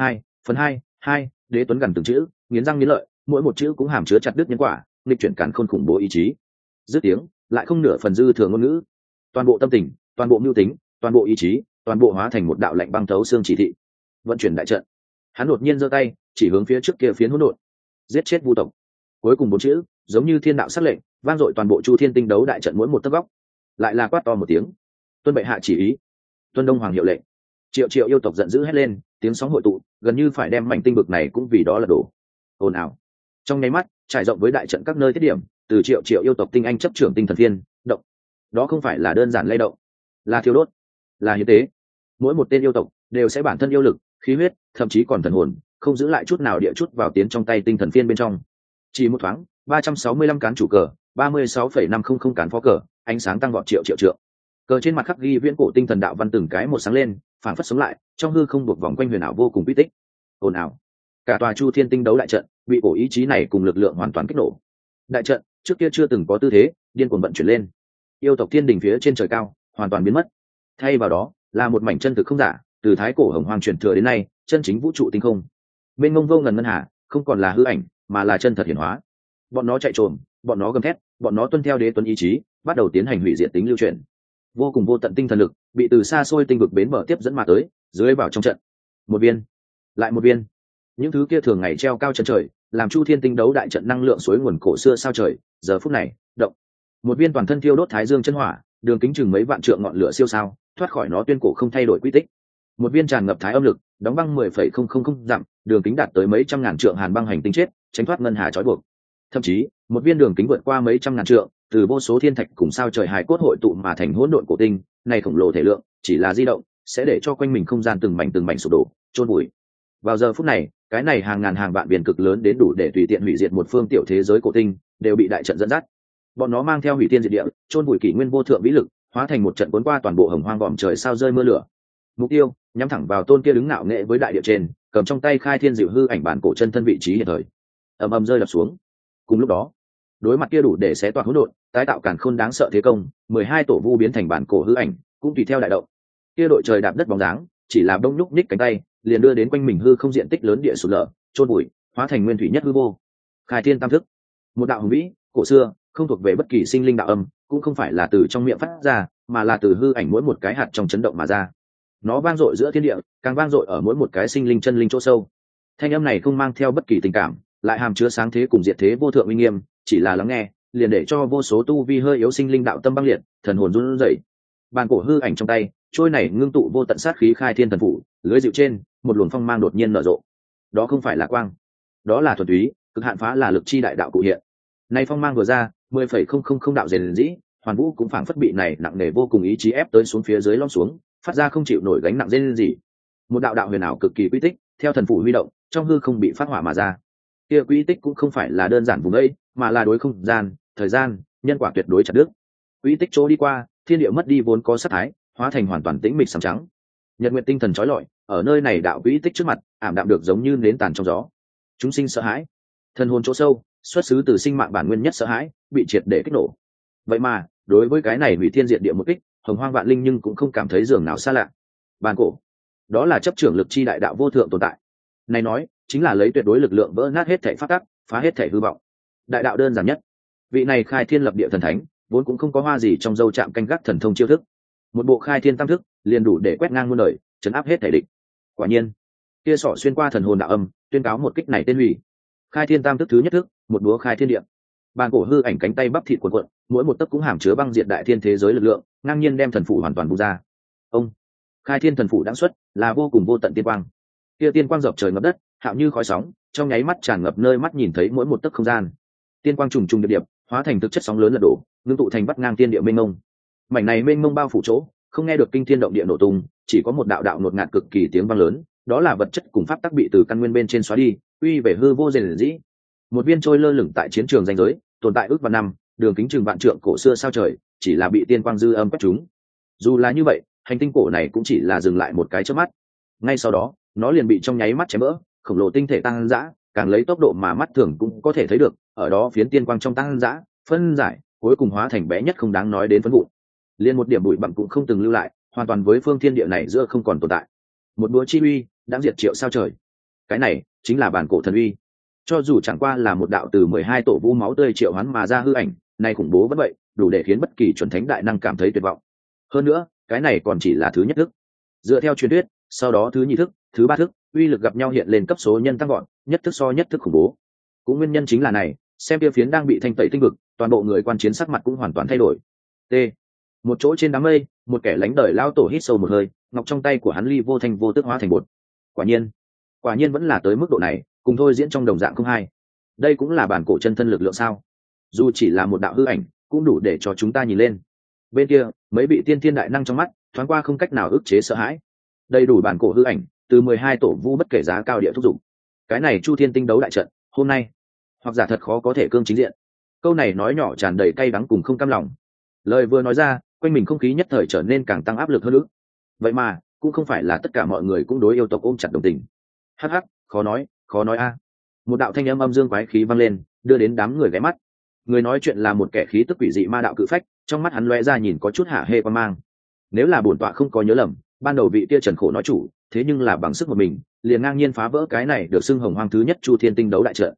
2, Đế Tuấn gần từng chữ, nghiến răng nghiến lợi, mỗi một chữ cũng hàm chứa chặt đứt nhân quả, nghịch chuyển càn khôn khủng bố ý chí. Dứt tiếng, lại không nửa phần dư thừa ngôn ngữ. Toàn bộ tâm tình, toàn bộ mưu tính, toàn bộ ý chí, toàn bộ hóa thành một đạo lạnh băng thấu xương chỉ thị. Vận chuyển đại trận. Hắn đột nhiên giơ tay, chỉ hướng phía trước kia phiến hỗn độn. Giết chết vu tộc. Cuối cùng bốn chữ, giống như thiên đạo sắc lệnh, vang dội toàn bộ chu thiên tinh đấu đại trận mỗi một tấc góc. Lại là quát to một tiếng. Tuân bệ hạ chỉ ý. Tuân đông hoàng hiệu lệnh. Triệu triệu yêu tộc giận dữ hét lên, tiếng sóng hội tụ, gần như phải đem mảnh tinh vực này cũng vì đó là đổ. Ồn ào. Trong nháy mắt, trải rộng với đại trận các nơi tiết điểm, từ triệu triệu yêu tộc tinh anh chấp trưởng tinh thần phiên, động. Đó không phải là đơn giản lay động, là thiêu đốt, là hiến tế. Mỗi một tên yêu tộc đều sẽ bản thân yêu lực, khí huyết, thậm chí còn thần hồn, không giữ lại chút nào địa chút vào tiến trong tay tinh thần phiên bên trong. Chỉ một thoáng, 365 cán chủ cờ, 36,500 cán phó cờ, ánh sáng tăng vọt triệu triệu trượng. Cờ trên mặt khắc ghi viễn cổ tinh thần đạo văn từng cái một sáng lên, phảng phất sống lại, trong hư không buộc vòng quanh huyền ảo vô cùng uy tích. Ồn ào. Cả tòa chu thiên tinh đấu đại trận bị cổ ý chí này cùng lực lượng hoàn toàn kích nổ. Đại trận trước kia chưa từng có tư thế, điên cuồng vận chuyển lên. Yêu tộc thiên đỉnh phía trên trời cao hoàn toàn biến mất, thay vào đó là một mảnh chân thực không giả, từ thái cổ hồng hoang truyền thừa đến nay chân chính vũ trụ tinh không mênh mông vô ngần ngân hà, không còn là hư ảnh, mà là chân thật hiển hóa. Bọn nó chạy trồm, bọn nó gầm thét, bọn nó tuân theo đế tuấn ý chí, bắt đầu tiến hành hủy diệt tính lưu truyền. Vô cùng vô tận tinh thần lực bị từ xa xôi tinh vực bến bờ tiếp dẫn mà tới, dưới vào trong trận. Một viên, lại một viên. Những thứ kia thường ngày treo cao chân trời, làm Chu Thiên tinh đấu đại trận năng lượng suối nguồn cổ xưa sao trời, giờ phút này, động. Một viên toàn thân thiêu đốt thái dương chân hỏa, đường kính chừng mấy vạn trượng ngọn lửa siêu sao, thoát khỏi nó tuyên cổ không thay đổi quy tích. Một viên tràn ngập thái âm lực, đóng băng 10,000 dặm, đường kính đạt tới mấy trăm ngàn trượng hàn băng hành tinh chết, tránh thoát ngân hà trói buộc. Thậm chí, một viên đường kính vượt qua mấy trăm ngàn trượng, từ vô số thiên thạch cùng sao trời hài cốt hội tụ mà thành hỗn độn cổ tinh, này khổng lồ thể lượng, chỉ là di động, sẽ để cho quanh mình không gian từng mảnh sụp đổ, chôn bụi. Vào giờ phút này, cái này hàng ngàn hàng vạn biển cực lớn đến đủ để tùy tiện hủy diệt một phương tiểu thế giới cổ tinh, đều bị đại trận dẫn dắt. Bọn nó mang theo hủy thiên diệt địa, chôn bụi kỷ nguyên vô thượng vĩ lực, hóa thành một trận cuốn qua toàn bộ hồng hoang vòm trời sao rơi mưa lửa. Mục tiêu nhắm thẳng vào tôn kia đứng ngạo nghệ với đại địa trên, cầm trong tay khai thiên diệu hư ảnh bản cổ chân thân vị trí hiện thời. Ầm ầm rơi đập xuống. Cùng lúc đó, đối mặt kia đủ để xé toạc hỗn độn, tái tạo càn khôn đáng sợ thế công, 12 tổ vu biến thành bản cổ hư ảnh, cũng tùy theo đại động. Kia đội trời đạp đất bóng dáng, chỉ là đông lúc nhích cánh tay, liền đưa đến quanh mình hư không diện tích lớn địa sụt lở, chôn bụi, hóa thành nguyên thủy nhất hư vô. Khai thiên tam thức, một đạo hùng vĩ, cổ xưa, không thuộc về bất kỳ sinh linh đạo âm, cũng không phải là từ trong miệng phát ra, mà là từ hư ảnh mỗi một cái hạt trong chấn động mà ra. Nó vang dội giữa thiên địa, càng vang dội ở mỗi một cái sinh linh chân linh chỗ sâu. Thanh âm này không mang theo bất kỳ tình cảm, lại hàm chứa sáng thế cùng diệt thế vô thượng uy nghiêm, chỉ là lắng nghe, liền để cho vô số tu vi hơi yếu sinh linh đạo tâm băng liệt, thần hồn run rẩy. Bàn cổ hư ảnh trong tay, trôi này ngưng tụ vô tận sát khí khai thiên thần phủ, lưới dịu trên, một luồng phong mang đột nhiên nở rộ. Đó không phải là quang, đó là thuần túy, cực hạn phá là lực chi đại đạo cụ hiện. Nay phong mang vừa ra, 10,000 đạo rền rĩ, hoàn vũ cũng phảng phất bị này nặng nề vô cùng ý chí ép tới xuống phía dưới lõm xuống, phát ra không chịu nổi gánh nặng rên gì. Một đạo đạo huyền ảo cực kỳ quy tích, theo thần phủ huy động, trong hư không bị phát hỏa mà ra. Kia quy tích cũng không phải là đơn giản vùng ấy, mà là đối không gian, thời gian, nhân quả tuyệt đối chặt đứt. Quy tích chỗ đi qua, thiên địa mất đi vốn có sát thái, hóa thành hoàn toàn tĩnh mịch sầm trắng. Nhật nguyệt tinh thần chói lọi, ở nơi này đạo quy tích trước mặt, ảm đạm được giống như nến tàn trong gió. Chúng sinh sợ hãi, thần hồn chỗ sâu, xuất xứ từ sinh mạng bản nguyên nhất sợ hãi, bị triệt để kích nổ. Vậy mà, đối với cái này hủy thiên diệt địa một kích, hồng hoang vạn linh nhưng cũng không cảm thấy dường nào xa lạ. Bàn cổ, đó là chấp trưởng lực chi đại đạo vô thượng tồn tại. Này nói, chính là lấy tuyệt đối lực lượng vỡ nát hết thảy pháp tắc, phá hết thảy hư vọng. Đại đạo đơn giản nhất. Vị này khai thiên lập địa thần thánh, vốn cũng không có hoa gì trong dâu chạm canh gác thần thông chiêu thức. Một bộ khai thiên tam thức, liền đủ để quét ngang muôn đời, trấn áp hết thảy địch. Quả nhiên, kia sọ xuyên qua thần hồn đạo âm, tuyên cáo một kích này tên hủy. Khai thiên tam thức thứ nhất thức, một búa khai thiên địa. Bàn cổ hư ảnh cánh tay bắp thịt cuộn cuộn, mỗi một tấc cũng hàm chứa băng diệt đại thiên thế giới lực lượng, ngang nhiên đem thần phủ hoàn toàn bung ra. Ông, khai thiên thần phủ đã xuất, là vô cùng vô tận tiên quang. Kia tiên quang dập trời ngập đất, hạo như khói sóng, trong nháy mắt tràn ngập nơi mắt nhìn thấy mỗi một tấc không gian. Tiên quang trùng trùng điệp điệp, hóa thành thực chất sóng lớn lật đổ, ngưng tụ thành vắt ngang tiên địa mênh mông. Mảnh này mênh mông bao phủ chỗ, không nghe được kinh thiên động địa nổ tung, chỉ có một đạo đạo ngột ngạt cực kỳ tiếng vang lớn, đó là vật chất cùng pháp tắc bị từ căn nguyên bên trên xóa đi, uy về hư vô rền rĩ. Một viên trôi lơ lửng tại chiến trường ranh giới, tồn tại ước vạn năm, đường kính chừng vạn trượng cổ xưa sao trời, chỉ là bị tiên quang dư âm quét chúng. Dù là như vậy, hành tinh cổ này cũng chỉ là dừng lại một cái chớp mắt. Ngay sau đó, nó liền bị trong nháy mắt chém vỡ, khổng lồ tinh thể tăng dã, càng lấy tốc độ mà mắt thường cũng có thể thấy được, ở đó phiến tiên quang trong tăng dã, phân giải, cuối cùng hóa thành bé nhất không đáng nói đến phấn vụn. Liên một điểm bụi bặm cũng không từng lưu lại, hoàn toàn với phương thiên địa này giữa không còn tồn tại. Một búa chi uy, đã diệt triệu sao trời. Cái này chính là bản cổ thần uy. Cho dù chẳng qua là một đạo từ 12 tổ vu máu tươi triệu hoán mà ra hư ảnh, nay khủng bố vẫn vậy, đủ để khiến bất kỳ chuẩn thánh đại năng cảm thấy tuyệt vọng. Hơn nữa, cái này còn chỉ là thứ nhất thức. Dựa theo truyền thuyết, sau đó thứ nhị thức, thứ ba thức, uy lực gặp nhau hiện lên cấp số nhân tăng gọn, nhất thức so nhất thức khủng bố. Cũng nguyên nhân chính là này, xem kia phiến đang bị thanh tẩy tinh vực, toàn bộ người quan chiến sắc mặt cũng hoàn toàn thay đổi. T. Một chỗ trên đám mây, một kẻ lánh đời lao tổ hít sâu một hơi, ngọc trong tay của hắn ly vô thanh vô tức hóa thành bột. Quả nhiên vẫn là tới mức độ này, cùng thôi diễn trong đồng dạng không hai. Đây cũng là bản cổ chân thân lực lượng sao? Dù chỉ là một đạo hư ảnh, cũng đủ để cho chúng ta nhìn lên. Bên kia, mấy vị tiên thiên đại năng trong mắt, thoáng qua không cách nào ức chế sợ hãi. Đầy đủ bản cổ hư ảnh, từ 12 tổ vu bất kể giá cao địa thúc dụng. Cái này Chu Thiên tinh đấu đại trận, hôm nay, hoặc giả thật khó có thể cương chính diện. Câu này nói nhỏ tràn đầy cay đắng cùng không cam lòng. Lời vừa nói ra, quanh mình không khí nhất thời trở nên càng tăng áp lực hơn nữa. Vậy mà, cũng không phải là tất cả mọi người cũng đối yêu tộc ôm chặt đồng tình. Hắc hắc, khó nói a. Một đạo thanh âm âm dương quái khí vang lên, đưa đến đám người ghé mắt. Người nói chuyện là một kẻ khí tức quỷ dị ma đạo cự phách, trong mắt hắn lóe ra nhìn có chút hả hê quan mang. Nếu là bổn tọa không có nhớ lầm, ban đầu vị kia Trần Khổ nói chủ, thế nhưng là bằng sức một mình, liền ngang nhiên phá vỡ cái này được xưng hồng hoang thứ nhất Chu Thiên tinh đấu đại trận.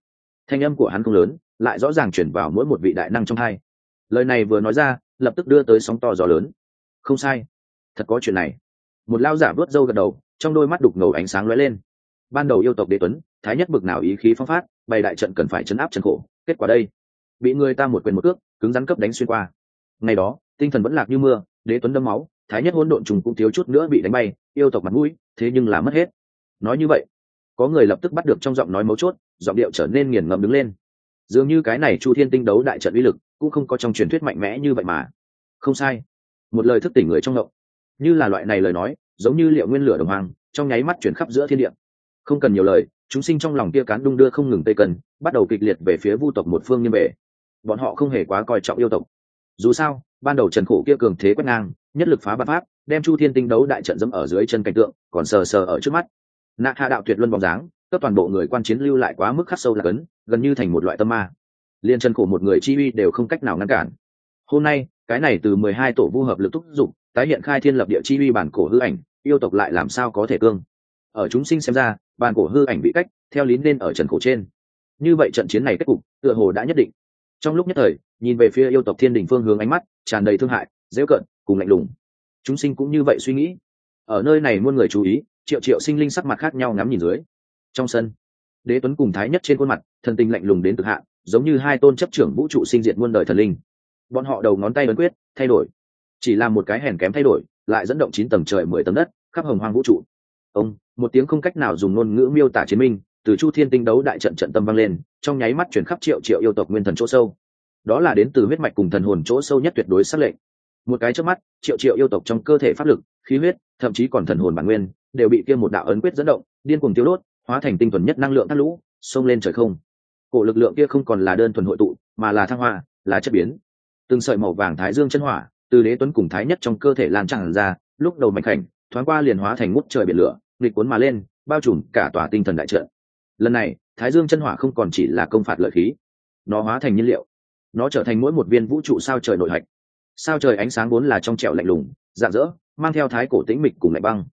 Thanh âm của hắn không lớn, lại rõ ràng chuyển vào mỗi một vị đại năng trong hai. Lời này vừa nói ra, lập tức đưa tới sóng to gió lớn. Không sai, thật có chuyện này. Một lao giả vớt râu gật đầu, trong đôi mắt đục ngầu ánh sáng lóe lên. Ban đầu yêu tộc Đế Tuấn, thái nhất bực nào ý khí phong phát, bày đại trận cần phải chấn áp trần khổ, kết quả đây, bị người ta một quyền một cước, cứng rắn cấp đánh xuyên qua. Ngày đó, tinh thần vẫn lạc như mưa, Đế Tuấn đâm máu, thái nhất hỗn độn trùng cũng thiếu chút nữa bị đánh bay, yêu tộc mặt mũi, thế nhưng là mất hết. Nói như vậy, có người lập tức bắt được trong giọng nói mấu chốt, giọng điệu trở nên nghiền ngẫm đứng lên. Dường như cái này Chu Thiên Tinh đấu đại trận uy lực, cũng không có trong truyền thuyết mạnh mẽ như vậy mà. Không sai, một lời thức tỉnh người trong ngộng. Như là loại này lời nói, giống như liệu nguyên lửa đồng hoàng, trong nháy mắt chuyển khắp giữa thiên địa. Không cần nhiều lời, chúng sinh trong lòng kia cán đung đưa không ngừng tê cần, bắt đầu kịch liệt về phía vu tộc một phương như bể. Bọn họ không hề quá coi trọng yêu tộc. Dù sao, ban đầu Trần Khổ kia cường thế quét ngang, nhất lực phá bát pháp, đem Chu Thiên Tinh đấu đại trận dẫm ở dưới chân cảnh tượng, còn sờ sờ ở trước mắt. Nạ Hạ đạo tuyệt luân bóng dáng, các toàn bộ người quan chiến lưu lại quá mức khắc sâu là cấn, gần như thành một loại tâm ma. Liên Trần Khổ một người chi uy đều không cách nào ngăn cản. Hôm nay, cái này từ 12 tổ vu hợp lực thúc dục, tái hiện khai thiên lập địa chi uy bản cổ hư ảnh, yêu tộc lại làm sao có thể cương? Ở chúng sinh xem ra, bản cổ hư ảnh bị cách, theo lý nên ở Trần Khổ trên. Như vậy trận chiến này kết cục, tựa hồ đã nhất định. Trong lúc nhất thời, nhìn về phía yêu tộc Thiên Đình phương hướng ánh mắt tràn đầy thương hại, giễu cợt, cùng lạnh lùng. Chúng sinh cũng như vậy suy nghĩ. Ở nơi này muôn người chú ý, triệu triệu sinh linh sắc mặt khác nhau ngắm nhìn dưới. Trong sân, Đế Tuấn cùng Thái Nhất trên khuôn mặt, thần tình lạnh lùng đến cực hạn, giống như hai tôn chấp trưởng vũ trụ sinh diệt muôn đời thần linh. Bọn họ đầu ngón tay ấn quyết, thay đổi, chỉ làm một cái hèn kém thay đổi, lại dẫn động 9 tầng trời 10 tầng đất, khắp hồng hoang vũ trụ. Ông, một tiếng không cách nào dùng ngôn ngữ miêu tả chiến minh, từ Chu Thiên Tinh đấu đại trận trận tâm vang lên, trong nháy mắt chuyển khắp triệu triệu yêu tộc nguyên thần chỗ sâu. Đó là đến từ huyết mạch cùng thần hồn chỗ sâu nhất tuyệt đối sắc lệnh. Một cái chớp mắt, triệu triệu yêu tộc trong cơ thể pháp lực, khí huyết, thậm chí còn thần hồn bản nguyên, đều bị kia một đạo ấn quyết dẫn động, điên cuồng tiêu đốt, hóa thành tinh thuần nhất năng lượng thác lũ, xông lên trời không. Cổ lực lượng kia không còn là đơn thuần hội tụ, mà là thăng hoa, là chất biến. Từng sợi màu vàng thái dương chân hỏa, từ Đế Tuấn cùng Thái Nhất trong cơ thể lan tràn ra, lúc đầu mạnh khảnh, thoáng qua liền hóa thành ngút trời biển lửa, nghịch cuốn mà lên, bao trùm cả tòa tinh thần đại trận. Lần này, thái dương chân hỏa không còn chỉ là công phạt lợi khí, nó hóa thành nhiên liệu, nó trở thành mỗi một viên vũ trụ sao trời nội hạch. Sao trời ánh sáng vốn là trong trẻo lạnh lùng, rạng rỡ, mang theo thái cổ tĩnh mịch cùng lạnh băng.